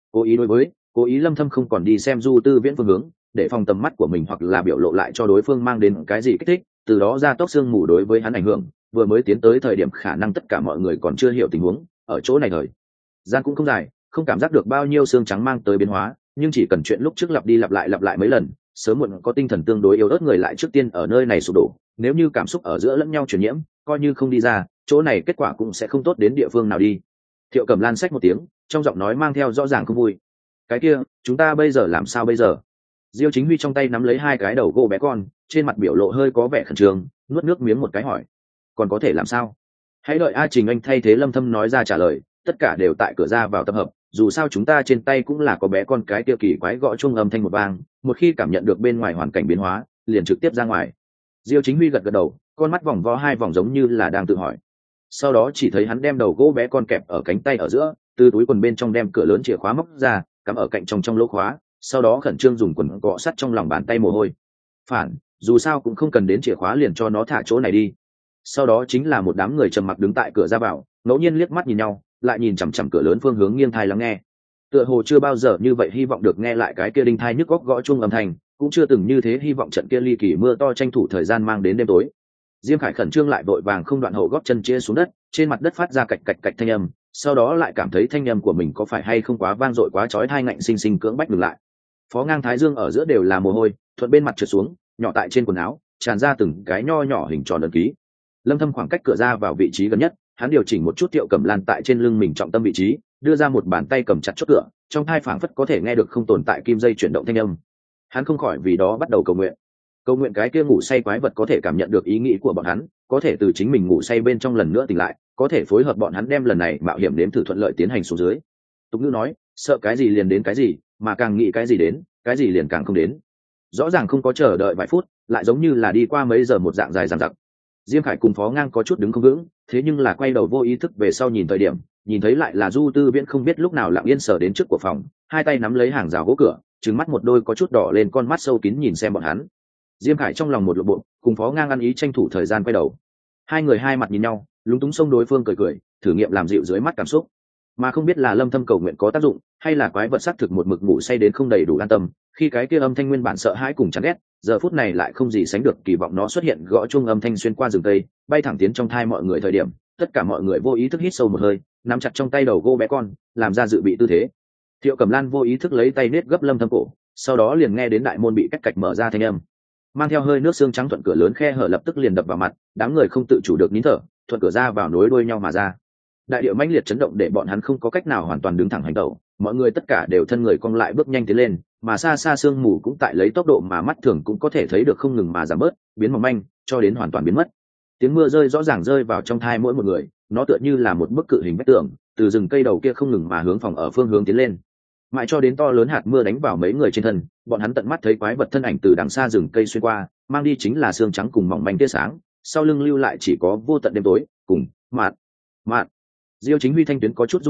cố ý Lâm Thâm không còn đi xem Du Tư Viễn phương hướng, để phòng tầm mắt của mình hoặc là biểu lộ lại cho đối phương mang đến cái gì kích thích, từ đó ra tốc xương mù đối với hắn ảnh hưởng. Vừa mới tiến tới thời điểm khả năng tất cả mọi người còn chưa hiểu tình huống, ở chỗ này thời gian cũng không dài, không cảm giác được bao nhiêu xương trắng mang tới biến hóa, nhưng chỉ cần chuyện lúc trước lặp đi lặp lại mấy lần, sớm muộn có tinh thần tương đối yếu ớt người lại trước tiên ở nơi này sụp đổ, nếu như cảm xúc ở giữa lẫn nhau truyền nhiễm, coi như không đi ra, chỗ này kết quả cũng sẽ không tốt đến địa phương nào đi. Thiệu Cẩm Lan xách một tiếng, trong giọng nói mang theo rõ ràng không vui. Cái kia, chúng ta bây giờ làm sao bây giờ? Diêu Chính Huy trong tay nắm lấy hai cái đầu gỗ bé con, trên mặt biểu lộ hơi có vẻ khẩn trương, nuốt nước miếng một cái hỏi. Còn có thể làm sao? Hãy đợi A Trình Anh thay thế Lâm Thâm nói ra trả lời, tất cả đều tại cửa ra vào tập hợp, dù sao chúng ta trên tay cũng là có bé con cái tiêu kỳ quái gõ chuông âm thanh một vang, một khi cảm nhận được bên ngoài hoàn cảnh biến hóa, liền trực tiếp ra ngoài. Diêu Chính Huy gật gật đầu, con mắt vòng vo hai vòng giống như là đang tự hỏi. Sau đó chỉ thấy hắn đem đầu gỗ bé con kẹp ở cánh tay ở giữa, từ túi quần bên trong đem cửa lớn chìa khóa móc ra, cắm ở cạnh trong lỗ khóa, sau đó khẩn trương dùng quần cọ sắt trong lòng bàn tay mồ hôi. Phản, dù sao cũng không cần đến chìa khóa liền cho nó thả chỗ này đi. Sau đó chính là một đám người trầm mặc đứng tại cửa ra vào, ngẫu nhiên liếc mắt nhìn nhau, lại nhìn chằm chằm cửa lớn phương hướng nghiêng thai lắng nghe. Tựa hồ chưa bao giờ như vậy hy vọng được nghe lại cái kia đinh thai nhức góc gõ chuông âm thanh, cũng chưa từng như thế hy vọng trận kia ly kỳ mưa to tranh thủ thời gian mang đến đêm tối. Diêm Khải khẩn trương lại vội vàng không đoạn hậu gót chân chia xuống đất, trên mặt đất phát ra cạch cạch cạch thanh âm, sau đó lại cảm thấy thanh âm của mình có phải hay không quá vang dội quá chói tai, ngạnh sinh sinh cưỡng bách ngừng lại. Phó Ngang Thái Dương ở giữa đều là mồ hôi, thuận bên mặt trượt xuống, nhỏ tại trên quần áo, tràn ra từng cái nho nhỏ hình tròn ấn ký. Lâm Thâm khoảng cách cửa ra vào vị trí gần nhất, hắn điều chỉnh một chút Thiệu Cẩm Lan tại trên lưng mình trọng tâm vị trí, đưa ra một bàn tay cầm chặt chốt cửa, trong tai phảng phất có thể nghe được không tồn tại kim dây chuyển động thanh âm. Hắn không khỏi vì đó bắt đầu cầu nguyện cái kia ngủ say quái vật có thể cảm nhận được ý nghĩ của bọn hắn, có thể từ chính mình ngủ say bên trong lần nữa tỉnh lại, có thể phối hợp bọn hắn đem lần này mạo hiểm đến thử thuận lợi tiến hành xuống dưới. Tục ngữ nói, sợ cái gì liền đến cái gì, mà càng nghĩ cái gì đến, cái gì liền càng không đến. Rõ ràng không có chờ đợi vài phút, lại giống như là đi qua mấy giờ một dạng dài dằng dặc. Diêm Khải cùng Phó Ngang có chút đứng không vững, thế nhưng là quay đầu vô ý thức về sau nhìn thời điểm, nhìn thấy lại là Du Tư Viễn không biết lúc nào lặng yên sờ đến trước của phòng, hai tay nắm lấy hàng rào gỗ cửa, trừng mắt một đôi có chút đỏ lên con mắt sâu kín nhìn xem bọn hắn. Diêm Khải trong lòng một lộ bộ, cùng Phó Ngang ăn ý tranh thủ thời gian quay đầu. Hai người hai mặt nhìn nhau, lúng túng xông đối phương cười, thử nghiệm làm dịu dưới mắt cảm xúc. Mà không biết là Lâm Thâm cầu nguyện có tác dụng, hay là quái vật xác thực một mực ngủ say đến không đầy đủ an tâm, khi cái kia âm thanh nguyên bản sợ hãi cùng chán ghét, giờ phút này lại không gì sánh được kỳ vọng nó xuất hiện gõ chuông âm thanh xuyên qua rừng cây, bay thẳng tiến trong thai mọi người thời điểm, tất cả mọi người vô ý thức hít sâu một hơi, nắm chặt trong tay đầu gỗ bé con, làm ra dự bị tư thế. Thiệu Cẩm Lan vô ý thức lấy tay nết gấp Lâm Thâm cổ, sau đó liền nghe đến đại môn bị cách cạch mở ra thanh âm. Mang theo hơi nước xương trắng thuận cửa lớn khe hở lập tức liền đập vào mặt, đám người không tự chủ được nín thở, thuận cửa ra vào nối đuôi nhau mà ra. Đại địa mãnh liệt chấn động để bọn hắn không có cách nào hoàn toàn đứng thẳng hành tẩu, mọi người tất cả đều thân người cong lại bước nhanh tiến lên, mà xa xa sương mù cũng tại lấy tốc độ mà mắt thường cũng có thể thấy được không ngừng mà giảm bớt, biến mỏng manh, cho đến hoàn toàn biến mất. Tiếng mưa rơi rõ ràng rơi vào trong thai mỗi một người, nó tựa như là một bức cự hình vách tường, từ rừng cây đầu kia không ngừng mà hướng phòng ở phương hướng tiến lên. Mãi cho đến to lớn hạt mưa đánh vào mấy người trên thân, bọn hắn tận mắt thấy quái vật thân ảnh từ đằng xa rừng cây xuyên qua, mang đi chính là xương trắng cùng mỏng manh tia sáng, sau lưng lưu lại chỉ có vô tận đêm tối cùng mạn. Diêu Chính Huy thanh tuyến có chút run rẩy,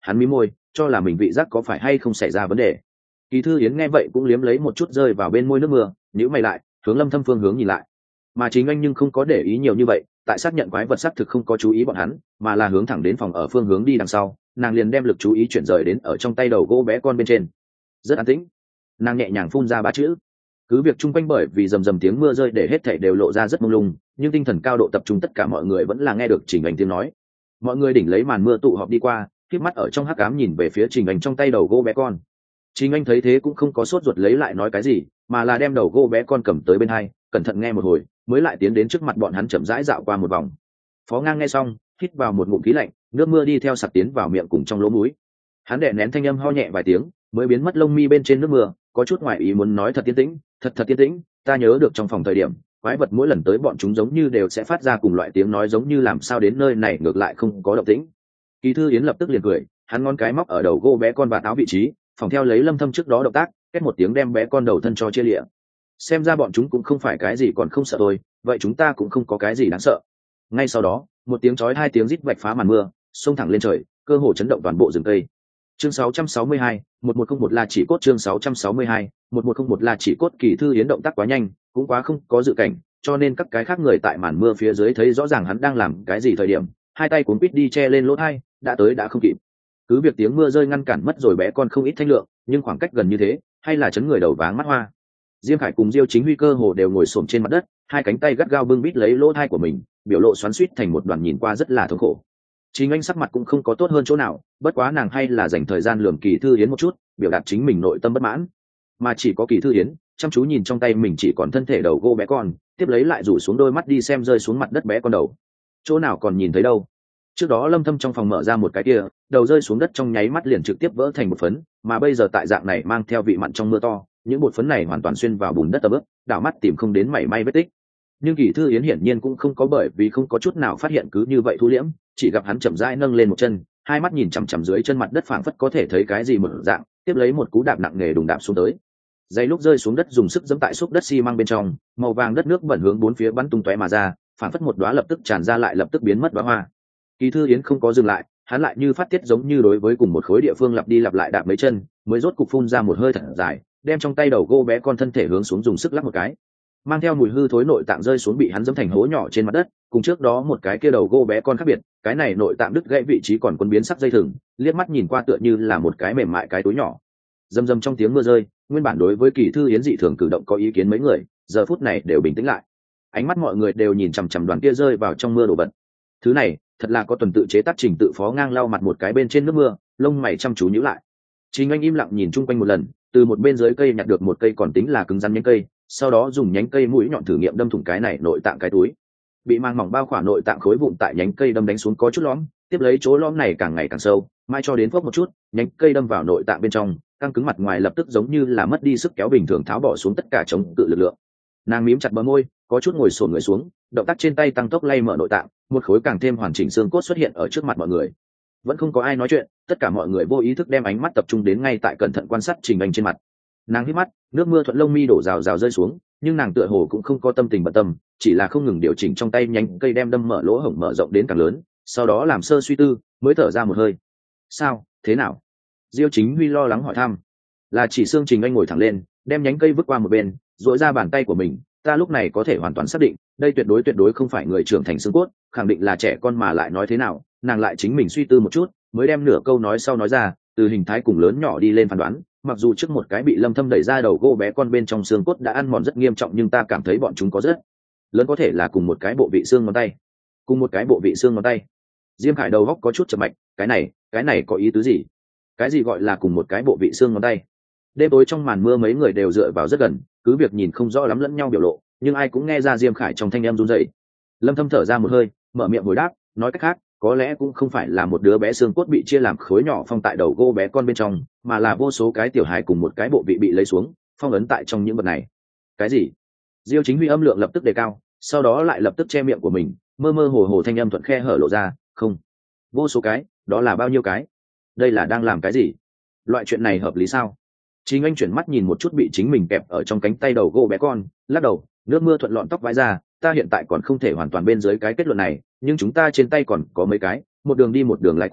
hắn mí môi cho là mình vị giác có phải hay không xảy ra vấn đề. Kỳ Thư Yến nghe vậy cũng liếm lấy một chút rơi vào bên môi nước mưa, nhíu mày lại hướng Lâm Thâm phương hướng nhìn lại. Mà chính anh nhưng không có để ý nhiều như vậy, tại xác nhận quái vật xác thực không có chú ý bọn hắn, mà là hướng thẳng đến phòng ở phương hướng đi đằng sau. Nàng liền đem lực chú ý chuyển rời đến ở trong tay đầu gỗ bé con bên trên. Rất an tĩnh, nàng nhẹ nhàng phun ra ba chữ. Cứ việc chung quanh bởi vì rầm rầm tiếng mưa rơi để hết thảy đều lộ ra rất mông lung, nhưng tinh thần cao độ tập trung tất cả mọi người vẫn là nghe được Trình Anh tiếng nói. Mọi người đỉnh lấy màn mưa tụ họp đi qua, khép mắt ở trong hắc ám nhìn về phía Trình Anh trong tay đầu gỗ bé con. Trình Anh thấy thế cũng không có sốt ruột lấy lại nói cái gì, mà là đem đầu gỗ bé con cầm tới bên hai, cẩn thận nghe một hồi, mới lại tiến đến trước mặt bọn hắn chậm rãi dạo qua một vòng. Phó Ngang nghe xong, hít vào một ngụm khí lạnh, nước mưa đi theo sặc tiến vào miệng cùng trong lỗ mũi. Hắn đè nén thanh âm ho nhẹ vài tiếng, mới biến mất lông mi bên trên nước mưa, có chút ngoài ý muốn nói thật yên tĩnh, thật yên tĩnh, ta nhớ được trong phòng thời điểm, quái vật mỗi lần tới bọn chúng giống như đều sẽ phát ra cùng loại tiếng nói giống như làm sao đến nơi này ngược lại không có động tĩnh. Kỳ Thư Yến lập tức liền cười, hắn ngón cái móc ở đầu gỗ bé con và áo vị trí, phòng theo lấy Lâm Thâm trước đó động tác, két một tiếng đem bé con đầu thân cho chia lịa. Xem ra bọn chúng cũng không phải cái gì còn không sợ tôi, vậy chúng ta cũng không có cái gì đáng sợ. Ngay sau đó, một tiếng chói hai tiếng rít vạch phá màn mưa, xông thẳng lên trời, cơ hồ chấn động toàn bộ rừng cây. Chương 662, 1101 là chỉ cốt. Chương 662, 1101 là chỉ cốt. Kỳ Thư Yến động tác quá nhanh, cũng quá không có dự cảnh, cho nên các cái khác người tại màn mưa phía dưới thấy rõ ràng hắn đang làm cái gì thời điểm, hai tay cuốn quít đi che lên lỗ tai, đã tới đã không kịp. Cứ việc tiếng mưa rơi ngăn cản mất rồi bé con không ít thanh lượng, nhưng khoảng cách gần như thế, hay là chấn người đầu váng mắt hoa. Diêm Khải cùng Diêu Chính Huy cơ hồ đều ngồi xổm trên mặt đất, hai cánh tay gắt gao bưng bít lấy lỗ tai của mình, biểu lộ xoắn xuýt thành một đoàn nhìn qua rất là thống khổ. Chính anh sắc mặt cũng không có tốt hơn chỗ nào, bất quá nàng hay là dành thời gian lườm Kỳ Thư Yến một chút, biểu đạt chính mình nội tâm bất mãn. Mà chỉ có Kỳ Thư Yến chăm chú nhìn trong tay mình chỉ còn thân thể đầu gỗ bé con, tiếp lấy lại rủ xuống đôi mắt đi xem rơi xuống mặt đất bé con đầu. Chỗ nào còn nhìn thấy đâu. Trước đó Lâm Thâm trong phòng mở ra một cái kia, đầu rơi xuống đất trong nháy mắt liền trực tiếp vỡ thành một phấn, mà bây giờ tại dạng này mang theo vị mặn trong mưa to, những bột phấn này hoàn toàn xuyên vào bùn đất tầm ướp, đảo mắt tìm không đến mảy may vết tích. Nhưng Kỳ Thư Yến hiển nhiên cũng không có bởi vì không có chút nào phát hiện cứ như vậy thu liễm, chỉ gặp hắn chậm rãi nâng lên một chân, hai mắt nhìn chằm chằm dưới chân mặt đất phảng phất có thể thấy cái gì một dạng, tiếp lấy một cú đạp nặng nề đùng đạp xuống tới. Giày lúc rơi xuống đất dùng sức giẫm tại xúc đất xi măng bên trong, màu vàng đất nước bẩn hướng bốn phía bắn tung tóe mà ra, phảng phất một đóa lập tức tràn ra lại lập tức biến mất đóa hoa. Kỳ Thư Yến không có dừng lại, hắn lại như phát tiết giống như đối với cùng một khối địa phương lặp đi lặp lại đạp mấy chân, mới rốt cục phun ra một hơi thật dài, đem trong tay đầu gỗ bé con thân thể hướng xuống dùng sức lắc một cái, mang theo mùi hư thối nội tạng rơi xuống bị hắn giẫm thành hố nhỏ trên mặt đất. Cùng trước đó một cái kia đầu gỗ bé con khác biệt, cái này nội tạng đứt gãy vị trí còn quân biến sắc dây thừng, liếc mắt nhìn qua tựa như là một cái mềm mại cái túi nhỏ. Rầm rầm trong tiếng mưa rơi, nguyên bản đối với Kỳ Thư Yến dị thường cử động có ý kiến mấy người, giờ phút này đều bình tĩnh lại. Ánh mắt mọi người đều nhìn chằm chằm đoàn kia rơi vào trong mưa đổ vật. Thứ này, thật là có tuần tự chế tác trình tự. Phó Ngang lau mặt một cái bên trên nước mưa, lông mày chăm chú nhíu lại. Chính anh im lặng nhìn chung quanh một lần, từ một bên dưới cây nhặt được một cây còn tính là cứng rắn nhánh cây, sau đó dùng nhánh cây mũi nhọn thử nghiệm đâm thủng cái này nội tạng cái túi. Bị mang mỏng bao khỏa nội tạng khối vụn tại nhánh cây đâm đánh xuống có chút lõm, tiếp lấy chỗ lõm này càng ngày càng sâu, mai cho đến phốc một chút, nhánh cây đâm vào nội tạng bên trong, căng cứng mặt ngoài lập tức giống như là mất đi sức kéo bình thường tháo bỏ xuống tất cả chống cự lực lượng. Nàng mím chặt bờ môi, có chút ngồi xổm người xuống, động tác trên tay tăng tốc lay mở nội tạng, một khối càng thêm hoàn chỉnh xương cốt xuất hiện ở trước mặt mọi người. Vẫn không có ai nói chuyện, tất cả mọi người vô ý thức đem ánh mắt tập trung đến ngay tại cẩn thận quan sát Trình Anh trên mặt. Nàng hít mắt, nước mưa thuận lông mi đổ rào rào rơi xuống, nhưng nàng tựa hồ cũng không có tâm tình bận tâm, chỉ là không ngừng điều chỉnh trong tay nhánh cây đem đâm mở lỗ hổng mở rộng đến càng lớn, sau đó làm sơ suy tư, mới thở ra một hơi. Sao, thế nào? Diêu Chính Huy lo lắng hỏi thăm. Là chỉ xương. Trình Anh ngồi thẳng lên, đem nhánh cây vứt qua một bên, duỗi ra bàn tay của mình. Ta lúc này có thể hoàn toàn xác định, đây tuyệt đối không phải người trưởng thành xương cốt, khẳng định là trẻ con mà lại nói thế nào. Nàng lại chính mình suy tư một chút, mới đem nửa câu nói sau nói ra, từ hình thái cùng lớn nhỏ đi lên phán đoán. Mặc dù trước một cái bị Lâm Thâm đẩy ra đầu gỗ bé con bên trong xương cốt đã ăn mòn rất nghiêm trọng, nhưng ta cảm thấy bọn chúng có rất lớn có thể là cùng một cái bộ vị xương ngón tay. Cùng một cái bộ vị xương ngón tay. Diêm Khải đầu góc có chút chậm mạch, cái này có ý tứ gì? Cái gì gọi là cùng một cái bộ vị xương ngón tay? Đêm tối trong màn mưa mấy người đều dựa vào rất gần, cứ việc nhìn không rõ lắm lẫn nhau biểu lộ, nhưng ai cũng nghe ra Diêm Khải trong thanh âm run rẩy. Lâm Thâm thở ra một hơi, mở miệng hồi đáp, nói cách khác, có lẽ cũng không phải là một đứa bé xương cốt bị chia làm khối nhỏ phong tại đầu gỗ bé con bên trong, mà là vô số cái tiểu hài cùng một cái bộ vị bị lấy xuống, phong ấn tại trong những vật này. Cái gì? Diêu Chính Huy âm lượng lập tức đề cao, sau đó lại lập tức che miệng của mình, mơ mơ hồ hồ thanh âm thuận khe hở lộ ra, không, vô số cái, đó là bao nhiêu cái? Đây là đang làm cái gì? Loại chuyện này hợp lý sao? Chính Anh chuyển mắt nhìn một chút bị chính mình kẹp ở trong cánh tay đầu gỗ bé con, lắc đầu, nước mưa thuận lọn tóc vãi ra, ta hiện tại còn không thể hoàn toàn bên dưới cái kết luận này, nhưng chúng ta trên tay còn có mấy cái, một đường đi một đường lái qua,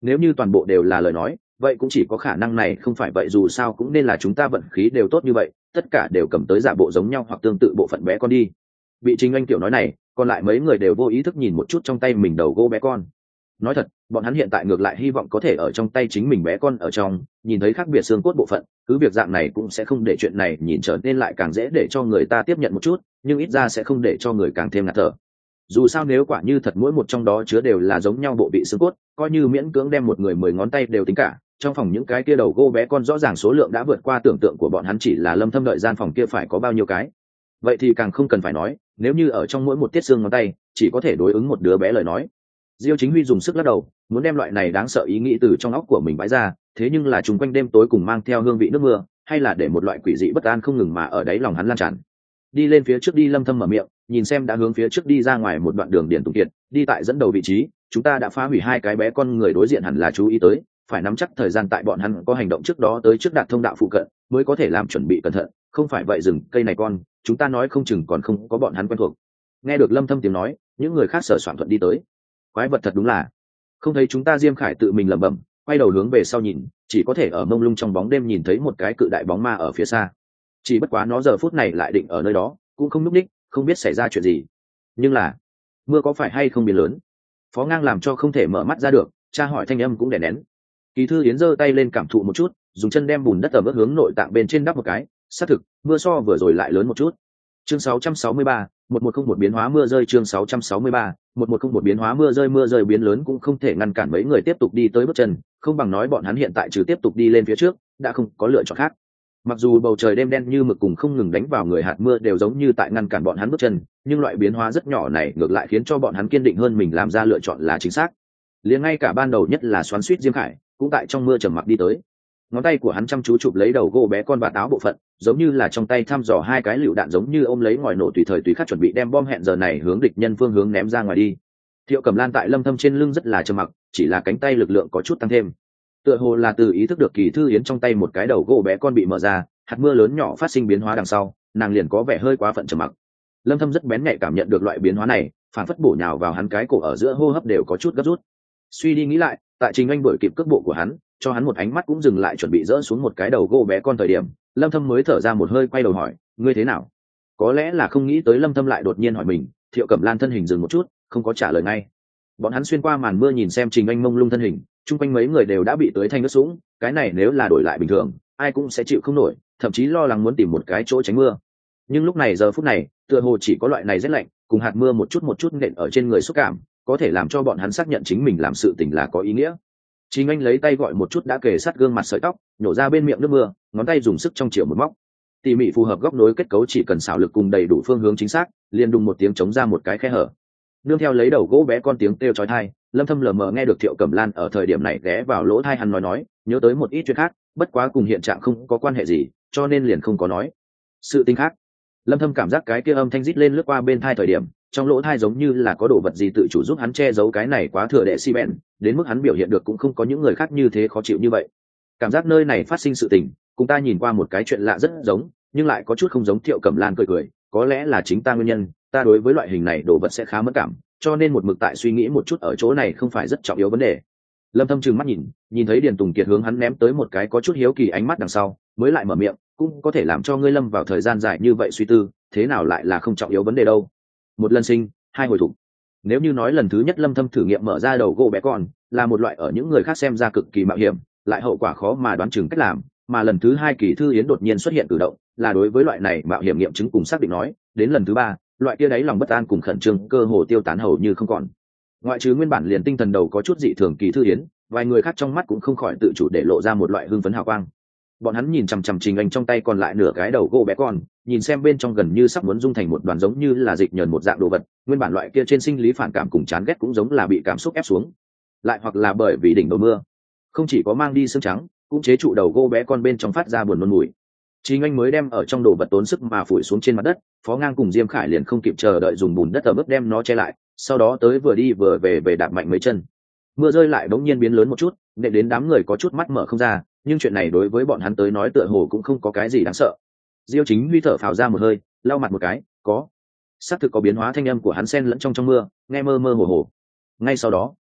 nếu như toàn bộ đều là lời nói vậy cũng chỉ có khả năng này không phải vậy, dù sao cũng nên là chúng ta vận khí đều tốt như vậy, tất cả đều cầm tới giả bộ giống nhau hoặc tương tự bộ phận bé con đi. Bị Trình Anh kiểu nói này, còn lại mấy người đều vô ý thức nhìn một chút trong tay mình đầu gỗ bé con. Nói thật, bọn hắn hiện tại ngược lại hy vọng có thể ở trong tay chính mình bé con ở trong nhìn thấy khác biệt xương cốt bộ phận, cứ việc dạng này cũng sẽ không để chuyện này nhìn trở nên lại càng dễ để cho người ta tiếp nhận một chút, nhưng ít ra sẽ không để cho người càng thêm ngạt thở. Dù sao nếu quả như thật mỗi một trong đó chứa đều là giống nhau bộ vị xương cốt, coi như miễn cưỡng đem một người 10 ngón tay đều tính cả, trong phòng những cái kia đầu gỗ bé con rõ ràng số lượng đã vượt qua tưởng tượng của bọn hắn, chỉ là Lâm Thâm đợi gian phòng kia phải có bao nhiêu cái. Vậy thì càng không cần phải nói, nếu như ở trong mỗi một tiết xương ngón tay chỉ có thể đối ứng một đứa bé lời nói. Diêu Chính Huy dùng sức lắc đầu, muốn đem loại này đáng sợ ý nghĩ từ trong óc của mình bãi ra, thế nhưng là chung quanh đêm tối cùng mang theo hương vị nước mưa, hay là để một loại quỷ dị bất an không ngừng mà ở đáy lòng hắn lan tràn. Đi lên phía trước đi, Lâm Thâm mở miệng, nhìn xem đã hướng phía trước đi ra ngoài một đoạn đường Điền Tùng Kiệt, đi tại dẫn đầu vị trí, chúng ta đã phá hủy hai cái bé con, người đối diện hẳn là chú ý tới, phải nắm chắc thời gian tại bọn hắn có hành động trước đó tới trước đạt thông đạo phụ cận, mới có thể làm chuẩn bị cẩn thận, không phải vậy rừng cây này con, chúng ta nói không chừng còn không có bọn hắn quen thuộc. Nghe được Lâm Thâm tiếng nói, những người khác sở soạn thuận đi tới. Quái vật thật đúng là, không thấy chúng ta. Diêm Khải tự mình lẩm bẩm, quay đầu hướng về sau nhìn, chỉ có thể ở mông lung trong bóng đêm nhìn thấy một cái cự đại bóng ma ở phía xa. Chỉ bất quá nó giờ phút này lại định ở nơi đó, cũng không núp đích, không biết xảy ra chuyện gì. Nhưng là mưa có phải hay không biến lớn? Phó Ngang làm cho không thể mở mắt ra được, tra hỏi thanh âm cũng đè nén. Kỳ Thư Yến giơ tay lên cảm thụ một chút, dùng chân đem bùn đất tầm ướt hướng nội tạng bên trên đắp một cái, xác thực mưa so vừa rồi lại lớn một chút. Chương 663, 1101 biến hóa mưa rơi. Chương 663, 1101 biến hóa mưa rơi biến lớn cũng không thể ngăn cản mấy người tiếp tục đi tới bước chân, không bằng nói bọn hắn hiện tại trừ tiếp tục đi lên phía trước đã không có lựa chọn khác. Mặc dù bầu trời đêm đen như mực cùng không ngừng đánh vào người hạt mưa đều giống như tại ngăn cản bọn hắn bước chân, nhưng loại biến hóa rất nhỏ này ngược lại khiến cho bọn hắn kiên định hơn mình làm ra lựa chọn là chính xác. Liền ngay cả ban đầu nhất là xoắn xuýt Diêm Khải cũng tại trong mưa trầm mặc đi tới. Ngón tay của hắn chăm chú chụp lấy đầu gỗ bé con và táo bộ phận, giống như là trong tay thăm dò hai cái lựu đạn, giống như ôm lấy ngòi nổ tùy thời tùy khắc chuẩn bị đem bom hẹn giờ này hướng địch nhân phương hướng ném ra ngoài đi. Thiệu Cẩm Lan tại Lâm Thâm trên lưng rất là trầm mặc, chỉ là cánh tay lực lượng có chút tăng thêm, tựa hồ là từ ý thức được Kỳ Thư Yến trong tay một cái đầu gỗ bé con bị mở ra, hạt mưa lớn nhỏ phát sinh biến hóa đằng sau, nàng liền có vẻ hơi quá phận trầm mặc. Lâm Thâm rất bén nhạy cảm nhận được loại biến hóa này, phản phất bổ nhào vào hắn cái cổ ở giữa, hô hấp đều có chút gấp rút. Suy đi nghĩ lại, tại Trình Anh đuổi kịp cước bộ của hắn, cho hắn một ánh mắt cũng dừng lại chuẩn bị dỡ xuống một cái đầu gỗ bé con thời điểm, Lâm Thâm mới thở ra một hơi, quay đầu hỏi, ngươi thế nào? Có lẽ là không nghĩ tới Lâm Thâm lại đột nhiên hỏi mình, Thiệu Cẩm Lan thân hình dừng một chút, không có trả lời ngay. Bọn hắn xuyên qua màn mưa nhìn xem Trình Anh mông lung thân hình, chung quanh mấy người đều đã bị tưới thành nước sũng, cái này nếu là đổi lại bình thường, ai cũng sẽ chịu không nổi, thậm chí lo lắng muốn tìm một cái chỗ tránh mưa. Nhưng lúc này giờ phút này, tựa hồ chỉ có loại này rét lạnh cùng hạt mưa một chút nện ở trên người xúc cảm, có thể làm cho bọn hắn xác nhận chính mình làm sự tình là có ý nghĩa. Trình Anh lấy tay gọi một chút đã kề sát gương mặt sợi tóc, nhổ ra bên miệng nước mưa, ngón tay dùng sức trong chiều một móc, tỉ mỉ phù hợp góc nối kết cấu, chỉ cần xảo lực cùng đầy đủ phương hướng chính xác, liền đùng một tiếng chống ra một cái khe hở. Nương theo lấy đầu gỗ bé con tiếng kêu chói tai, Lâm Thâm lờ mờ nghe được Thiệu Cẩm Lan ở thời điểm này ghé vào lỗ tai hắn nói, nhớ tới một ít chuyện khác, bất quá cùng hiện trạng không có quan hệ gì, cho nên liền không có nói. Sự tình khác. Lâm Thâm cảm giác cái kia âm thanh rít lên lướt qua bên tai thời điểm, trong lỗ tai giống như là có đồ vật gì tự chủ giúp hắn che giấu cái này quá thừa decibel, đến mức hắn biểu hiện được cũng không có những người khác như thế khó chịu như vậy. Cảm giác nơi này phát sinh sự tình, cùng ta nhìn qua một cái chuyện lạ rất giống, nhưng lại có chút không giống. Thiệu Cẩm Lan cười, có lẽ là chính ta nguyên nhân, ta đối với loại hình này đồ vật sẽ khá mất cảm, cho nên một mực tại suy nghĩ một chút ở chỗ này không phải rất trọng yếu vấn đề. Lâm Thâm trừng mắt nhìn thấy Điền Tùng Kiệt hướng hắn ném tới một cái có chút hiếu kỳ ánh mắt đằng sau, mới lại mở miệng, cũng có thể làm cho ngươi lâm vào thời gian dài như vậy suy tư, thế nào lại là không trọng yếu vấn đề đâu. Một lần sinh, hai hồi thủ. Nếu như nói lần thứ nhất Lâm Thâm thử nghiệm mở ra đầu gỗ bé con là một loại ở những người khác xem ra cực kỳ mạo hiểm, lại hậu quả khó mà đoán chừng cách làm, mà lần thứ hai Kỳ Thư Yến đột nhiên xuất hiện cử động, là đối với loại này mạo hiểm nghiệm chứng cùng xác định nói, đến lần thứ ba, loại kia đáy lòng bất an cùng khẩn trương cơ hồ tiêu tán hầu như không còn. Ngoại trừ nguyên bản liền tinh thần đầu có chút dị thường Kỳ Thư Yến, vài người khác trong mắt cũng không khỏi tự chủ để lộ ra một loại hưng phấn hào quang. Bọn hắn nhìn chằm chằm Trình Anh trong tay còn lại nửa cái đầu gỗ bé con, nhìn xem bên trong gần như sắp muốn dung thành một đoàn giống như là dịch nhờn một dạng đồ vật, nguyên bản loại kia trên sinh lý phản cảm cùng chán ghét cũng giống là bị cảm xúc ép xuống, lại hoặc là bởi vì đỉnh đầu mưa, không chỉ có mang đi xương trắng, cũng chế trụ đầu gỗ bé con bên trong phát ra buồn nôn mùi. Trình Anh mới đem ở trong đồ vật tốn sức mà phủi xuống trên mặt đất, Phó Ngang cùng Diêm Khải liền không kịp chờ đợi dùng bùn đất ở bước đem nó che lại, sau đó tới vừa đi vừa về đạp mạnh mấy chân. Mưa rơi lại bỗng nhiên biến lớn một chút, nện đến đám người có chút mắt mở không ra, nhưng chuyện này đối với bọn hắn tới nói tựa hồ cũng không có cái gì đáng sợ. Diêu Chính Huy thở phào ra một hơi, lau mặt một cái, có, xác thực có biến hóa. Thanh âm của hắn xen lẫn trong mưa, nghe mơ mơ hồ hồ. Ngay sau đó,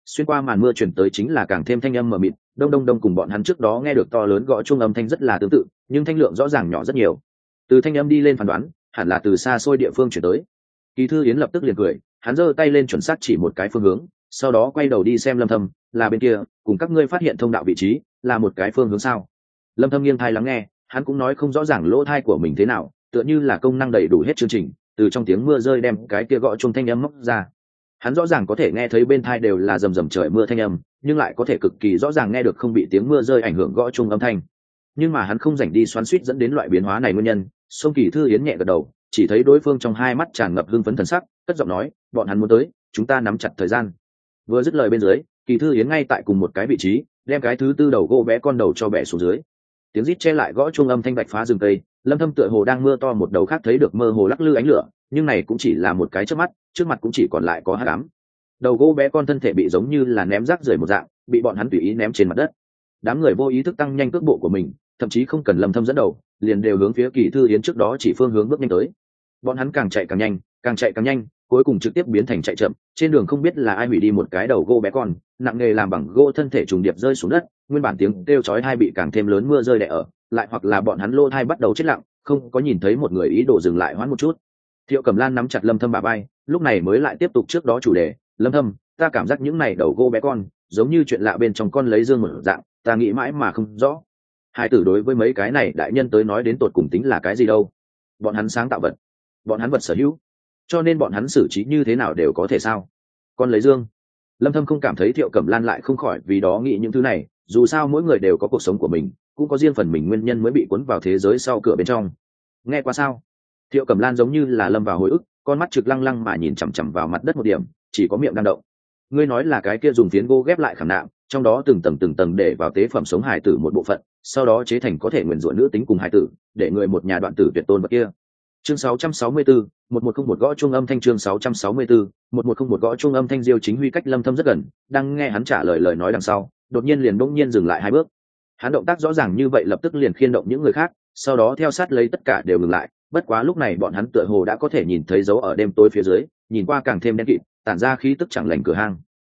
xuyên qua màn mưa chuyển tới chính là càng thêm thanh âm mờ mịt, đông đông đông cùng bọn hắn trước đó nghe được to lớn gõ chuông âm thanh rất là tương tự, nhưng thanh lượng rõ ràng nhỏ rất nhiều. Từ thanh âm đi lên phán đoán, hẳn là từ xa xôi địa phương chuyển tới. Kỳ Thư Yến lập tức liền cười, hắn giơ tay lên chuẩn xác chỉ một cái phương hướng, sau đó quay đầu đi xem Lâm Thâm, là bên kia, cùng các ngươi phát hiện thông đạo vị trí, là một cái phương hướng sao? Lâm Thâm nghiêng tai lắng nghe, hắn cũng nói không rõ ràng lỗ tai của mình thế nào, tựa như là công năng đầy đủ hết chương trình, từ trong tiếng mưa rơi đem cái kia gõ chuông thanh âm móc ra. Hắn rõ ràng có thể nghe thấy bên tai đều là rầm rầm trời mưa thanh âm, nhưng lại có thể cực kỳ rõ ràng nghe được không bị tiếng mưa rơi ảnh hưởng gõ chuông âm thanh. Nhưng mà hắn không rảnh đi xoắn xuýt dẫn đến loại biến hóa này nguyên nhân, Song Kỳ Thư Yến nhẹ gật đầu, chỉ thấy đối phương trong hai mắt tràn ngập hưng phấn thần sắc, cất giọng nói, bọn hắn muốn tới, chúng ta nắm chặt thời gian. Vừa dứt lời bên dưới, Kỳ Thư Yến ngay tại cùng một cái vị trí, đem cái thứ tư đầu gỗ bé con đầu cho bẻ xuống dưới. Tiếng rít che lại gõ chuông âm thanh bạch phá rừng cây, Lâm Thâm tựa hồ đang mưa to một đầu khác thấy được mơ hồ lắc lư ánh lửa, nhưng này cũng chỉ là một cái chớp mắt, trước mặt cũng chỉ còn lại có hắc ám. Đầu gỗ bé con thân thể bị giống như là ném rác rưởi một dạng, bị bọn hắn tùy ý ném trên mặt đất. Đám người vô ý thức tăng nhanh cước bộ của mình, thậm chí không cần Lâm Thâm dẫn đầu, liền đều hướng phía Kỳ Thư Yến trước đó chỉ phương hướng bước nhanh tới. Bọn hắn càng chạy càng nhanh, càng chạy càng nhanh, cuối cùng trực tiếp biến thành chạy chậm. Trên đường không biết là ai hủy đi một cái đầu gỗ bé con, nặng nghề làm bằng gỗ thân thể trùng điệp rơi xuống đất, nguyên bản tiếng kêu chói tai bị càng thêm lớn mưa rơi đè ở, lại hoặc là bọn hắn lô thai bắt đầu chết lặng, không có nhìn thấy một người ý đồ dừng lại hoãn một chút. Thiệu Cẩm Lan nắm chặt Lâm Thâm bả vai, lúc này mới lại tiếp tục trước đó chủ đề, Lâm Thâm, ta cảm giác những này đầu gỗ bé con, giống như chuyện lạ bên trong con lấy dương một dạng, ta nghĩ mãi mà không rõ. Hai tử đối với mấy cái này đại nhân tới nói đến tột cùng tính là cái gì đâu? Bọn hắn sáng tạo vật, bọn hắn vật sở hữu, cho nên bọn hắn xử trí như thế nào đều có thể sao? Con lấy dương. Lâm Thâm không cảm thấy Thiệu Cẩm Lan lại không khỏi vì đó nghĩ những thứ này, dù sao mỗi người đều có cuộc sống của mình, cũng có riêng phần mình nguyên nhân mới bị cuốn vào thế giới sau cửa bên trong. Nghe qua sao? Thiệu Cẩm Lan giống như là lâm vào hồi ức, con mắt trực lăng lăng mà nhìn chằm chằm vào mặt đất một điểm, chỉ có miệng đang động. Ngươi nói là cái kia dùng phiến gỗ ghép lại khảm nạm, trong đó từng tầng để vào tế phẩm sống hài tử một bộ phận, sau đó chế thành có thể nguyền rủa nữ tính cùng hài tử, để người một nhà đoạn tử tuyệt tôn vật kia. Chương 664, 1101 gõ chuông âm thanh chương 664, 1101 gõ chuông âm thanh Diêu Chính Huy cách Lâm Thâm rất gần, đang nghe hắn trả lời lời nói đằng sau, đột nhiên liền bỗng nhiên dừng lại hai bước. Hắn động tác rõ ràng như vậy lập tức liền khiên động những người khác, sau đó theo sát lấy tất cả đều ngừng lại, bất quá lúc này bọn hắn tựa hồ đã có thể nhìn thấy dấu ở đêm tối phía dưới, nhìn qua càng thêm đen kịt, tản ra khí tức chẳng lành cửa hang.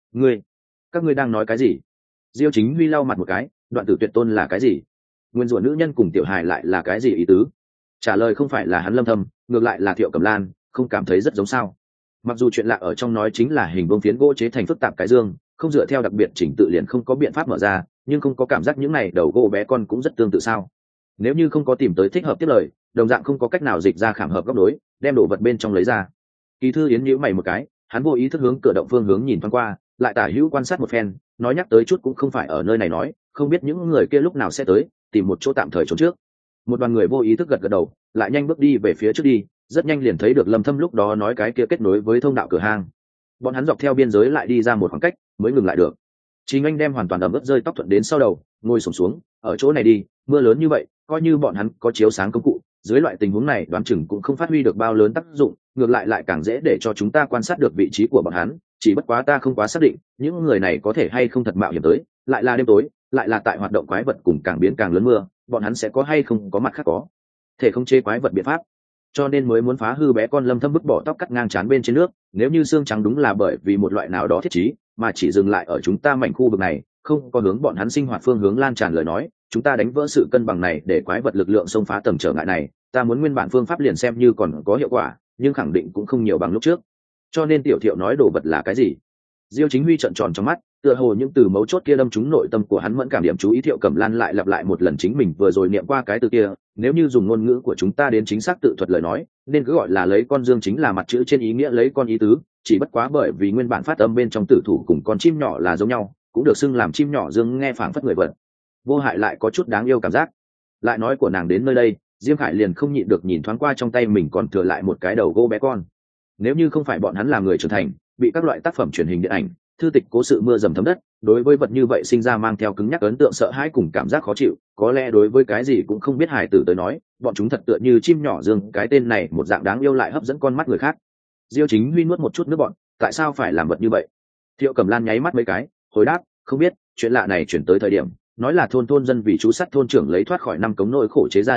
Các ngươi đang nói cái gì? Diêu Chính Huy lau mặt một cái, đoạn tử tuyệt tôn là cái gì? Nguyên rủa nữ nhân cùng tiểu hài lại là cái gì ý tứ? Trả lời không phải là hắn Lâm Thâm, ngược lại là Thiệu Cẩm Lan, không cảm thấy rất giống sao? Mặc dù chuyện lạ ở trong nói chính là hình vuông phiến gỗ chế thành phức tạp cái dương, không dựa theo đặc biệt chỉnh tự liền không có biện pháp mở ra, nhưng không có cảm giác những này đầu gỗ bé con cũng rất tương tự sao? Nếu như không có tìm tới thích hợp tiếp lời, đồng dạng không có cách nào dịch ra khảm hợp góc đối, đem đồ vật bên trong lấy ra. Kỳ Thư Yến nhíu mày một cái, hắn vô ý thức hướng cửa động phương hướng nhìn thoáng qua, lại tả hữu quan sát một phen, nói nhắc tới chút cũng không phải ở nơi này nói, không biết những người kia lúc nào sẽ tới, tìm một chỗ tạm thời trốn trước. Một đoàn người vô ý thức gật gật đầu, lại nhanh bước đi về phía trước đi, rất nhanh liền thấy được Lâm Thâm lúc đó nói cái kia kết nối với thông đạo cửa hang. Bọn hắn dọc theo biên giới lại đi ra một khoảng cách, mới ngừng lại được. Chính anh đem hoàn toàn ẩm ướt rơi tóc thuận đến sau đầu, ngồi xổm xuống, ở chỗ này đi, mưa lớn như vậy, coi như bọn hắn có chiếu sáng công cụ, dưới loại tình huống này đoán chừng cũng không phát huy được bao lớn tác dụng, ngược lại càng dễ để cho chúng ta quan sát được vị trí của bọn hắn, chỉ bất quá ta không quá xác định, những người này có thể hay không thật mạo hiểm tới, lại là đêm tối, lại là tại hoạt động quái vật cùng càng biến càng lớn mưa, bọn hắn sẽ có hay không có mặt khác có thể không chế quái vật biện pháp, cho nên mới muốn phá hư bé con Lâm Thâm bứt bỏ tóc cắt ngang trán bên trên nước, nếu như xương trắng đúng là bởi vì một loại nào đó thiết trí, mà chỉ dừng lại ở chúng ta mảnh khu vực này, không có hướng bọn hắn sinh hoạt phương hướng lan tràn lời nói, chúng ta đánh vỡ sự cân bằng này để quái vật lực lượng xông phá tầng trở ngại này, ta muốn nguyên bản phương pháp liền xem như còn có hiệu quả, nhưng khẳng định cũng không nhiều bằng lúc trước. Cho nên Tiểu Thiệu nói đồ vật là cái gì? Diêu Chính Huy trợn tròn trong mắt, tựa hồ những từ mấu chốt kia đâm trúng nội tâm của hắn mẫn cảm điểm chú ý. Thiệu Cẩm Lan lại lặp lại một lần chính mình vừa rồi niệm qua cái từ kia, nếu như dùng ngôn ngữ của chúng ta đến chính xác tự thuật lời nói, nên cứ gọi là lấy con dương chính là mặt chữ trên ý nghĩa lấy con ý tứ, chỉ bất quá bởi vì nguyên bản phát âm bên trong tử thủ cùng con chim nhỏ là giống nhau, cũng được xưng làm chim nhỏ dương nghe phảng phất người vật. Vô hại lại có chút đáng yêu cảm giác. Lại nói của nàng đến nơi đây, Diêm Khải liền không nhịn được nhìn thoáng qua trong tay mình còn thừa lại một cái đầu gỗ bé con. Nếu như không phải bọn hắn là người trưởng thành, bị các loại tác phẩm truyền hình điện ảnh, thư tịch cố sự mưa dầm thấm đất, đối với vật như vậy sinh ra mang theo cứng nhắc ấn tượng sợ hãi cùng cảm giác khó chịu, có lẽ đối với cái gì cũng không biết hài tử tới nói, bọn chúng thật tựa như chim nhỏ dương, cái tên này một dạng đáng yêu lại hấp dẫn con mắt người khác. Diêu Chính Huy nuốt một chút nước bọn, tại sao phải làm vật như vậy? Thiệu Cẩm Lan nháy mắt mấy cái, hồi đáp, không biết, chuyện lạ này chuyển tới thời điểm, nói là thôn dân vì chú sắt thôn trưởng lấy thoát khỏi năm cống nỗi khổ chế ra đạo cụ,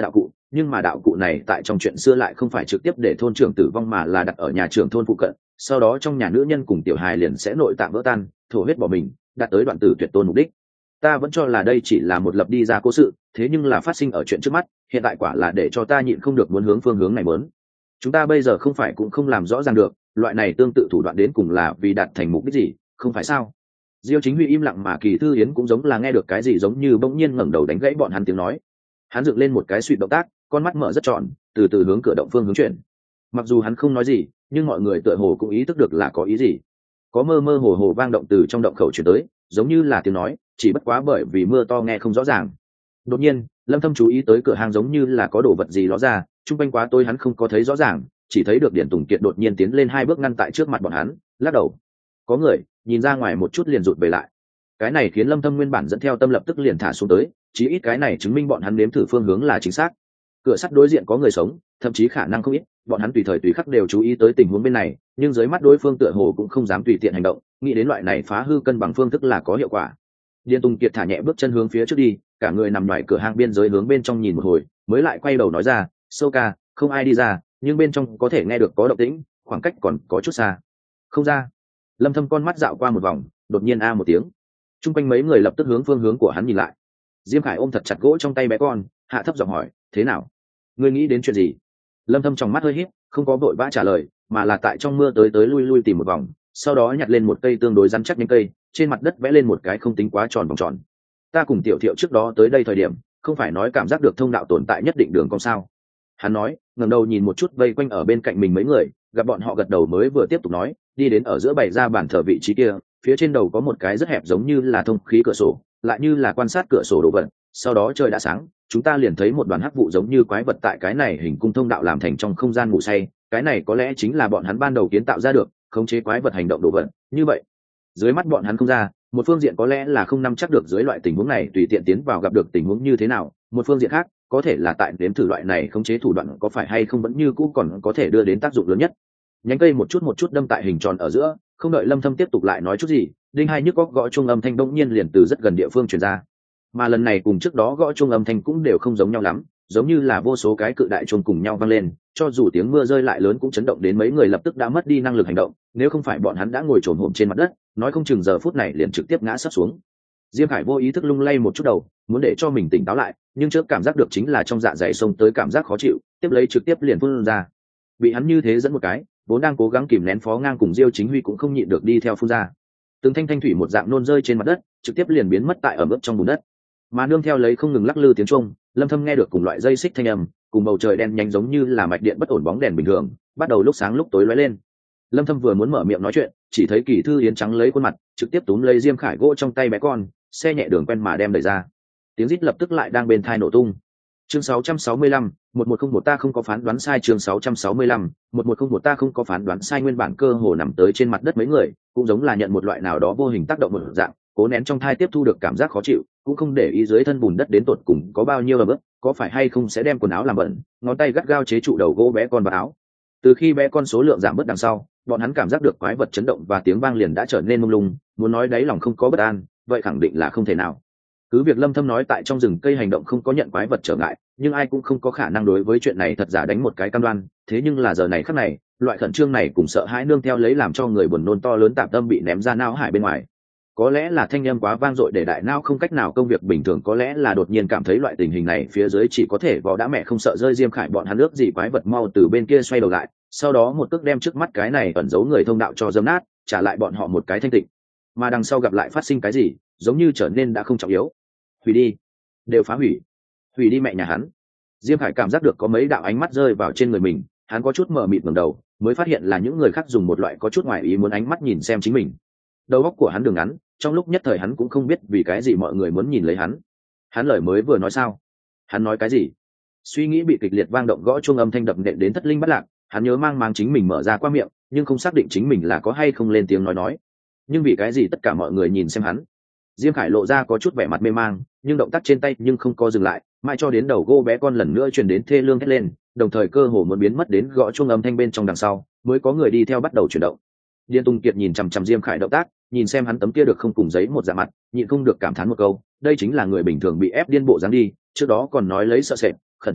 nhưng mà đạo cụ này tại trong chuyện xưa lại không phải trực tiếp để thôn trưởng tử vong mà là đặt ở nhà trưởng thôn phụ cận, sau đó trong nhà nữ nhân cùng tiểu hài liền sẽ nội tạng vỡ tan, thổ huyết bỏ mình, đạt tới đoạn tử tuyệt tôn mục đích. Ta vẫn cho là đây chỉ là một lập đi ra cố sự, thế nhưng là phát sinh ở chuyện trước mắt, hiện tại quả là để cho ta nhịn không được muốn hướng phương hướng này muốn. Chúng ta bây giờ không phải cũng không làm rõ ràng được, loại này tương tự thủ đoạn đến cùng là vì đạt thành mục đích gì, không phải sao? Diêu Chính Huy im lặng mà Kỳ Thư Yến cũng giống là nghe được cái gì giống như bỗng nhiên ngẩng đầu đánh gãy bọn hắn tiếng nói. Hắn dựng lên một cái suýt động tác, con mắt mở rất tròn, từ từ hướng cửa động phương hướng chuyển. Mặc dù hắn không nói gì, nhưng mọi người tựa hồ cũng ý thức được là có ý gì. Có mơ mơ hồ hồ vang động từ trong động khẩu chuyển tới, giống như là tiếng nói, chỉ bất quá bởi vì mưa to nghe không rõ ràng. Đột nhiên, Lâm Thâm chú ý tới cửa hàng giống như là có đồ vật gì ló ra, trung quanh quá tối hắn không có thấy rõ ràng, chỉ thấy được Điển Tùng Kiệt đột nhiên tiến lên 2 bước ngăn tại trước mặt bọn hắn, lắc đầu. Có người, nhìn ra ngoài một chút liền rụt về lại. Cái này khiến Lâm Thâm nguyên bản dẫn theo tâm lập tức liền thả xuống tới, chí ít cái này chứng minh bọn hắn nếm thử phương hướng là chính xác. Cửa sắt đối diện có người sống, thậm chí khả năng không ít, bọn hắn tùy thời tùy khắc đều chú ý tới tình huống bên này, nhưng dưới mắt đối phương tựa hồ cũng không dám tùy tiện hành động, nghĩ đến loại này phá hư cân bằng phương thức là có hiệu quả. Điền Tùng Kiệt thả nhẹ bước chân hướng phía trước đi, cả người nằm ngoài cửa hàng biên giới hướng bên trong nhìn một hồi, mới lại quay đầu nói ra, "Sâu ca, không ai đi ra, nhưng bên trong có thể nghe được có động tĩnh, khoảng cách còn có chút xa." "Không ra." Lâm Thâm con mắt dạo qua một vòng, đột nhiên a một tiếng. Trung quanh mấy người lập tức hướng phương hướng của hắn nhìn lại. Diêm Khải ôm thật chặt gỗ trong tay bé con, hạ thấp giọng hỏi, "Thế nào? Ngươi nghĩ đến chuyện gì?" Lâm Thâm trong mắt hơi híp, không có vội vã trả lời, mà là tại trong mưa tới tới lui lui tìm một vòng, sau đó nhặt lên một cây tương đối rắn chắc nhánh cây, trên mặt đất vẽ lên một cái không tính quá tròn vòng tròn. "Ta cùng Tiểu Thiệu trước đó tới đây thời điểm, không phải nói cảm giác được thông đạo tồn tại nhất định đường cong sao?" Hắn nói, ngẩng đầu nhìn một chút vây quanh ở bên cạnh mình mấy người, gặp bọn họ gật đầu mới vừa tiếp tục nói, đi đến ở giữa bày ra bàn thờ vị trí kia, phía trên đầu có một cái rất hẹp giống như là thông khí cửa sổ, lại như là quan sát cửa sổ đồ vật. Sau đó trời đã sáng, chúng ta liền thấy một đoàn hắc vụ giống như quái vật tại cái này hình cung thông đạo làm thành trong không gian ngủ say, cái này có lẽ chính là bọn hắn ban đầu kiến tạo ra được, khống chế quái vật hành động đồ vật. Như vậy, dưới mắt bọn hắn không ra, một phương diện có lẽ là không nắm chắc được dưới loại tình huống này tùy tiện tiến vào gặp được tình huống như thế nào, một phương diện khác có thể là tại đếm thử loại này khống chế thủ đoạn có phải hay không vẫn như cũ còn có thể đưa đến tác dụng lớn nhất. Nhánh cây một chút đâm tại hình tròn ở giữa, không đợi Lâm Thâm tiếp tục lại nói chút gì, đinh hai nhức óc gõ chuông âm thanh bỗng nhiên liền từ rất gần địa phương truyền ra. Mà lần này cùng trước đó gõ chuông âm thanh cũng đều không giống nhau lắm, giống như là vô số cái cự đại chuông cùng nhau vang lên, cho dù tiếng mưa rơi lại lớn cũng chấn động đến mấy người lập tức đã mất đi năng lực hành động, nếu không phải bọn hắn đã ngồi chồm hổm trên mặt đất, nói không chừng giờ phút này liền trực tiếp ngã sắp xuống. Diêm Khải vô ý thức lung lay một chút đầu, muốn để cho mình tỉnh táo lại, nhưng trước cảm giác được chính là trong dạ dày xông tới cảm giác khó chịu, tiếp lấy trực tiếp liền phun ra. Bị hắn như thế dẫn một cái, vốn đang cố gắng kìm nén Phó Ngang cùng Diêu Chính Huy cũng không nhịn được đi theo phun ra. Từng thanh thanh thủy một dạng nôn rơi trên mặt đất, trực tiếp liền biến mất tại ẩm ướt trong bùn đất. Mà nương theo lấy không ngừng lắc lư tiếng chuông, Lâm Thâm nghe được cùng loại dây xích thanh âm, cùng bầu trời đen nhánh giống như là mạch điện bất ổn bóng đèn bình thường, bắt đầu lúc sáng lúc tối lóe lên. Lâm Thâm vừa muốn mở miệng nói chuyện, chỉ thấy Kỳ Thư Yến trắng lấy khuôn mặt, trực tiếp túm lấy Diêm Khải gỗ trong tay bé con, xe nhẹ đường quen mà đem đẩy ra. Tiếng rít lập tức lại đang bên tai nổ tung. Chương 665, 1101 ta không có phán đoán sai. Chương 665, 1101 ta không có phán đoán sai. Nguyên bản cơ hồ nằm tới trên mặt đất mấy người, cũng giống là nhận một loại nào đó vô hình tác động một dạng, cố nén trong thai tiếp thu được cảm giác khó chịu, cũng không để ý dưới thân bùn đất đến tột cùng có bao nhiêu ẩm ướt, có phải hay không sẽ đem quần áo làm bẩn, ngón tay gắt gao chế trụ đầu gỗ bé con vào áo. Từ khi bé con số lượng giảm bớt đằng sau, bọn hắn cảm giác được quái vật chấn động và tiếng vang liền đã trở nên mông lung, muốn nói đáy lòng không có bất an, vậy khẳng định là không thể nào. Cứ việc Lâm Thâm nói tại trong rừng cây hành động không có nhận quái vật trở ngại, nhưng ai cũng không có khả năng đối với chuyện này thật giả đánh một cái cam đoan. Thế nhưng là giờ này khắc này, loại khẩn trương này cùng sợ hãi nương theo lấy làm cho người buồn nôn to lớn tạp tâm bị ném ra não hải bên ngoài. Có lẽ là thanh âm quá vang dội để đại não không cách nào công việc bình thường, có lẽ là đột nhiên cảm thấy loại tình hình này phía dưới chỉ có thể vò đã mẹ không sợ rơi. Diêm Khải bọn hắn ước gì quái vật mau từ bên kia xoay đầu lại, sau đó một cước đem trước mắt cái này ẩn giấu người thông đạo cho dâm nát, trả lại bọn họ một cái thanh tịnh. Mà đằng sau gặp lại phát sinh cái gì, giống như trở nên đã không trọng yếu. Hủy đi, đều phá hủy, hủy đi mẹ nhà hắn. Diêm Khải cảm giác được có mấy đạo ánh mắt rơi vào trên người mình, hắn có chút mờ mịt ngẩng đầu, mới phát hiện là những người khác dùng một loại có chút ngoài ý muốn ánh mắt nhìn xem chính mình. Đầu óc của hắn đường ngắn, trong lúc nhất thời hắn cũng không biết vì cái gì mọi người muốn nhìn lấy hắn. Hắn lời mới vừa nói sao? Hắn nói cái gì? Suy nghĩ bị kịch liệt vang động gõ chuông âm thanh đập nện đến thất linh bất lạc, hắn nhớ mang mang chính mình mở ra qua miệng, nhưng không xác định chính mình là có hay không lên tiếng nói. Nhưng vì cái gì tất cả mọi người nhìn xem hắn? Diêm Khải lộ ra có chút vẻ mặt mê mang, nhưng động tác trên tay nhưng không có dừng lại, mãi cho đến đầu gô bé con lần nữa truyền đến thê lương hét lên, đồng thời cơ hồ muốn biến mất đến gõ chuông âm thanh bên trong đằng sau, mới có người đi theo bắt đầu chuyển động. Điền Tùng Kiệt nhìn chằm chằm Diêm Khải động tác, nhìn xem hắn tấm kia được không cùng giấy một dạng mặt, nhịn không được cảm thán một câu, đây chính là người bình thường bị ép điên bộ dáng đi, trước đó còn nói lấy sợ sệt, khẩn trương,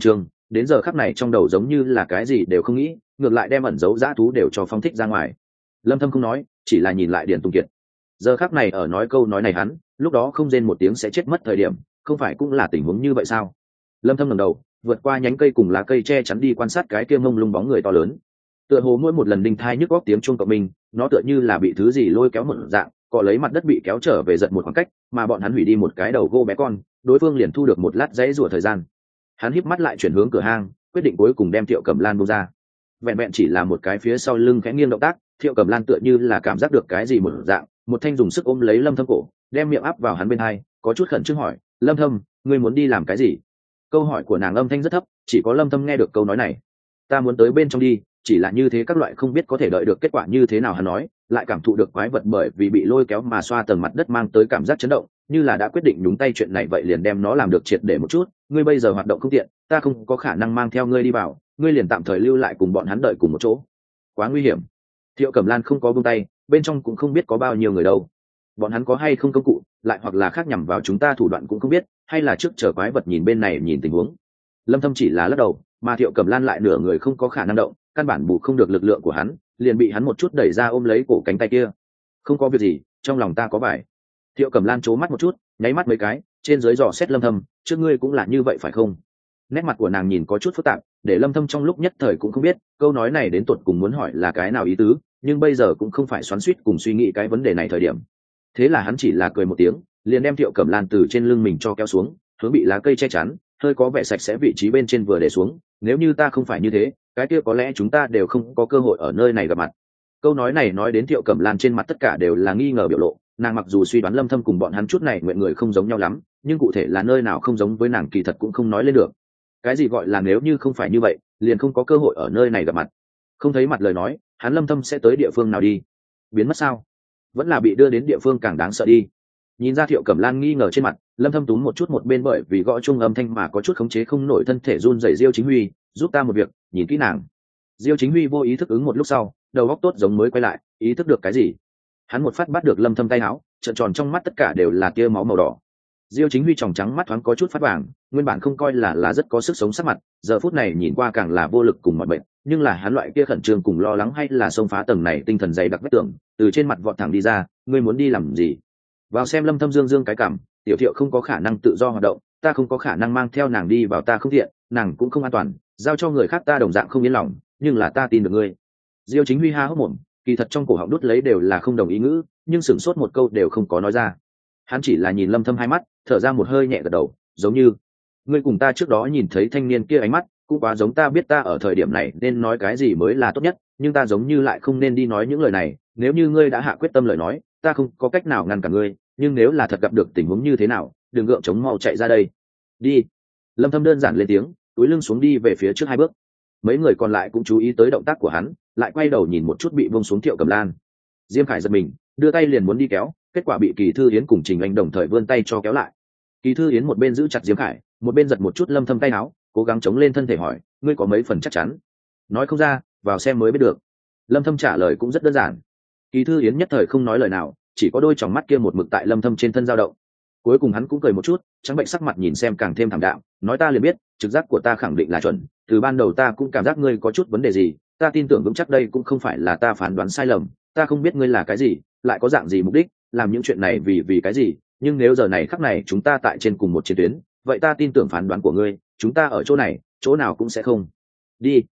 đến giờ khắc này trong đầu giống như là cái gì đều không nghĩ, ngược lại đem ẩn giấu dã thú đều cho phóng thích ra ngoài. Lâm Thâm không nói, chỉ là nhìn lại Điền Tùng Kiệt. Giờ khắc này ở nói câu nói này hắn, lúc đó không rên một tiếng sẽ chết mất thời điểm, không phải cũng là tình huống như vậy sao? Lâm Thâm ngẩng đầu, vượt qua nhánh cây cùng lá cây che chắn đi quan sát cái kia mông lung bóng người to lớn. Tựa hồ mỗi một lần đinh thai nhức óc tiếng chuông cộng mình, nó tựa như là bị thứ gì lôi kéo một dạng, cọ lấy mặt đất bị kéo trở về giật một khoảng cách, mà bọn hắn hủy đi một cái đầu gô bé con, đối phương liền thu được một lát dãy rủa thời gian. Hắn híp mắt lại chuyển hướng cửa hang, quyết định cuối cùng đem Thiệu Cẩm Lan buông ra. Vẹn vẹn chỉ là một cái phía sau lưng khẽ nghiêng động tác, Thiệu Cẩm Lan tựa như là cảm giác được cái gì một dạng, một thanh dùng sức ôm lấy Lâm Thâm cổ, đem miệng áp vào hắn bên hai, có chút khẩn trương hỏi: "Lâm Thâm, ngươi muốn đi làm cái gì?" Câu hỏi của nàng âm thanh rất thấp, chỉ có Lâm Thâm nghe được câu nói này. "Ta muốn tới bên trong đi." Chỉ là như thế các loại không biết có thể đợi được kết quả như thế nào, hắn nói, lại cảm thụ được quái vật bởi vì bị lôi kéo mà xoa tầng mặt đất mang tới cảm giác chấn động, như là đã quyết định nhúng tay chuyện này vậy liền đem nó làm được triệt để một chút. Ngươi bây giờ hoạt động không tiện, ta không có khả năng mang theo ngươi đi vào, ngươi liền tạm thời lưu lại cùng bọn hắn đợi cùng một chỗ. Quá nguy hiểm. Thiệu Cẩm Lan không có buông tay, bên trong cũng không biết có bao nhiêu người đâu. Bọn hắn có hay không công cụ, lại hoặc là khác nhằm vào chúng ta thủ đoạn cũng không biết, hay là trước chờ quái vật nhìn bên này nhìn tình huống. Lâm Thâm chỉ là lắc đầu, mà Thiệu Cẩm Lan lại nửa người không có khả năng động, căn bản bù không được lực lượng của hắn, liền bị hắn một chút đẩy ra ôm lấy cổ cánh tay kia. "Không có việc gì, trong lòng ta có bài." Thiệu Cẩm Lan trố mắt một chút, nháy mắt mấy cái, trên dưới dò xét Lâm Thâm, "Trước ngươi cũng là như vậy phải không?" Nét mặt của nàng nhìn có chút phức tạp, để Lâm Thâm trong lúc nhất thời cũng không biết câu nói này đến tột cùng muốn hỏi là cái nào ý tứ, nhưng bây giờ cũng không phải xoắn xuýt cùng suy nghĩ cái vấn đề này thời điểm. Thế là hắn chỉ là cười một tiếng, liền đem Thiệu Cẩm Lan từ trên lưng mình cho kéo xuống, hướng bị lá cây che chắn, hơi có vẻ sạch sẽ vị trí bên trên vừa để xuống. "Nếu như ta không phải như thế, cái kia có lẽ chúng ta đều không có cơ hội ở nơi này gặp mặt." Câu nói này nói đến Thiệu Cẩm Lan trên mặt tất cả đều là nghi ngờ biểu lộ, nàng mặc dù suy đoán Lâm Thâm cùng bọn hắn chút này nguyện người không giống nhau lắm, nhưng cụ thể là nơi nào không giống với nàng kỳ thật cũng không nói lên được. Cái gì gọi là nếu như không phải như vậy, liền không có cơ hội ở nơi này gặp mặt. Không thấy mặt lời nói, hắn Lâm Thâm sẽ tới địa phương nào đi? Biến mất sao? Vẫn là bị đưa đến địa phương càng đáng sợ đi. Nhìn ra Thiệu Cẩm Lan nghi ngờ trên mặt, Lâm Thâm túm một chút một bên bởi vì gõ chung âm thanh mà có chút khống chế không nổi thân thể run rẩy Diêu Chính Huy, "Giúp ta một việc, nhìn kỹ nàng." Diêu Chính Huy vô ý thức ứng một lúc sau, đầu óc tốt giống mới quay lại, ý thức được cái gì. Hắn một phát bắt được Lâm Thâm tay áo, trợn tròn trong mắt tất cả đều là tia máu màu đỏ. Diêu Chính Huy tròng trắng mắt thoáng có chút phát vàng, nguyên bản không coi là rất có sức sống sắc mặt, giờ phút này nhìn qua càng là vô lực cùng mọi bệnh, nhưng là hắn loại kia khẩn trương cùng lo lắng hay là xông phá tầng này tinh thần dày đặc vết tưởng, từ trên mặt vọt thẳng đi ra, "Ngươi muốn đi làm gì?" Vào xem Lâm Thâm dương dương cái cằm, "Tiểu Thiệu không có khả năng tự do hoạt động, ta không có khả năng mang theo nàng đi vào, ta không thiện, nàng cũng không an toàn, giao cho người khác ta đồng dạng không yên lòng, nhưng là ta tin được ngươi." Diêu Chính Huy ha hốc mồm, kỳ thật trong cổ họng đút lấy đều là không đồng ý ngữ, nhưng sửng sốt một câu đều không có nói ra. Hắn chỉ là nhìn Lâm Thâm hai mắt, thở ra một hơi nhẹ gật đầu, "Giống như ngươi cùng ta trước đó nhìn thấy thanh niên kia ánh mắt, cũng quá giống, ta biết ta ở thời điểm này nên nói cái gì mới là tốt nhất, nhưng ta giống như lại không nên đi nói những lời này, nếu như ngươi đã hạ quyết tâm lời nói, ta không có cách nào ngăn cản ngươi, nhưng nếu là thật gặp được tình huống như thế nào, đừng gượng chống mau chạy ra đây. Đi." Lâm Thâm đơn giản lên tiếng, túi lưng xuống đi về phía trước hai bước. Mấy người còn lại cũng chú ý tới động tác của hắn, lại quay đầu nhìn một chút bị buông xuống Thiệu Cẩm Lan. Diêm Khải giật mình, đưa tay liền muốn đi kéo, kết quả bị Kỳ Thư Yến cùng Trình Anh đồng thời vươn tay cho kéo lại. Kỳ Thư Yến một bên giữ chặt Diêm Khải, một bên giật một chút Lâm Thâm tay áo, cố gắng chống lên thân thể hỏi, "Ngươi có mấy phần chắc chắn?" "Nói không ra, vào xem mới biết được." Lâm Thâm trả lời cũng rất đơn giản. Kỳ Thư Yến nhất thời không nói lời nào, chỉ có đôi tròng mắt kia một mực tại Lâm Thâm trên thân dao động. Cuối cùng hắn cũng cười một chút, trắng bệnh sắc mặt nhìn xem càng thêm thảm đạm, nói, "Ta liền biết, trực giác của ta khẳng định là chuẩn, từ ban đầu ta cũng cảm giác ngươi có chút vấn đề gì, ta tin tưởng vững chắc đây cũng không phải là ta phán đoán sai lầm, ta không biết ngươi là cái gì, lại có dạng gì mục đích, làm những chuyện này vì cái gì, nhưng nếu giờ này khắc này chúng ta tại trên cùng một chiến tuyến, vậy ta tin tưởng phán đoán của ngươi, chúng ta ở chỗ này, chỗ nào cũng sẽ không." "Đi."